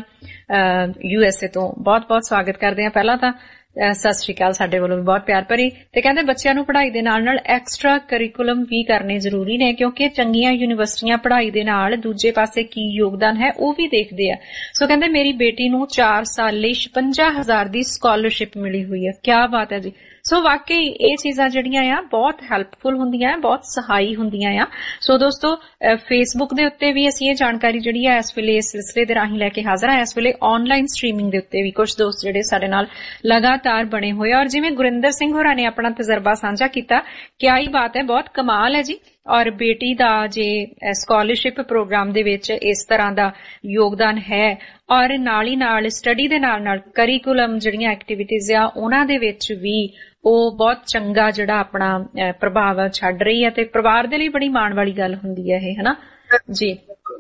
USA ਤੋਂ ਬਹੁਤ ਬਹੁਤ ਸਵਾਗਤ ਕਰਦੇ ਹਾਂ। ਪਹਿਲਾਂ ਤਾਂ ਸਤਿ ਸ਼੍ਰੀ ਅਕਾਲ ਸਾਡੇ ਵੱਲੋਂ ਵੀ ਬਹੁਤ ਪਿਆਰ ਭਰੀ। ਤੇ ਕਹਿੰਦੇ ਬੱਚਿਆਂ ਨੂੰ ਪੜ੍ਹਾਈ ਦੇ ਨਾਲ ਨਾਲ ਐਕਸਟਰਾ ਕਰਿਕੂਲਮ ਵੀ ਕਰਨੇ ਜ਼ਰੂਰੀ ਨੇ ਕਿਉਂਕਿ ਚੰਗੀਆਂ ਯੂਨੀਵਰਸਿਟੀਆਂ ਪੜ੍ਹਾਈ ਦੇ ਨਾਲ ਦੂਜੇ ਪਾਸੇ ਕੀ ਯੋਗਦਾਨ ਹੈ ਉਹ ਵੀ ਦੇਖਦੇ ਆ। ਸੋ ਕਹਿੰਦੇ ਮੇਰੀ ਬੇਟੀ ਨੂੰ 4 ਸਾਲ ਲਈ 56,000 ਦੀ ਸਕਾਲਰਸ਼ਿਪ ਮਿਲੀ ਹੋਈ ਹੈ। ਕਿਆ ਬਾਤ ਹੈ ਜੀ। ਸੋ ਵਾਕਈ ਇਹ ਚੀਜ਼ਾਂ ਜਿਹੜੀਆਂ ਆ ਬਹੁਤ ਹੈਲਪਫੁਲ ਹੁੰਦੀਆਂ, ਬਹੁਤ ਸਹਾਈ ਹੁੰਦੀਆਂ ਆ। ਸੋ ਦੋਸਤੋ ਫੇਸਬੁੱਕ ਦੇ ਉੱਤੇ ਵੀ ਅਸੀਂ ਇਹ ਜਾਣਕਾਰੀ ਜਿਹੜੀ ਆ ਇਸ ਵੇਲੇ ਇਸ ਸਿਲਸਿਲੇ ਦੇ ਰਾਹੀਂ ਲੈ ਕੇ ਹਾਜ਼ਰ ਹਾਂ। ਇਸ ਵੇਲੇ ਆਨਲਾਈਨ ਸਟ੍ਰੀਮਿੰਗ ਦੇ ਉੱਤੇ ਵੀ ਕੁਝ ਦੋਸਤ ਜਿਹੜੇ ਸਾਡੇ ਨਾਲ ਲਗਾਤਾਰ ਬਣੇ ਹੋਏ ਔਰ ਜਿਵੇਂ ਗੁਰਿੰਦਰ ਸਿੰਘ ਹੋਰਾਂ ਨੇ ਆਪਣਾ ਤਜਰਬਾ ਸਾਂਝਾ ਕੀਤਾ, ਕਿਆ ਹੀ ਬਾਤ ਹੈ, ਬਹੁਤ ਕਮਾਲ ਹੈ ਜੀ। ਔਰ ਬੇਟੀ ਦਾ ਜੇ ਸਕਾਲਰਸ਼ਿਪ ਪ੍ਰੋਗਰਾਮ ਦੇ ਵਿੱਚ ਇਸ ਤਰ੍ਹਾਂ ਦਾ ਯੋਗਦਾਨ ਹੈ ਔਰ ਨਾਲ ਹੀ ਨਾਲ ਸਟੱਡੀ ਦੇ ਨਾਲ ਨਾਲ ਕਰਿਕੂਲਮ ਜਿਹੜੀਆਂ ਐਕਟੀਵਿਟੀਜ਼ ਆ ਉਹਨਾਂ ਦੇ ਵਿੱਚ ਵੀ ਉਹ ਬਹੁਤ ਚੰਗਾ ਜਿਹੜਾ ਆਪਣਾ ਪ੍ਰਭਾਵ ਛੱਡ ਰਹੀ ਹੈ ਤੇ ਪਰਿਵਾਰ ਦੇ ਲਈ ਬੜੀ ਮਾਣ ਵਾਲੀ ਗੱਲ ਹੁੰਦੀ ਹੈ ਇਹ ਹਨਾ ਜੀ।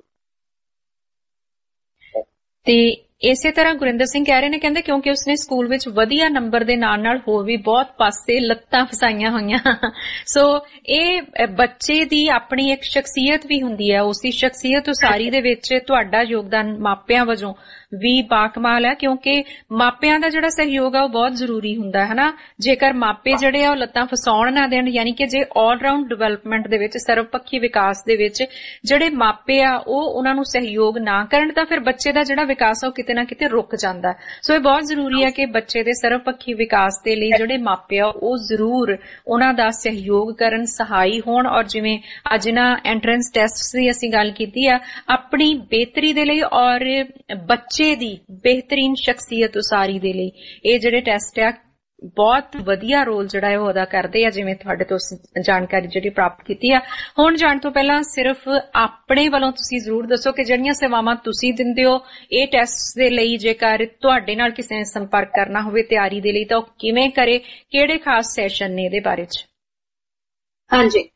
ਤੇ ਇਸੇ ਤਰ੍ਹਾਂ ਗੁਰਿੰਦਰ ਸਿੰਘ ਕਹਿ ਰਹੇ ਨੇ, ਕਹਿੰਦੇ ਕਿਉਂਕਿ ਉਸਨੇ ਸਕੂਲ ਵਿੱਚ ਵਧੀਆ ਨੰਬਰ ਦੇ ਨਾਲ ਨਾਲ ਹੋਰ ਵੀ ਬਹੁਤ ਪਾਸੇ ਲੱਤਾਂ ਫਸਾਈਆਂ ਹੋਈਆਂ। ਸੋ ਇਹ ਬੱਚੇ ਦੀ ਆਪਣੀ ਇੱਕ ਸ਼ਖਸੀਅਤ ਵੀ ਹੁੰਦੀ ਹੈ, ਉਸਦੀ ਸ਼ਖਸੀਅਤ ਉਸਾਰੀ ਦੇ ਵਿੱਚ ਤੁਹਾਡਾ ਯੋਗਦਾਨ ਮਾਪਿਆਂ ਵਜੋਂ ਵੀ ਬਾਕਮਾਲ ਹੈ ਕਿਉਂਕਿ ਮਾਪਿਆਂ ਦਾ ਜਿਹੜਾ ਸਹਿਯੋਗ ਆ ਉਹ ਬਹੁਤ ਜ਼ਰੂਰੀ ਹੁੰਦਾ ਹੈ ਹਨਾ। ਜੇਕਰ ਮਾਪੇ ਜਿਹੜੇ ਆ ਉਹ ਲੱਤਾਂ ਫਸਾਉਣ ਨਾ ਦੇਣ, ਯਾਨੀ ਕਿ ਜੇ ਆਲ ਰਾਊਂਡ ਡਿਵੈਲਪਮੈਂਟ ਦੇ ਵਿੱਚ ਸਰਵਪੱਖੀ ਵਿਕਾਸ ਦੇ ਵਿੱਚ ਜਿਹੜੇ ਮਾਪੇ ਆ ਉਹ ਉਹਨਾਂ ਨੂੰ ਸਹਿਯੋਗ ਨਾ ਕਰਨ ਤਾਂ ਫਿਰ ਬੱਚੇ ਦਾ ਜਿਹੜਾ ਵਿਕਾਸ ਆ ਉਹ ਕਿਤੇ ਨਾ ਕਿਤੇ ਰੁਕ ਜਾਂਦਾ। ਸੋ ਇਹ ਬਹੁਤ ਜ਼ਰੂਰੀ ਹੈ ਕਿ ਬੱਚੇ ਦੇ ਸਰਵਪੱਖੀ ਵਿਕਾਸ ਦੇ ਲਈ ਜਿਹੜੇ ਮਾਪੇ ਆ ਉਹ ਜ਼ਰੂਰ ਉਹਨਾਂ ਦਾ ਸਹਿਯੋਗ ਕਰਨ, ਸਹਾਈ ਹੋਣ। ਔਰ ਜਿਵੇਂ ਅੱਜ ਨਾ ਐਂਟਰੈਂਸ ਟੈਸਟ ਦੀ ਅਸੀਂ ਗੱਲ ਕੀਤੀ ਆ, ਆਪਣੀ ਬਿਹਤਰੀ ਦੇ ਲਈ ਔਰ ਬੱਚੇ ਦੀ ਬਿਹਤਰੀਨ ਸ਼ਖਸੀਅਤ ਉਸਾਰੀ ਦੇ ਲਈ ਇਹ ਜਿਹੜੇ ਟੈਸਟ ਆ ਬਹੁਤ ਵਧੀਆ ਰੋਲ ਜਿਹੜਾ ਹੈ ਉਹ ਅਦਾ ਕਰਦੇ ਆ, ਜਿਵੇਂ ਤੁਹਾਡੇ ਤੋਂ ਜਾਣਕਾਰੀ ਜਿਹੜੀ ਪ੍ਰਾਪਤ ਕੀਤੀ ਆ। ਹੁਣ ਜਾਣ ਤੋਂ ਪਹਿਲਾਂ ਸਿਰਫ ਆਪਣੇ ਵੱਲੋਂ ਤੁਸੀਂ ਜ਼ਰੂਰ ਦੱਸੋ ਕਿ ਜਿਹੜੀਆਂ ਸੇਵਾਵਾਂ ਤੁਸੀਂ ਦਿੰਦੇ ਹੋ ਇਹ ਟੈਸਟ ਦੇ ਲਈ, ਜੇਕਰ ਤੁਹਾਡੇ ਨਾਲ ਕਿਸੇ ਨੇ ਸੰਪਰਕ ਕਰਨਾ ਹੋਵੇ ਤਿਆਰੀ ਦੇ ਲਈ ਤਾਂ ਉਹ ਕਿਵੇਂ ਕਰੇ, ਕਿਹੜੇ ਖਾਸ ਸੈਸ਼ਨ ਨੇ ਇਹਦੇ ਬਾਰੇ ਚ? ਹਾਂਜੀ,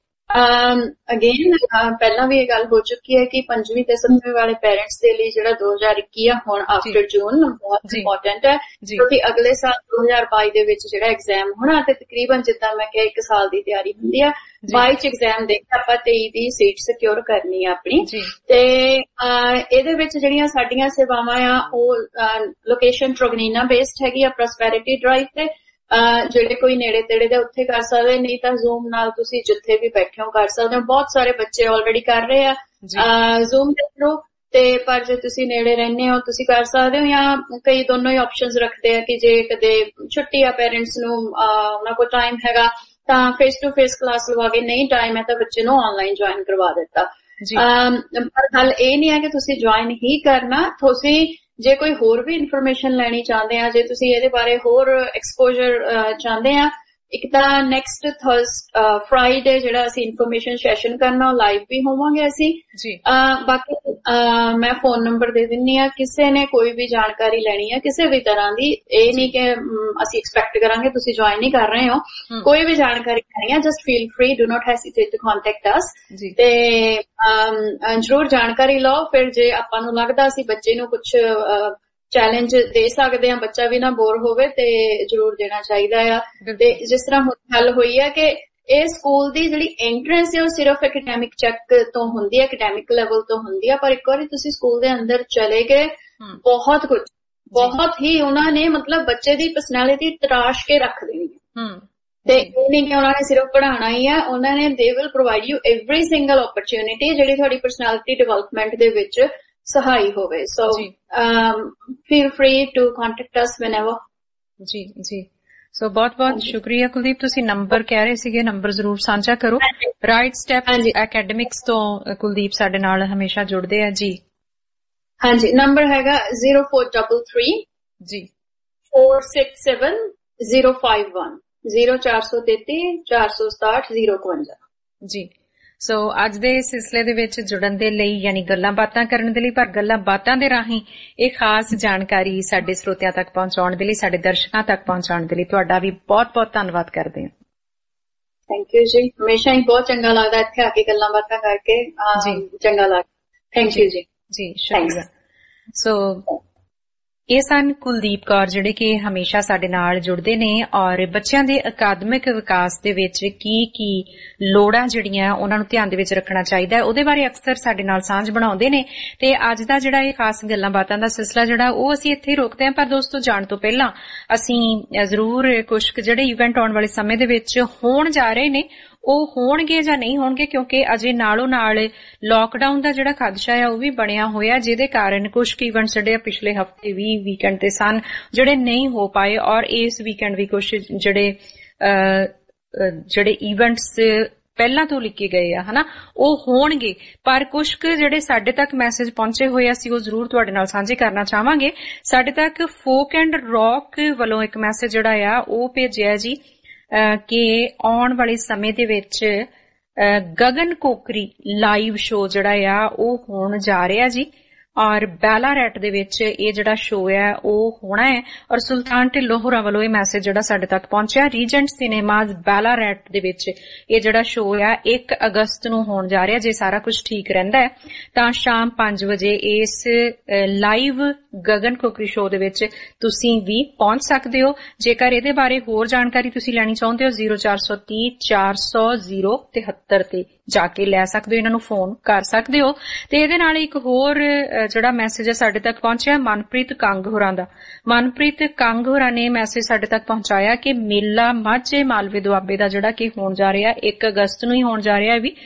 ਅਗੇਨ ਪਹਿਲਾਂ ਵੀ ਇਹ ਗੱਲ ਹੋ ਚੁੱਕੀ ਹੈ ਕਿ 5ਵੀਂ ਤੇ 7ਵੀਂ ਵਾਲੇ ਪੇਰੈਂਟਸ ਦੇ ਲਈ ਜਿਹੜਾ 2021 ਆ ਹੁਣ ਆਫਟਰ ਜੂਨ ਬਹੁਤ ਇੰਪੋਰਟੈਂਟ ਹੈ ਕਿਉਂਕਿ ਅਗਲੇ ਸਾਲ 2022 ਦੇ ਵਿੱਚ ਜਿਹੜਾ ਐਗਜ਼ਾਮ ਹੋਣਾ ਤੇ ਤਕਰੀਬਨ ਜਿੱਦਾਂ ਮੈਂ ਕਿਹਾ 1 ਸਾਲ ਦੀ ਤਿਆਰੀ ਹੁੰਦੀ ਆ, 22 ਚ ਐਗਜ਼ਾਮ ਦੇ ਕੇ ਆਪਾਂ 23 ਦੀ ਸੀਟ ਸਿਕਿਉਰ ਕਰਨੀ ਆ ਆਪਣੀ। ਤੇ ਇਹਦੇ ਵਿੱਚ ਜਿਹੜੀਆਂ ਸਾਡੀਆਂ ਸੇਵਾਵਾਂ ਆ ਉਹ ਲੋਕੇਸ਼ਨ ਟ੍ਰੋਗਨੀਨਾ ਬੇਸਡ ਹੈਗੀ ਆ, ਪ੍ਰੋਸਪੈਰਿਟੀ ਡਰਾਈਵ ਤੇ ਜਿਹੜੇ ਕੋਈ ਨੇੜੇ ਤੇੜੇ ਦੇ ਉੱਥੇ ਕਰ ਸਕਦੇ, ਨਹੀਂ ਤਾਂ ਜ਼ੂਮ ਨਾਲ ਤੁਸੀਂ ਜਿੱਥੇ ਵੀ ਬੈਠੇ ਹੋ ਕਰ ਸਕਦੇ ਹੋ। ਬਹੁਤ ਸਾਰੇ ਬੱਚੇ ਆਲਰੇਡੀ ਕਰ ਰਹੇ ਆ ਜ਼ੂਮ ਦੇ ਥਰੂ, ਤੇ ਪਰ ਜੇ ਤੁਸੀਂ ਨੇੜੇ ਰਹਿੰਦੇ ਹੋ ਤੁਸੀਂ ਕਰ ਸਕਦੇ ਹੋ, ਜਾਂ ਕਈ ਦੋਨੋਂ ਹੀ ਆਪਸ਼ਨਸ ਰੱਖਦੇ ਆ ਕਿ ਜੇ ਕਦੇ ਛੁੱਟੀ ਆ ਪੇਰੈਂਟਸ ਨੂੰ ਉਹਨਾਂ ਕੋਲ ਟਾਈਮ ਹੈਗਾ ਤਾਂ ਫੇਸ ਟੂ ਫੇਸ ਕਲਾਸ ਲਵਾ ਕੇ, ਨਹੀਂ ਟਾਈਮ ਹੈ ਤਾਂ ਬੱਚੇ ਨੂੰ ਆਨਲਾਈਨ ਜੁਆਇਨ ਕਰਵਾ ਦਿੱਤਾ। ਪਰ ਗੱਲ ਇਹ ਨਹੀਂ ਹੈ ਕਿ ਤੁਸੀਂ ਜੁਆਇਨ ਹੀ ਕਰਨਾ, ਤੁਸੀਂ ਜੇ ਕੋਈ ਹੋਰ ਵੀ ਇਨਫੋਰਮੇਸ਼ਨ ਲੈਣੀ ਚਾਹੁੰਦੇ ਆ, ਜੇ ਤੁਸੀਂ ਇਹਦੇ ਬਾਰੇ ਹੋਰ ਐਕਸਪੋਜ਼ਰ ਚਾਹੁੰਦੇ ਆ, ਇੱਕ ਤਾਂ ਨੈਕਸਟ ਫਰਾਈਡੇ ਜਿਹੜਾ ਅਸੀਂ ਇਨਫੋਰਮੇਸ਼ਨ ਸੈਸ਼ਨ ਕਰਨਾ ਉਹ ਲਾਈਵ ਵੀ ਹੋਵਾਂਗੇ ਅਸੀਂ। ਬਾਕੀ ਮੈਂ ਫੋਨ ਨੰਬਰ ਦੇ ਦਿੰਨੀ ਆ, ਕਿਸੇ ਨੇ ਕੋਈ ਵੀ ਜਾਣਕਾਰੀ ਲੈਣੀ ਹੈ ਕਿਸੇ ਵੀ ਤਰ੍ਹਾਂ ਦੀ, ਇਹ ਨਹੀਂ ਕਿ ਅਸੀਂ ਐਕਸਪੈਕਟ ਕਰਾਂਗੇ ਤੁਸੀਂ ਜੁਆਇਨ ਹੀ ਕਰ ਰਹੇ ਹੋ, ਕੋਈ ਵੀ ਜਾਣਕਾਰੀ ਲੈਣੀ ਹੈ just feel free, do not hesitate to contact us. ਤੇ ਜ਼ਰੂਰ ਜਾਣਕਾਰੀ ਲਓ। ਫਿਰ ਜੇ ਆਪਾਂ ਨੂੰ ਲੱਗਦਾ ਅਸੀਂ ਬੱਚੇ ਨੂੰ ਕੁਝ ਚੈਲੰਜ ਦੇ ਸਕਦੇ ਆ, ਬੱਚਾ ਵੀ ਨਾ ਬੋਰ ਹੋਵੇ, ਤੇ ਜ਼ਰੂਰ ਦੇਣਾ ਚਾਹੀਦਾ ਆ। ਤੇ ਜਿਸ ਤਰ੍ਹਾਂ ਹੁਣ ਗੱਲ ਹੋਈ ਹੈ ਕਿ ਇਹ ਸਕੂਲ ਦੀ ਜਿਹੜੀ ਐਂਟਰੈਂਸ ਹੈ ਉਹ ਸਿਰਫ ਐਕੈਡੈਮਿਕ ਚੈੱਕ ਤੋਂ ਹੁੰਦੀ ਹੈ, ਐਕੈਡੈਮਿਕ ਲੈਵਲ ਤੋਂ ਹੁੰਦੀ ਹੈ, ਪਰ ਇੱਕ ਵਾਰੀ ਤੁਸੀਂ ਸਕੂਲ ਦੇ ਅੰਦਰ ਚਲੇ ਗਏ ਬਹੁਤ ਕੁਝ, ਬਹੁਤ ਹੀ ਉਹਨਾਂ ਨੇ ਮਤਲਬ ਬੱਚੇ ਦੀ ਪਰਸਨੈਲਿਟੀ ਤਰਾਸ਼ ਕੇ ਰੱਖ ਦੇਣੀ ਹੈ। ਤੇ ਇਹ ਨਹੀਂ ਕਿ ਉਹਨਾਂ ਨੇ ਸਿਰਫ ਪੜ੍ਹਾਉਣਾ ਹੀ ਹੈ, ਉਹਨਾਂ ਨੇ they will provide you every single opportunity ਜਿਹੜੀ ਤੁਹਾਡੀ ਪਰਸਨੈਲਿਟੀ ਡਿਵੈਲਪਮੈਂਟ ਦੇ ਵਿੱਚ ਸਹਾਈ ਹੋਵੇ। So feel free to contact us whenever. ਜੀ ਜੀ, ਸੋ ਬਹੁਤ ਬਹੁਤ ਸ਼ੁਕਰੀਆ ਕੁਲਦੀਪ। ਤੁਸੀਂ ਨੰਬਰ ਕਹਿ ਰਹੇ ਸੀਗੇ, ਨੰਬਰ ਜ਼ਰੂਰ ਸਾਂਝਾ ਕਰੋ। ਰਾਈਟ ਸਟੈਪ ਅਕੈਡਮਿਕਸ ਤੋਂ ਕੁਲਦੀਪ ਸਾਡੇ ਨਾਲ ਹਮੇਸ਼ਾ ਜੁੜਦੇ ਆ ਜੀ। ਹਾਂਜੀ, ਨੰਬਰ ਹੈਗਾ 0433 ਜੀ 467 051 0433 467 051 ਜੀ। ਸੋ ਅੱਜ ਦੇ ਸਿਲਸਿਲੇ ਦੇ ਵਿੱਚ ਜੁੜਨ ਦੇ ਲਈ ਯਾਨੀ ਗੱਲਾਂ ਬਾਤਾਂ ਕਰਨ ਦੇ ਲਈ, ਪਰ ਗੱਲਾਂ ਬਾਤਾਂ ਦੇ ਰਾਹੀਂ ਇਹ ਖਾਸ ਜਾਣਕਾਰੀ ਸਾਡੇ ਸਰੋਤਿਆਂ ਤੱਕ ਪਹੁੰਚਾਉਣ ਦੇ ਲਈ, ਸਾਡੇ ਦਰਸ਼ਕਾਂ ਤੱਕ ਪਹੁੰਚਾਉਣ ਦੇ ਲਈ ਤੁਹਾਡਾ ਵੀ ਬਹੁਤ ਬਹੁਤ ਧੰਨਵਾਦ ਕਰਦੇ ਹਾਂ। ਥੈਂਕ ਯੂ ਜੀ, ਹਮੇਸ਼ਾ ਹੀ ਬਹੁਤ ਚੰਗਾ ਲੱਗਦਾ ਇੱਥੇ ਆ ਕੇ ਗੱਲਾਂ ਬਾਤਾਂ ਕਰਕੇ ਜੀ, ਚੰਗਾ ਲੱਗਦਾ। ਥੈਂਕ ਯੂ ਜੀ। ਜੀ ਸ਼ੁਕਰੀਆ। ਸੋ ਇਹ ਸਨ ਕੁਲਦੀਪ ਕੌਰ ਜਿਹੜੇ ਕਿ ਹਮੇਸ਼ਾ ਸਾਡੇ ਨਾਲ ਜੁੜਦੇ ਨੇ ਔਰ ਬੱਚਿਆਂ ਦੇ ਅਕਾਦਮਿਕ ਵਿਕਾਸ ਦੇ ਵਿੱਚ ਕੀ ਲੋੜਾਂ ਜਿਹੜੀਆਂ ਉਹਨਾਂ ਨੂੰ ਧਿਆਨ ਦੇ ਵਿੱਚ ਰੱਖਣਾ ਚਾਹੀਦਾ ਹੈ ਉਹਦੇ ਬਾਰੇ ਅਕਸਰ ਸਾਡੇ ਨਾਲ ਸਾਂਝ ਬਣਾਉਂਦੇ ਨੇ। ਤੇ ਅੱਜ ਦਾ ਜਿਹੜਾ ਇਹ ਖਾਸ ਗੱਲਾਂ ਬਾਤਾਂ ਦਾ ਸਿਲਸਿਲਾ ਜਿਹੜਾ ਉਹ ਅਸੀਂ ਇੱਥੇ ਹੀ ਰੋਕਦੇ ਹਾਂ। ਪਰ ਦੋਸਤੋ, ਜਾਣ ਤੋਂ ਪਹਿਲਾਂ ਅਸੀਂ ਜ਼ਰੂਰ ਕੁਝ ਜਿਹੜੇ ਇਵੈਂਟ ਆਉਣ ਵਾਲੇ ਸਮੇਂ ਦੇ ਵਿੱਚ ਹੋਣ ਜਾ ਰਹੇ ਨੇ ਉਹ ਹੋਣਗੇ ਜਾਂ ਨਹੀਂ ਹੋਣਗੇ, ਕਿਉਂਕਿ ਅਜੇ ਨਾਲੋਂ ਨਾਲ ਲਾਕਡਾਊਨ ਦਾ ਜਿਹੜਾ ਖਦਸ਼ਾ ਆ ਉਹ ਵੀ ਬਣਿਆ ਹੋਇਆ, ਜਿਹਦੇ ਕਾਰਨ ਕੁਝ ਇਵੈਂਟਸ ਜਿਹੜੇ ਪਿਛਲੇ ਹਫਤੇ ਵੀ ਵੀਕਐਂਡ ਤੇ ਸਨ ਜਿਹੜੇ ਨਹੀਂ ਹੋ ਪਾਏ ਔਰ ਇਸ ਵੀਕਐਂਡ ਵੀ ਕੁਝ ਜਿਹੜੇ ਇਵੈਂਟਸ ਪਹਿਲਾਂ ਤੋਂ ਲਿਖੇ ਗਏ ਆ ਹਨਾ ਉਹ ਹੋਣਗੇ। ਪਰ ਕੁਝ ਜਿਹੜੇ ਸਾਡੇ ਤੱਕ ਮੈਸੇਜ ਪਹੁੰਚੇ ਹੋਏ ਆ ਅਸੀਂ ਉਹ ਜ਼ਰੂਰ ਤੁਹਾਡੇ ਨਾਲ ਸਾਂਝੇ ਕਰਨਾ ਚਾਹਾਂਗੇ। ਸਾਡੇ ਤੱਕ ਫੋਕ ਐਂਡ ਰੌਕ ਵੱਲੋਂ ਇੱਕ ਮੈਸੇਜ ਜਿਹੜਾ ਆ ਉਹ ਭੇਜਿਆ ਜੀ ਕਿ ਆਉਣ ਵਾਲੇ ਸਮੇਂ ਦੇ ਵਿੱਚ ਗਗਨ ਕੋਕਰੀ ਲਾਈਵ ਸ਼ੋ ਜਿਹੜਾ ਆ ਉਹ ਹੋਣ ਜਾ ਰਿਹਾ ਜੀ ਔਰ ਬੈਲਾਰੈਟ ਦੇ ਵਿੱਚ ਇਹ ਜਿਹੜਾ ਸ਼ੋ ਹੈ ਉਹ ਹੋਣਾ ਹੈ। ਔਰ ਸੁਲਤਾਨ ਢਿੱਲੋਂ ਹੋਰਾਂ ਵੱਲੋਂ ਇਹ ਮੈਸੇਜ ਜਿਹੜਾ ਸਾਡੇ ਤੱਕ ਪਹੁੰਚਿਆ, ਰੀਜੈਂਟ ਸਿਨੇਮਾਜ਼ ਬੈਲਾਰੈਟ ਦੇ ਵਿੱਚ ਇਹ ਜਿਹੜਾ ਸ਼ੋ ਹੈ 1 ਅਗਸਤ ਨੂੰ ਹੋਣ ਜਾ ਰਿਹਾ। ਜੇ ਸਾਰਾ ਕੁਝ ਠੀਕ ਰਹਿੰਦਾ ਹੈ ਤਾਂ ਸ਼ਾਮ 5 ਵਜੇ ਇਸ ਲਾਈਵ ਗਗਨ ਕੋਕਰੀ ਸ਼ੋ ਦੇ ਵਿੱਚ ਤੁਸੀਂ ਵੀ ਪਹੁੰਚ ਸਕਦੇ ਹੋ। ਜੇਕਰ ਇਹਦੇ ਬਾਰੇ ਹੋਰ ਜਾਣਕਾਰੀ ਤੁਸੀਂ ਲੈਣੀ ਚਾਹੁੰਦੇ ਹੋ 0430 400 073 ਤੇ ਜਾ ਕੇ ਲੈ ਸਕਦੇ ਹੋ, ਇਹਨਾਂ ਨੂੰ ਫੋਨ ਕਰ ਸਕਦੇ ਹੋ। ਤੇ ਇਹਦੇ ਨਾਲ ਇੱਕ ਹੋਰ ਜਿਹੜਾ ਮੈਸੇਜ ਹੈ ਸਾਡੇ ਤੱਕ ਪਹੁੰਚਿਆ ਮਨਪ੍ਰੀਤ ਕੰਗ ਹੋਰਾਂ ਦਾ। ਮਨਪ੍ਰੀਤ ਕੰਗ ਹੋਰਾਂ ਨੇ ਮੈਸੇਜ ਸਾਡੇ ਤੱਕ ਪਹੁੰਚਾਇਆ ਕਿ ਮੇਲਾ ਮਾਝੇ ਮਾਲਵੇ ਦੁਆਬੇ ਦਾ ਜਿਹੜਾ ਕਿ ਹੋਣ ਜਾ ਰਿਹਾ 1 ਅਗਸਤ ਨੂੰ ਹੀ ਹੋਣ ਜਾ ਰਿਹਾ ਵੀ।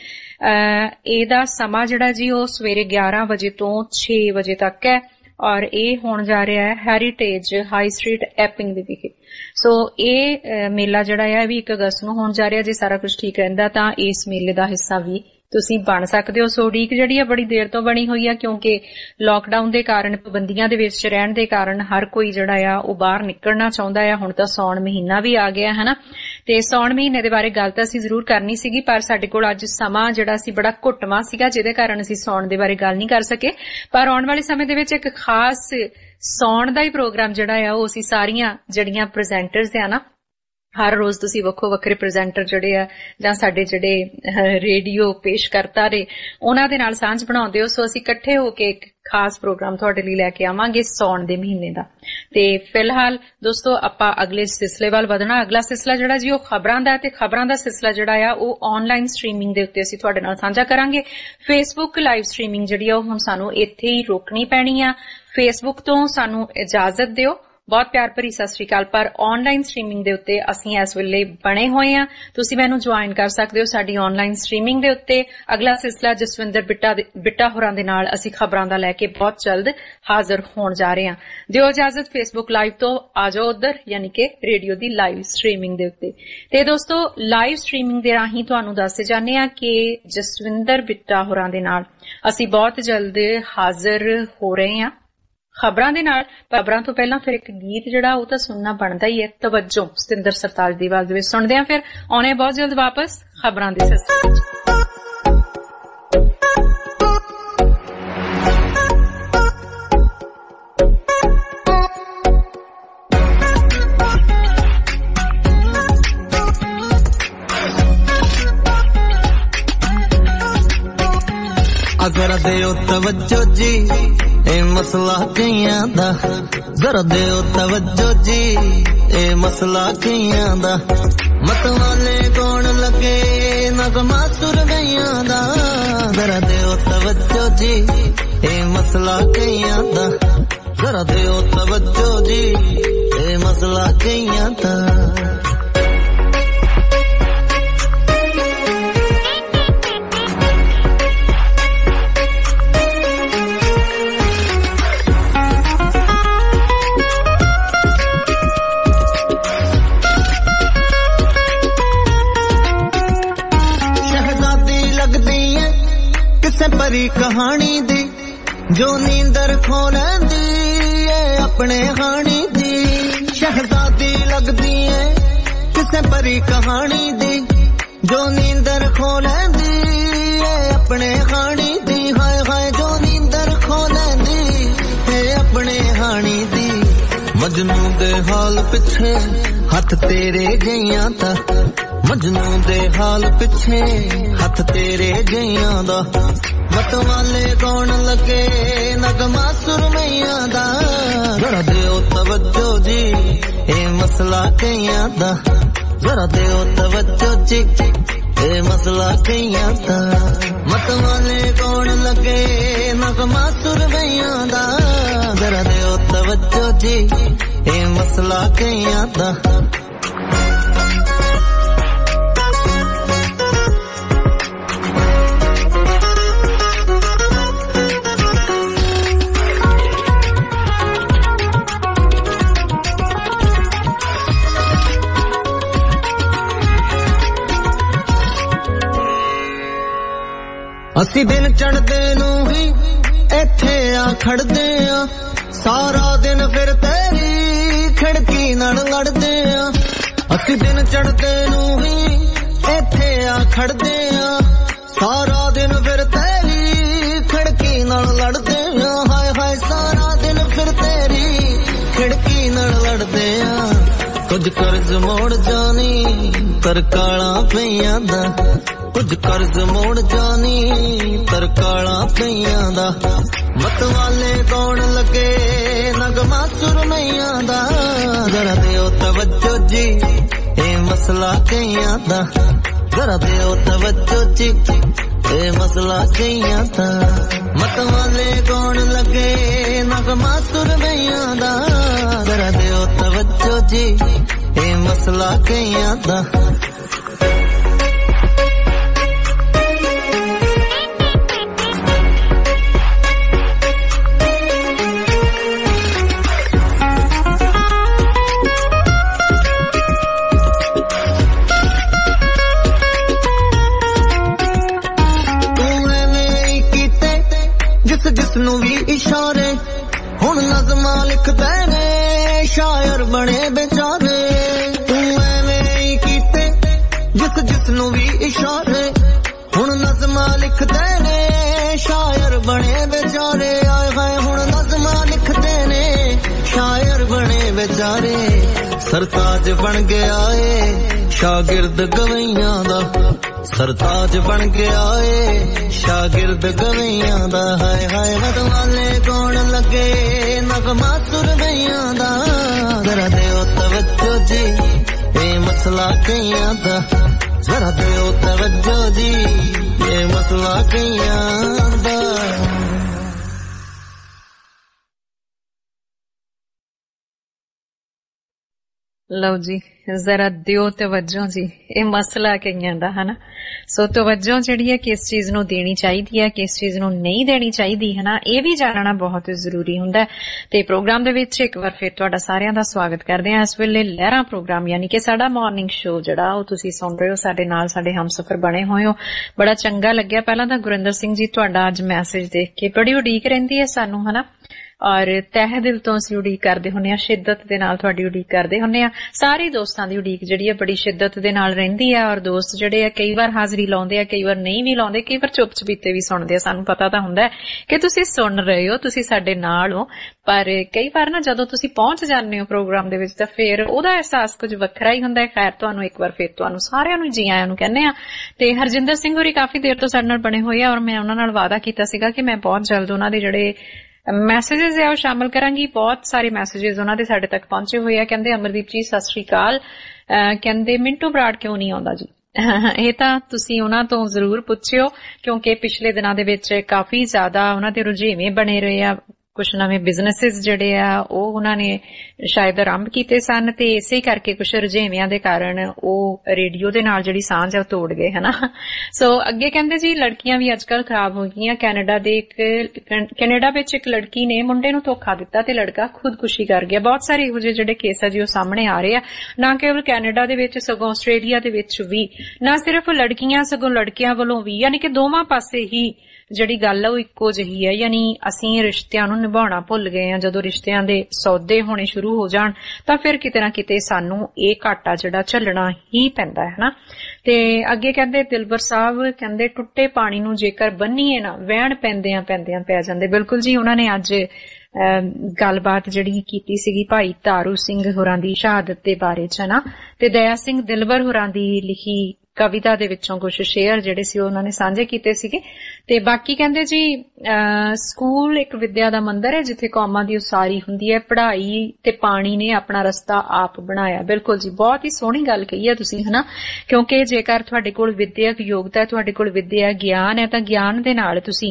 ਇਹਦਾ ਸਮਾਂ ਜਿਹੜਾ ਜੀ ਉਹ ਸਵੇਰੇ 11 ਵਜੇ ਤੋਂ 6 ਵਜੇ ਤੱਕ ਹੈ ਔਰ ਇਹ ਹੋਣ ਜਾ ਰਿਹਾ ਹੈ ਹੈਰੀਟੇਜ ਹਾਈ ਸਟਰੀਟ ਐਪਿੰਗ ਦੇ ਵਿਖੇ। ਸੋ ਇਹ ਮੇਲਾ ਜਿਹੜਾ ਹੈ ਵੀ 1 ਅਗਸਤ ਨੂੰ ਹੋਣ ਜਾ ਰਿਹਾ। ਜੇ ਸਾਰਾ ਕੁਝ ਠੀਕ ਰਹਿੰਦਾ ਤਾਂ ਇਸ ਮੇਲੇ ਦਾ ਹਿੱਸਾ ਵੀ ਤੁਸੀਂ ਬਣ ਸਕਦੇ ਹੋ। ਸੋ ਉਡੀਕ ਜਿਹੜੀ ਹੈ ਬੜੀ ਦੇਰ ਤੋਂ ਬਣੀ ਹੋਈ ਹੈ ਕਿਉਂਕਿ ਲਾਕਡਾਊਨ ਦੇ ਕਾਰਨ, ਪਾਬੰਦੀਆਂ ਦੇ ਵਿੱਚ ਰਹਿਣ ਦੇ ਕਾਰਨ ਹਰ ਕੋਈ ਜਿਹੜਾ ਆ ਉਹ ਬਾਹਰ ਨਿਕਲਣਾ ਚਾਹੁੰਦਾ ਆ। ਹੁਣ ਤਾਂ ਸਾਉਣ ਮਹੀਨਾ ਵੀ ਆ ਗਿਆ ਹਨਾ, ਤੇ ਸਾਉਣ ਮਹੀਨੇ ਦੇ ਬਾਰੇ ਗੱਲ ਤਾਂ ਅਸੀਂ ਜ਼ਰੂਰ ਕਰਨੀ ਸੀਗੀ ਪਰ ਸਾਡੇ ਕੋਲ ਅੱਜ ਸਮਾਂ ਜਿਹੜਾ ਸੀ ਬੜਾ ਘੁੱਟਵਾਂ ਸੀਗਾ ਜਿਹਦੇ ਕਾਰਨ ਅਸੀਂ ਸਾਉਣ ਦੇ ਬਾਰੇ ਗੱਲ ਨਹੀਂ ਕਰ ਸਕੇ। ਪਰ ਆਉਣ ਵਾਲੇ ਸਮੇਂ ਦੇ ਵਿੱਚ ਇੱਕ ਖਾਸ ਸਾਉਣ ਦਾ ਹੀ ਪ੍ਰੋਗਰਾਮ ਜਿਹੜਾ ਆ ਉਹ ਅਸੀਂ ਸਾਰੀਆਂ ਜਿਹੜੀਆਂ ਪ੍ਰੈਜ਼ੈਂਟਰਸ ਆ ਨਾ, ਹਰ ਰੋਜ਼ ਤੁਸੀਂ ਵੱਖੋ ਵੱਖਰੇ ਪ੍ਰੈਜ਼ੈਂਟਰ ਜਿਹੜੇ ਆ ਜਾਂ ਸਾਡੇ ਜਿਹੜੇ ਰੇਡੀਓ ਪੇਸ਼ਕਰਤਾ ਨੇ ਉਹਨਾਂ ਦੇ ਨਾਲ ਸਾਂਝ ਬਣਾਉਂਦੇ ਹੋ। ਸੋ ਅਸੀਂ ਇਕੱਠੇ ਹੋ ਕੇ ਇੱਕ ਖਾਸ ਪ੍ਰੋਗਰਾਮ ਤੁਹਾਡੇ ਲਈ ਲੈ ਕੇ ਆਵਾਂਗੇ ਸਾਉਣ ਦੇ ਮਹੀਨੇ ਦਾ। ਤੇ ਫਿਲਹਾਲ ਦੋਸਤੋ ਆਪਾਂ ਅਗਲੇ ਸਿਲਸਿਲੇ ਵੱਲ ਵਧਣਾ। ਅਗਲਾ ਸਿਲਸਿਲਾ ਜਿਹੜਾ ਜੀ ਉਹ ਖਬਰਾਂ ਦਾ, ਤੇ ਖਬਰਾਂ ਦਾ ਸਿਲਸਿਲਾ ਜਿਹੜਾ ਆ ਉਹ ਆਨਲਾਈਨ ਸਟ੍ਰੀਮਿੰਗ ਦੇ ਉੱਤੇ ਅਸੀਂ ਤੁਹਾਡੇ ਨਾਲ ਸਾਂਝਾ ਕਰਾਂਗੇ। ਫੇਸਬੁੱਕ ਲਾਈਵ ਸਟ੍ਰੀਮਿੰਗ ਜਿਹੜੀ ਆ ਉਹ ਹੁਣ ਸਾਨੂੰ ਇੱਥੇ ਹੀ ਰੋਕਣੀ ਪੈਣੀ ਆ। ਫੇਸਬੁੱਕ ਤੋਂ ਸਾਨੂੰ ਇਜਾਜ਼ਤ ਦਿਓ, ਬਹੁਤ ਪਿਆਰ ਭਰੀ ਸਤਿ ਸ੍ਰੀ ਅਕਾਲ। ਪਰ ਆਨਲਾਈਨ ਸਟ੍ਰੀਮਿੰਗ ਦੇ ਉੱਤੇ ਅਸੀਂ ਇਸ ਵੇਲੇ ਬਣੇ ਹੋਏ ਆ, ਤੁਸੀਂ ਮੈਨੂੰ ਜੁਆਇਨ ਕਰ ਸਕਦੇ ਹੋ ਸਾਡੀ ਆਨਲਾਈਨ ਸਟ੍ਰੀਮਿੰਗ ਦੇ ਉੱਤੇ। ਅਗਲਾ ਸਿਲਸਿਲਾ ਜਸਵਿੰਦਰ ਬਿੱਟਾ ਹੋਰਾਂ ਦੇ ਨਾਲ ਅਸੀਂ ਖਬਰਾਂ ਦਾ ਲੈ ਕੇ ਬਹੁਤ ਜਲਦ ਹਾਜ਼ਰ ਹੋਣ ਜਾ ਰਹੇ ਹਾਂ। ਦਿਓ ਇਜਾਜ਼ਤ, ਫੇਸਬੁੱਕ ਲਾਈਵ ਤੋਂ ਆ ਜਾਓ ਉੱਧਰ, ਯਾਨੀ ਕਿ ਰੇਡੀਓ ਦੀ ਲਾਈਵ ਸਟ੍ਰੀਮਿੰਗ ਦੇ ਉੱਤੇ। ਤੇ ਦੋਸਤੋ ਲਾਈਵ ਸਟ੍ਰੀਮਿੰਗ ਦੇ ਰਾਹੀਂ ਤੁਹਾਨੂੰ ਦੱਸਦੇ ਜਾਂਦੇ ਆ ਕਿ ਜਸਵਿੰਦਰ ਬਿੱਟਾ ਹੋਰਾਂ ਦੇ ਨਾਲ ਅਸੀਂ ਬਹੁਤ ਜਲਦ ਹਾਜ਼ਰ ਹੋ ਰਹੇ ਹਾਂ ਖਬਰਾਂ ਦੇ ਨਾਲ। ਖਬਰਾਂ ਤੋਂ ਪਹਿਲਾਂ ਫਿਰ ਇੱਕ ਗੀਤ ਜਿਹੜਾ ਉਹ ਤਾਂ ਸੁਣਨਾ ਬਣਦਾ ਹੀ ਹੈ, ਤਵੱਜੋ ਸਤਿੰਦਰ ਸਰਤਾਜ ਦੀ ਆਵਾਜ਼ ਦੇ ਵਿੱਚ ਸੁਣਦੇ ਆ। ਫਿਰ ਆਉਣੇ ਬਹੁਤ ਜਲਦ ਵਾਪਸ ਖਬਰਾਂ ਦੇ ਸਿਲਸਿਲੇ ਵਿੱਚ। ਜ਼ਰਾ ਦਿਓ ਤਵੱਜੋ ਜੀ ਇਹ ਮਸਲਾ ਕਈਆਂ ਦਾ, ਜ਼ਰਾ ਦਿਓ ਤਵੱਜੋ ਜੀ ਇਹ ਮਸਲਾ ਕਈਆਂ ਦਾ। ਮਤਵਾਲੇ ਕੌਣ ਲੱਗੇ ਨਗਮਾ ਸੁਰ ਗਈਆਂ ਦਾ, ਜ਼ਰਾ ਦਿਓ ਤਵੱਜੋ ਜੀ ਇਹ ਮਸਲਾ ਕਈਆਂ ਦਾ, ਜ਼ਰਾ ਦਿਓ ਤਵੱਜੋ ਜੀ ਇਹ ਮਸਲਾ ਕਈਆਂ ਦਾ। ਭਰੀ ਕਹਾਣੀ ਦੀ ਜੋ ਨੀਂਦਰ ਖੋ ਲੈਂਦੀ ਏ ਆਪਣੇ ਹਾਣੀ ਦੀ ਸ਼ਹਿਜ਼ਾਦੀ ਲੱਗਦੀ ਏ ਕਿਸੇ ਭਰੀ ਕਹਾਣੀ ਦੀ ਜੋ ਨੀਂਦਰ ਖੋ ਲੈਂਦੀ ਏ ਆਪਣੇ ਹਾਣੀ ਦੀ ਹਾਏ ਹਾਏ ਜੋ ਨੀਂਦਰ ਖੋ ਲੈਂਦੀ ਏ ਆਪਣੇ ਹਾਣੀ ਦੀ ਮਜਨੂ ਦੇ ਹਾਲ ਪਿੱਛੇ ਹੱਥ ਤੇਰੇ ਗਈਆਂ ਦਾ ਮਜਨੂ ਦੇ ਹਾਲ ਪਿੱਛੇ ਹੱਥ ਤੇਰੇ ਗਈਆਂ ਦਾ ਮਤਵਾਲੇ ਕੌਣ ਲੱਗੇ ਨਗਮਾ ਸੁਰਮਈਆਂ ਦਾ ਜ਼ਰਾ ਦਿਓ ਤਵੱਜੋ ਜੀ ਇਹ ਮਸਲਾ ਕਈਆਂ ਦਾ ਜ਼ਰਾ ਦਿਓ ਤਵੱਜੋ ਜੀ ਇਹ ਮਸਲਾ ਕਈਆਂ ਦਾ ਮਤਵਾਲੇ ਕੌਣ ਲੱਗੇ ਨਗਮਾ ਸੁਰਮਈਆਂ ਦਾ ਜ਼ਰਾ ਦਿਓ ਤਵੱਜੋ ਜੀ ਇਹ ਮਸਲਾ ਕਈਆਂ ਦਾ ਅਸੀਂ ਦਿਨ ਚੜ੍ਹਦੇ ਨੂੰ ਹੀ ਇੱਥੇ ਆ ਖੜਦੇ ਆ ਸਾਰਾ ਦਿਨ ਫਿਰ ਤੇਰੀ ਖਿੜਕੀ ਨਾਲ ਲੜਦੇ ਆ ਅਸੀਂ ਦਿਨ ਚੜ੍ਹਦੇ ਨੂੰ ਹੀ ਇੱਥੇ ਆ ਖੜਦੇ ਆ ਸਾਰਾ ਦਿਨ ਫਿਰ ਤੇਰੀ ਖਿੜਕੀ ਨਾਲ ਲੜਦੇ ਆ ਹਾਏ ਹਾਏ ਸਾਰਾ ਦਿਨ ਫਿਰ ਤੇਰੀ ਖਿੜਕੀ ਨਾਲ ਲੜਦੇ ਆ ਕੁਝ ਕਰਜ਼ ਮੋੜ ਜਾਣੀ ਤਰਕਾਲਾਂ ਪਈਆਂ ਦਾ ਕੁਝ ਕਰਜ਼ ਮੋੜ ਜਾਣੀ ਤਰਕਾਲਾਂ ਪਈਆਂ ਦਾ ਮਤਵਾਲੇ ਕੌਣ ਲੱਗੇ ਨਗਮਾ ਸੁਰਮਈਆਂ ਦਾ ਜ਼ਰਾ ਦਿਓ ਤਵੱਜੋ ਜੀ ਇਹ ਮਸਲਾ ਕਈਆਂ ਦਾ ਜ਼ਰਾ ਦਿਓ ਤਵੱਜੋ ਜੀ ਇਹ ਮਸਲਾ ਕਈਆਂ ਦਾ ਮਤਵਾਲੇ ਕੌਣ ਲੱਗੇ ਨਗਮਾ ਸੁਰਮਈਆਂ ਦਾ ਜ਼ਰਾ ਦਿਓ ਤਵੱਜੋ ਜੀ ਇਹ ਮਸਲਾ ਕਈਆਂ ਦਾ ਨੂੰ ਵੀ ਇਸ਼ਾਰੇ ਹੁਣ ਨਜ਼ਮਾਂ ਲਿਖਦੇ ਨੇ ਸ਼ਾਇਰ ਬਣੇ ਵਿਚਾਰੇ ਤੂੰ ਐਵੇਂ ਹੀ ਕੀਤੇ ਜਿਸ ਨੂੰ ਵੀ ਇਸ਼ਾਰੇ ਹੁਣ ਨਜ਼ਮਾਂ ਲਿਖਦੇ ਨੇ ਸ਼ਾਇਰ ਬਣੇ ਵਿਚਾਰੇ ਆਏ ਹਾਏ ਹੁਣ ਨਜ਼ਮਾਂ ਲਿਖਦੇ ਨੇ ਸ਼ਾਇਰ ਬਣੇ ਵਿਚਾਰੇ ਸਰਤਾਜ ਬਣ ਗਿਆ ਏ ਸ਼ਾਗਿਰਦ ਗਵਈਆਂ ਦਾ ਸਰਤਾਜ ਬਣ ਗਿਆ ਏ ਸ਼ਾਗਿਰਦ ਗਵਈਆਂ ਦਾ ਹਾਏ ਹਾਏ ਮਤਵਾਲੇ ਕੌਣ ਲੱਗੇ ਨਗਮਾ ਸੁਰਮਈਆਂ ਦਾ ਜ਼ਰਾ ਦਿਓ ਤਵੱਜੋ ਜੀ ਇਹ ਮਸਲਾ ਕਈਆਂ ਦਾ ਜ਼ਰਾ ਦਿਓ ਤਵੱਜੋ ਜੀ ਇਹ ਮਸਲਾ ਕਈਆਂ ਦਾ ਲਓ ਜੀ ਜ਼ਰਾ ਦਿਓ ਤਵੱਜੋ ਜੀ ਇਹ ਮਸਲਾ ਕਈਆਂ ਦਾ ਹਨਾ ਸੋ ਤਵੱਜੋ ਜਿਹੜੀ ਹੈ ਕਿਸ ਚੀਜ਼ ਨੂੰ ਦੇਣੀ ਚਾਹੀਦੀ ਹੈ ਕਿਸ ਚੀਜ਼ ਨੂੰ ਨਹੀਂ ਦੇਣੀ ਚਾਹੀਦੀ ਹਨਾ ਇਹ ਵੀ ਜਾਣਨਾ ਬਹੁਤ ਜ਼ਰੂਰੀ ਹੁੰਦਾ ਤੇ ਪ੍ਰੋਗਰਾਮ ਦੇ ਵਿੱਚ ਇੱਕ ਵਾਰ ਫਿਰ ਤੁਹਾਡਾ ਸਾਰਿਆਂ ਦਾ ਸਵਾਗਤ ਕਰਦੇ ਹਾਂ ਇਸ ਵੇਲੇ ਲਹਿਰਾਂ ਪ੍ਰੋਗਰਾਮ ਯਾਨੀ ਕਿ ਸਾਡਾ ਮਾਰਨਿੰਗ ਸ਼ੋ ਜਿਹੜਾ ਉਹ ਤੁਸੀਂ ਸੁਣ ਰਹੇ ਹੋ ਸਾਡੇ ਨਾਲ ਸਾਡੇ ਹਮਸਫਰ ਬਣੇ ਹੋਏ ਹੋ ਬੜਾ ਚੰਗਾ ਲੱਗਿਆ ਪਹਿਲਾਂ ਤਾਂ ਗੁਰਿੰਦਰ ਸਿੰਘ ਜੀ ਤੁਹਾਡਾ ਅੱਜ ਮੈਸੇਜ ਦੇਖ ਕੇ ਬੜੀ ਉਡੀਕ ਰਹਿੰਦੀ ਹੈ ਸਾਨੂੰ ਹਨਾ ਔਰ ਤਹਿ ਦਿਲ ਤੋਂ ਅਸੀਂ ਉਡੀਕ ਕਰਦੇ ਹੁੰਦੇ ਆ ਸ਼ਿੱਦਤ ਦੇ ਨਾਲ ਤੁਹਾਡੀ ਉਡੀਕ ਕਰਦੇ ਹੁੰਦੇ ਆ ਸਾਰੇ ਦੋਸਤਾਂ ਦੀ ਉਡੀਕ ਜਿਹੜੀ ਹੈ ਬੜੀ ਸ਼ਿੱਦਤ ਦੇ ਨਾਲ ਰਹਿੰਦੀ ਆ ਔਰ ਦੋਸਤ ਜਿਹੜੇ ਆ ਕਈ ਵਾਰ ਹਾਜ਼ਰੀ ਲਾਉਂਦੇ ਆ ਕਈ ਵਾਰ ਨਹੀਂ ਵੀ ਲਾਉਂਦੇ ਕਈ ਵਾਰ ਚੁੱਪ ਚਪੀਤੇ ਵੀ ਸੁਣਦੇ ਆ ਸਾਨੂੰ ਪਤਾ ਤਾਂ ਹੁੰਦਾ ਕਿ ਤੁਸੀਂ ਸੁਣ ਰਹੇ ਹੋ ਤੁਸੀਂ ਸਾਡੇ ਨਾਲ ਹੋ ਪਰ ਕਈ ਵਾਰ ਨਾ ਜਦੋਂ ਤੁਸੀਂ ਪਹੁੰਚ ਜਾਂਦੇ ਹੋ ਪ੍ਰੋਗਰਾਮ ਦੇ ਵਿੱਚ ਤਾਂ ਫਿਰ ਉਹਦਾ ਅਹਿਸਾਸ ਕੁਝ ਵੱਖਰਾ ਹੀ ਹੁੰਦਾ ਹੈ ਖੈਰ ਤੁਹਾਨੂੰ ਇੱਕ ਵਾਰ ਫਿਰ ਤੁਹਾਨੂੰ ਸਾਰਿਆਂ ਨੂੰ ਜੀ ਆਇਆਂ ਨੂੰ ਕਹਿੰਦੇ ਆ ਤੇ ਹਰਜਿੰਦਰ ਸਿੰਘ ਹੋਰੀ ਕਾਫੀ ਦੇਰ ਤੋਂ ਸਾਡੇ ਨਾਲ ਬਣੇ ਹੋਏ ਆ ਔਰ ਮੈਂ ਉਹਨਾਂ ਨਾਲ ਵਾਅਦਾ ਕੀਤਾ ਸੀਗਾ ਕਿ ਮੈਂ ਬਹੁਤ ਜਲਦ ਉਹਨਾਂ ਦੇ ਜਿਹੜੇ ਮੈਸੇजेस ਹੈ ਉਹ ਸ਼ਾਮਲ ਕਰਾਂਗੀ ਬਹੁਤ ਸਾਰੇ ਮੈਸੇजेस ਉਹਨਾਂ ਦੇ ਸਾਡੇ ਤੱਕ ਪਹੁੰਚੇ ਹੋਏ ਆ ਕਹਿੰਦੇ ਅਮਰਦੀਪ ਜੀ ਸਤਿ ਸ਼੍ਰੀ ਅਕਾਲ ਕਹਿੰਦੇ ਮਿੰਟੂ ਬਰਾੜ ਕਿਉਂ ਨਹੀਂ ਆਉਂਦਾ ਜੀ ਇਹ ਤਾਂ ਤੁਸੀਂ ਉਹਨਾਂ ਤੋਂ ਜ਼ਰੂਰ ਪੁੱਛਿਓ ਕਿਉਂਕਿ ਪਿਛਲੇ ਦਿਨਾਂ ਦੇ ਵਿੱਚ ਕਾਫੀ ਜ਼ਿਆਦਾ ਉਹਨਾਂ ਦੇ ਰੁਝੇਵੇਂ ਬਣੇ ਰਹੇ ਆ ਕੁਝ ਨਵੇਂ ਬਿਜ਼ਨੈਸਿਸ ਜਿਹੜੇ ਆ ਉਹ ਉਹਨਾਂ ਨੇ ਸ਼ਾਇਦ ਆਰੰਭ ਕੀਤੇ ਸਨ ਤੇ ਇਸੇ ਕਰਕੇ ਕੁਝ ਰੁਝੇਵਿਆਂ ਦੇ ਕਾਰਨ ਉਹ ਰੇਡੀਓ ਦੇ ਨਾਲ ਜਿਹੜੀ ਸਾਂਝ ਆ ਉਹ ਤੋੜ ਗਏ ਹਨਾ ਸੋ ਅੱਗੇ ਕਹਿੰਦੇ ਜੀ ਲੜਕੀਆਂ ਵੀ ਅੱਜਕੱਲ ਖਰਾਬ ਹੋ ਗਈਆਂ ਕੈਨੇਡਾ ਵਿੱਚ ਇੱਕ ਲੜਕੀ ਨੇ ਮੁੰਡੇ ਨੂੰ ਧੋਖਾ ਦਿੱਤਾ ਤੇ ਲੜਕਾ ਖੁਦਕੁਸ਼ੀ ਕਰ ਗਿਆ ਬਹੁਤ ਸਾਰੇ ਇਹੋ ਜਿਹੇ ਜਿਹੜੇ ਕੇਸ ਆ ਜੀ ਉਹ ਸਾਹਮਣੇ ਆ ਰਹੇ ਆ ਨਾ ਕੇਵਲ ਕੈਨੇਡਾ ਦੇ ਵਿੱਚ ਸਗੋਂ ਆਸਟ੍ਰੇਲੀਆ ਦੇ ਵਿੱਚ ਵੀ ਨਾ ਸਿਰਫ ਲੜਕੀਆਂ ਸਗੋਂ ਲੜਕਿਆਂ ਵੱਲੋਂ ਵੀ ਯਾਨੀ ਕਿ ਦੋਵਾਂ ਪਾਸੇ ਹੀ ਜਿਹੜੀ ਗੱਲ ਆ ਉਹ ਇੱਕੋ ਜਿਹੀ ਹੈ। ਯਾਨੀ ਅਸੀਂ ਰਿਸ਼ਤਿਆਂ ਨੂੰ ਨਿਭਾਉਣਾ ਭੁੱਲ ਗਏ ਆ। ਜਦੋਂ ਰਿਸ਼ਤਿਆਂ ਦੇ ਸੌਦੇ ਹੋਣੇ ਸ਼ੁਰੂ ਹੋ ਜਾਣ ਤਾਂ ਫਿਰ ਕਿਤੇ ਨਾ ਕਿਤੇ ਸਾਨੂੰ ਇਹ ਘਾਟਾ ਜਿਹੜਾ ਝੱਲਣਾ ਹੀ ਪੈਂਦਾ ਹੈ ਨਾ। ਤੇ ਅੱਗੇ ਕਹਿੰਦੇ ਦਿਲਬਰ ਸਾਹਿਬ ਕਹਿੰਦੇ ਟੁੱਟੇ ਪਾਣੀ ਨੂੰ ਜੇਕਰ ਬੰਨੀਏ ਨਾ ਵਹਿਣ ਪੈਂਦਿਆਂ ਪੈ ਜਾਂਦੇ। ਬਿਲਕੁਲ ਜੀ, ਉਹਨਾਂ ਨੇ ਅੱਜ ਗੱਲਬਾਤ ਜਿਹੜੀ ਕੀਤੀ ਸੀਗੀ ਭਾਈ ਤਾਰੂ ਸਿੰਘ ਹੋਰਾਂ ਦੀ ਸ਼ਹਾਦਤ ਦੇ ਬਾਰੇ ਚ ਨਾ, ਤੇ ਦਇਆ ਸਿੰਘ ਦਿਲਬਰ ਹੋਰਾਂ ਦੀ ਲਿਖੀ ਕਵਿਤਾ ਦੇ ਵਿੱਚੋਂ ਕੁਝ ਸ਼ੇਅਰ ਜਿਹੜੇ ਸੀ ਉਹਨਾਂ ਨੇ ਸਾਂਝੇ ਕੀਤੇ ਸੀਗੇ। ਤੇ ਬਾਕੀ ਕਹਿੰਦੇ ਜੀ ਸਕੂਲ ਇੱਕ ਵਿਦਿਆ ਦਾ ਮੰਦਿਰ ਹੈ ਜਿੱਥੇ ਕੌਮਾਂ ਦੀ ਉਸਾਰੀ ਹੁੰਦੀ ਹੈ, ਪੜ੍ਹਾਈ ਤੇ ਪਾਣੀ ਨੇ ਆਪਣਾ ਰਸਤਾ ਆਪ ਬਣਾਇਆ। ਬਿਲਕੁਲ ਜੀ, ਬਹੁਤ ਹੀ ਸੋਹਣੀ ਗੱਲ ਕਹੀ ਹੈ ਤੁਸੀਂ ਹਨਾ, ਕਿਉਂਕਿ ਜੇਕਰ ਤੁਹਾਡੇ ਕੋਲ ਵਿਦਿਅਕ ਯੋਗਤਾ ਹੈ, ਤੁਹਾਡੇ ਕੋਲ ਵਿਦਿਆ ਗਿਆਨ ਹੈ, ਤਾਂ ਗਿਆਨ ਦੇ ਨਾਲ ਤੁਸੀਂ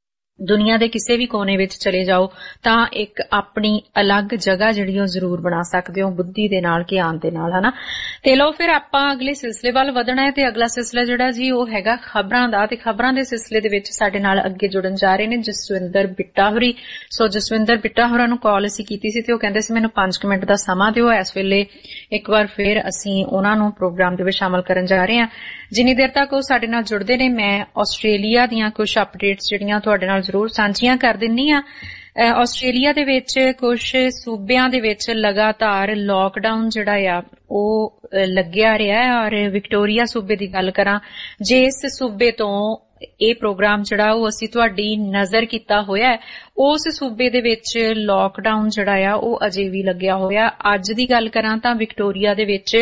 ਦੁਨੀਆ ਦੇ ਕਿਸੇ ਵੀ ਕੋਨੇ ਵਿੱਚ ਚਲੇ ਜਾਓ ਤਾਂ ਇੱਕ ਆਪਣੀ ਅਲੱਗ ਜਗ੍ਹਾ ਜਿਹੜੀ ਉਹ ਜ਼ਰੂਰ ਬਣਾ ਸਕਦੇ ਹੋ ਬੁੱਧੀ ਦੇ ਨਾਲ, ਗਿਆਨ ਦੇ ਨਾਲ ਹਨਾ। ਤੇ ਲਓ ਫਿਰ ਆਪਾਂ ਅਗਲੇ ਸਿਲਸਿਲੇ ਵੱਲ ਵਧਣਾ ਹੈ ਤੇ ਅਗਲਾ ਸਿਲਸਿਲਾ ਜਿਹੜਾ ਜੀ ਉਹ ਹੈਗਾ ਖਬਰਾਂ ਦਾ। ਤੇ ਖਬਰਾਂ ਦੇ ਸਿਲਸਿਲੇ ਦੇ ਵਿੱਚ ਸਾਡੇ ਨਾਲ ਅੱਗੇ ਜੁੜਨ ਜਾ ਰਹੇ ਨੇ ਜਸਵਿੰਦਰ ਬਿੱਟਾ ਹੋਰੀ। ਸੋ ਜਸਵਿੰਦਰ ਬਿੱਟਾ ਹੋਰਾਂ ਨੂੰ ਕਾਲ ਅਸੀਂ ਕੀਤੀ ਸੀ ਤੇ ਉਹ ਕਹਿੰਦੇ ਸੀ ਮੈਨੂੰ 5 ਮਿੰਟ ਦਾ ਸਮਾਂ ਦਿਓ। ਇਸ ਵੇਲੇ ਇੱਕ ਵਾਰ ਫਿਰ ਅਸੀਂ ਉਹਨਾਂ ਨੂੰ ਪ੍ਰੋਗਰਾਮ ਦੇ ਵਿੱਚ ਸ਼ਾਮਲ ਕਰਨ ਜਾ ਰਹੇ ਹਾਂ। ਜਿੰਨੀ ਦੇਰ ਤੱਕ ਉਹ ਸਾਡੇ ਨਾਲ ਜੁੜਦੇ ਨੇ ਮੈਂ ਆਸਟ੍ਰੇਲੀਆ ਦੀਆਂ ਕੁਝ ਅਪਡੇਟਸ ਜਿਹੜੀਆਂ ਤੁਹਾਡੇ ਨਾਲ ਜ਼ਰੂਰ ਸਾਂਝੀਆਂ ਕਰ ਦਿੰਨੀ ਆ। ਆਸਟ੍ਰੇਲੀਆ ਦੇ ਵਿੱਚ ਕੁਝ ਸੂਬਿਆਂ ਦੇ ਵਿੱਚ ਲਗਾਤਾਰ ਲਾਕਡਾਊਨ ਜਿਹੜਾ ਆ ਉਹ ਲੱਗਿਆ ਰਿਹਾ ਹੈ। ਔਰ ਵਿਕਟੋਰੀਆ ਸੂਬੇ ਦੀ ਗੱਲ ਕਰਾਂ, ਜਿਸ ਸੂਬੇ ਤੋਂ ਇਹ ਪ੍ਰੋਗਰਾਮ ਜਿਹੜਾ ਉਹ ਅਸੀਂ ਤੁਹਾਡੀ ਨਜ਼ਰ ਕੀਤਾ ਹੋਇਆ ਹੈ, ਉਸ ਸੂਬੇ ਦੇ ਵਿੱਚ ਲਾਕਡਾਊਨ ਜਿਹੜਾ ਆ ਉਹ ਅਜੇ ਵੀ ਲੱਗਿਆ ਹੋਇਆ। ਅੱਜ ਦੀ ਗੱਲ ਕਰਾਂ ਤਾਂ ਵਿਕਟੋਰੀਆ ਦੇ ਵਿੱਚ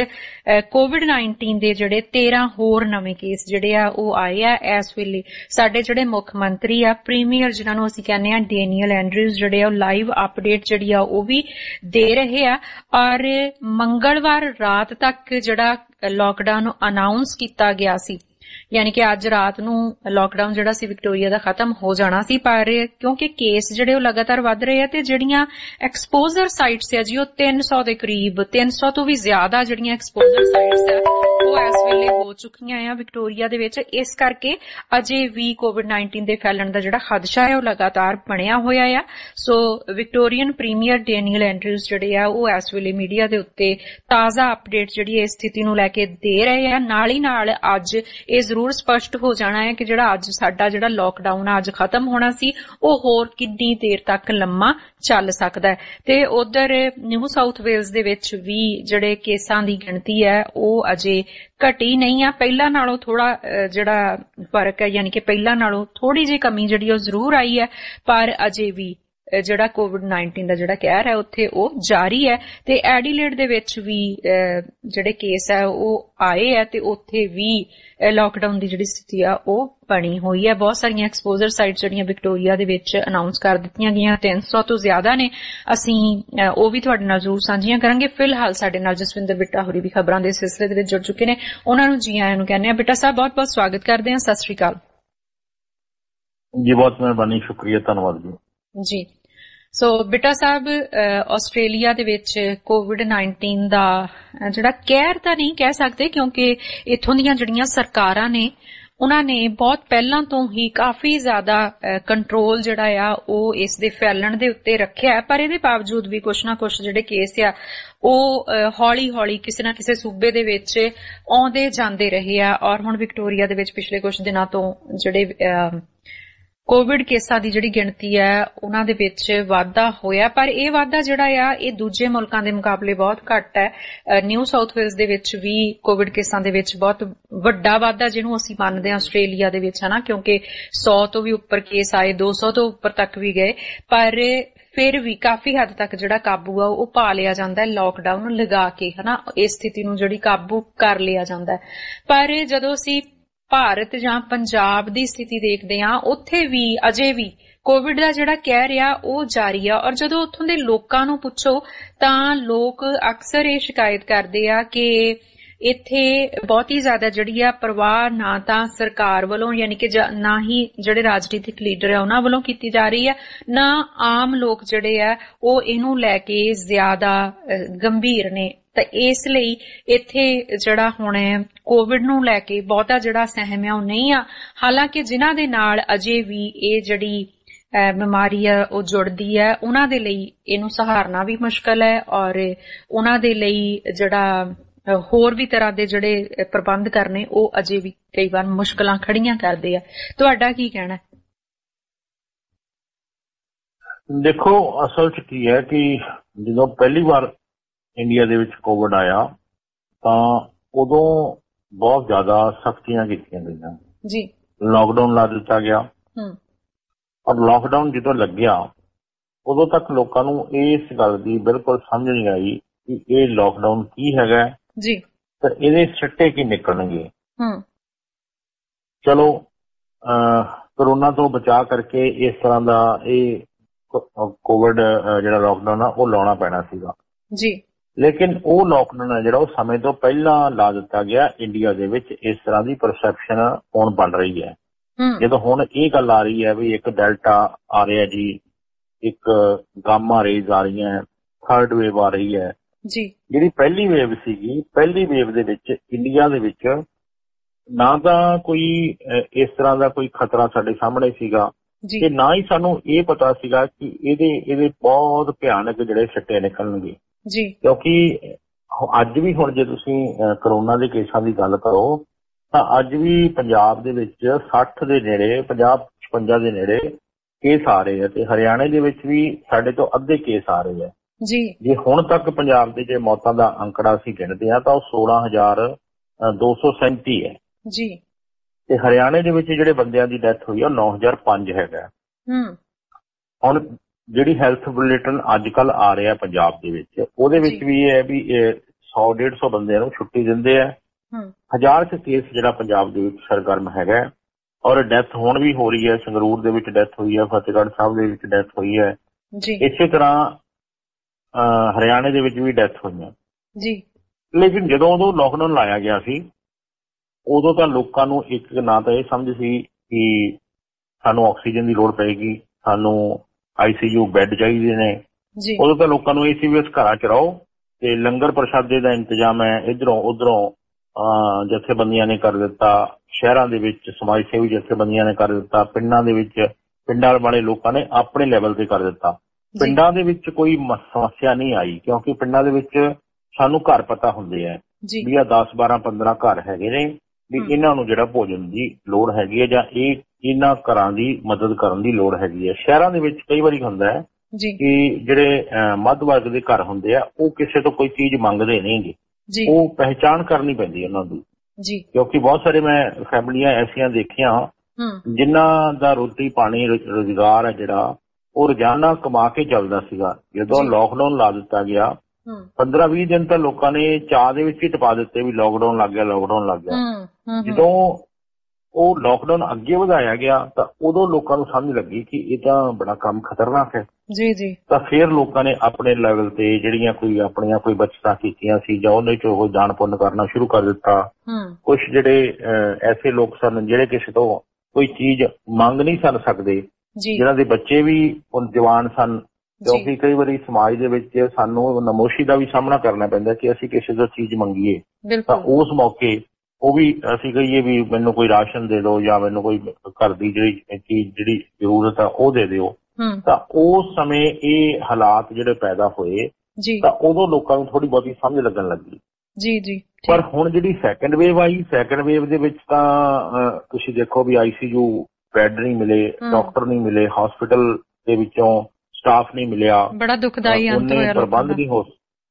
ਕੋਵਿਡ-19 ਦੇ ਜਿਹੜੇ 13 ਹੋਰ ਨਵੇਂ ਕੇਸ ਜਿਹੜੇ ਆ ਉਹ ਆਏ ਆ। ਇਸ ਵੇਲੇ ਸਾਡੇ ਜਿਹੜੇ ਮੁੱਖ ਮੰਤਰੀ ਆ, ਪ੍ਰੀਮੀਅਰ ਜਿਨ੍ਹਾਂ ਨੂੰ ਅਸੀਂ ਕਹਿੰਦੇ ਆ, ਡੈਨੀਅਲ ਐਂਡਰਿਊਜ਼ ਜਿਹੜੇ ਆ ਉਹ ਲਾਈਵ ਅਪਡੇਟ ਜਿਹੜੀ ਆ ਉਹ ਵੀ ਦੇ ਰਹੇ ਆ। ਔਰ ਮੰਗਲਵਾਰ ਰਾਤ ਤੱਕ ਜਿਹੜਾ ਲਾਕਡਾਊਨ ਅਨਾਉਂਸ ਕੀਤਾ ਗਿਆ ਸੀ, ਯਾਨੀ ਕਿ ਅੱਜ ਰਾਤ ਨੂੰ ਲਾਕਡਾਊਨ ਜਿਹੜਾ ਸੀ ਵਿਕਟੋਰੀਆ ਦਾ ਖਤਮ ਹੋ ਜਾਣਾ ਸੀ, ਪਰ ਕਿਉਂਕਿ ਕੇਸ ਜਿਹੜੇ ਉਹ ਲਗਾਤਾਰ ਵੱਧ ਰਹੇ ਆ ਤੇ ਜਿਹੜੀਆਂ ਐਕਸਪੋਜ਼ਰ ਸਾਈਟਸ ਆ ਜੀ ਉਹ 300 ਦੇ ਕਰੀਬ, 300 ਤੋਂ ਵੀ ਜ਼ਿਆਦਾ ਜਿਹੜੀਆਂ ਐਕਸਪੋਜ਼ਰ ਸਾਈਟਸ ਆ ਉਹ ਇਸ ਵੇਲੇ ਹੋ ਚੁੱਕੀਆਂ ਆ ਵਿਕਟੋਰੀਆ ਦੇ ਵਿੱਚ। ਇਸ ਕਰਕੇ ਅਜੇ ਵੀ ਕੋਵਿਡ-19 ਦੇ ਫੈਲਣ ਦਾ ਜਿਹੜਾ ਖਦਸ਼ਾ ਹੈ ਉਹ ਲਗਾਤਾਰ ਬਣਿਆ ਹੋਇਆ ਆ। So Victorian premier Daniel Andrews ਜਿਹੜੇ ਆ ਉਹ ਇਸ ਵੇਲੇ ਮੀਡੀਆ ਦੇ ਉੱਤੇ ਤਾਜ਼ਾ ਅਪਡੇਟ ਜਿਹੜੀ ਇਸ ਸਥਿਤੀ ਨੂੰ ਲੈ ਕੇ ਦੇ ਰਹੇ ਆ। ਨਾਲ ਹੀ ਨਾਲ ਅੱਜ ਇਹ ਜ਼ਰੂਰ ਸਪਸ਼ਟ ਹੋ ਜਾਣਾ ਹੈ ਕਿ ਜਿਹੜਾ ਅੱਜ ਸਾਡਾ ਜਿਹੜਾ ਲਾਕਡਾਊਨ ਅੱਜ ਖਤਮ ਹੋਣਾ ਸੀ ਉਹ ਹੋਰ ਕਿੰਨੀ ਦੇਰ ਤੱਕ ਲੰਮਾ ਚੱਲ ਸਕਦਾ ਹੈ। ਤੇ ਉਧਰ ਨਿਊ ਸਾਊਥ ਵੇਲਜ਼ ਦੇ ਵਿੱਚ ਵੀ ਜਿਹੜੇ ਕੇਸਾਂ ਦੀ ਗਿਣਤੀ ਹੈ ਉਹ ਅਜੇ ਘਟੀ ਨਹੀਂ ਆ। ਪਹਿਲਾਂ ਨਾਲੋਂ ਥੋੜਾ ਜਿਹੜਾ ਫਰਕ ਹੈ, ਯਾਨੀ ਕਿ ਪਹਿਲਾਂ ਨਾਲੋਂ ਥੋੜੀ ਜਿਹੀ ਕਮੀ ਜਿਹੜੀ ਉਹ ਜ਼ਰੂਰ ਆਈ ਹੈ, ਪਰ ਅਜੇ ਵੀ ਜਿਹੜਾ ਕੋਵਿਡ-19 ਦਾ ਜਿਹੜਾ ਕਹਿਰ ਹੈ ਉੱਥੇ ਉਹ ਜਾਰੀ ਹੈ। ਤੇ ਐਡੀਲੇਡ ਦੇ ਵਿੱਚ ਵੀ ਜਿਹੜੇ ਕੇਸ ਹੈ ਉਹ ਆਏ ਹੈ ਤੇ ਉੱਥੇ ਵੀ ਲਾਕਡਾਊਨ ਦੀ ਜਿਹੜੀ ਸਥਿਤੀ ਆ ਉਹ ਬਣੀ ਹੋਈ ਹੈ। ਬਹੁਤ ਸਾਰੀਆਂ ਐਕਸਪੋਜ਼ਰ ਸਾਈਟਸ ਜਿਹੜੀਆਂ ਵਿਕਟੋਰੀਆ ਦੇ ਵਿੱਚ ਅਨਾਉਂਸ ਕਰ ਦਿੱਤੀਆਂ ਗਈਆਂ, 300 ਤੋਂ ਜ਼ਿਆਦਾ ਨੇ। ਅਸੀਂ ਉਹ ਵੀ ਤੁਹਾਡੇ ਨਾਲ ਜ਼ਰੂਰ ਸਾਂਝੀਆਂ ਕਰਾਂਗੇ। ਫਿਲਹਾਲ ਸਾਡੇ ਨਾਲ ਜਸਵਿੰਦਰ ਬਿੱਟਾ ਹੋਰੀ ਵੀ ਖਬਰਾਂ ਦੇ ਸਿਲਸਿਲੇ ਦੇ ਵਿੱਚ ਜੁੜ ਚੁੱਕੇ ਨੇ, ਉਹਨਾਂ ਨੂੰ ਜੀ ਆਇਆਂ ਨੂੰ ਕਹਿੰਦੇ ਆ। ਬਿੱਟਾ ਸਾਹਿਬ ਬਹੁਤ ਬਹੁਤ ਸਵਾਗਤ ਕਰਦੇ ਹਾਂ, ਸਤਿ ਸ਼੍ਰੀ ਅਕਾਲ ਜੀ। ਬਹੁਤ ਮਿਹਰਬਾਨੀ, ਸ਼ੁਕਰੀਆ, ਧੰਨਵਾਦ ਜੀ। ਸੋ ਬਿੱਟਾ ਸਾਹਿਬ, ਆਸਟ੍ਰੇਲੀਆ ਦੇ ਵਿੱਚ ਕੋਵਿਡ-19 ਦਾ ਜਿਹੜਾ ਕਹਿਰ ਤਾਂ ਨਹੀਂ ਕਹਿ ਸਕਦੇ, ਕਿਉਂਕਿ ਇੱਥੋਂ ਦੀਆਂ ਜਿਹੜੀਆਂ ਸਰਕਾਰਾਂ ਨੇ ਉਹਨਾਂ ਨੇ ਬਹੁਤ ਪਹਿਲਾਂ ਤੋਂ ਹੀ ਕਾਫੀ ਜ਼ਿਆਦਾ ਕੰਟਰੋਲ ਜਿਹੜਾ ਆ ਉਹ ਇਸ ਦੇ ਫੈਲਣ ਦੇ ਉੱਤੇ ਰੱਖਿਆ, ਪਰ ਇਹਦੇ ਬਾਵਜੂਦ ਵੀ ਕੁਛ ਨਾ ਕੁਛ ਜਿਹੜੇ ਕੇਸ ਆ ਉਹ ਹੌਲੀ-ਹੌਲੀ ਕਿਸੇ ਨਾ ਕਿਸੇ ਸੂਬੇ ਦੇ ਵਿੱਚ ਆਉਂਦੇ ਜਾਂਦੇ ਰਹੇ ਆ। ਔਰ ਹੁਣ ਵਿਕਟੋਰੀਆ ਦੇ ਵਿੱਚ ਪਿਛਲੇ ਕੁਛ ਦਿਨਾਂ ਤੋਂ ਜਿਹੜੇ ਕੋਵਿਡ ਕੇਸਾਂ ਦੀ ਜਿਹੜੀ ਗਿਣਤੀ ਹੈ ਉਹਨਾਂ ਦੇ ਵਿੱਚ ਵਾਧਾ ਹੋਇਆ, ਪਰ ਇਹ ਵਾਧਾ ਜਿਹੜਾ ਆ ਇਹ ਦੂਜੇ ਮੁਲਕਾਂ ਦੇ ਮੁਕਾਬਲੇ ਬਹੁਤ ਘੱਟ ਹੈ। ਨਿਊ ਸਾਊਥ ਵੇਲਜ਼ ਦੇ ਵਿੱਚ ਵੀ ਕੋਵਿਡ ਕੇਸਾਂ ਦੇ ਵਿੱਚ ਬਹੁਤ ਵੱਡਾ ਵਾਧਾ ਜਿਹਨੂੰ ਅਸੀਂ ਮੰਨਦੇ ਹਾਂ ਆਸਟ੍ਰੇਲੀਆ ਦੇ ਵਿੱਚ, ਹਨਾ, ਕਿਉਂਕਿ 100 ਤੋਂ ਵੀ ਉੱਪਰ ਕੇਸ ਆਏ, 200 ਤੋਂ ਉੱਪਰ ਤੱਕ ਵੀ ਗਏ, ਪਰ ਫਿਰ ਵੀ ਕਾਫੀ ਹੱਦ ਤੱਕ ਜਿਹੜਾ ਕਾਬੂ ਆ ਉਹ ਪਾ ਲਿਆ ਜਾਂਦਾ ਹੈ ਲਾਕਡਾਊਨ ਲਗਾ ਕੇ, ਹਨਾ, ਇਸ ਸਥਿਤੀ ਨੂੰ ਜਿਹੜੀ ਕਾਬੂ ਕਰ ਲਿਆ ਜਾਂਦਾ ਹੈ। ਪਰ ਜਦੋਂ ਅਸੀਂ ਭਾਰਤ ਜਾਂ ਪੰਜਾਬ ਦੀ ਸਥਿਤੀ ਦੇਖਦੇ ਹਾਂ, ਉੱਥੇ ਵੀ ਅਜੇ ਵੀ ਕੋਵਿਡ ਦਾ ਜਿਹੜਾ ਕਹਿ ਰਿਹਾ ਉਹ ਜਾਰੀ ਆ। ਔਰ ਜਦੋਂ ਉੱਥੋਂ ਦੇ ਲੋਕਾਂ ਨੂੰ ਪੁੱਛੋ ਤਾਂ ਲੋਕ ਅਕਸਰ ਇਹ ਸ਼ਿਕਾਇਤ ਕਰਦੇ ਆ ਕਿ ਇੱਥੇ ਬਹੁਤੀ ਜ਼ਿਆਦਾ ਜਿਹੜੀ ਆ ਪਰਵਾਹ ਨਾ ਤਾਂ ਸਰਕਾਰ ਵੱਲੋਂ, ਯਾਨੀ ਕਿ ਨਾ ਹੀ ਜਿਹੜੇ ਰਾਜਨੀਤਿਕ ਲੀਡਰ ਆ ਉਹਨਾਂ ਵੱਲੋਂ ਕੀਤੀ ਜਾ ਰਹੀ ਹੈ, ਨਾ ਆਮ ਲੋਕ ਜਿਹੜੇ ਆ ਉਹ ਇਹਨੂੰ ਲੈ ਕੇ ਜ਼ਿਆਦਾ ਗੰਭੀਰ ਨੇ। ਤਾਂ ਇਸ ਲਈ ਇੱਥੇ ਜਿਹੜਾ ਹੁਣ ਕੋਵਿਡ ਨੂੰ ਲੈ ਕੇ ਬਹੁਤਾ ਜਿਹੜਾ ਸਹਿਮ ਆ ਉਹ ਨਹੀਂ ਆ। ਹਾਲਾਂਕਿ ਜਿਨ੍ਹਾਂ ਦੇ ਨਾਲ ਅਜੇ ਵੀ ਇਹ ਜਿਹੜੀ ਬਿਮਾਰੀ ਆ ਉਹ ਜੁੜਦੀ ਹੈ, ਉਹਨਾਂ ਦੇ ਲਈ ਇਹਨੂੰ ਸਹਾਰਨਾ ਵੀ ਮੁਸ਼ਕਲ ਹੈ, ਔਰ ਉਹਨਾਂ ਦੇ ਲਈ ਜਿਹੜਾ ਹੋਰ ਵੀ ਤਰ੍ਹਾਂ ਦੇ ਜਿਹੜੇ ਪ੍ਰਬੰਧ ਕਰਨੇ ਉਹ ਅਜੇ ਵੀ ਕਈ ਵਾਰ ਮੁਸ਼ਕਲਾਂ ਖੜੀਆਂ ਕਰਦੇ ਆ। ਤੁਹਾਡਾ ਕੀ ਕਹਿਣਾ? ਦੇਖੋ ਅਸਲ 'ਚ ਕੀ ਹੈ ਕਿ ਜਦੋਂ ਪਹਿਲੀ ਵਾਰ ਇੰਡੀਆ ਦੇ ਵਿੱਚ ਕੋਵਿਡ ਆਇਆ ਤਾਂ ਉਦੋਂ ਬਹੁਤ ਜ਼ਿਆਦਾ ਸਖਤੀਆਂ ਕੀਤੀਆਂ ਗਈਆਂ ਜੀ, ਲਾਕਡਾਊਨ ਲਾ ਦਿੱਤਾ ਗਿਆ। ਔਰ ਲਾਕਡਾਊਨ ਜਦੋਂ ਲੱਗਿਆ ਉਦੋਂ ਤੱਕ ਲੋਕਾਂ ਨੂੰ ਇਸ ਗੱਲ ਦੀ ਬਿਲਕੁਲ ਸਮਝ ਨਹੀਂ ਆਈ ਕਿ ਇਹ ਲਾਕਡਾਊਨ ਕੀ ਹੈਗਾ ਜੀ, ਤੇ ਇਹਦੇ ਸਿੱਟੇ ਕੀ ਨਿਕਲਣਗੇ। ਚਲੋ ਕਰੋਨਾ ਤੋਂ ਬਚਾਅ ਕਰਕੇ ਇਸ ਤਰ੍ਹਾਂ ਦਾ ਇਹ ਕੋਵਿਡ ਜਿਹੜਾ ਲਾਕਡਾਊਨ ਆ ਉਹ ਲਾਉਣਾ ਪੈਣਾ ਸੀਗਾ ਜੀ, ਲੇਕਿਨ ਉਹ ਲਾਕਡਾਊਨ ਹੈ ਜਿਹੜਾ ਉਹ ਸਮੇਂ ਤੋਂ ਪਹਿਲਾਂ ਲਾ ਦਿੱਤਾ ਗਿਆ। ਇੰਡੀਆ ਦੇ ਵਿੱਚ ਇਸ ਤਰ੍ਹਾਂ ਦੀ ਪਰਸੈਪਸ਼ਨ ਹੁਣ ਬਣ ਰਹੀ ਹੈ। ਜਦੋਂ ਹੁਣ ਇਹ ਗੱਲ ਆ ਰਹੀ ਹੈ ਵੀ ਇੱਕ ਡੈਲਟਾ ਆ ਰਿਹਾ ਜੀ, ਇੱਕ ਗਾਮਾ ਰੇਜ਼ ਆ ਰਹੀਆਂ, ਥਰਡ ਵੇਵ ਆ ਰਹੀ ਹੈ ਜੀ। ਜਿਹੜੀ ਪਹਿਲੀ ਵੇਵ ਸੀਗੀ, ਪਹਿਲੀ ਵੇਵ ਦੇ ਵਿੱਚ ਇੰਡੀਆ ਦੇ ਵਿੱਚ ਨਾ ਤਾਂ ਕੋਈ ਇਸ ਤਰ੍ਹਾਂ ਦਾ ਕੋਈ ਖਤਰਾ ਸਾਡੇ ਸਾਹਮਣੇ ਸੀਗਾ ਤੇ ਨਾ ਹੀ ਸਾਨੂੰ ਇਹ ਪਤਾ ਸੀਗਾ ਕਿ ਇਹਦੇ ਬਹੁਤ ਭਿਆਨਕ ਜਿਹੜੇ ਸਿੱਟੇ ਨਿਕਲਣਗੇ ਜੀ। ਕਿਉਂਕਿ ਅੱਜ ਵੀ ਹੁਣ ਜੇ ਤੁਸੀਂ ਕਰੋਨਾ ਦੇ ਕੇਸਾਂ ਦੀ ਗੱਲ ਕਰੋ ਤਾਂ ਅੱਜ ਵੀ ਪੰਜਾਬ ਦੇ ਵਿੱਚ 60 ਦੇ ਨੇੜੇ, 50-55 ਦੇ ਨੇੜੇ ਕੇਸ ਆ ਰਹੇ ਆ ਤੇ ਹਰਿਆਣੇ ਦੇ ਵਿੱਚ ਵੀ ਸਾਡੇ ਤੋਂ ਅੱਧੇ ਕੇਸ ਆ ਰਹੇ ਆ ਜੀ। ਜੇ ਹੁਣ ਤੱਕ ਪੰਜਾਬ ਦੇ ਜੇ ਮੌਤਾਂ ਦਾ ਅੰਕੜਾ ਅਸੀਂ ਗਿਣਦੇ ਆ ਤਾਂ ਉਹ 16,237 ਹੈ ਜੀ। ਤੇ ਹਰਿਆਣੇ ਦੇ ਵਿੱਚ ਜਿਹੜੇ ਬੰਦਿਆਂ ਦੀ ਡੈਥ ਹੋਈ ਆ 9,005 ਹੈਗਾ। ਹੁਣ ਜਿਹੜੀ ਹੈਲਥ ਬੁਲੇਟਿਨ ਅੱਜ ਕੱਲ ਆ ਰਿਹਾ ਪੰਜਾਬ ਦੇ ਵਿੱਚ ਉਹਦੇ ਵਿੱਚ ਵੀ ਇਹ ਹੈ ਵੀ 100-150 ਬੰਦਿਆਂ ਨੂੰ ਛੁੱਟੀ ਦਿੰਦੇ ਆ। 1000 ਕੇਸ ਜਿਹੜਾ ਪੰਜਾਬ ਦੇ ਵਿੱਚ ਸਰਗਰਮ ਹੈਗਾ ਔਰ ਡੈਥ ਹੁਣ ਵੀ ਹੋ ਰਹੀ ਹੈ। ਸੰਗਰੂਰ ਦੇ ਵਿੱਚ ਡੈਥ ਹੋਈ ਹੈ, ਫਤਿਹਗੜ੍ਹ ਸਾਹਿਬ ਦੇ ਵਿੱਚ ਡੈਥ ਹੋਈ ਹੈ ਜੀ। ਇਸੇ ਤਰ੍ਹਾਂ ਹਰਿਆਣੇ ਦੇ ਵਿੱਚ ਵੀ ਡੈਥ ਹੋਈਆਂ ਜੀ। ਲੇਕਿਨ ਜਦੋਂ ਉਦੋਂ ਲਾਕਡਾਊਨ ਲਾਇਆ ਗਿਆ ਸੀ ਉਦੋਂ ਤਾਂ ਲੋਕਾਂ ਨੂੰ ਇੱਕ ਨਾ ਤਾਂ ਇਹ ਸਮਝ ਸੀ ਕਿ ਸਾਨੂੰ ਆਕਸੀਜਨ ਦੀ ਲੋੜ ਪਏਗੀ, ਸਾਨੂੰ ICU ਬੈੱਡ ਚਾਹੀਦੇ ਨੇ। ਉਦੋਂ ਤਾਂ ਲੋਕਾਂ ਨੂੰ ਇਹ ਸੀ ਵੀ ਉਸ ਘਰਾਂ 'ਚ ਰਹੋ ਤੇ ਲੰਗਰ ਪ੍ਰਸ਼ਾਦੇ ਦਾ ਇੰਤਜ਼ਾਮ ਹੈ ਇੱਧਰੋਂ ਉੱਧਰੋਂ ਜਥੇਬੰਦੀਆਂ ਨੇ ਕਰ ਦਿੱਤਾ, ਸ਼ਹਿਰਾਂ ਦੇ ਵਿੱਚ ਸਮਾਜ ਸੇਵੀ ਜਥੇਬੰਦੀਆਂ ਨੇ ਕਰ ਦਿੱਤਾ, ਪਿੰਡਾਂ ਦੇ ਵਿੱਚ ਪਿੰਡਾਂ ਵਾਲੇ ਲੋਕਾਂ ਨੇ ਆਪਣੇ ਲੈਵਲ ਤੇ ਕਰ ਦਿੱਤਾ। ਪਿੰਡਾਂ ਦੇ ਵਿੱਚ ਕੋਈ ਸਮੱਸਿਆ ਨਹੀਂ ਆਈ ਕਿਉਂਕਿ ਪਿੰਡਾਂ ਦੇ ਵਿੱਚ ਸਾਨੂੰ ਘਰ ਪਤਾ ਹੁੰਦੇ ਆ ਵੀ ਆ 10, 12, 15 ਘਰ ਹੈਗੇ ਨੇ ਵੀ ਇਹਨਾਂ ਨੂੰ ਜਿਹੜਾ ਭੋਜਨ ਦੀ ਲੋੜ ਹੈਗੀ ਹੈ ਜਾਂ ਇਹਨਾਂ ਘਰਾਂ ਦੀ ਮਦਦ ਕਰਨ ਦੀ ਲੋੜ ਹੈਗੀ ਹੈ। ਸ਼ਹਿਰਾਂ ਦੇ ਵਿੱਚ ਕਈ ਵਾਰੀ ਹੁੰਦਾ ਹੈ ਕਿ ਜਿਹੜੇ ਮੱਧ ਵਰਗ ਦੇ ਘਰ ਹੁੰਦੇ ਆ ਉਹ ਕਿਸੇ ਤੋਂ ਕੋਈ ਚੀਜ਼ ਮੰਗਦੇ ਨਹੀਂਗੇ, ਉਹ ਪਹਿਚਾਣ ਕਰਨੀ ਪੈਂਦੀ ਉਹਨਾਂ ਦੀ ਕਿਉਂਕਿ ਬਹੁਤ ਸਾਰੇ ਮੈਂ ਫੈਮਲੀਆਂ ਐਸੀਆਂ ਦੇਖੀਆਂ ਜਿਨ੍ਹਾਂ ਦਾ ਰੋਟੀ ਪਾਣੀ ਰੁਜ਼ਗਾਰ ਹੈ ਜਿਹੜਾ ਉਹ ਰੋਜ਼ਾਨਾ ਕਮਾ ਕੇ ਚੱਲਦਾ ਸੀਗਾ। ਜਦੋਂ ਲਾਕਡਾਊਨ ਲਾ ਦਿੱਤਾ ਗਿਆ 15-20 ਦਿਨ ਤਾਂ ਲੋਕਾਂ ਨੇ ਚਾਹ ਦੇ ਵਿੱਚ ਹੀ ਟਪਾ ਦਿੱਤੇ ਵੀ ਲਾਕਡਾਊਨ ਲੱਗ ਗਿਆ, ਲਾਕਡਾਊਨ ਲੱਗ ਗਿਆ। ਜਦੋਂ ਉਹ ਲਾਕਡਾਊਨ ਅੱਗੇ ਵਧਾਇਆ ਗਿਆ ਤਾਂ ਉਦੋਂ ਲੋਕਾਂ ਨੂੰ ਸਮਝ ਲੱਗੀ ਕਿ ਇਹ ਤਾਂ ਬੜਾ ਕੰਮ ਖਤਰਨਾਕ ਹੈ ਜੀ। ਤਾਂ ਫਿਰ ਲੋਕਾਂ ਨੇ ਆਪਣੇ ਲੈਵਲ ਤੇ ਜਿਹੜੀਆਂ ਕੋਈ ਆਪਣੀਆਂ ਕੋਈ ਬਚਤਾਂ ਕੀਤੀਆਂ ਸੀ ਜਾਂ ਉਹਦੇ ਚ ਉਹ ਦਾਨ ਪੁੰਨ ਕਰਨਾ ਸ਼ੁਰੂ ਕਰ ਦਿੱਤਾ। ਕੁਝ ਜਿਹੜੇ ਐਸੇ ਲੋਕ ਸਨ ਜਿਹੜੇ ਕਿਸੇ ਤੋਂ ਕੋਈ ਚੀਜ਼ ਮੰਗ ਨਹੀਂ ਸਨ ਸਕਦੇ, ਜਿਨ੍ਹਾਂ ਦੇ ਬੱਚੇ ਵੀ ਜਵਾਨ ਸਨ ਕਿਉਂਕਿ ਕਈ ਵਾਰੀ ਸਮਾਜ ਦੇ ਵਿੱਚ ਸਾਨੂੰ ਨਮੋਸ਼ੀ ਦਾ ਵੀ ਸਾਹਮਣਾ ਕਰਨਾ ਪੈਂਦਾ ਕਿ ਅਸੀਂ ਕਿਸੇ ਤੋਂ ਚੀਜ਼ ਮੰਗੀਏ ਤਾਂ ਉਸ ਮੌਕੇ ਉਹ ਵੀ ਅਸੀਂ ਕਹੀਏ ਵੀ ਮੈਨੂੰ ਕੋਈ ਰਾਸ਼ਨ ਦੇ ਦਿਓ ਜਾਂ ਮੈਨੂੰ ਕੋਈ ਘਰ ਦੀ ਜਿਹੜੀ ਚੀਜ਼ ਜਿਹੜੀ ਜ਼ਰੂਰਤ ਆ ਉਹ ਦੇ ਦਿਓ। ਤਾਂ ਉਸ ਸਮੇਂ ਇਹ ਹਾਲਾਤ ਜਿਹੜੇ ਪੈਦਾ ਹੋਏ ਤਾਂ ਉਦੋਂ ਲੋਕਾਂ ਨੂੰ ਥੋੜੀ ਬਹੁਤੀ ਸਮਝ ਲੱਗਣ ਲੱਗੀ ਜੀ। ਪਰ ਹੁਣ ਜਿਹੜੀ ਸੈਕੰਡ ਵੇਵ ਆਈ, ਸੈਕੰਡ ਵੇਵ ਦੇ ਵਿੱਚ ਤਾਂ ਤੁਸੀਂ ਦੇਖੋ ਵੀ ICU ਬੈੱਡ ਨਹੀਂ ਮਿਲੇ, ਡਾਕਟਰ ਨਹੀਂ ਮਿਲੇ, ਹਸਪੀਟਲ ਦੇ ਵਿੱਚੋਂ ਸਟਾਫ ਨਹੀਂ ਮਿਲਿਆ, ਬੜਾ ਦੁਖਦਾਈ ਅੰਤ ਹੋਇਆ, ਪ੍ਰਬੰਧ ਨਹੀਂ ਹੋ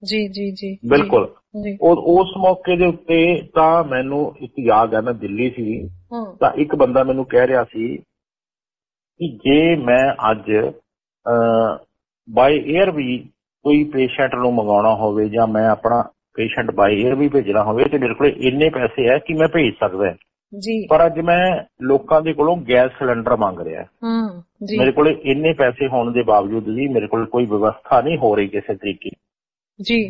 ਜੀ ਬਿਲਕੁਲ। ਉਸ ਮੌਕੇ ਦੇ ਉੱਤੇ ਤਾਂ ਮੈਨੂੰ ਇੱਕ ਯਾਦ ਹੈ, ਮੈਂ ਦਿੱਲੀ ਸੀ ਤਾਂ ਇੱਕ ਬੰਦਾ ਮੈਨੂੰ ਕਹਿ ਰਿਹਾ ਸੀ ਕਿ ਜੇ ਮੈਂ ਅੱਜ ਬਾਈ ਏਅਰ ਵੀ ਕੋਈ ਪੇਸ਼ੈਂਟ ਨੂੰ ਮੰਗਾਉਣਾ ਹੋਵੇ ਜਾਂ ਮੈਂ ਆਪਣਾ ਪੇਸ਼ੈਂਟ ਬਾਈ ਏਅਰ ਵੀ ਭੇਜਣਾ ਹੋਵੇ ਤੇ ਮੇਰੇ ਕੋਲ ਇੰਨੇ ਪੈਸੇ ਹੈ ਕਿ ਮੈਂ ਭੇਜ ਸਕਦਾ ਪਰ ਅੱਜ ਮੈਂ ਲੋਕਾਂ ਦੇ ਕੋਲੋਂ ਗੈਸ ਸਿਲੰਡਰ ਮੰਗ ਰਿਹਾ। ਮੇਰੇ ਕੋਲ ਇੰਨੇ ਪੈਸੇ ਹੋਣ ਦੇ ਬਾਵਜੂਦ ਵੀ ਮੇਰੇ ਕੋਲ ਕੋਈ ਵਿਵਸਥਾ ਨਹੀਂ ਹੋ ਰਹੀ ਕਿਸੇ ਤਰੀਕੇ ਜੀ।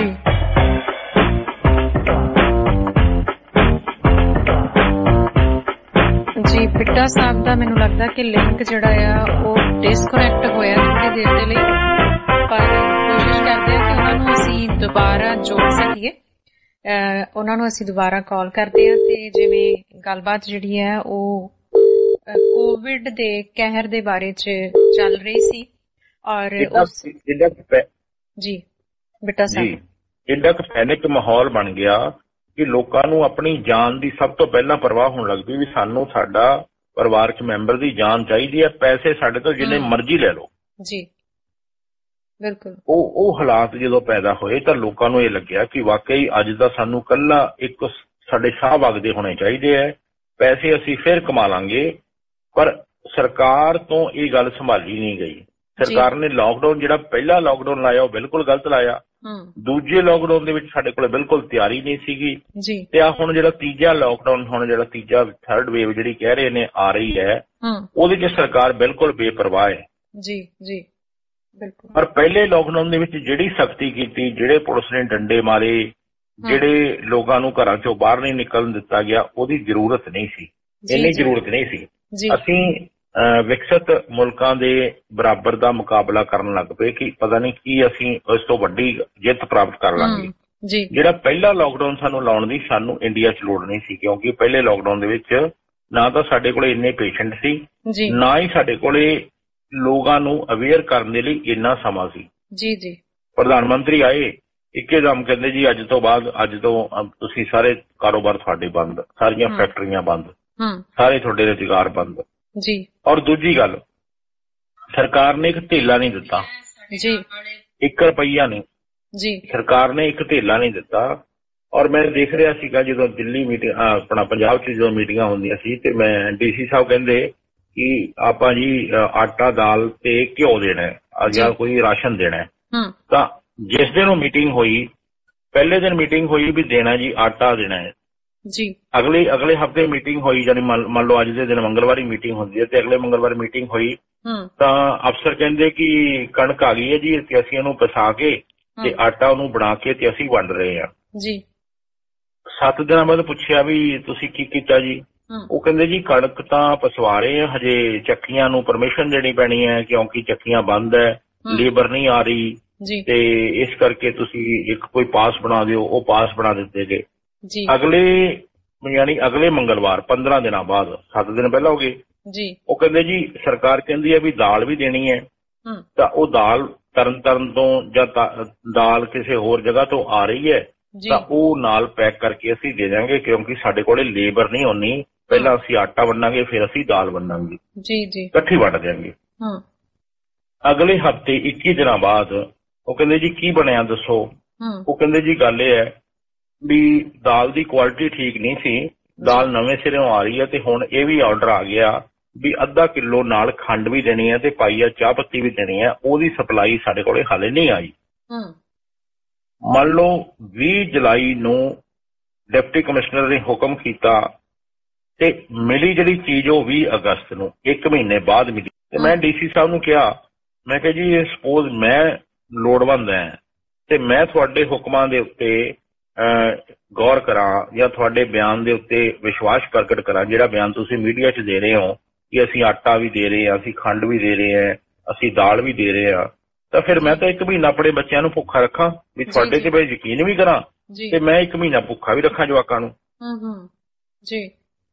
ਪਿੱਟਾ ਸਾਹਿਬ ਦਾ ਮੈਨੂੰ ਲੱਗਦਾ ਕਿ ਲਿੰਕ ਜਿਹੜਾ ਆ ਉਹ ਡਿਸਕਨੈਕਟ ਹੋਇਆ ਥੋੜੀ ਦੇਰ ਦੇ ਲਈ, ਪਰ ਕੋਸ਼ਿਸ਼ ਕਰਦੇ ਆ ਕਿ ਉਹਨਾਂ ਨੂੰ ਅਸੀਂ ਦੁਬਾਰਾ ਜੋੜ ਸਕੀਏ। ਉਹਨਾਂ ਨੂੰ ਅਸੀਂ ਦੁਬਾਰਾ ਕਾਲ ਕਰਦੇ ਹਾਂ ਤੇ ਜਿਵੇਂ ਗੱਲਬਾਤ ਜਿਹੜੀ ਹੈ ਉਹ ਕੋਵਿਡ ਦੇ ਕਹਿਰ ਦੇ ਬਾਰੇ ਚ ਚੱਲ ਰਹੀ ਸੀ ਔਰ ਜੀ ਬਿੱਟਾ ਸਾਹਿਬ ਇੰਨਾ ਕੁ ਪੈਨਿਕ ਮਾਹੌਲ ਬਣ ਗਿਆ ਕਿ ਲੋਕਾਂ ਨੂੰ ਆਪਣੀ ਜਾਨ ਦੀ ਸਭ ਤੋਂ ਪਹਿਲਾਂ ਪਰਵਾਹ ਹੋਣ ਲੱਗ ਪਈ ਵੀ ਸਾਨੂੰ ਸਾਡਾ ਪਰਿਵਾਰ ਚ ਮੈਂਬਰ ਦੀ ਜਾਨ ਚਾਹੀਦੀ ਹੈ, ਪੈਸੇ ਸਾਡੇ ਤੋਂ ਜਿੰਨੇ ਮਰਜ਼ੀ ਲੈ ਲਓ ਬਿਲਕੁਲ ਉਹ ਹਾਲਾਤ ਜਦੋਂ ਪੈਦਾ ਹੋਏ ਤਾਂ ਲੋਕਾਂ ਨੂੰ ਇਹ ਲੱਗਿਆ ਕਿ ਵਾਕਈ ਅੱਜ ਦਾ ਸਾਨੂੰ ਕੱਲਾ ਇੱਕ ਸਾਡੇ ਸਾਹ ਵਗਦੇ ਹੋਣੇ ਚਾਹੀਦੇ ਹੈ, ਪੈਸੇ ਅਸੀਂ ਫਿਰ ਕਮਾ ਲਾਂਗੇ। ਪਰ ਸਰਕਾਰ ਤੋਂ ਇਹ ਗੱਲ ਸੰਭਾਲੀ ਨਹੀਂ ਗਈ। ਸਰਕਾਰ ਨੇ ਲਾਕਡਾਊਨ ਜਿਹੜਾ ਪਹਿਲਾ ਲਾਕਡਾਊਨ ਲਾਇਆ ਉਹ ਬਿਲਕੁਲ ਗਲਤ ਲਾਇਆ। ਦੂਜੇ ਲਾਕਡਾਊਨ ਦੇ ਵਿੱਚ ਸਾਡੇ ਕੋਲ ਬਿਲਕੁਲ ਤਿਆਰੀ ਨਹੀਂ ਸੀਗੀ ਤੇ ਆ ਹੁਣ ਜਿਹੜਾ ਤੀਜਾ ਲਾਕਡਾਊਨ, ਹੁਣ ਜਿਹੜਾ ਤੀਜਾ ਥਰਡ ਵੇਵ ਜਿਹੜੀ ਕਹਿ ਰਹੇ ਨੇ ਆ ਰਹੀ ਹੈ, ਉਹਦੇ 'ਚ ਸਰਕਾਰ ਬਿਲਕੁਲ ਬੇਪਰਵਾਹ ਹੈ। ਜੀ ਜੀ ਬਿਲਕੁਲ। ਪਰ ਪਹਿਲੇ ਲਾਕਡਾਊਨ ਦੇ ਵਿੱਚ ਜਿਹੜੀ ਸਖਤੀ ਕੀਤੀ, ਜਿਹੜੇ ਪੁਲਿਸ ਨੇ ਡੰਡੇ ਮਾਰੇ, ਜਿਹੜੇ ਲੋਕਾਂ ਨੂੰ ਘਰਾਂ ਚੋਂ ਬਾਹਰ ਨਹੀਂ ਨਿਕਲਣ ਦਿੱਤਾ ਗਿਆ, ਉਹਦੀ ਜ਼ਰੂਰਤ ਨਹੀਂ ਸੀ, ਇੰਨੀ ਜ਼ਰੂਰਤ ਨਹੀਂ ਸੀ। ਅਸੀਂ ਵਿਕਸਿਤ ਮੁਲਕਾਂ ਦੇ ਬਰਾਬਰ ਦਾ ਮੁਕਾਬਲਾ ਕਰਨ ਲੱਗ ਪਏ ਕਿ ਪਤਾ ਨਹੀਂ ਕੀ ਅਸੀਂ ਇਸ ਤੋਂ ਵੱਡੀ ਜਿੱਤ ਪ੍ਰਾਪਤ ਕਰ ਲਾਂਗੇ। ਜਿਹੜਾ ਪਹਿਲਾ ਲਾਕਡਾਊਨ ਸਾਨੂੰ ਲਾਉਣ ਦੀ ਸਾਨੂੰ ਇੰਡੀਆ 'ਚ ਲੋੜ ਨਹੀਂ ਸੀ, ਕਿਉਂਕਿ ਪਹਿਲੇ ਲਾਕਡਾਊਨ ਦੇ ਵਿੱਚ ਨਾ ਤਾਂ ਸਾਡੇ ਕੋਲੇ ਇੰਨੇ ਪੇਸ਼ੈਂਟ ਸੀ, ਨਾ ਹੀ ਸਾਡੇ ਕੋਲੇ ਲੋਕਾਂ ਨੂੰ ਅਵੇਅਰ ਕਰਨ ਦੇ ਲਈ ਇੰਨਾ ਸਮਾਂ ਸੀ। ਜੀ ਜੀ। ਪ੍ਰਧਾਨ ਮੰਤਰੀ ਆਏ, ਇੱਕਦਮ ਕਹਿੰਦੇ ਜੀ ਅੱਜ ਤੋਂ ਤੁਸੀਂ ਸਾਰੇ ਕਾਰੋਬਾਰ ਤੁਹਾਡੇ ਬੰਦ, ਸਾਰੀਆਂ ਫੈਕਟਰੀਆਂ ਬੰਦ, ਸਾਰੇ ਤੁਹਾਡੇ ਰੁਜ਼ਗਾਰ ਬੰਦ ਜੀ। ਔਰ ਦੂਜੀ ਗੱਲ, ਸਰਕਾਰ ਨੇ ਇੱਕ ਧੇਲਾ ਨਹੀਂ ਦਿੱਤਾ ਜੀ, 1 ਰੁਪਈਆ ਨਹੀਂ ਜੀ, ਸਰਕਾਰ ਨੇ ਇੱਕ ਧੇਲਾ ਨਹੀਂ ਦਿੱਤਾ। ਔਰ ਮੈਂ ਦੇਖ ਰਿਹਾ ਸੀਗਾ ਜਦੋਂ ਦਿੱਲੀ ਮੀਟਿੰਗ ਆਪਣਾ ਪੰਜਾਬ 'ਚ ਜਦੋਂ ਮੀਟਿੰਗਾਂ ਹੁੰਦੀਆਂ ਸੀ ਤੇ ਮੈਂ ਡੀਸੀ ਸਾਹਿਬ ਕਹਿੰਦੇ ਕਿ ਆਪਾਂ ਜੀ ਆਟਾ ਦਾਲ ਤੇ ਘਿਓ ਦੇਣਾ ਜਾਂ ਕੋਈ ਰਾਸ਼ਨ ਦੇਣਾ, ਤਾਂ ਜਿਸ ਦਿਨ ਉਹ ਮੀਟਿੰਗ ਹੋਈ ਪਹਿਲੇ ਦਿਨ ਮੀਟਿੰਗ ਹੋਈ ਵੀ ਦੇਣਾ ਜੀ ਆਟਾ ਦੇਣਾ ਹੈ ਜੀ। ਅਗਲੇ ਹਫਤੇ ਮੀਟਿੰਗ ਹੋਈ, ਜਾਨੀ ਮੰਨ ਲਓ ਅੱਜ ਦੇ ਦਿਨ ਮੰਗਲਵਾਰੀ ਮੀਟਿੰਗ ਹੁੰਦੀ ਹੈ ਤੇ ਅਗਲੇ ਮੰਗਲਵਾਰ ਮੀਟਿੰਗ ਹੋਈ ਤਾਂ ਅਫਸਰ ਕਹਿੰਦੇ ਕਿ ਕਣਕ ਆ ਗਈ ਹੈ ਜੀ ਤੇ ਅਸੀਂ ਉਹਨੂੰ ਪਿਸਾ ਕੇ ਤੇ ਆਟਾ ਉਹਨੂੰ ਬਣਾ ਕੇ ਤੇ ਅਸੀਂ ਵੰਡ ਰਹੇ ਹਾਂ ਜੀ। 7 ਦਿਨਾਂ ਬਾਅਦ ਪੁੱਛਿਆ ਵੀ ਤੁਸੀਂ ਕੀ ਕੀਤਾ ਜੀ? ਉਹ ਕਹਿੰਦੇ ਜੀ ਕਣਕ ਤਾਂ ਪਸਵਾ ਰਹੇ ਆ, ਹਜੇ ਚੱਕੀਆਂ ਨੂੰ ਪਰਮਿਸ਼ਨ ਦੇਣੀ ਪੈਣੀ ਹੈ ਕਿਉਂਕਿ ਚੱਕੀਆਂ ਬੰਦ ਹੈ, ਲੇਬਰ ਨਹੀਂ ਆ ਰਹੀ ਤੇ ਇਸ ਕਰਕੇ ਤੁਸੀਂ ਇੱਕ ਕੋਈ ਪਾਸ ਬਣਾ ਦਿਓ। ਉਹ ਪਾਸ ਬਣਾ ਦਿੱਤੇ ਗਏ ਅਗਲੇ ਮੰਗਲਵਾਰ 15 ਦਿਨਾਂ ਬਾਅਦ, 7 ਦਿਨ ਪਹਿਲਾਂ ਹੋ ਗਏ ਜੀ। ਉਹ ਕਹਿੰਦੇ ਜੀ ਸਰਕਾਰ ਕਹਿੰਦੀ ਹੈ ਵੀ ਦਾਲ ਵੀ ਦੇਣੀ ਹੈ, ਤਾਂ ਉਹ ਦਾਲ ਤਰਨਤਾਰਨ ਤੋਂ ਜਾਂ ਦਾਲ ਕਿਸੇ ਹੋਰ ਜਗ੍ਹਾ ਤੋਂ ਆ ਰਹੀ ਹੈ ਤਾਂ ਉਹ ਨਾਲ ਪੈਕ ਕਰਕੇ ਅਸੀਂ ਦੇ ਦਿਆਂਗੇ ਕਿਉਂਕਿ ਸਾਡੇ ਕੋਲੇ ਲੇਬਰ ਨਹੀਂ ਹੋਣੀ, ਪਹਿਲਾਂ ਅਸੀਂ ਆਟਾ ਵੰਡਾਂਗੇ ਫਿਰ ਅਸੀਂ ਦਾਲ ਵੰਡਾਂਗੇ ਜੀ ਜੀ, ਇਕੱਠੀ ਵੰਡ ਦਿਆਂਗੇ। ਅਗਲੇ ਹਫਤੇ 21 ਦਿਨਾਂ ਬਾਅਦ ਉਹ ਕਹਿੰਦੇ ਜੀ ਕੀ ਬਣਿਆ ਦੱਸੋ? ਉਹ ਕਹਿੰਦੇ ਜੀ ਗੱਲ ਇਹ ਹੈ ਵੀ ਦਾਲ ਦੀ ਕੁਆਲਿਟੀ ਠੀਕ ਨਹੀਂ ਸੀ, ਦਾਲ ਨਵੇਂ ਸਿਰੋਂ ਆ ਰਹੀ ਹੈ ਤੇ ਹੁਣ ਇਹ ਵੀ ਆਰਡਰ ਆ ਗਿਆ ਵੀ ਅੱਧਾ ਕਿਲੋ ਨਾਲ ਖੰਡ ਵੀ ਦੇਣੀ ਹੈ ਤੇ ਪਾਈਆ ਚਾਹ ਪੱਤੀ ਵੀ ਦੇਣੀ ਹੈ, ਉਹਦੀ ਸਪਲਾਈ ਸਾਡੇ ਕੋਲੇ ਹਾਲੇ ਨਹੀਂ ਆਈ। ਮੰਨ ਲਓ 20 ਜੁਲਾਈ ਨੂੰ ਡਿਪਟੀ ਕਮਿਸ਼ਨਰ ਨੇ ਹੁਕਮ ਕੀਤਾ ਤੇ ਮਿਲੀ ਜਿਹੜੀ ਚੀਜ਼ ਉਹ 20 ਅਗਸਤ ਨੂੰ, 1 ਮਹੀਨੇ ਬਾਅਦ ਮਿਲੀ। ਤੇ ਮੈਂ ਡੀਸੀ ਸਾਹਿਬ ਨੂੰ ਕਿਹਾ, ਮੈਂ ਕਿਹਾ ਜੀ ਇਹ ਸਪੋਜ਼ ਮੈਂ ਲੋੜਵੰਦ ਹਾਂ ਤੇ ਮੈਂ ਤੁਹਾਡੇ ਹੁਕਮਾਂ ਦੇ ਉੱਤੇ ਗੌਰ ਕਰਾਂ ਜਾਂ ਤੁਹਾਡੇ ਬਿਆਨ ਦੇ ਉੱਤੇ ਵਿਸ਼ਵਾਸ ਪ੍ਰਗਟ ਕਰਾਂ, ਜਿਹੜਾ ਬਿਆਨ ਤੁਸੀਂ ਮੀਡੀਆ 'ਚ ਦੇ ਰਹੇ ਹੋ ਕਿ ਅਸੀਂ ਆਟਾ ਵੀ ਦੇ ਰਹੇ ਹਾਂ, ਅਸੀਂ ਖੰਡ ਵੀ ਦੇ ਰਹੇ ਹਾਂ, ਅਸੀਂ ਦਾਲ ਵੀ ਦੇ ਰਹੇ ਹਾਂ, ਤਾਂ ਫਿਰ ਮੈਂ ਤਾਂ 1 ਮਹੀਨਾ ਆਪਣੇ ਬੱਚਿਆਂ ਨੂੰ ਭੁੱਖਾ ਰੱਖਾਂ ਵੀ ਤੁਹਾਡੇ ਤੇ ਮੈਂ ਯਕੀਨ ਵੀ ਕਰਾਂ ਤੇ ਮੈਂ 1 ਮਹੀਨਾ ਭੁੱਖਾ ਵੀ ਰੱਖਾਂ ਜਵਾਕਾਂ ਨੂੰ ਜੀ।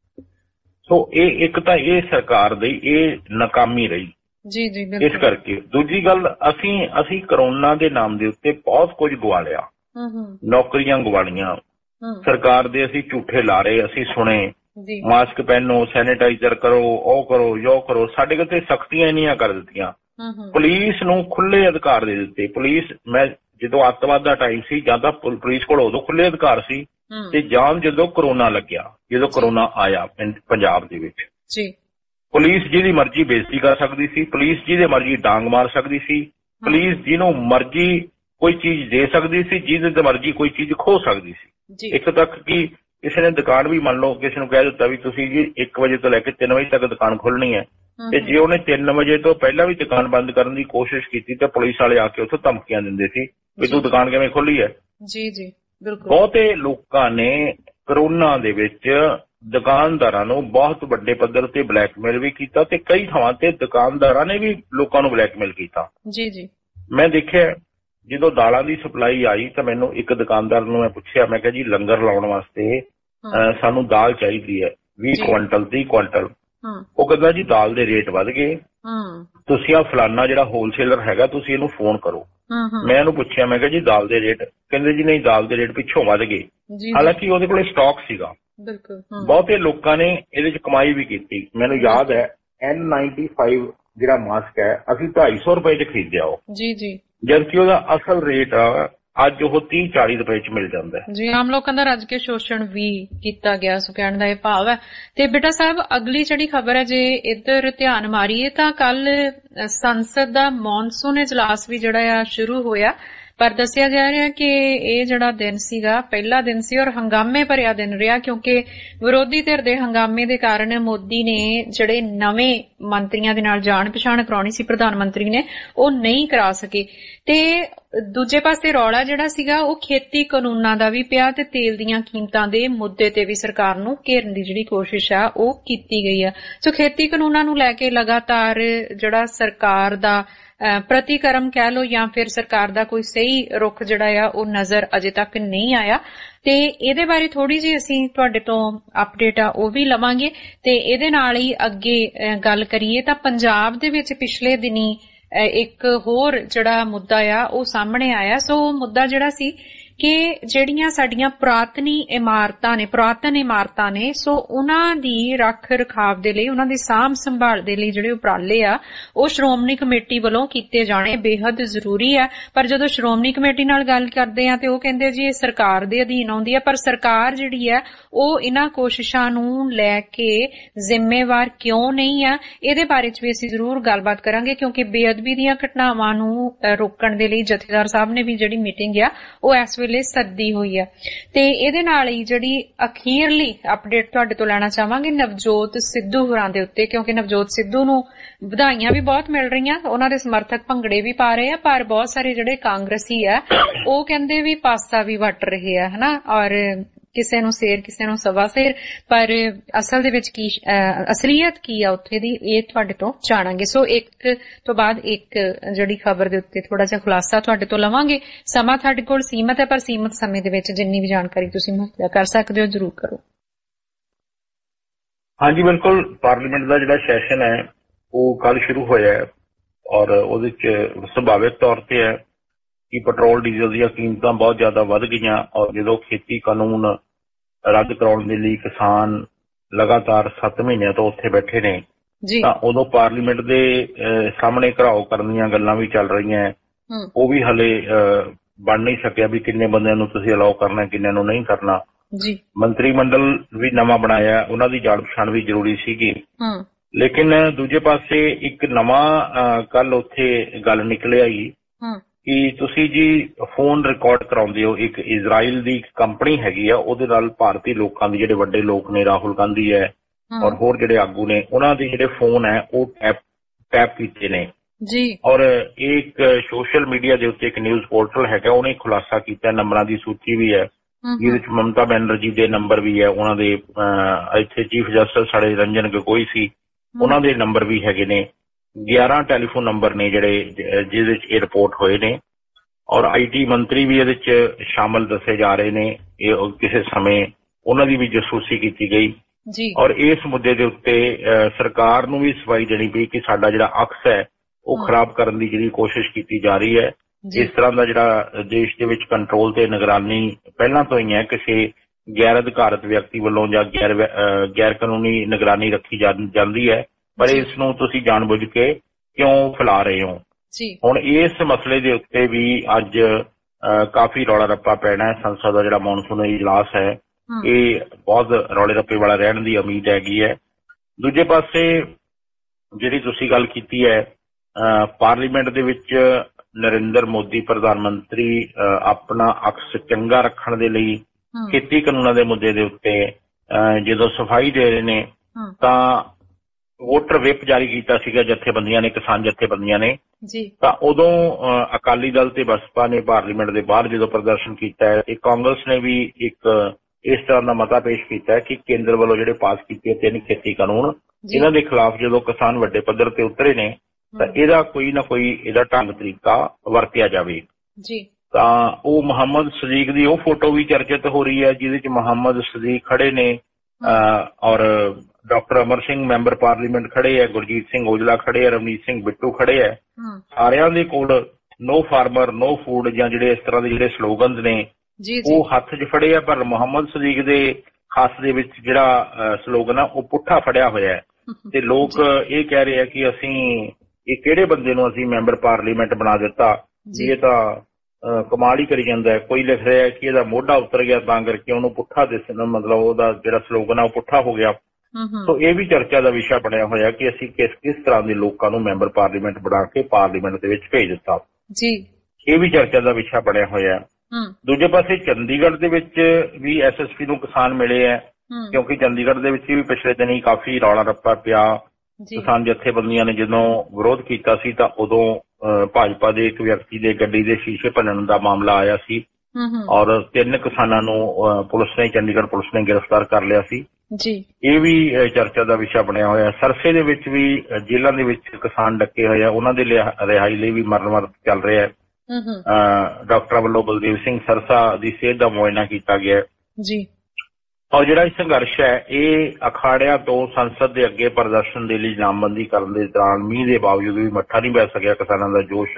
ਸੋ ਇਹ ਇੱਕ ਤਾਂ ਇਹ ਸਰਕਾਰ ਦੀ ਇਹ ਨਾਕਾਮੀ ਰਹੀ ਜੀ ਜੀ। ਇਸ ਕਰਕੇ ਦੂਜੀ ਗੱਲ, ਅਸੀਂ ਕਰੋਨਾ ਦੇ ਨਾਮ ਦੇ ਉੱਤੇ ਬਹੁਤ ਕੁਝ ਗਵਾ ਲਿਆ, ਨੌਕਰੀਆਂ ਗਵਾਲੀਆਂ, ਸਰਕਾਰ ਦੇ ਅਸੀਂ ਝੂਠੇ ਲਾਰੇ ਅਸੀਂ ਸੁਣੇ, ਮਾਸਕ ਪਹਿਨੋ, ਸੈਨੀਟਾਈਜ਼ਰ ਕਰੋ, ਉਹ ਕਰੋ, ਜੋ ਕਰੋ, ਸਾਡੇ ਕੋਲ ਤੇ ਸਖਤੀਆਂ ਇੰਨੀਆਂ ਕਰ ਦਿੱਤੀਆਂ, ਪੁਲਿਸ ਨੂੰ ਖੁੱਲੇ ਅਧਿਕਾਰ ਦੇ ਦਿੱਤੇ। ਪੁਲਿਸ, ਮੈਂ ਜਦੋਂ ਅੱਤਵਾਦ ਦਾ ਟਾਈਮ ਸੀ ਜਾਂ ਤਾਂ ਪੁਲਿਸ ਕੋਲ ਉਦੋਂ ਖੁੱਲੇ ਅਧਿਕਾਰ ਸੀ ਤੇ ਜਾਂ ਜਦੋਂ ਕਰੋਨਾ ਲੱਗਿਆ, ਜਦੋਂ ਕਰੋਨਾ ਆਇਆ ਪੰਜਾਬ ਦੇ ਵਿੱਚ ਪੁਲਿਸ ਜਿਹਦੀ ਮਰਜ਼ੀ ਬੇਇੱਜ਼ਤੀ ਕਰ ਸਕਦੀ ਸੀ, ਪੁਲਿਸ ਜਿਹਦੇ ਮਰਜ਼ੀ ਡਾਂਗ ਮਾਰ ਸਕਦੀ ਸੀ, ਪੁਲਿਸ ਜਿਹਨੂੰ ਮਰਜ਼ੀ ਕੋਈ ਚੀਜ਼ ਦੇ ਸਕਦੀ ਸੀ, ਜਿਹਦੇ ਮਰਜ਼ੀ ਕੋਈ ਚੀਜ਼ ਖੋਹ ਸਕਦੀ ਸੀ। ਇੱਥੇ ਤੱਕ ਕਿ ਕਿਸੇ ਨੇ ਦੁਕਾਨ ਵੀ ਮੰਨ ਲਓ ਕਿਸੇ ਨੂੰ ਕਹਿ ਦਿੱਤਾ ਵੀ ਤੁਸੀਂ ਜੀ 1 ਵਜੇ ਤੋਂ ਲੈ ਕੇ 3 ਵਜੇ ਤੱਕ ਦੁਕਾਨ ਖੋਲਣੀ ਹੈ ਤੇ ਜੇ ਉਹਨੇ 3 ਵਜੇ ਤੋਂ ਪਹਿਲਾਂ ਵੀ ਦੁਕਾਨ ਬੰਦ ਕਰਨ ਦੀ ਕੋਸ਼ਿਸ਼ ਕੀਤੀ ਤਾਂ ਪੁਲਿਸ ਵਾਲੇ ਆ ਕੇ ਉੱਥੇ ਧਮਕੀਆਂ ਦਿੰਦੇ ਸੀ ਵੀ ਤੂੰ ਦੁਕਾਨ ਕਿਵੇਂ ਖੋਲੀ ਹੈ ਜੀ ਜੀ। ਬਿਲਕੁਲ ਬਹੁਤੇ ਲੋਕਾਂ ਨੇ ਕਰੋਨਾ ਦੇ ਵਿੱਚ ਦੁਕਾਨਦਾਰਾਂ ਨੂੰ ਬਹੁਤ ਵੱਡੇ ਪੱਧਰ ਤੇ ਬਲੈਕਮੇਲ ਵੀ ਕੀਤਾ ਤੇ ਕਈ ਥਾਵਾਂ ਤੇ ਦੁਕਾਨਦਾਰਾਂ ਨੇ ਵੀ ਲੋਕਾਂ ਨੂੰ ਬਲੈਕਮੇਲ ਕੀਤਾ ਜੀ ਜੀ। ਮੈਂ ਦੇਖਿਆ ਜਦੋਂ ਦਾਲਾਂ ਦੀ ਸਪਲਾਈ ਆਈ ਤਾਂ ਮੈਨੂੰ ਇੱਕ ਦੁਕਾਨਦਾਰ ਨੂੰ ਮੈਂ ਪੁੱਛਿਆ, ਮੈਂ ਕਿਹਾ ਜੀ ਲੰਗਰ ਲਾਉਣ ਵਾਸਤੇ ਸਾਨੂੰ ਦਾਲ ਚਾਹੀਦੀ ਹੈ 20 ਕੁਇੰਟਲ 30 ਕੁਇੰਟਲ। ਉਹ ਕਹਿੰਦਾ ਜੀ ਦਾਲ ਦੇ ਰੇਟ ਵੱਧ ਗਏ, ਤੁਸੀਂ ਆ ਫਲਾਨਾ ਜਿਹੜਾ ਹੋਲਸੇਲਰ ਹੈਗਾ ਤੁਸੀਂ ਇਹਨੂੰ ਫੋਨ ਕਰੋ। ਮੈਂ ਇਹਨੂੰ ਪੁੱਛਿਆ, ਮੈਂ ਕਿਹਾ ਜੀ ਦਾਲ ਦੇ ਰੇਟ? ਕਹਿੰਦੇ ਜੀ ਨਹੀਂ, ਦਾਲ ਦੇ ਰੇਟ ਪਿੱਛੋਂ ਵੱਧ ਗਏ, ਹਾਲਾਂਕਿ ਉਹਦੇ ਕੋਲ ਸਟਾਕ ਸੀਗਾ। ਬਹੁਤੇ ਲੋਕਾਂ ਨੇ ਇਹਦੇ ਚ ਕਮਾਈ ਵੀ ਕੀਤੀ। ਮੈਨੂੰ ਯਾਦ ਹੈ N95 ਜਿਹੜਾ ਮਾਸਕ ਹੈ ਅਸੀਂ 250 ਰੁਪਏ ਚ ਖਰੀਦਿਆ ਉਹ ਜੀ ਜੀ। ਜਦਕਿ ਉਹਦਾ ਅਸਲ ਰੇਟ ਅੱਜ ਉਹ 30-40 ਰੁਪਏ ਚ ਮਿਲ ਜਾਂਦਾ ਹੈ ਜੀ। ਆਮ ਲੋਕਾਂ ਦਾ ਰੱਜ ਕੇ ਸ਼ੋਸ਼ਣ ਵੀ ਕੀਤਾ ਗਿਆ, ਸੋ ਕਹਿਣ ਦਾ ਇਹ ਭਾਵ ਹੈ। ਤੇ ਬੇਟਾ ਸਾਹਿਬ ਅਗਲੀ ਜਿਹੜੀ ਖਬਰ ਹੈ, ਜੇ ਇੱਧਰ ਧਿਆਨ ਮਾਰੀਏ ਤਾਂ ਕੱਲ ਸੰਸਦ ਦਾ ਮੌਨਸੂਨ ਇਜਲਾਸ ਵੀ ਜਿਹੜਾ ਆ ਸ਼ੁਰੂ ਹੋਇਆ, ਪਰ ਦੱਸਿਆ ਜਾ ਰਿਹਾ ਕਿ ਇਹ ਜਿਹੜਾ ਦਿਨ ਸੀਗਾ ਪਹਿਲਾ ਦਿਨ ਸੀ ਔਰ ਹੰਗਾਮੇ ਭਰਿਆ ਦਿਨ ਰਿਹਾ, ਕਿਉਂਕਿ ਵਿਰੋਧੀ ਧਿਰ ਦੇ ਹੰਗਾਮੇ ਦੇ ਕਾਰਨ ਮੋਦੀ ਨੇ ਜਿਹੜੇ ਨਵੇਂ ਮੰਤਰੀਆਂ ਦੇ ਨਾਲ ਜਾਣ ਪਛਾਣ ਕਰਾਉਣੀ ਸੀ ਪ੍ਰਧਾਨ ਮੰਤਰੀ ਨੇ, ਉਹ ਨਹੀਂ ਕਰਾ ਸਕੇ। ਤੇ ਦੂਜੇ ਪਾਸੇ ਰੌਲਾ ਜਿਹੜਾ ਸੀਗਾ ਉਹ ਖੇਤੀ ਕਾਨੂੰਨਾਂ ਦਾ ਵੀ ਪਿਆ ਤੇ ਤੇਲ ਦੀਆਂ ਕੀਮਤਾਂ ਦੇ ਮੁੱਦੇ ਤੇ ਵੀ ਸਰਕਾਰ ਨੂੰ ਘੇਰਨ ਦੀ ਜਿਹੜੀ ਕੋਸ਼ਿਸ਼ ਆ ਉਹ ਕੀਤੀ ਗਈ ਆ। ਸੋ ਖੇਤੀ ਕਾਨੂੰਨਾਂ ਨੂੰ ਲੈ ਕੇ ਲਗਾਤਾਰ ਜਿਹੜਾ ਸਰਕਾਰ ਦਾ ਪ੍ਰਤੀਕਰਮ ਕਹਿ ਲੋ ਜਾਂ ਫਿਰ ਸਰਕਾਰ ਦਾ ਕੋਈ ਸਹੀ ਰੁਖ ਜਿਹੜਾ ਆ ਉਹ ਨਜ਼ਰ ਅਜੇ ਤੱਕ ਨਹੀਂ ਆਇਆ, ਤੇ ਇਹਦੇ ਬਾਰੇ ਥੋੜੀ ਜਿਹੀ ਅਸੀਂ ਤੁਹਾਡੇ ਤੋਂ ਅਪਡੇਟ ਆ ਉਹ ਵੀ ਲਵਾਂਗੇ। ਤੇ ਇਹਦੇ ਨਾਲ ਹੀ ਅੱਗੇ ਗੱਲ ਕਰੀਏ ਤਾਂ ਪੰਜਾਬ ਦੇ ਵਿੱਚ ਪਿਛਲੇ ਦਿਨੀ ਇੱਕ ਹੋਰ ਜਿਹੜਾ ਮੁੱਦਾ ਆ ਉਹ ਸਾਹਮਣੇ ਆਇਆ। ਸੋ ਮੁੱਦਾ ਜਿਹੜਾ ਸੀ ਕਿ ਜਿਹੜੀਆਂ ਸਾਡੀਆਂ ਪੁਰਾਤਨ ਇਮਾਰਤਾਂ ਨੇ ਸੋ ਉਹਨਾਂ ਦੀ ਰੱਖ ਰਖਾਵ ਦੇ ਲਈ, ਉਹਨਾਂ ਦੀ ਸਾਂਭ ਸੰਭਾਲ ਦੇ ਲਈ ਜਿਹੜੇ ਉਪਰਾਲੇ ਆ ਉਹ ਸ਼੍ਰੋਮਣੀ ਕਮੇਟੀ ਵੱਲੋਂ ਕੀਤੇ ਜਾਣੇ ਬੇਹੱਦ ਜ਼ਰੂਰੀ ਆ। ਪਰ ਜਦੋਂ ਸ਼੍ਰੋਮਣੀ ਕਮੇਟੀ ਨਾਲ ਗੱਲ ਕਰਦੇ ਆ ਤੇ ਉਹ ਕਹਿੰਦੇ ਜੀ ਇਹ ਸਰਕਾਰ ਦੇ ਅਧੀਨ ਆਉਂਦੀ ਆ, ਪਰ ਸਰਕਾਰ ਜਿਹੜੀ ਆ ਉਹ ਇਹਨਾਂ ਕੋਸ਼ਿਸ਼ਾਂ ਨੂੰ ਲੈ ਕੇ ਜ਼ਿੰਮੇਵਾਰ ਕਿਉਂ ਨਹੀਂ ਆ, ਇਹਦੇ ਬਾਰੇ ਚ ਵੀ ਅਸੀਂ ਜ਼ਰੂਰ ਗੱਲਬਾਤ ਕਰਾਂਗੇ, ਕਿਉਂਕਿ ਬੇਅਦਬੀ ਦੀਆਂ ਘਟਨਾਵਾਂ ਨੂੰ ਰੋਕਣ ਦੇ ਲਈ ਜਥੇਦਾਰ ਸਾਹਿਬ ਨੇ ਵੀ ਜਿਹੜੀ ਮੀਟਿੰਗ ਆ ਉਹ ਇਸ ਵੇਲੇ ਸੱਦੀ ਹੋਈ ਆ। ਤੇ ਇਹਦੇ ਨਾਲ ਹੀ ਜਿਹੜੀ ਅਖੀਰਲੀ ਅਪਡੇਟ ਤੁਹਾਡੇ ਤੋਂ ਲੈਣਾ ਚਾਹਾਂਗੇ ਨਵਜੋਤ ਸਿੱਧੂ ਹੋਰਾਂ ਦੇ ਉੱਤੇ, ਕਿਉਂਕਿ ਨਵਜੋਤ ਸਿੱਧੂ ਨੂੰ ਵਧਾਈਆਂ ਵੀ ਬਹੁਤ ਮਿਲ ਰਹੀਆਂ, ਉਹਨਾਂ ਦੇ ਸਮਰਥਕ ਭੰਗੜੇ ਵੀ ਪਾ ਰਹੇ ਆ, ਪਰ ਬਹੁਤ ਸਾਰੇ ਜਿਹੜੇ ਕਾਂਗਰਸੀ ਆ ਉਹ ਕਹਿੰਦੇ ਵੀ ਪਾਸਾ ਵੀ ਵੱਟ ਰਹੇ ਆ, ਹਨਾ, ਔਰ ਕਿਸੇ ਨੂੰ ਸੇਰ ਕਿਸੇ ਨੂੰ ਸਵਾ ਸੇਰ, ਪਰ ਅਸਲ ਦੇ ਵਿੱਚ ਕੀ ਅਸਲੀਅਤ ਕੀ ਆ ਉੱਥੇ ਦੀ ਇਹ ਤੁਹਾਡੇ ਤੋਂ ਜਾਣਾਂਗੇ। ਸੋ ਇੱਕ ਤੋਂ ਬਾਅਦ ਇੱਕ ਜਿਹੜੀ ਖਬਰ ਦੇ ਉੱਤੇ ਥੋੜਾ ਜਿਹਾ ਖੁਲਾਸਾ ਤੁਹਾਡੇ ਤੋਂ ਲਵਾਂਗੇ। ਸਮਾਂ ਤੁਹਾਡੇ ਕੋਲ ਸੀਮਤ ਹੈ, ਪਰ ਸੀਮਤ ਸਮੇਂ ਦੇ ਵਿੱਚ ਜਿੰਨੀ ਵੀ ਜਾਣਕਾਰੀ ਤੁਸੀਂ ਮੁਹੱਈਆ ਕਰ ਸਕਦੇ ਹੋ ਜ਼ਰੂਰ ਕਰੋ। ਹਾਂਜੀ ਬਿਲਕੁਲ, ਪਾਰਲੀਮੈਂਟ ਦਾ ਜਿਹੜਾ ਸੈਸ਼ਨ ਹੈ ਉਹ ਕੱਲ ਸ਼ੁਰੂ ਹੋਇਆ ਹੈ ਔਰ ਉਹਦੇ ਚ ਸੁਭਾਵਿਕ ਤੌਰ ਤੇ ਹੈ ਕਿ ਪੈਟਰੋਲ ਡੀਜ਼ਲ ਦੀਆਂ ਕੀਮਤਾਂ ਬਹੁਤ ਜ਼ਿਆਦਾ ਵੱਧ ਗਈਆਂ ਔਰ ਜਦੋਂ ਖੇਤੀ ਕਾਨੂੰਨ ਰੱਦ ਕਰਾਉਣ ਦੇ ਲਈ ਕਿਸਾਨ ਲਗਾਤਾਰ 7 ਮਹੀਨਿਆਂ ਤੋਂ ਉੱਥੇ ਬੈਠੇ ਨੇ ਤਾਂ ਉਦੋਂ ਪਾਰਲੀਮੈਂਟ ਦੇ ਸਾਹਮਣੇ ਘਰਾਓ ਕਰਨ ਦੀਆਂ ਗੱਲਾਂ ਵੀ ਚੱਲ ਰਹੀਆਂ, ਉਹ ਵੀ ਹਲੇ ਬਣ ਨਹੀਂ ਸਕਿਆ ਵੀ ਕਿੰਨੇ ਬੰਦਿਆਂ ਨੂੰ ਤੁਸੀਂ ਅਲਾਓ ਕਰਨਾ ਕਿੰਨਿਆਂ ਨੂੰ ਨਹੀਂ ਕਰਨਾ। ਮੰਤਰੀ ਮੰਡਲ ਵੀ ਨਵਾਂ ਬਣਾਇਆ, ਉਹਨਾਂ ਦੀ ਜਾਣ ਪਛਾਣ ਵੀ ਜ਼ਰੂਰੀ ਸੀਗੀ, ਲੇਕਿਨ ਦੂਜੇ ਪਾਸੇ ਇੱਕ ਨਵਾਂ ਕੱਲ ਉੱਥੇ ਗੱਲ ਨਿਕਲ ਆਈ ਕਿ ਤੁਸੀਂ ਜੀ ਫੋਨ ਰਿਕਾਰਡ ਕਰਾਉਂਦੇ ਹੋ, ਇੱਕ ਇਜ਼ਰਾਈਲ ਦੀ ਕੰਪਨੀ ਹੈਗੀ ਆ ਉਹਦੇ ਨਾਲ ਭਾਰਤੀ ਲੋਕਾਂ ਦੇ ਜਿਹੜੇ ਵੱਡੇ ਲੋਕ ਨੇ, ਰਾਹੁਲ ਗਾਂਧੀ ਹੈ ਔਰ ਹੋਰ ਜਿਹੜੇ ਆਗੂ ਨੇ, ਉਹਨਾਂ ਦੇ ਜਿਹੜੇ ਫੋਨ ਹੈ ਉਹ ਟੈਪ ਕੀਤੇ ਨੇ ਜੀ। ਔਰ ਇੱਕ ਸੋਸ਼ਲ ਮੀਡੀਆ ਦੇ ਉੱਤੇ ਇੱਕ ਨਿਊਜ਼ ਪੋਰਟਲ ਹੈਗਾ, ਉਹਨੇ ਖੁਲਾਸਾ ਕੀਤਾ, ਨੰਬਰਾਂ ਦੀ ਸੂਚੀ ਵੀ ਹੈ ਜਿਹਦੇ ਵਿੱਚ ਮਮਤਾ ਬੈਨਰਜੀ ਦੇ ਨੰਬਰ ਵੀ ਹੈ, ਉਹਨਾਂ ਦੇ ਇੱਥੇ ਚੀਫ ਜਸਟਿਸ ਸਾਡੇ ਰੰਜਨ ਗਗੋਈ ਸੀ, ਉਹਨਾਂ ਦੇ ਨੰਬਰ ਵੀ ਹੈਗੇ ਨੇ, 11 ਟੈਲੀਫੋਨ ਨੰਬਰ ਨੇ ਜਿਹੜੇ ਜਿਹਦੇ ਚ ਇਹ ਰਿਪੋਰਟ ਹੋਏ ਨੇ ਔਰ IT ਮੰਤਰੀ ਵੀ ਇਹਦੇ ਚ ਸ਼ਾਮਲ ਦੱਸੇ ਜਾ ਰਹੇ ਨੇ। ਇਹ ਕਿਸੇ ਸਮੇਂ ਉਹਨਾਂ ਦੀ ਵੀ ਜਾਸੂਸੀ ਕੀਤੀ ਗਈ ਔਰ ਇਸ ਮੁੱਦੇ ਦੇ ਉੱਤੇ ਸਰਕਾਰ ਨੂੰ ਵੀ ਸਫਾਈ ਦੇਣੀ ਪਈ ਕਿ ਸਾਡਾ ਜਿਹੜਾ ਅਕਸ ਹੈ ਉਹ ਖਰਾਬ ਕਰਨ ਦੀ ਜਿਹੜੀ ਕੋਸ਼ਿਸ਼ ਕੀਤੀ ਜਾ ਰਹੀ ਹੈ। ਇਸ ਤਰ੍ਹਾਂ ਦਾ ਜਿਹੜਾ ਦੇਸ਼ ਦੇ ਵਿੱਚ ਕੰਟਰੋਲ ਤੇ ਨਿਗਰਾਨੀ ਪਹਿਲਾਂ ਤੋਂ ਹੀ ਹੈ, ਕਿਸੇ ਗੈਰ ਅਧਿਕਾਰਤ ਵਿਅਕਤੀ ਵੱਲੋਂ ਜਾਂ ਗੈਰ ਕਾਨੂੰਨੀ ਨਿਗਰਾਨੀ ਰੱਖੀ ਜਾਂਦੀ ਹੈ, ਪਰ ਇਸ ਨੂੰ ਤੁਸੀਂ ਜਾਣਬੁੱਝ ਕੇ ਕਿਉਂ ਫੈਲਾ ਰਹੇ ਹੋ। ਹੁਣ ਇਸ ਮਸਲੇ ਦੇ ਉੱਤੇ ਵੀ ਅੱਜ ਕਾਫੀ ਰੌਲਾ ਰੱਪਾ ਪੈਣਾ ਹੈ। ਸੰਸਦ ਦਾ ਜਿਹੜਾ ਮੌਨਸੂਨ ਇਜਲਾਸ ਹੈ ਇਹ ਬਹੁਤ ਰੌਲੇ ਰੱਪੇ ਵਾਲਾ ਰਹਿਣ ਦੀ ਉਮੀਦ ਹੈਗੀ ਹੈ। ਦੂਜੇ ਪਾਸੇ ਜਿਹੜੀ ਤੁਸੀਂ ਗੱਲ ਕੀਤੀ ਹੈ, ਪਾਰਲੀਮੈਂਟ ਦੇ ਵਿੱਚ ਨਰਿੰਦਰ ਮੋਦੀ ਪ੍ਰਧਾਨ ਮੰਤਰੀ ਆਪਣਾ ਅਕਸ ਚੰਗਾ ਰੱਖਣ ਦੇ ਲਈ ਖੇਤੀ ਕਾਨੂੰਨਾਂ ਦੇ ਮੁੱਦੇ ਦੇ ਉੱਤੇ ਜਦੋਂ ਸਫਾਈ ਦੇ ਰਹੇ ਨੇ ਤਾਂ ਵੋਟਰ ਵਿਪ ਜਾਰੀ ਕੀਤਾ ਸੀਗਾ ਜਥੇਬੰਦੀਆਂ ਨੇ, ਕਿਸਾਨ ਜਥੇਬੰਦੀਆਂ ਨੇ, ਤਾਂ ਉਦੋਂ ਅਕਾਲੀ ਦਲ ਤੇ ਬਸਪਾ ਨੇ ਪਾਰਲੀਮੈਂਟ ਦੇ ਬਾਹਰ ਜਦੋਂ ਪ੍ਰਦਰਸ਼ਨ ਕੀਤਾ ਹੈ ਤੇ ਕਾਂਗਰਸ ਨੇ ਵੀ ਇੱਕ ਇਸ ਤਰ੍ਹਾਂ ਦਾ ਮਤਾ ਪੇਸ਼ ਕੀਤਾ ਹੈ ਕਿ ਕੇਂਦਰ ਵੱਲੋਂ ਜਿਹੜੇ ਪਾਸ ਕੀਤੇ 3 ਖੇਤੀ ਕਾਨੂੰਨ, ਇਹਨਾਂ ਦੇ ਖਿਲਾਫ ਜਦੋਂ ਕਿਸਾਨ ਵੱਡੇ ਪੱਧਰ ਤੇ ਉਤਰੇ ਨੇ ਤਾਂ ਇਹਦਾ ਕੋਈ ਨਾ ਕੋਈ ਇਹਦਾ ਢੰਗ ਤਰੀਕਾ ਵਰਤਿਆ ਜਾਵੇ। ਤਾਂ ਉਹ ਮੁਹੰਮਦ ਸਦੀਕ ਦੀ ਉਹ ਫੋਟੋ ਵੀ ਚਰਚਿਤ ਹੋ ਰਹੀ ਹੈ ਜਿਹਦੇ ਚ ਮੁਹੰਮਦ ਸਦੀਕ ਖੜੇ ਨੇ ਔਰ doctor Amar Singh member parliament ਖੜੇ ਹੈ, ਗੁਰਜੀਤ ਸਿੰਘ ਔਜਲਾ ਖੜੇ ਹੈ, ਰਵਨੀਤ ਸਿੰਘ ਬਿੱਟੂ ਖੜੇ ਹੈ। ਸਾਰਿਆਂ ਦੇ ਕੋਲ ਨੋ ਫਾਰਮਰ ਨੋ ਫੂਡ ਜਾਂ ਜਿਹੜੇ ਇਸ ਤਰ੍ਹਾਂ ਦੇ ਜਿਹੜੇ ਸਲੋਗਨਸ ਨੇ ਉਹ ਹੱਥ 'ਚ ਫੜੇ ਆ, ਪਰ ਮੁਹੰਮਦ ਸਦੀਕ ਦੇ ਹੱਥ ਦੇ ਵਿੱਚ ਜਿਹੜਾ ਸਲੋਗਨ ਆ ਉਹ ਪੁੱਠਾ ਫੜਿਆ ਹੋਇਆ ਹੈ ਤੇ ਲੋਕ ਇਹ ਕਹਿ ਰਹੇ ਆ ਕਿ ਅਸੀਂ ਇਹ ਕਿਹੜੇ ਬੰਦੇ ਨੂੰ ਅਸੀਂ ਮੈਂਬਰ ਪਾਰਲੀਮੈਂਟ ਬਣਾ ਦਿੱਤਾ ਵੀ ਇਹ ਤਾਂ ਕਮਾਲ ਹੀ ਕਰੀ ਜਾਂਦਾ। ਕੋਈ ਲਿਖ ਰਿਹਾ ਕਿ ਇਹਦਾ ਮੋਢਾ ਉਤਰ ਗਿਆ ਤਾਂ ਕਰਕੇ ਉਹਨੂੰ ਪੁੱਠਾ ਦਿਸਣਾ, ਮਤਲਬ ਉਹਦਾ ਜਿਹੜਾ ਸਲੋਗਨ ਆ ਉਹ ਪੁੱਠਾ ਹੋ ਗਿਆ। ਸੋ ਇਹ ਵੀ ਚਰਚਾ ਦਾ ਵਿਸ਼ਾ ਬਣਿਆ ਹੋਇਆ ਕਿ ਅਸੀਂ ਕਿਸ ਤਰ੍ਹਾਂ ਦੇ ਲੋਕਾਂ ਨੂੰ ਮੈਂਬਰ ਪਾਰਲੀਮੈਂਟ ਬਣਾ ਕੇ ਪਾਰਲੀਮੈਂਟ ਦੇ ਵਿੱਚ ਭੇਜ ਦਿੱਤਾ ਜੀ। ਇਹ ਵੀ ਚਰਚਾ ਦਾ ਵਿਸ਼ਾ ਬਣਿਆ ਹੋਇਆ। ਦੂਜੇ ਪਾਸੇ ਚੰਡੀਗੜ੍ਹ ਦੇ ਵਿੱਚ ਵੀ SSP ਨੂੰ ਕਿਸਾਨ ਮਿਲੇ ਹੈ, ਕਿਉਂਕਿ ਚੰਡੀਗੜ੍ਹ ਦੇ ਵਿੱਚ ਵੀ ਪਿਛਲੇ ਦਿਨੀ ਕਾਫੀ ਰੌਲਾ ਰੱਪਾ ਪਿਆ। ਕਿਸਾਨ ਜਥੇਬੰਦੀਆਂ ਨੇ ਜਦੋਂ ਵਿਰੋਧ ਕੀਤਾ ਸੀ ਤਾਂ ਉਦੋਂ ਭਾਜਪਾ ਦੇ ਇੱਕ ਵਿਅਕਤੀ ਦੇ ਗੱਡੀ ਦੇ ਸ਼ੀਸ਼ੇ ਭੰਨਣ ਦਾ ਮਾਮਲਾ ਆਇਆ ਸੀ ਔਰ 3 ਕਿਸਾਨਾਂ ਨੂੰ ਚੰਡੀਗੜ੍ਹ ਪੁਲਿਸ ਨੇ ਗ੍ਰਿਫਤਾਰ ਕਰ ਲਿਆ ਸੀ ਜੀ। ਇਹ ਵੀ ਚਰਚਾ ਦਾ ਵਿਸ਼ਾ ਬਣਿਆ ਹੋਇਆ। ਸਰਸੇ ਦੇ ਵਿੱਚ ਵੀ ਜੇਲ੍ਹਾਂ ਦੇ ਵਿੱਚ ਕਿਸਾਨ ਡੱਕੇ ਹੋਏ ਆ, ਉਹਨਾਂ ਦੇ ਰਿਹਾਈ ਲਈ ਵੀ ਮਰਨ ਚੱਲ ਰਿਹਾ ਹੈ। ਡਾਕਟਰਾਂ ਵੱਲੋਂ ਬਲਦੇਵ ਸਿੰਘ ਸਰਸਾ ਦੀ ਸਿਹਤ ਦਾ ਮੁਆਇਨਾ ਕੀਤਾ ਗਿਆ ਜੀ। ਔਰ ਜਿਹੜਾ ਇਹ ਸੰਘਰਸ਼ ਹੈ ਇਹ ਅਖਾੜਿਆਂ ਤੋਂ ਸੰਸਦ ਦੇ ਅੱਗੇ ਪ੍ਰਦਰਸ਼ਨ ਦੇ ਲਈ ਲਾਮਬੰਦੀ ਕਰਨ ਦੇ ਦੌਰਾਨ ਮੀਂਹ ਦੇ ਬਾਵਜੂਦ ਵੀ ਮੱਠਾ ਨਹੀਂ ਪੈ ਸਕਿਆ ਕਿਸਾਨਾਂ ਦਾ ਜੋਸ਼।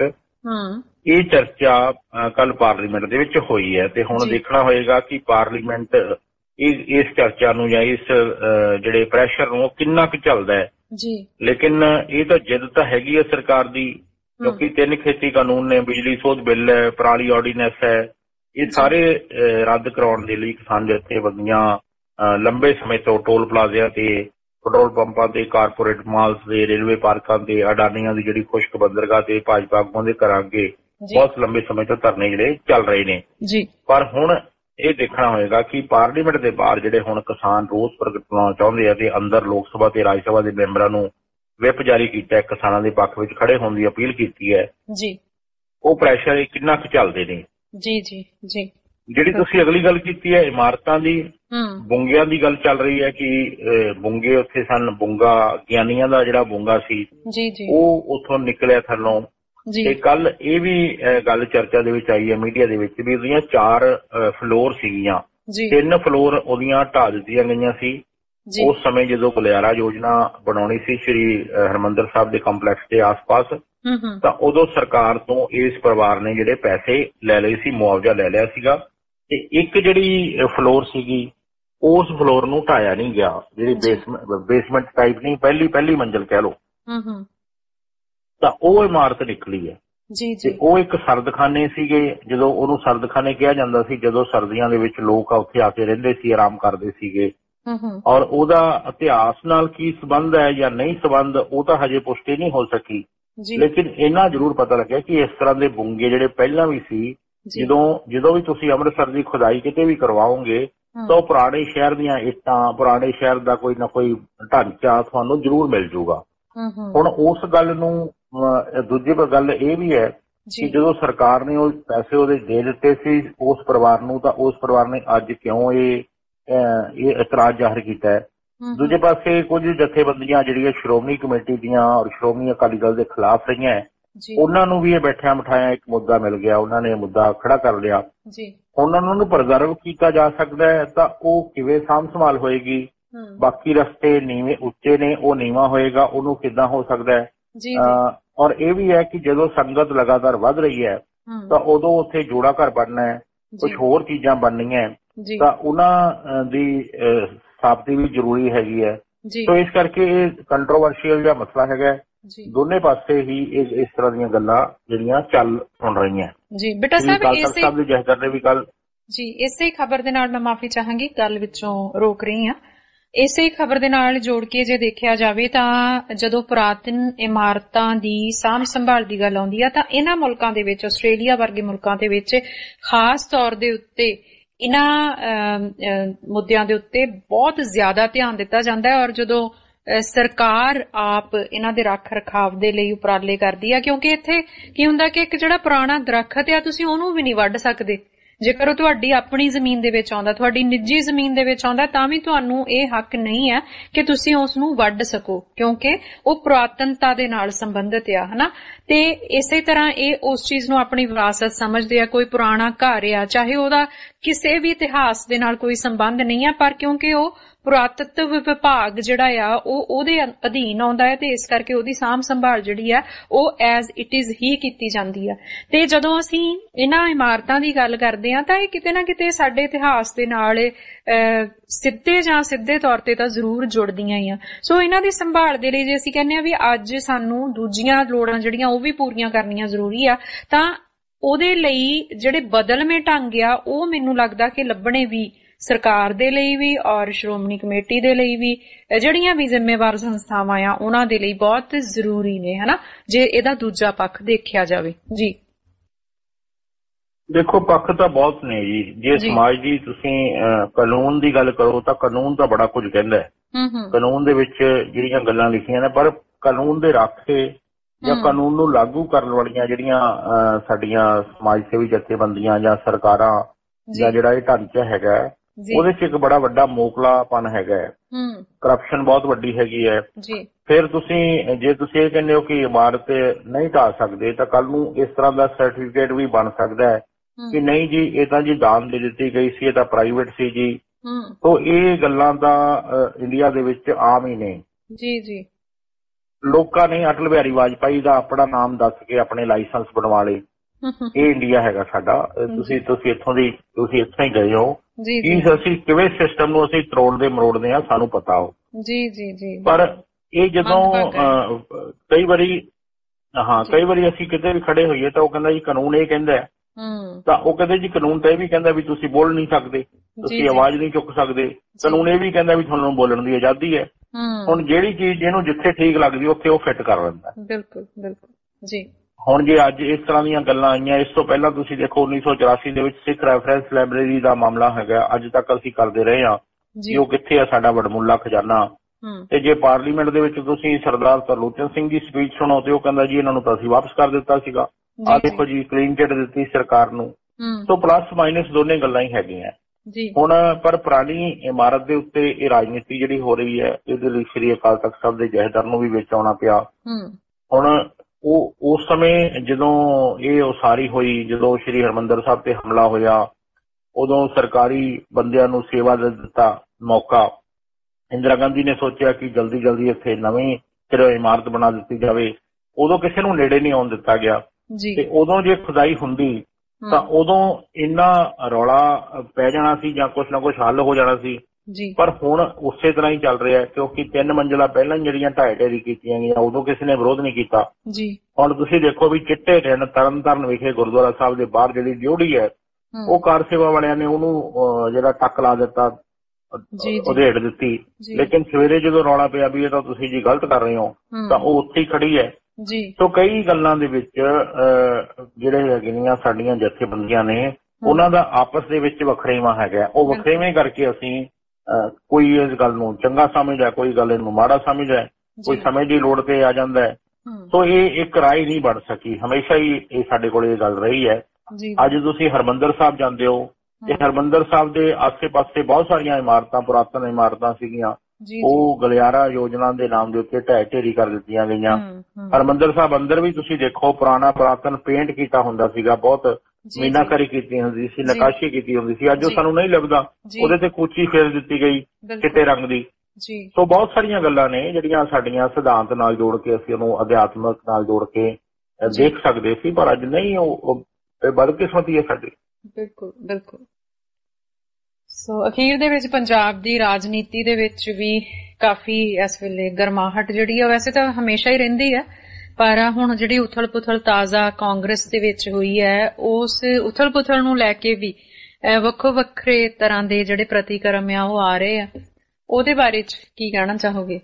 ਇਹ ਚਰਚਾ ਕੱਲ ਪਾਰਲੀਮੈਂਟ ਦੇ ਵਿੱਚ ਹੋਈ ਹੈ ਤੇ ਹੁਣ ਦੇਖਣਾ ਹੋਏਗਾ ਕਿ ਪਾਰਲੀਮੈਂਟ ਇਸ ਚਰਚਾ ਨੂੰ ਜਾਂ ਇਸ ਜਿਹੜੇ ਪ੍ਰੈਸ਼ਰ ਨੂੰ ਕਿੰਨਾ ਕੁ ਚੱਲਦਾ ਹੈ ਜੀ। ਲੇਕਿਨ ਇਹ ਤਾਂ ਜਿੱਦ ਤਾਂ ਹੈਗੀ ਹੈ ਸਰਕਾਰ ਦੀ, ਕਿਉਂਕਿ 3 ਖੇਤੀ ਕਾਨੂੰਨ ਨੇ, ਬਿਜਲੀ ਸੋਧ ਬਿੱਲ ਹੈ, ਪਰਾਲੀ ਆਰਡੀਨੈਂਸ ਹੈ, ਇਹ ਸਾਰੇ ਰੱਦ ਕਰਾਉਣ ਦੇ ਲਈ ਕਿਸਾਨ ਜਥੇਬੰਦੀਆਂ ਲੰਬੇ ਸਮੇਂ ਤੋਂ ਟੋਲ ਪਲਾਜ਼ਿਆਂ ਤੇ, ਪੈਟਰੋਲ ਪੰਪਾਂ ਤੇ, ਕਾਰਪੋਰੇਟ ਮਾਲਸ ਦੇ, ਰੇਲਵੇ ਪਾਰਕਾਂ ਤੇ, ਅਡਾਨੀਆਂ ਦੀ ਜਿਹੜੀ ਖੁਸ਼ਕ ਬੰਦਰਗਾਹ ਤੇ ਭਾਜਪਾ ਆਗੂਆਂ ਦੇ ਘਰਾਂ ਅੱਗੇ ਬਹੁਤ ਲੰਬੇ ਸਮੇਂ ਤੋਂ ਧਰਨੇ ਜਿਹੜੇ ਚੱਲ ਰਹੇ ਨੇ ਜੀ। ਪਰ ਹੁਣ ਇਹ ਦੇਖਣਾ ਹੋਏਗਾ ਕਿ ਪਾਰਲੀਮੈਂਟ ਦੇ ਬਾਹਰ ਜਿਹੜੇ ਹੁਣ ਕਿਸਾਨ ਰੋਸ ਪ੍ਰਗਟਾਉਣਾ ਚਾਹੁੰਦੇ ਆ ਤੇ ਅੰਦਰ ਲੋਕ ਸਭਾ ਤੇ ਰਾਜ ਸਭਾ ਦੇ ਮੈਂਬਰਾਂ ਨੂੰ ਵਿਪ ਜਾਰੀ ਕੀਤਾ, ਕਿਸਾਨਾਂ ਦੇ ਪੱਖ ਵਿੱਚ ਖੜੇ ਹੋਣ ਦੀ ਅਪੀਲ ਕੀਤੀ ਹੈ ਜੀ। ਉਹ ਪ੍ਰੈਸ਼ਰ ਕਿੰਨਾ ਕੁ ਚੱਲਦੇ ਨੇ ਜੀ ਜੀ ਜੀ। ਜਿਹੜੀ ਤੁਸੀਂ ਅਗਲੀ ਗੱਲ ਕੀਤੀ ਹੈ ਇਮਾਰਤਾਂ ਦੀ, ਬੁੰਗਿਆਂ ਦੀ ਗੱਲ ਚੱਲ ਰਹੀ ਹੈ ਕਿ ਬੁੰਗੇ ਉੱਥੇ ਸਨ, ਬੁੰਗਾ ਗਿਆਨੀਆਂ ਦਾ ਜਿਹੜਾ ਬੁੰਗਾ ਸੀ ਉਹ ਉੱਥੋਂ ਨਿਕਲਿਆ ਥੱਲੋਂ। ਤੇ ਕੱਲ ਇਹ ਵੀ ਗੱਲ ਚਰਚਾ ਦੇ ਵਿੱਚ ਆਈ ਹੈ ਮੀਡੀਆ ਦੇ ਵਿੱਚ ਵੀ ਉਹਦੀਆਂ 4 ਫਲੋਰ ਸੀਗੀਆਂ, 3 ਫਲੋਰ ਉਹਦੀਆਂ ਢਾਹ ਦਿੱਤੀਆਂ ਗਈਆਂ ਸੀ ਉਸ ਸਮੇਂ ਜਦੋਂ ਗੁਲਿਆਰਾ ਯੋਜਨਾ ਬਣਾਉਣੀ ਸੀ ਸ਼੍ਰੀ ਹਰਿਮੰਦਰ ਸਾਹਿਬ ਦੇ ਕੰਪਲੈਕਸ ਦੇ ਆਸ-ਪਾਸ। ਤਾਂ ਉਦੋਂ ਸਰਕਾਰ ਤੋਂ ਇਸ ਪਰਿਵਾਰ ਨੇ ਜਿਹੜੇ ਪੈਸੇ ਲੈ ਲਏ ਸੀ, ਮੁਆਵਜ਼ਾ ਲੈ ਲਿਆ ਸੀਗਾ ਤੇ ਇੱਕ ਜਿਹੜੀ ਫਲੋਰ ਸੀਗੀ ਉਸ ਫਲੋਰ ਨੂੰ ਢਾਇਆ ਨਹੀਂ ਗਿਆ, ਜਿਹੜੀ ਬੇਸਮੈਂਟ ਟਾਈਪ ਨਹੀਂ, ਪਹਿਲੀ ਮੰਜ਼ਿਲ ਕਹਿ ਲਓ, ਤਾਂ ਉਹ ਇਮਾਰਤ ਨਿਕਲੀ ਹੈ ਤੇ ਉਹ ਇੱਕ ਸਰਦਖਾਨੇ ਸੀਗੇ। ਜਦੋਂ ਉਹਨੂੰ ਸਰਦਖਾਨੇ ਕਿਹਾ ਜਾਂਦਾ ਸੀ, ਜਦੋਂ ਸਰਦੀਆਂ ਦੇ ਵਿੱਚ ਲੋਕ ਉੱਥੇ ਆ ਕੇ ਰਹਿੰਦੇ ਸੀ, ਆਰਾਮ ਕਰਦੇ ਸੀਗੇ। ਔਰ ਉਹਦਾ ਇਤਿਹਾਸ ਨਾਲ ਕੀ ਸੰਬੰਧ ਹੈ ਜਾਂ ਨਹੀਂ ਸੰਬੰਧ ਉਹ ਤਾਂ ਹਜੇ ਪੁਸ਼ਟੀ ਨਹੀਂ ਹੋ ਸਕੀ, ਲੇਕਿਨ ਇੰਨਾ ਜ਼ਰੂਰ ਪਤਾ ਲੱਗਿਆ ਕਿ ਇਸ ਤਰ੍ਹਾਂ ਦੇ ਬੁੰਗੇ ਜਿਹੜੇ ਪਹਿਲਾਂ ਵੀ ਸੀ, ਜਦੋਂ ਵੀ ਤੁਸੀਂ ਅੰਮ੍ਰਿਤਸਰ ਦੀ ਖੁਦਾਈ ਕਿਤੇ ਵੀ ਕਰਵਾਓਗੇ ਤਾਂ ਉਹ ਪੁਰਾਣੇ ਸ਼ਹਿਰ ਦੀਆਂ ਇੱਟਾਂ, ਪੁਰਾਣੇ ਸ਼ਹਿਰ ਦਾ ਕੋਈ ਨਾ ਕੋਈ ਢਾਂਚਾ ਤੁਹਾਨੂੰ ਜ਼ਰੂਰ ਮਿਲ ਜੂਗਾ। ਹੁਣ ਉਸ ਗੱਲ ਨੂੰ ਦੂਜੀ ਗੱਲ ਇਹ ਵੀ ਹੈ ਕਿ ਜਦੋਂ ਸਰਕਾਰ ਨੇ ਉਹ ਪੈਸੇ ਉਹਦੇ ਦੇ ਦਿੱਤੇ ਸੀ ਉਸ ਪਰਿਵਾਰ ਨੂੰ, ਤਾਂ ਉਸ ਪਰਿਵਾਰ ਨੇ ਅੱਜ ਕਿਉਂ ਇਹ ਇਤਰਾਜ਼ ਜ਼ਾਹਰ ਕੀਤਾ ਹੈ। ਦੂਜੇ ਪਾਸੇ ਕੁਝ ਜਥੇਬੰਦੀਆਂ ਜਿਹੜੀਆਂ ਸ਼੍ਰੋਮਣੀ ਕਮੇਟੀ ਦੀਆਂ ਔਰ ਸ਼੍ਰੋਮਣੀ ਅਕਾਲੀ ਦਲ ਦੇ ਖਿਲਾਫ ਰਹੀਆਂ, ਉਹਨਾਂ ਨੂੰ ਵੀ ਇਹ ਬੈਠਿਆਂ ਬਿਠਾਇਆ ਇੱਕ ਮੁੱਦਾ ਮਿਲ ਗਿਆ, ਉਹਨਾਂ ਨੇ ਮੁੱਦਾ ਖੜਾ ਕਰ ਲਿਆ। ਉਹਨਾਂ ਨੂੰ ਪ੍ਰੀਜ਼ਰਵ ਕੀਤਾ ਜਾ ਸਕਦਾ ਹੈ ਤਾਂ ਉਹ ਕਿਵੇਂ ਸਾਂਭ ਸੰਭਾਲ ਹੋਏਗੀ? ਬਾਕੀ ਰਸਤੇ ਨੀਵੇਂ ਉੱਚੇ ਨੇ, ਉਹ ਨੀਵਾਂ ਹੋਏਗਾ, ਉਹਨੂੰ ਕਿੱਦਾਂ ਹੋ ਸਕਦਾ ਹੈ? ਔਰ ਇਹ ਵੀ ਹੈ ਕਿ ਜਦੋਂ ਸੰਗਤ ਲਗਾਤਾਰ ਵੱਧ ਰਹੀ ਹੈ ਤਾਂ ਉਦੋਂ ਉੱਥੇ ਜੋੜਾ ਘਰ ਬਣਨਾ ਹੈ, ਕੁਝ ਹੋਰ ਚੀਜ਼ਾਂ ਬਣਨੀਆਂ, ਤਾਂ ਉਹਨਾਂ ਦੀ ਸਥਾਪਤੀ ਵੀ ਜ਼ਰੂਰੀ ਹੈਗੀ ਹੈ। ਸੋ ਇਸ ਕਰਕੇ ਇਹ ਕੰਟਰੋਵਰਸ਼ੀਅਲ ਜਿਹਾ ਮਸਲਾ ਹੈਗਾ, ਦੋਨੇ ਪਾਸੇ ਹੀ ਇਸ ਤਰ੍ਹਾਂ ਦੀਆਂ ਗੱਲਾਂ ਜਿਹੜੀਆਂ ਚੱਲ ਸੁਣ ਰਹੀਆਂ ਜੀ। ਬੇਟਾ ਸਾਹਿਬ ਦੇ ਜਹਦਰ ਨੇ ਵੀ ਕੱਲ ਜੀ ਇਸੇ ਖਬਰ ਦੇ ਨਾਲ ਮੈਂ ਮਾਫੀ ਚਾਹਾਂਗੀ, ਗੱਲ ਵਿੱਚੋਂ ਰੋਕ ਰਹੀ ਹਾਂ। ਇਸੇ ਖਬਰ ਦੇ ਨਾਲ ਜੋੜ ਕੇ ਜੇ ਦੇਖਿਆ ਜਾਵੇ ਤਾਂ ਜਦੋਂ ਪੁਰਾਤਨ ਇਮਾਰਤਾਂ ਦੀ ਸਾਂਭ ਸੰਭਾਲ ਦੀ ਗੱਲ ਆਉਂਦੀ ਆ ਤਾਂ ਇਹਨਾਂ ਮੁਲਕਾਂ ਦੇ ਵਿੱਚ, ਆਸਟ੍ਰੇਲੀਆ ਵਰਗੇ ਮੁਲਕਾਂ ਦੇ ਵਿੱਚ ਖਾਸ ਤੌਰ ਦੇ ਉੱਤੇ ਇਹਨਾਂ ਮੁੱਦਿਆਂ ਦੇ ਉੱਤੇ ਬਹੁਤ ਜ਼ਿਆਦਾ ਧਿਆਨ ਦਿੱਤਾ ਜਾਂਦਾ ਹੈ। ਔਰ ਜਦੋਂ ਸਰਕਾਰ ਆਪ ਇਹਨਾਂ ਦੇ ਰੱਖ ਰਖਾਵ ਦੇ ਲਈ ਉਪਰਾਲੇ ਕਰਦੀ ਆ, ਕਿਉਂਕਿ ਇੱਥੇ ਕੀ ਹੁੰਦਾ ਕਿ ਇੱਕ ਜਿਹੜਾ ਪੁਰਾਣਾ ਦਰਖਤ ਆ ਤੁਸੀਂ ਉਹਨੂੰ ਵੀ ਨਹੀਂ ਵੱਢ ਸਕਦੇ। ਜੇਕਰ ਉਹ ਤੁਹਾਡੀ ਆਪਣੀ ਜ਼ਮੀਨ ਦੇ ਵਿੱਚ ਆਉਂਦਾ, ਤੁਹਾਡੀ ਨਿੱਜੀ ਜ਼ਮੀਨ ਦੇ ਵਿੱਚ ਆਉਂਦਾ, ਤਾਂ ਵੀ ਤੁਹਾਨੂੰ ਇਹ ਹੱਕ ਨਹੀਂ ਹੈ ਕਿ ਤੁਸੀਂ ਉਸ ਨੂੰ ਵੱਢ ਸਕੋ, ਕਿਉਂਕਿ ਉਹ ਪੁਰਾਤਨਤਾ ਦੇ ਨਾਲ ਸੰਬੰਧਿਤ ਆ, ਹਨਾ। ਤੇ ਇਸੇ ਤਰ੍ਹਾਂ ਇਹ ਉਸ ਚੀਜ਼ ਨੂੰ ਆਪਣੀ ਵਿਰਾਸਤ ਸਮਝਦੇ ਆ। ਕੋਈ ਪੁਰਾਣਾ ਘਰ ਆ, ਚਾਹੇ ਉਹਦਾ ਕਿਸੇ ਵੀ ਇਤਿਹਾਸ ਦੇ ਨਾਲ ਕੋਈ ਸੰਬੰਧ ਨਹੀਂ ਹੈ, ਪਰ ਕਿਉਂਕਿ ਉਹ ਪੁਰਾਤਤਵ ਵਿਭਾਗ ਜਿਹੜਾ ਆ ਉਹ ਉਹਦੇ ਅਧੀਨ ਆਉਂਦਾ ਹੈ ਤੇ ਇਸ ਕਰਕੇ ਉਹਦੀ ਸਾਂਭ ਸੰਭਾਲ ਜਿਹੜੀ ਆ ਉਹ ਐਜ਼ ਇਟ ਇਜ਼ ਹੀ ਕੀਤੀ ਜਾਂਦੀ ਆ। ਤੇ ਜਦੋਂ ਅਸੀਂ ਇਹਨਾਂ ਇਮਾਰਤਾਂ ਦੀ ਗੱਲ ਕਰਦੇ ਹਾਂ ਤਾਂ ਇਹ ਕਿਤੇ ਨਾ ਕਿਤੇ ਸਾਡੇ ਇਤਿਹਾਸ ਦੇ ਨਾਲ ਸਿੱਧੇ ਜਾਂ ਸਿੱਧੇ ਤੌਰ ਤੇ ਤਾਂ ਜ਼ਰੂਰ ਜੁੜਦੀਆਂ ਹੀ ਆ। ਸੋ ਇਹਨਾਂ ਦੀ ਸੰਭਾਲ ਦੇ ਲਈ ਜੇ ਅਸੀਂ ਕਹਿੰਦੇ ਆ ਵੀ ਅੱਜ ਸਾਨੂੰ ਦੂਜੀਆਂ ਲੋੜਾਂ ਜਿਹੜੀਆਂ ਉਹ ਵੀ ਪੂਰੀਆਂ ਕਰਨੀਆਂ ਜ਼ਰੂਰੀ ਆ, ਤਾਂ ਉਹਦੇ ਲਈ ਜਿਹੜੇ ਬਦਲਵੇਂ ਢੰਗ ਆ ਉਹ ਮੈਨੂੰ ਲੱਗਦਾ ਕਿ ਲੱਭਣੇ ਵੀ ਸਰਕਾਰ ਦੇ ਲਈ ਵੀ ਔਰ ਸ਼੍ਰੋਮਣੀ ਕਮੇਟੀ ਦੇ ਲਈ ਵੀ, ਜਿਹੜੀਆਂ ਵੀ ਜ਼ਿੰਮੇਵਾਰ ਸੰਸਥਾਵਾਂ ਆ ਉਹਨਾਂ ਦੇ ਲਈ ਬਹੁਤ ਜ਼ਰੂਰੀ ਨੇ, ਹਨਾ, ਜੇ ਇਹਦਾ ਦੂਜਾ ਪੱਖ ਦੇਖਿਆ ਜਾਵੇ। ਜੀ ਦੇਖੋ, ਪੱਖ ਤਾਂ ਬਹੁਤ ਨੇ ਜੀ। ਜੇ ਸਮਾਜ ਦੀ ਤੁਸੀਂ ਕਾਨੂੰਨ ਦੀ ਗੱਲ ਕਰੋ ਤਾਂ ਕਾਨੂੰਨ ਤਾਂ ਬੜਾ ਕੁਝ ਕਹਿੰਦਾ ਹੈ। ਕਾਨੂੰਨ ਦੇ ਵਿੱਚ ਜਿਹੜੀਆਂ ਗੱਲਾਂ ਲਿਖੀਆਂ ਨੇ, ਪਰ ਕਾਨੂੰਨ ਦੇ ਰਾਖੇ ਜਾਂ ਕਾਨੂੰਨ ਨੂੰ ਲਾਗੂ ਕਰਨ ਵਾਲੀਆਂ ਜਿਹੜੀਆਂ ਸਾਡੀਆਂ ਸਮਾਜ ਸੇਵੀ ਜਥੇਬੰਦੀਆਂ ਜਾਂ ਸਰਕਾਰਾਂ ਜਾਂ ਜਿਹੜਾ ਇਹ ਢਾਂਚਾ ਹੈਗਾ, ਉਹਦੇ ਚ ਇੱਕ ਬੜਾ ਵੱਡਾ ਮੋਕਲਾਪਨ ਹੈਗਾ ਹੈ, ਕਰਪਸ਼ਨ ਬਹੁਤ ਵੱਡੀ ਹੈਗੀ ਹੈ। ਫਿਰ ਜੇ ਤੁਸੀਂ ਇਹ ਕਹਿੰਦੇ ਹੋ ਕਿ ਇਮਾਰਤ ਨਹੀਂ ਢਾਹ ਸਕਦੇ, ਤਾਂ ਕੱਲ ਨੂੰ ਇਸ ਤਰ੍ਹਾਂ ਦਾ ਸਰਟੀਫਿਕੇਟ ਵੀ ਬਣ ਸਕਦਾ ਹੈ ਕਿ ਨਹੀਂ ਜੀ ਇਹ ਤਾਂ ਜੀ ਦਾਨ ਦੇ ਦਿੱਤੀ ਗਈ ਸੀ, ਇਹ ਤਾਂ ਪ੍ਰਾਈਵੇਟ ਸੀ ਜੀ। ਤੋ ਇਹ ਗੱਲਾਂ ਤਾਂ ਇੰਡੀਆ ਦੇ ਵਿੱਚ ਆਮ ਹੀ ਨੇ। ਜੀ ਲੋਕਾਂ ਨੇ ਅਟਲ ਬਿਹਾਰੀ ਵਾਜਪਾਈ ਦਾ ਆਪਣਾ ਨਾਮ ਦੱਸ ਕੇ ਆਪਣੇ ਲਾਇਸੈਂਸ ਬਣਵਾ ਲਏ। ਇਹ ਇੰਡੀਆ ਹੈਗਾ ਸਾਡਾ। ਤੁਸੀਂ ਇੱਥੋਂ ਹੀ ਗਏ ਹੋ। ਅਸੀਂ ਕਿਵੇਂ ਸਿਸਟਮ ਨੂੰ ਅਸੀਂ ਤਰੋੜਦੇ ਮਰੋੜਦੇ ਆ, ਸਾਨੂੰ ਪਤਾ ਹੋ। ਪਰ ਇਹ ਜਦੋਂ ਕਈ ਵਾਰੀ ਅਸੀਂ ਕਿਤੇ ਵੀ ਖੜੇ ਹੋਈਏ ਤਾਂ ਉਹ ਕਹਿੰਦਾ ਜੀ ਕਾਨੂੰਨ ਇਹ ਕਹਿੰਦਾ, ਤਾਂ ਉਹ ਕਹਿੰਦੇ ਜੀ ਕਾਨੂੰਨ ਤਾਂ ਇਹ ਵੀ ਕਹਿੰਦਾ ਵੀ ਤੁਸੀਂ ਬੋਲ ਨਹੀਂ ਸਕਦੇ, ਤੁਸੀਂ ਆਵਾਜ਼ ਨਹੀਂ ਚੁੱਕ ਸਕਦੇ। ਕਾਨੂੰਨ ਇਹ ਵੀ ਕਹਿੰਦਾ ਵੀ ਤੁਹਾਨੂੰ ਬੋਲਣ ਦੀ ਆਜ਼ਾਦੀ ਹੈ। ਹੁਣ ਜਿਹੜੀ ਚੀਜ਼ ਜਿਹਨੂੰ ਜਿੱਥੇ ਠੀਕ ਲੱਗਦੀ ਉੱਥੇ ਉਹ ਫਿੱਟ ਕਰ ਲੈਂਦਾ। ਬਿਲਕੁਲ ਜੀ। ਹੁਣ ਜੇ ਅੱਜ ਇਸ ਤਰ੍ਹਾਂ ਦੀਆਂ ਗੱਲਾਂ ਆਈਆਂ, ਇਸ ਤੋਂ ਪਹਿਲਾਂ ਤੁਸੀਂ ਦੇਖੋ 1984 ਦੇ ਵਿੱਚ ਸਿੱਖ ਰੈਫਰੈਂਸ ਲਾਇਬ੍ਰੇਰੀ ਦਾ ਮਾਮਲਾ ਹੈਗਾ, ਅੱਜ ਤੱਕ ਅਸੀਂ ਕਰਦੇ ਰਹੇ ਹਾਂ ਕਿ ਉਹ ਕਿੱਥੇ ਆ ਸਾਡਾ ਵਡਮੁੱਲਾ ਖਜ਼ਾਨਾ। ਤੇ ਜੇ ਪਾਰਲੀਮੈਂਟ ਦੇ ਵਿੱਚ ਤੁਸੀਂ ਸਰਦਾਰ ਤਰਲੋਚਨ ਸਿੰਘ ਦੀ ਸਪੀਚ ਸੁਣੋ ਤੇ ਉਹ ਕਹਿੰਦਾ ਜੀ ਇਹਨਾਂ ਨੂੰ ਤਾਂ ਅਸੀਂ ਵਾਪਸ ਕਰ ਦਿੱਤਾ ਸੀਗਾ, ਆਹ ਦੇਖੋ ਜੀ ਕਲੀਨ ਚਿੱਟ ਦਿੱਤੀ ਸਰਕਾਰ ਨੂੰ। ਸੋ ਪਲੱਸ ਮਾਈਨਸ ਦੋਨੇ ਗੱਲਾਂ ਹੀ ਹੈਗੀਆਂ। ਹੁਣ ਪਰ ਪੁਰਾਣੀ ਇਮਾਰਤ ਦੇ ਉੱਤੇ ਇਹ ਰਾਜਨੀਤੀ ਜਿਹੜੀ ਹੋ ਰਹੀ ਹੈ, ਇਹਦੇ ਲਈ ਸ੍ਰੀ ਅਕਾਲ ਤਖਤ ਸਾਹਿਬ ਦੇ ਜਥੇਦਾਰ ਨੂੰ ਵੀ ਵਿੱਚ ਆਉਣਾ ਪਿਆ। ਹੁਣ ਉਸ ਸਮੇਂ ਜਦੋਂ ਇਹ ਉਸਾਰੀ ਹੋਈ, ਜਦੋਂ ਸ੍ਰੀ ਹਰਿਮੰਦਰ ਸਾਹਿਬ ਤੇ ਹਮਲਾ ਹੋਇਆ, ਉਦੋਂ ਸਰਕਾਰੀ ਬੰਦਿਆਂ ਨੂੰ ਸੇਵਾ ਦਾ ਦਿੱਤਾ ਮੌਕਾ। ਇੰਦਰਾ ਗਾਂਧੀ ਨੇ ਸੋਚਿਆ ਕਿ ਜਲਦੀ ਜਲਦੀ ਇੱਥੇ ਨਵੀਂ ਇਮਾਰਤ ਬਣਾ ਦਿੱਤੀ ਜਾਵੇ। ਉਦੋਂ ਕਿਸੇ ਨੂੰ ਨੇੜੇ ਨਹੀਂ ਆਉਣ ਦਿੱਤਾ ਗਿਆ। ਤੇ ਉਦੋਂ ਜੇ ਖੁਦਾਈ ਹੁੰਦੀ ਤਾਂ ਉਦੋਂ ਇੰਨਾ ਰੌਲਾ ਪੈ ਜਾਣਾ ਸੀ ਜਾਂ ਕੁਛ ਨਾ ਕੁਛ ਹੱਲ ਹੋ ਜਾਣਾ ਸੀ। ਪਰ ਹੁਣ ਉਸੇ ਤਰ੍ਹਾਂ ਹੀ ਚੱਲ ਰਿਹਾ, ਕਿਉਂਕਿ 3 ਮੰਜ਼ਿਲਾਂ ਪਹਿਲਾਂ ਜਿਹੜੀਆਂ ਢਾਈ ਢੇਰੀ ਕੀਤੀਆਂ ਗਈਆਂ ਉਦੋਂ ਕਿਸੇ ਨੇ ਵਿਰੋਧ ਨਹੀਂ ਕੀਤਾ। ਹੁਣ ਤੁਸੀਂ ਦੇਖੋ ਵੀ ਚਿੱਟੇ ਦਿਨ ਤਰਨਤਾਰਨ ਵਿਖੇ ਗੁਰਦੁਆਰਾ ਸਾਹਿਬ ਦੇ ਬਾਹਰ ਜਿਹੜੀ ਡਿਊਟੀ ਹੈ, ਉਹ ਕਾਰ ਸੇਵਾ ਵਾਲਿਆਂ ਨੇ ਉਹਨੂੰ ਜਿਹੜਾ ਟੱਕ ਲਾ ਦਿੱਤਾ, ਉਧੇੜ ਦਿੱਤੀ। ਲੇਕਿਨ ਸਵੇਰੇ ਜਦੋਂ ਰੌਲਾ ਪਿਆ ਵੀ ਇਹ ਤਾਂ ਤੁਸੀਂ ਜੀ ਗਲਤ ਕਰ ਰਹੇ ਹੋ, ਤਾਂ ਉਹ ਉੱਥੇ ਹੀ ਖੜੀ ਹੈ। ਸੋ ਕਈ ਗੱਲਾਂ ਦੇ ਵਿੱਚ ਜਿਹੜੇ ਹੈਗੀਆਂ ਸਾਡੀਆਂ ਜਥੇਬੰਦੀਆਂ ਨੇ, ਉਹਨਾਂ ਦਾ ਆਪਸ ਦੇ ਵਿੱਚ ਵੱਖਰੇਵਾਂ ਹੈਗਾ। ਉਹ ਵੱਖਰੇਵੇਂ ਕਰਕੇ ਅਸੀਂ ਕੋਈ ਇਸ ਗੱਲ ਨੂੰ ਚੰਗਾ ਸਮਝਦਾ, ਕੋਈ ਗੱਲ ਇਹਨੂੰ ਮਾੜਾ ਸਮਝਦਾ, ਕੋਈ ਸਮੇਂ ਦੀ ਲੋੜ ਤੇ ਆ ਜਾਂਦਾ ਹੈ। ਸੋ ਇਹ ਇੱਕ ਰਾਏ ਨਹੀਂ ਬਣ ਸਕੀ, ਹਮੇਸ਼ਾ ਹੀ ਇਹ ਸਾਡੇ ਕੋਲ ਇਹ ਗੱਲ ਰਹੀ ਹੈ। ਅੱਜ ਤੁਸੀਂ ਹਰਿਮੰਦਰ ਸਾਹਿਬ ਜਾਂਦੇ ਹੋ ਤੇ ਹਰਿਮੰਦਰ ਸਾਹਿਬ ਦੇ ਆਸੇ ਪਾਸੇ ਬਹੁਤ ਸਾਰੀਆਂ ਇਮਾਰਤਾਂ, ਪੁਰਾਤਨ ਇਮਾਰਤਾਂ ਸੀਗੀਆਂ, ਉਹ ਗਲਿਆਰਾ ਯੋਜਨਾ ਦੇ ਨਾਮ ਦੇ ਉੱਤੇ ਢਹਿ ਢੇਰੀ ਕਰ ਦਿੱਤੀਆਂ ਗਈਆਂ। ਹਰਿਮੰਦਰ ਸਾਹਿਬ ਅੰਦਰ ਵੀ ਤੁਸੀਂ ਦੇਖੋ ਪੁਰਾਤਨ ਪੇਂਟ ਕੀਤਾ ਹੁੰਦਾ ਸੀਗਾ, ਬਹੁਤ ਮੀਨਾਕਾਰੀ ਕੀਤੀ ਹੁੰਦੀ ਸੀ, ਨਕਾਸ਼ੀ ਕੀਤੀ ਹੁੰਦੀ ਸੀ। ਅੱਜ ਉਹ ਸਾਨੂੰ ਨਹੀਂ ਲੱਭਦਾ, ਉਹਦੇ ਤੇ ਕੂਚੀ ਫੇਰ ਦਿੱਤੀ ਗਈ ਚਿੱਟੇ ਰੰਗ ਦੀ। ਸੋ ਬਹੁਤ ਸਾਰੀਆਂ ਗੱਲਾਂ ਨੇ ਜਿਹੜੀਆਂ ਸਾਡੀਆਂ ਸਿਧਾਂਤ ਨਾਲ ਜੋੜ ਕੇ ਅਸੀਂ ਉਹਨੂੰ ਅਧਿਆਤਮਕ ਨਾਲ ਜੋੜ ਕੇ ਦੇਖ ਸਕਦੇ ਸੀ, ਪਰ ਅੱਜ ਨਹੀਂ। ਉਹ ਬਦਕਿਸਮਤੀ ਹੈ ਸਾਡੀ। ਬਿਲਕੁਲ। ਸੋ ਅਖੀਰ ਦੇ ਵਿੱਚ ਪੰਜਾਬ ਦੀ ਰਾਜਨੀਤੀ ਦੇ ਵਿੱਚ ਵੀ ਕਾਫੀ ਇਸ ਵੇਲੇ ਗਰਮਾਹਟ ਜਿਹੜੀ ਆ, ਵੈਸੇ ਤਾਂ ਹਮੇਸ਼ਾ ਹੀ ਰਹਿੰਦੀ ਹੈ, ਪਰ ਹੁਣ ਜਿਹੜੀ ਉਥਲ ਪੁਥਲ ਤਾਜ਼ਾ ਕਾਂਗਰਸ ਦੇ ਵਿੱਚ ਹੋਈ ਹੈ, ਉਸ ਉਥਲ ਪੁਥਲ ਨੂੰ ਲੈ ਕੇ ਵੀ ਵੱਖੋ ਵੱਖਰੇ ਤਰ੍ਹਾਂ ਦੇ ਜਿਹੜੇ ਪ੍ਰਤੀਕਰਮ ਆ ਉਹ ਆ ਰਹੇ ਆ। ਉਹਦੇ ਬਾਰੇ ਚ ਕੀ ਕਹਿਣਾ ਚਾਹੋਗੇ?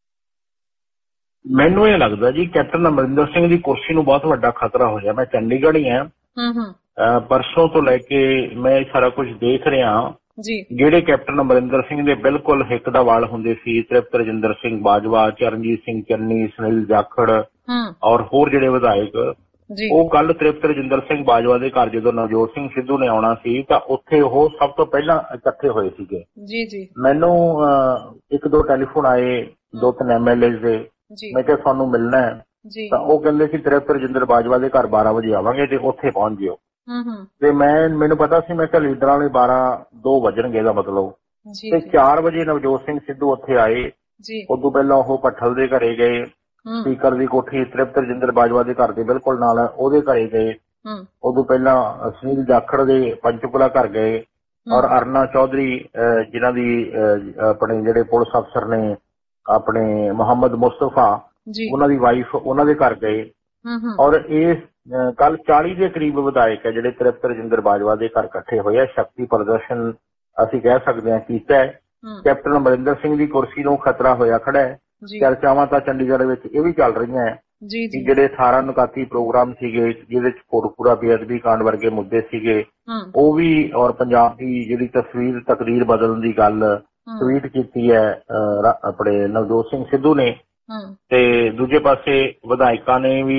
ਮੈਨੂੰ ਇਹ ਲੱਗਦਾ ਜੀ ਕੈਪਟਨ ਅਮਰਿੰਦਰ ਸਿੰਘ ਦੀ ਕੁਰਸੀ ਨੂੰ ਬਹੁਤ ਵੱਡਾ ਖਤਰਾ ਹੋ ਗਿਆ। ਮੈਂ ਚੰਡੀਗੜ੍ਹ ਹੀ ਹਾਂ, ਪਰਸੋਂ ਤੋਂ ਲੈ ਕੇ ਮੈਂ ਸਾਰਾ ਕੁਝ ਦੇਖ ਰਿਹਾ। ਜਿਹੜੇ ਕੈਪਟਨ ਅਮਰਿੰਦਰ ਸਿੰਘ ਦੇ ਬਿਲਕੁਲ ਹਿੱਕ ਦਾ ਵਾਲ ਹੁੰਦੇ ਸੀ, ਤ੍ਰਿਪਤ ਰਜਿੰਦਰ ਸਿੰਘ ਬਾਜਵਾ, ਚਰਨਜੀਤ ਸਿੰਘ ਚੰਨੀ, ਸੁਨੀਲ ਜਾਖੜ ਔਰ ਹੋਰ ਜਿਹੜੇ ਵਿਧਾਇਕ, ਉਹ ਕੱਲ ਤ੍ਰਿਪਤ ਰਜਿੰਦਰ ਸਿੰਘ ਬਾਜਵਾ ਦੇ ਘਰ ਜਦੋਂ ਨਵਜੋਤ ਸਿੰਘ ਸਿੱਧੂ ਨੇ ਆਉਣਾ ਸੀ ਤਾਂ ਉੱਥੇ ਉਹ ਸਭ ਤੋਂ ਪਹਿਲਾਂ ਇਕੱਠੇ ਹੋਏ ਸੀਗੇ। ਮੈਨੂੰ 1-2 ਟੈਲੀਫੋਨ ਆਏ, 2-3 MLAs ਦੇ। ਮੈਂ ਕਿਹਾ ਤੁਹਾਨੂੰ ਮਿਲਣਾ ਹੈ, ਤਾਂ ਉਹ ਕਹਿੰਦੇ ਸੀ ਤ੍ਰਿਪਤ ਰਜਿੰਦਰ ਬਾਜਵਾ ਦੇ ਘਰ 12 ਵਜੇ ਆਵਾਂਗੇ ਤੇ ਉੱਥੇ ਪਹੁੰਚ ਜਿਓ। ਤੇ ਮੈਨੂੰ ਪਤਾ ਸੀ, ਮੈਂ ਕਿਹਾ ਲੀਡਰਾਂ ਵਾਲੇ 2 ਵਜਣਗੇ ਦਾ ਮਤਲਬ। ਤੇ 4 ਵਜੇ ਨਵਜੋਤ ਸਿੰਘ ਸਿੱਧੂ ਉੱਥੇ ਆਏ। ਉਦੋਂ ਪਹਿਲਾਂ ਉਹ ਪੱਠਲ ਦੇ ਘਰੇ ਗਏ, ਸਪੀਕਰ ਦੀ ਕੋਠੀ ਤ੍ਰਿਪਤ ਰਜਿੰਦਰ ਬਾਜਵਾ ਦੇ ਘਰ ਦੇ ਬਿਲਕੁਲ ਨਾਲ, ਉਹਦੇ ਘਰੇ ਗਏ। ਉਦੋਂ ਪਹਿਲਾਂ ਸੁਨੀਲ ਜਾਖੜ ਦੇ ਪੰਚਕੂਲਾ ਘਰ ਗਏ, ਔਰ ਅਰਨਾ ਚੌਧਰੀ ਜਿਨ੍ਹਾਂ ਦੀ ਆਪਣੇ ਜਿਹੜੇ ਪੁਲਿਸ ਅਫਸਰ ਨੇ ਆਪਣੇ ਮੁਹੰਮਦ ਮੁਸਤਫਾ, ਉਹਨਾਂ ਦੀ ਵਾਈਫ, ਉਹਨਾਂ ਦੇ ਘਰ ਗਏ। ਔਰ ਇਸ ਕੱਲ 40 ਦੇ ਕਰੀਬ ਵਿਧਾਇਕ ਹੈ ਜਿਹੜੇ ਤ੍ਰਿਪਤ ਰਜਿੰਦਰ ਬਾਜਵਾ ਦੇ ਘਰ ਇਕੱਠੇ ਹੋਏ ਆ। ਸ਼ਕਤੀ ਪ੍ਰਦਰਸ਼ਨ ਅਸੀਂ ਕਹਿ ਸਕਦੇ ਹਾਂ ਕੀਤਾ ਹੈ। ਕੈਪਟਨ ਅਮਰਿੰਦਰ ਸਿੰਘ ਦੀ ਕੁਰਸੀ ਨੂੰ ਖਤਰਾ ਹੋਇਆ ਖੜਾ ਹੈ। ਚਰਚਾਵਾਂ ਤਾਂ ਚੰਡੀਗੜ੍ਹ ਵਿੱਚ ਇਹ ਵੀ ਚੱਲ ਰਹੀਆਂ ਹੈ ਕਿ ਜਿਹੜੇ 18 ਨੁਕਾਤੀ ਪ੍ਰੋਗਰਾਮ ਸੀਗੇ ਜਿਹਦੇ ਚ ਕੋਟਕਪੂਰਾ ਬੇਅਦਬੀ ਕਾਂਡ ਵਰਗੇ ਮੁੱਦੇ ਸੀਗੇ ਉਹ ਵੀ, ਔਰ ਪੰਜਾਬ ਦੀ ਜਿਹੜੀ ਤਕਦੀਰ ਬਦਲਣ ਦੀ ਗੱਲ ਟਵੀਟ ਕੀਤੀ ਹੈ ਆਪਣੇ ਨਵਜੋਤ ਸਿੰਘ ਸਿੱਧੂ ਨੇ। ਤੇ ਦੂਜੇ ਪਾਸੇ ਵਿਧਾਇਕਾਂ ਨੇ ਵੀ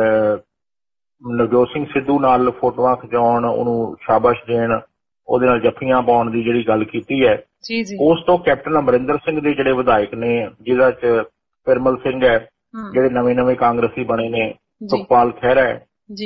ਨਵਜੋਤ ਸਿੰਘ ਸਿੱਧੂ ਨਾਲ ਫੋਟੋਆਂ ਖਿਚਾਉਣ, ਉਹਨੂੰ ਸ਼ਾਬਾਸ਼ ਦੇਣ, ਉਹਦੇ ਨਾਲ ਜੱਫੀਆਂ ਪਾਉਣ ਦੀ ਜਿਹੜੀ ਗੱਲ ਕੀਤੀ ਹੈ। ਉਸ ਤੋਂ ਕੈਪਟਨ ਅਮਰਿੰਦਰ ਸਿੰਘ ਦੇ ਜਿਹੜੇ ਵਿਧਾਇਕ ਨੇ, ਜਿਹਦਾ ਚ ਪਿਰਮਲ ਸਿੰਘ ਹੈ, ਜਿਹੜੇ ਨਵੇਂ ਕਾਂਗਰਸੀ ਬਣੇ ਨੇ, ਸੁਖਪਾਲ ਖਹਿਰਾ ਹੈ,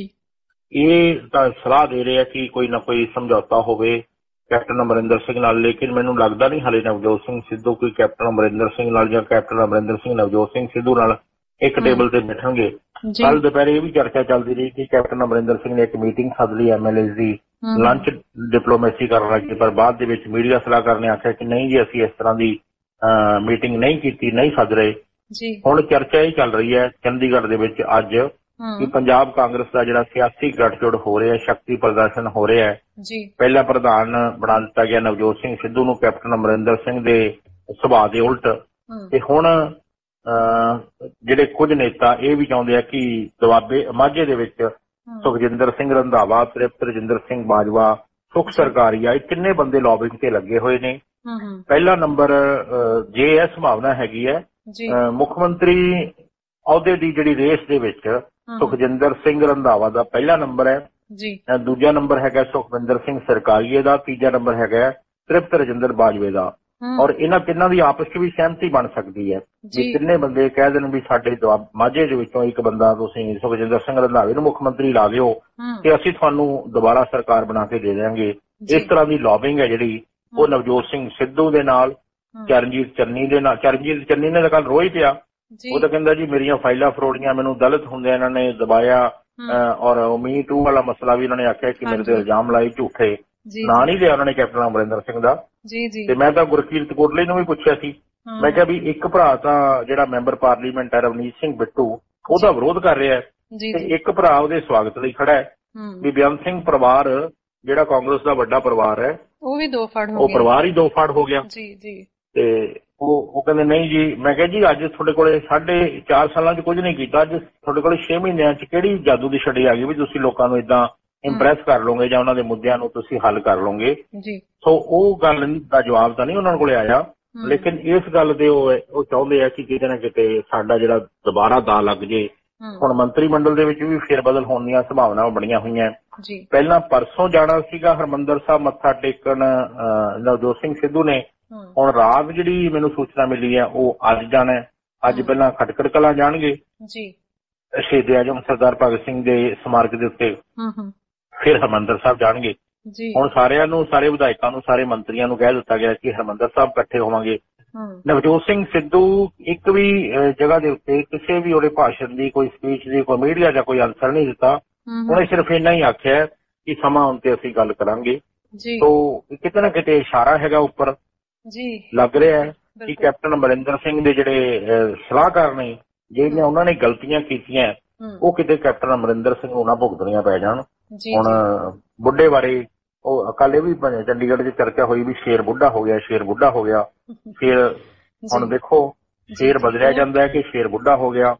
ਇਹ ਤਾਂ ਸਲਾਹ ਦੇ ਰਹੇ ਆ ਕਿ ਕੋਈ ਨਾ ਕੋਈ ਸਮਝੌਤਾ ਹੋਵੇ ਕੈਪਟਨ ਅਮਰਿੰਦਰ ਸਿੰਘ ਨਾਲ। ਲੇਕਿਨ ਮੈਨੂੰ ਲੱਗਦਾ ਨਹੀਂ ਹਾਲੇ ਨਵਜੋਤ ਸਿੰਘ ਸਿੱਧੂ ਕੋਈ ਕੈਪਟਨ ਅਮਰਿੰਦਰ ਸਿੰਘ ਨਾਲ ਜਾਂ ਕੈਪਟਨ ਅਮਰਿੰਦਰ ਸਿੰਘ ਨਵਜੋਤ ਸਿੰਘ ਸਿੱਧੂ ਨਾਲ ਇੱਕ ਟੇਬਲ ਤੇ ਬੈਠਣਗੇ। ਕੱਲ ਦੁਪਹਿਰੇ ਇਹ ਵੀ ਚਰਚਾ ਚੱਲਦੀ ਰਹੀ ਕਿ ਕੈਪਟਨ ਅਮਰਿੰਦਰ ਸਿੰਘ ਨੇ ਇੱਕ ਮੀਟਿੰਗ ਸੱਦ ਲਈ ਐਮਐਲਏ ਦੀ, ਲੰਚ ਡਿਪਲੋਮੇਸੀ ਕਰਨ ਲੱਗੇ, ਪਰ ਬਾਅਦ ਦੇ ਵਿੱਚ ਮੀਡੀਆ ਸਲਾਹਕਾਰ ਨੇ ਆਖਿਆ ਕਿ ਨਹੀਂ ਜੀ ਅਸੀਂ ਇਸ ਤਰ੍ਹਾਂ ਦੀ ਮੀਟਿੰਗ ਨਹੀਂ ਕੀਤੀ, ਨਹੀਂ ਸੱਦ ਰਹੇ। ਹੁਣ ਚਰਚਾ ਇਹ ਚੱਲ ਰਹੀ ਹੈ ਚੰਡੀਗੜ੍ਹ ਦੇ ਵਿੱਚ ਅੱਜ ਕਿ ਪੰਜਾਬ ਕਾਂਗਰਸ ਦਾ ਜਿਹੜਾ ਸਿਆਸੀ ਗੱਠਜੋੜ ਹੋ ਰਿਹਾ, ਸ਼ਕਤੀ ਪ੍ਰਦਰਸ਼ਨ ਹੋ ਰਿਹਾ ਹੈ। ਪਹਿਲਾ ਪ੍ਰਧਾਨ ਬਣਾ ਦਿੱਤਾ ਗਿਆ ਨਵਜੋਤ ਸਿੰਘ ਸਿੱਧੂ ਨੂੰ ਕੈਪਟਨ ਅਮਰਿੰਦਰ ਸਿੰਘ ਦੇ ਸੁਭਾਅ ਦੇ ਉਲਟ, ਤੇ ਹੁਣ ਜਿਹੜੇ ਕੁਝ ਨੇਤਾ ਇਹ ਵੀ ਚਾਹੁੰਦੇ ਆ ਕਿ ਦੁਆਬੇ ਮਾਝੇ ਦੇ ਵਿੱਚ ਸੁਖਜਿੰਦਰ ਸਿੰਘ ਰੰਧਾਵਾ, ਤ੍ਰਿਪਤ ਰਜਿੰਦਰ ਸਿੰਘ ਬਾਜਵਾ, ਸੁਖ ਸਰਕਾਰੀਆ, ਇਹ ਕਿੰਨੇ ਬੰਦੇ ਲੌਬਿੰਗ ਤੇ ਲੱਗੇ ਹੋਏ ਨੇ। ਪਹਿਲਾ ਨੰਬਰ ਜੇ ਇਹ ਸੰਭਾਵਨਾ ਹੈਗੀ ਹੈ ਮੁੱਖ ਮੰਤਰੀ ਅਹੁਦੇ ਦੀ ਜਿਹੜੀ ਰੇਸ ਦੇ ਵਿੱਚ ਸੁਖਜਿੰਦਰ ਸਿੰਘ ਰੰਧਾਵਾ ਦਾ ਪਹਿਲਾ ਨੰਬਰ ਹੈ, ਦੂਜਾ ਨੰਬਰ ਹੈਗਾ ਸੁਖਵਿੰਦਰ ਸਿੰਘ ਸਰਕਾਰੀਏ ਦਾ, ਤੀਜਾ ਨੰਬਰ ਹੈਗਾ ਤ੍ਰਿਪਤ ਰਜਿੰਦਰ ਬਾਜਵੇ ਦਾ। ਔਰ ਇਹਨਾਂ ਤਿੰਨਾਂ ਦੀ ਆਪਸ ਵਿੱਚ ਵੀ ਸਹਿਮਤੀ ਬਣ ਸਕਦੀ ਹੈ ਜੇ ਤਿੰਨੇ ਬੰਦੇ ਕਹਿ ਦੇਣ ਵੀ ਸਾਡੇ ਮਾਝੇ ਦੇ ਵਿੱਚੋਂ ਇੱਕ ਬੰਦਾ ਤੁਸੀਂ ਸੁਖਜਿੰਦਰ ਸਿੰਘ ਰੰਧਾਵੇ ਨੂੰ ਮੁੱਖ ਮੰਤਰੀ ਲਾ ਦਿਓ ਤੇ ਅਸੀਂ ਤੁਹਾਨੂੰ ਦੁਬਾਰਾ ਸਰਕਾਰ ਬਣਾ ਕੇ ਦੇ ਦਿਆਂਗੇ। ਇਸ ਤਰ੍ਹਾਂ ਦੀ ਲੌਬਿੰਗ ਹੈ ਜਿਹੜੀ ਉਹ ਨਵਜੋਤ ਸਿੰਘ ਸਿੱਧੂ ਦੇ ਨਾਲ, ਚਰਨਜੀਤ ਚੰਨੀ ਦੇ ਨਾਲ। ਚਰਨਜੀਤ ਚੰਨੀ ਨੇ ਤਾਂ ਕੱਲ ਰੋਈ ਪਿਆ, ਉਹ ਤਾਂ ਕਹਿੰਦਾ ਜੀ ਮੇਰੀਆਂ ਫਾਈਲਾਂ ਫਰੋੜੀਆਂ, ਮੈਨੂੰ ਦਲਿਤ ਹੁੰਦੇ ਇਹਨਾਂ ਨੇ ਦਬਾਇਆ, ਔਰ ਮੀ ਟੂ ਵਾਲਾ ਮਸਲਾ ਵੀ ਇਹਨਾਂ ਨੇ ਆਖਿਆ ਕਿ ਮੇਰੇ ਤੇ ਇਲਜ਼ਾਮ ਲਾਏ ਝੂਠੇ, ਨਾਂ ਨਹੀਂ ਲਿਆ ਉਹਨਾਂ ਨੇ ਕੈਪਟਨ ਅਮਰਿੰਦਰ ਸਿੰਘ ਦਾ। ਤੇ ਮੈਂ ਤਾਂ ਗੁਰਕੀਰਤ ਕੋਟਲੀ ਨੂੰ ਵੀ ਪੁੱਛਿਆ ਸੀ, ਮੈਂ ਕਿਹਾ ਵੀ ਇੱਕ ਭਰਾ ਤਾਂ ਜਿਹੜਾ ਮੈਂਬਰ ਪਾਰਲੀਮੈਂਟ ਹੈ ਰਵਨੀਤ ਸਿੰਘ ਬਿੱਟੂ, ਉਹਦਾ ਵਿਰੋਧ ਕਰ ਰਿਹਾ ਹੈ, ਤੇ ਇੱਕ ਭਰਾ ਉਹਦੇ ਸਵਾਗਤ ਲਈ ਖੜਾ ਹੈ। ਵੀ ਬੇਅੰਤ ਸਿੰਘ ਪਰਿਵਾਰ ਜਿਹੜਾ ਕਾਂਗਰਸ ਦਾ ਵੱਡਾ ਪਰਿਵਾਰ ਹੈ ਉਹ ਵੀ ਦੋ ਫੜ ਹੋ ਗਿਆ, ਉਹ ਪਰਿਵਾਰ ਹੀ ਦੋ ਫੜ ਹੋ ਗਿਆ। ਤੇ ਉਹ ਕਹਿੰਦੇ ਨਹੀਂ ਜੀ। ਮੈਂ ਕਿਹਾ ਜੀ ਅੱਜ ਤੁਹਾਡੇ ਕੋਲੇ 4.5 ਸਾਲਾਂ 'ਚ ਕੁਝ ਨਹੀਂ ਕੀਤਾ, ਅੱਜ ਤੁਹਾਡੇ ਕੋਲੇ 6 ਮਹੀਨਿਆਂ 'ਚ ਕਿਹੜੀ ਜਾਦੂ ਦੀ ਛੜੀ ਆ ਗਈ ਵੀ ਤੁਸੀਂ ਲੋਕਾਂ ਨੂੰ ਏਦਾਂ ਇੰਪ੍ਰੈਸ ਕਰ ਲਓਗੇ ਜਾਂ ਉਹਨਾਂ ਦੇ ਮੁੱਦਿਆਂ ਨੂੰ ਤੁਸੀਂ ਹੱਲ ਕਰ ਲਓਗੇ। ਸੋ ਉਹ ਗੱਲ ਦਾ ਜਵਾਬ ਤਾਂ ਨਹੀਂ ਉਹਨਾਂ ਕੋਲੇ ਆਇਆ, ਲੇਕਿਨ ਇਸ ਗੱਲ ਦੇ ਉਹ ਚਾਹੁੰਦੇ ਆ ਕਿ ਕਿਤੇ ਨਾ ਕਿਤੇ ਸਾਡਾ ਜਿਹੜਾ ਦੁਬਾਰਾ ਦਾ ਲੱਗ ਜੇ। ਹੁਣ ਮੰਤਰੀ ਮੰਡਲ ਦੇ ਵਿੱਚ ਵੀ ਫੇਰ ਬਦਲ ਹੋਣ ਦੀਆਂ ਸੰਭਾਵਨਾਵਾਂ ਬਣੀਆਂ ਹੋਈਆਂ। ਪਹਿਲਾਂ ਪਰਸੋਂ ਜਾਣਾ ਸੀਗਾ ਹਰਿਮੰਦਰ ਸਾਹਿਬ ਮੱਥਾ ਟੇਕਣ ਨਵਜੋਤ ਸਿੰਘ ਸਿੱਧੂ ਨੇ, ਹੁਣ ਰਾਤ ਜਿਹੜੀ ਮੈਨੂੰ ਸੂਚਨਾ ਮਿਲੀ ਹੈ ਉਹ ਅੱਜ ਜਾਣਾ ਹੈ। ਅੱਜ ਪਹਿਲਾਂ ਖਟਕੜ ਕਲਾਂ ਜਾਣਗੇ ਸ਼ਹੀਦ ਆਜਮ ਸਰਦਾਰ ਭਗਤ ਸਿੰਘ ਦੇ ਸਮਾਰਕ ਦੇ ਉੱਤੇ, ਫਿਰ ਹਰਿਮੰਦਰ ਸਾਹਿਬ ਜਾਣਗੇ। ਹੁਣ ਸਾਰਿਆਂ ਨੂੰ, ਸਾਰੇ ਵਿਧਾਇਕਾਂ ਨੂੰ, ਸਾਰੇ ਮੰਤਰੀਆਂ ਨੂੰ ਕਹਿ ਦਿੱਤਾ ਗਿਆ ਕਿ ਹਰਿਮੰਦਰ ਸਾਹਿਬ ਇਕੱਠੇ ਹੋਵਾਂਗੇ। ਨਵਜੋਤ ਸਿੰਘ ਸਿੱਧੂ ਇੱਕ ਵੀ ਜਗ੍ਹਾ ਦੇ ਉੱਤੇ ਕਿਸੇ ਵੀ ਉਹਦੇ ਭਾਸ਼ਣ ਦੀ, ਕੋਈ ਸਪੀਚ ਦੀ, ਕੋਈ ਮੀਡੀਆ ਜਾਂ ਕੋਈ ਆਨਸਰ ਨਹੀਂ ਦਿੱਤਾ। ਉਹਨੇ ਸਿਰਫ ਇੰਨਾ ਹੀ ਆਖਿਆ ਕਿ ਸਮਾਂ ਆਉਣ ਤੇ ਅਸੀਂ ਗੱਲ ਕਰਾਂਗੇ। ਤੋ ਕਿਤੇ ਨਾ ਕਿਤੇ ਇਸ਼ਾਰਾ ਹੈਗਾ ਉੱਪਰ ਲੱਗ ਰਿਹਾ ਹੈ ਕਿ ਕੈਪਟਨ ਅਮਰਿੰਦਰ ਸਿੰਘ ਦੇ ਜਿਹੜੇ ਸਲਾਹਕਾਰ ਨੇ, ਜਿਹੜੀਆਂ ਉਹਨਾਂ ਨੇ ਗਲਤੀਆਂ ਕੀਤੀਆਂ ਉਹ ਕਿਤੇ ਕੈਪਟਨ ਅਮਰਿੰਦਰ ਸਿੰਘ ਨੂੰ ਨਾ ਭੁਗਤਣੀਆਂ ਪੈ ਜਾਣ। ਹੁਣ ਬੁੱਢੇ ਬਾਰੇ ਉਹ ਕੱਲ ਇਹ ਵੀ ਚੰਡੀਗੜ੍ਹ 'ਚ ਚਰਚਾ ਹੋਈ ਵੀ ਸ਼ੇਰ ਬੁੱਢਾ ਹੋ ਗਿਆ, ਸ਼ੇਰ ਬੁੱਢਾ ਹੋ ਗਿਆ। ਫਿਰ ਹੁਣ ਦੇਖੋ ਸ਼ੇਰ ਬਦਲਿਆ ਜਾਂਦਾ ਹੈ ਕਿ ਸ਼ੇਰ ਬੁੱਢਾ ਹੋ ਗਿਆ।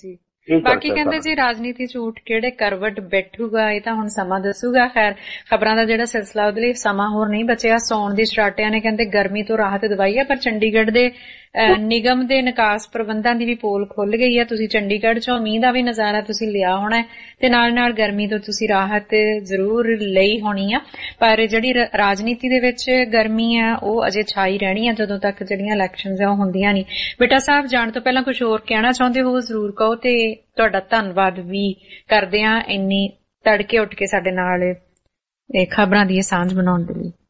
ਬਾਕੀ ਕਹਿੰਦੇ ਜੀ ਰਾਜਨੀਤੀ ਝੂਠ ਕਿਹੜੇ ਕਰਵਟ ਬੈਠੂਗਾ ਇਹ ਤਾਂ ਹੁਣ ਸਮਾਂ ਦੱਸੂਗਾ। ਖੈਰ ਖਬਰਾਂ ਦਾ ਜਿਹੜਾ ਸਿਲਸਿਲਾ ਉਹਦੇ ਲਈ ਸਮਾਂ ਹੋਰ ਨਹੀਂ ਬਚਿਆ। ਸੌਣ ਦੀ ਸਟਾਟਿਆਂ ਨੇ ਕਹਿੰਦੇ ਗਰਮੀ ਤੋਂ ਰਾਹਤ ਦਵਾਈ ਹੈ, ਪਰ ਚੰਡੀਗੜ੍ਹ ਦੇ ਨਿਗਮ ਦੇ ਨਿਕਾਸ ਪ੍ਰਬੰਧਾਂ ਦੀ ਵੀ ਪੋਲ ਖੁੱਲ ਗਈ ਹੈ। ਤੁਸੀਂ ਚੰਡੀਗੜ੍ਹ 'ਚੋਂ ਮੀਂਹ ਦਾ ਵੀ ਨਜ਼ਾਰਾ ਤੁਸੀਂ ਲਿਆ ਹੋਣਾ ਤੇ ਨਾਲ ਗਰਮੀ ਤੋਂ ਤੁਸੀਂ ਰਾਹਤ ਜ਼ਰੂਰ ਲਈ ਹੋਣੀ ਆ। ਪਰ ਜਿਹੜੀ ਰਾਜਨੀਤੀ ਦੇ ਵਿੱਚ ਗਰਮੀ ਆ ਉਹ ਅਜੇ ਛਾਈ ਰਹਿਣੀ ਆ ਜਦੋਂ ਤੱਕ ਜਿਹੜੀਆਂ ਇਲੈਕਸ਼ਨਸ ਆ ਉਹ ਹੁੰਦੀਆਂ ਨਹੀਂ। ਬੇਟਾ ਸਾਹਿਬ ਜਾਣ ਤੋਂ ਪਹਿਲਾਂ ਕੁਝ ਹੋਰ ਕਹਿਣਾ ਚਾਹੁੰਦੇ ਹੋ ਜ਼ਰੂਰ ਕਹੋ, ਤੇ ਤੁਹਾਡਾ ਧੰਨਵਾਦ ਵੀ ਕਰਦੇ ਆ ਇੰਨੀ ਤੜਕੇ ਉੱਠ ਕੇ ਸਾਡੇ ਨਾਲ ਇਹ ਖਬਰਾਂ ਦੀ ਸਾਂਝ ਬਣਾਉਣ ਦੇ ਲਈ।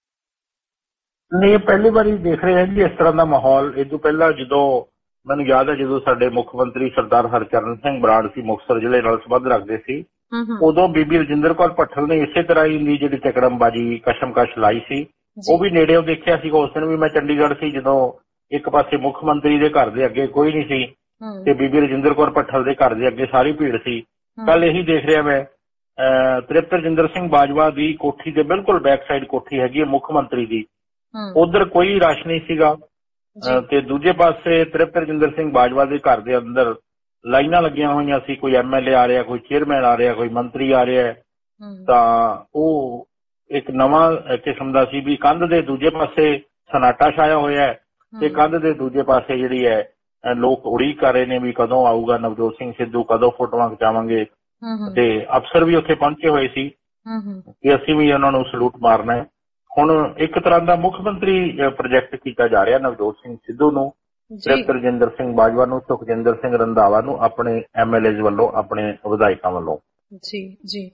ਨਹੀਂ, ਪਹਿਲੀ ਵਾਰੀ ਦੇਖ ਰਹੇ ਹਾਂ ਜੀ ਇਸ ਤਰ੍ਹਾਂ ਦਾ ਮਾਹੌਲ। ਇਹ ਤੋਂ ਪਹਿਲਾਂ ਜਦੋਂ ਮੈਨੂੰ ਯਾਦ ਹੈ ਜਦੋਂ ਸਾਡੇ ਮੁੱਖ ਮੰਤਰੀ ਸਰਦਾਰ ਹਰਚਰਨ ਸਿੰਘ ਬਰਾੜ ਸੀ, ਮੁਕਤਸਰ ਜ਼ਿਲ੍ਹੇ ਨਾਲ ਸੰਬੰਧ ਰੱਖਦੇ ਸੀ, ਉਦੋਂ ਬੀਬੀ ਰਜਿੰਦਰ ਕੌਰ ਭੱਠਲ ਨੇ ਇਸੇ ਤਰ੍ਹਾਂ ਹੀ ਦੀ ਜਿਹੜੀ ਚਕੜਮਬਾਜੀ ਕਸ਼ਮਕਸ਼ ਲਾਈ ਸੀ। ਉਹ ਵੀ ਨੇੜਿਓਂ ਦੇਖਿਆ ਸੀ। ਉਸ ਦਿਨ ਵੀ ਮੈਂ ਚੰਡੀਗੜ੍ਹ ਸੀ ਜਦੋਂ ਇੱਕ ਪਾਸੇ ਮੁੱਖ ਮੰਤਰੀ ਦੇ ਘਰ ਦੇ ਅੱਗੇ ਕੋਈ ਨਹੀਂ ਸੀ ਤੇ ਬੀਬੀ ਰਜਿੰਦਰ ਕੌਰ ਭੱਠਲ ਦੇ ਘਰ ਦੇ ਅੱਗੇ ਸਾਰੀ ਭੀੜ ਸੀ, ਕੱਲ ਇਹੀ ਦੇਖ ਰਿਹਾ ਮੈਂ ਤ੍ਰਿਪਤ ਰਜਿੰਦਰ ਸਿੰਘ ਬਾਜਵਾ ਦੀ ਕੋਠੀ ਦੇ ਬਿਲਕੁਲ ਬੈਕ ਸਾਈਡ ਕੋਠੀ ਹੈਗੀ ਹੈ ਮੁੱਖ ਮੰਤਰੀ ਦੀ, ਉਧਰ ਕੋਈ ਰਸ਼ ਨਹੀਂ ਸੀਗਾ ਤੇ ਦੂਜੇ ਪਾਸੇ ਤ੍ਰਿਪਤ ਰਜਿੰਦਰ ਸਿੰਘ ਬਾਜਵਾ ਦੇ ਘਰ ਦੇ ਅੰਦਰ ਲਾਈਨਾਂ ਲੱਗੀਆਂ ਹੋਈਆਂ ਸੀ। ਕੋਈ MLA ਆ ਰਿਹਾ, ਕੋਈ ਚੇਅਰਮੈਨ ਆ ਰਿਹਾ, ਕੋਈ ਮੰਤਰੀ ਆ ਰਿਹਾ। ਤਾਂ ਉਹ ਇੱਕ ਨਵਾਂ ਕਿਸਮ ਦਾ ਸੀ ਵੀ ਕੰਧ ਦੇ ਦੂਜੇ ਪਾਸੇ ਸਨਾਟਾ ਛਾਇਆ ਹੋਇਆ ਹੈ ਤੇ ਕੰਧ ਦੇ ਦੂਜੇ ਪਾਸੇ ਜਿਹੜੀ ਹੈ ਲੋਕ ਉਡੀਕ ਕਰ ਰਹੇ ਨੇ ਵੀ ਕਦੋਂ ਆਊਗਾ ਨਵਜੋਤ ਸਿੰਘ ਸਿੱਧੂ, ਕਦੋਂ ਫੋਟੋਆਂ ਖਿਚਾਵਾਂਗੇ। ਤੇ ਅਫਸਰ ਵੀ ਉੱਥੇ ਪਹੁੰਚੇ ਹੋਏ ਸੀ ਕਿ ਅਸੀਂ ਵੀ ਉਹਨਾਂ ਨੂੰ ਸਲੂਟ ਮਾਰਨਾ ਹੈ। ਹੁਣ ਇੱਕ ਤਰ੍ਹਾਂ ਦਾ ਮੁੱਖ ਮੰਤਰੀ ਪ੍ਰੋਜੈਕਟ ਕੀਤਾ ਜਾ ਰਿਹਾ ਨਵਜੋਤ ਸਿੰਘ ਸਿੱਧੂ ਨੂੰ, ਤ੍ਰਿਪਤ ਰਜਿੰਦਰ ਸਿੰਘ ਬਾਜਵਾ ਨੂੰ, ਸੁਖਜਿੰਦਰ ਸਿੰਘ ਰੰਧਾਵਾ ਨੂੰ ਆਪਣੇ MLAs ਵੱਲੋਂ, ਆਪਣੇ ਵਿਧਾਇਕਾਂ ਵੱਲੋਂ। ਜੀ ਜੀ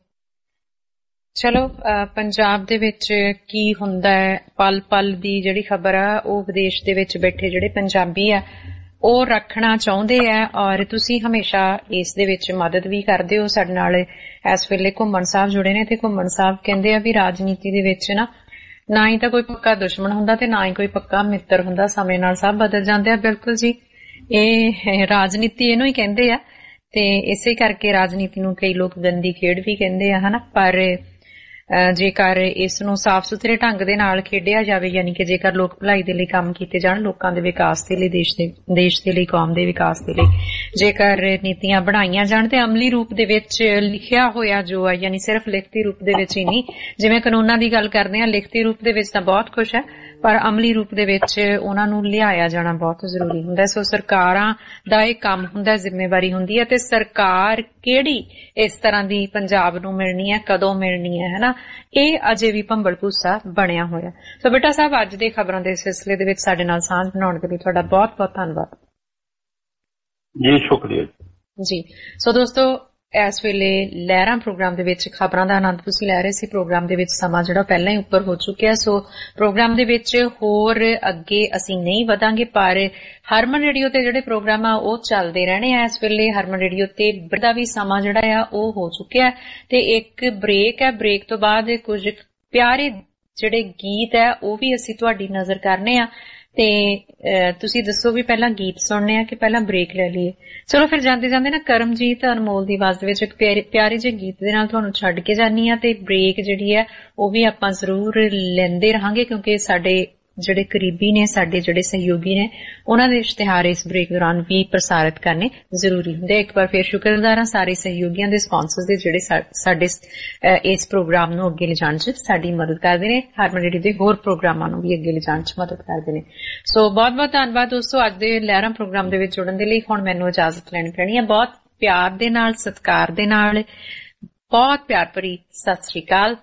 ਚਲੋ ਪੰਜਾਬ ਦੇ ਵਿੱਚ ਕੀ ਹੁੰਦਾ ਹੈ, ਪਲ ਪਲ ਦੀ ਜਿਹੜੀ ਖਬਰ ਆ ਉਹ ਵਿਦੇਸ਼ ਦੇ ਵਿੱਚ ਬੈਠੇ ਜਿਹੜੇ ਪੰਜਾਬੀ ਆ ਉਹ ਰੱਖਣਾ ਚਾਹੁੰਦੇ ਆ ਔਰ ਤੁਸੀਂ ਹਮੇਸ਼ਾ ਇਸ ਦੇ ਵਿੱਚ ਮਦਦ ਵੀ ਕਰਦੇ ਹੋ। ਸਾਡੇ ਨਾਲ ਇਸ ਵੇਲੇ ਘੁੰਮਣ ਸਾਹਿਬ ਜੁੜੇ ਨੇ ਤੇ ਘੁੰਮਣ ਸਾਹਿਬ ਕਹਿੰਦੇ ਆ ਵੀ ਰਾਜਨੀਤੀ ਦੇ ਵਿੱਚ ਨਾ ਹੀ ਤਾਂ ਕੋਈ ਪੱਕਾ ਦੁਸ਼ਮਣ ਹੁੰਦਾ ਤੇ ਨਾ ਹੀ ਕੋਈ ਪੱਕਾ ਮਿੱਤਰ ਹੁੰਦਾ, ਸਮੇਂ ਨਾਲ ਸਭ ਬਦਲ ਜਾਂਦੇ ਆ। ਬਿਲਕੁਲ ਜੀ, ਇਹ ਰਾਜਨੀਤੀ ਇਹਨੂੰ ਹੀ ਕਹਿੰਦੇ ਆ ਤੇ ਇਸੇ ਕਰਕੇ ਰਾਜਨੀਤੀ ਨੂੰ ਕਈ ਲੋਕ ਗੰਦੀ ਖੇਡ ਵੀ ਕਹਿੰਦੇ ਆ ਹਨਾ। ਪਰ ਜੇਕਰ ਇਸ ਨੂੰ ਸਾਫ਼ ਸੁਥਰੇ ਢੰਗ ਦੇ ਨਾਲ ਖੇਡਿਆ ਜਾਵੇ, ਯਾਨੀ ਕਿ ਜੇਕਰ ਲੋਕ ਭਲਾਈ ਦੇ ਲਈ ਕੰਮ ਕੀਤੇ ਜਾਣ, ਲੋਕਾਂ ਦੇ ਵਿਕਾਸ ਦੇ ਲਈ, ਦੇਸ਼ ਦੇ ਲਈ, ਕੌਮ ਦੇ ਵਿਕਾਸ ਦੇ ਲਈ ਜੇਕਰ ਨੀਤੀਆਂ ਬਣਾਈਆਂ ਜਾਣ ਤੇ ਅਮਲੀ ਰੂਪ ਦੇ ਵਿੱਚ ਲਿਖਿਆ ਹੋਇਆ ਜੋ ਹੈ, ਯਾਨੀ ਸਿਰਫ ਲਿਖਤੀ ਰੂਪ ਦੇ ਵਿੱਚ ਹੀ ਨਹੀਂ, ਜਿਵੇਂ ਕਾਨੂੰਨਾਂ ਦੀ ਗੱਲ ਕਰਦੇ ਹਾਂ ਲਿਖਤੀ ਰੂਪ ਦੇ ਵਿੱਚ ਤਾਂ ਬਹੁਤ ਕੁਝ ਹੈ ਪਰ ਅਮਲੀ ਰੂਪ ਦੇ ਵਿੱਚ ਉਹਨਾਂ ਨੂੰ ਲਿਆਇਆ ਜਾਣਾ ਬਹੁਤ ਜ਼ਰੂਰੀ ਹੁੰਦਾ। ਸੋ ਸਰਕਾਰਾਂ ਦਾ ਇਹ ਕੰਮ ਹੁੰਦਾ, ਜ਼ਿੰਮੇਵਾਰੀ ਹੁੰਦੀ ਹੈ ਤੇ ਸਰਕਾਰ ਕਿਹੜੀ ਇਸ ਤਰ੍ਹਾਂ ਦੀ ਪੰਜਾਬ ਨੂੰ ਮਿਲਣੀ ਹੈ, ਕਦੋਂ ਮਿਲਣੀ ਹੈ ਹਨਾ, ਇਹ ਅਜੇ ਵੀ ਭੰਬਲ ਭੂਸਾ ਬਣਿਆ ਹੋਇਆ। ਸੋ ਬੇਟਾ ਸਾਹਿਬ, ਅੱਜ ਦੇ ਖਬਰਾਂ ਦੇ ਸਿਲਸਿਲੇ ਦੇ ਵਿੱਚ ਸਾਡੇ ਨਾਲ ਸਾਂਝ ਬਣਾਉਣ ਦੇ ਲਈ ਤੁਹਾਡਾ ਬਹੁਤ ਬਹੁਤ ਧੰਨਵਾਦ ਜੀ। ਸ਼ੁਕਰੀਆ ਜੀ। ਸੋ ਦੋਸਤੋ, ਇਸ ਵੇਲੇ ਲਹਿਰਾਂ ਪ੍ਰੋਗਰਾਮ ਦੇ ਵਿੱਚ ਖਬਰਾਂ ਦਾ ਆਨੰਦ ਤੁਸੀਂ ਲੈ ਰਹੇ ਸੀ। ਪ੍ਰੋਗਰਾਮ ਦੇ ਵਿੱਚ ਸਮਾਂ ਜਿਹੜਾ ਪਹਿਲਾਂ ਹੀ ਉੱਪਰ ਹੋ ਚੁੱਕਿਆ, ਸੋ ਪ੍ਰੋਗਰਾਮ ਦੇ ਵਿੱਚ ਹੋਰ ਅੱਗੇ ਅਸੀਂ ਨਹੀਂ ਵਧਾਂਗੇ ਪਰ ਹਰਮਨ ਰੇਡੀਓ ਤੇ ਜਿਹੜੇ ਪ੍ਰੋਗਰਾਮ ਆ ਉਹ ਚੱਲਦੇ ਰਹਿਣੇ ਆ। ਇਸ ਵੇਲੇ ਹਰਮਨ ਰੇਡੀਓ ਤੇ ਦਾ ਵੀ ਸਮਾਂ ਜਿਹੜਾ ਆ ਉਹ ਹੋ ਚੁੱਕਿਆ ਤੇ ਇੱਕ ਬ੍ਰੇਕ ਹੈ। ਬ੍ਰੇਕ ਤੋਂ ਬਾਅਦ ਕੁਝ ਪਿਆਰੇ ਜਿਹੜੇ ਗੀਤ ਹੈ ਉਹ ਵੀ ਅਸੀਂ ਤੁਹਾਡੀ ਨਜ਼ਰ ਕਰਨੇ ਆ ਤੇ ਤੁਸੀਂ ਦੱਸੋ ਵੀ ਪਹਿਲਾਂ ਗੀਤ ਸੁਣਨੇ ਆ ਕਿ ਪਹਿਲਾਂ ਬ੍ਰੇਕ ਲੈ ਲਈਏ। ਚਲੋ ਫਿਰ ਜਾਂਦੇ ਜਾਂਦੇ ਨਾ ਕਰਮਜੀਤ ਅਨਮੋਲ ਦੀ ਆਵਾਜ਼ ਦੇ ਵਿੱਚ ਇੱਕ ਪਿਆਰੇ ਜਿਹੇ ਗੀਤ ਦੇ ਨਾਲ ਤੁਹਾਨੂੰ ਛੱਡ ਕੇ ਜਾਨੀ ਆ ਤੇ ਬ੍ਰੇਕ ਜਿਹੜੀ ਹੈ ਉਹ ਵੀ ਆਪਾਂ ਜ਼ਰੂਰ ਲੈਂਦੇ ਰਹਾਂਗੇ ਕਿਉਂਕਿ ਸਾਡੇ ਜਿਹੜੇ ਕਰੀਬੀ ਨੇ, ਸਾਡੇ ਜਿਹੜੇ ਸਹਿਯੋਗੀ ਨੇ, ਉਹਨਾਂ ਦੇ ਇਸ਼ਤਿਹਾਰ ਇਸ ਬ੍ਰੇਕ ਦੌਰਾਨ ਵੀ ਪ੍ਰਸਾਰਿਤ ਕਰਨੇ ਜ਼ਰੂਰੀ ਹੁੰਦੇ। ਇੱਕ ਵਾਰ ਫਿਰ ਸ਼ੁਕਰਗੁਜ਼ਾਰ ਹਾਂ ਸਾਰੇ ਸਹਿਯੋਗੀਆਂ ਦੇ, ਸਪਾਂਸਰਸ ਦੇ ਜਿਹੜੇ ਸਾਡੇ ਇਸ ਪ੍ਰੋਗਰਾਮ ਨੂੰ ਅੱਗੇ ਲਿਜਾਣ 'ਚ ਸਾਡੀ ਮਦਦ ਕਰਦੇ ਨੇ, ਹਰਮਨ ਰੇਡੀਓ ਦੇ ਹੋਰ ਪ੍ਰੋਗਰਾਮਾਂ ਨੂੰ ਵੀ ਅੱਗੇ ਲਿਜਾਣ 'ਚ ਮਦਦ ਕਰਦੇ ਨੇ। ਸੋ ਬਹੁਤ ਬਹੁਤ ਧੰਨਵਾਦ ਦੋਸਤੋ ਅੱਜ ਦੇ ਲਹਿਰਾਂ ਪ੍ਰੋਗਰਾਮ ਦੇ ਵਿੱਚ ਜੁੜਨ ਦੇ ਲਈ। ਹੁਣ ਮੈਨੂੰ ਇਜਾਜ਼ਤ ਲੈਣੀ ਪੈਣੀ ਹੈ। ਬਹੁਤ ਪਿਆਰ ਦੇ ਨਾਲ, ਸਤਿਕਾਰ ਦੇ ਨਾਲ, ਬਹੁਤ ਪਿਆਰ ਭਰੀ ਸਤਿ ਸ੍ਰੀ ਅਕਾਲ।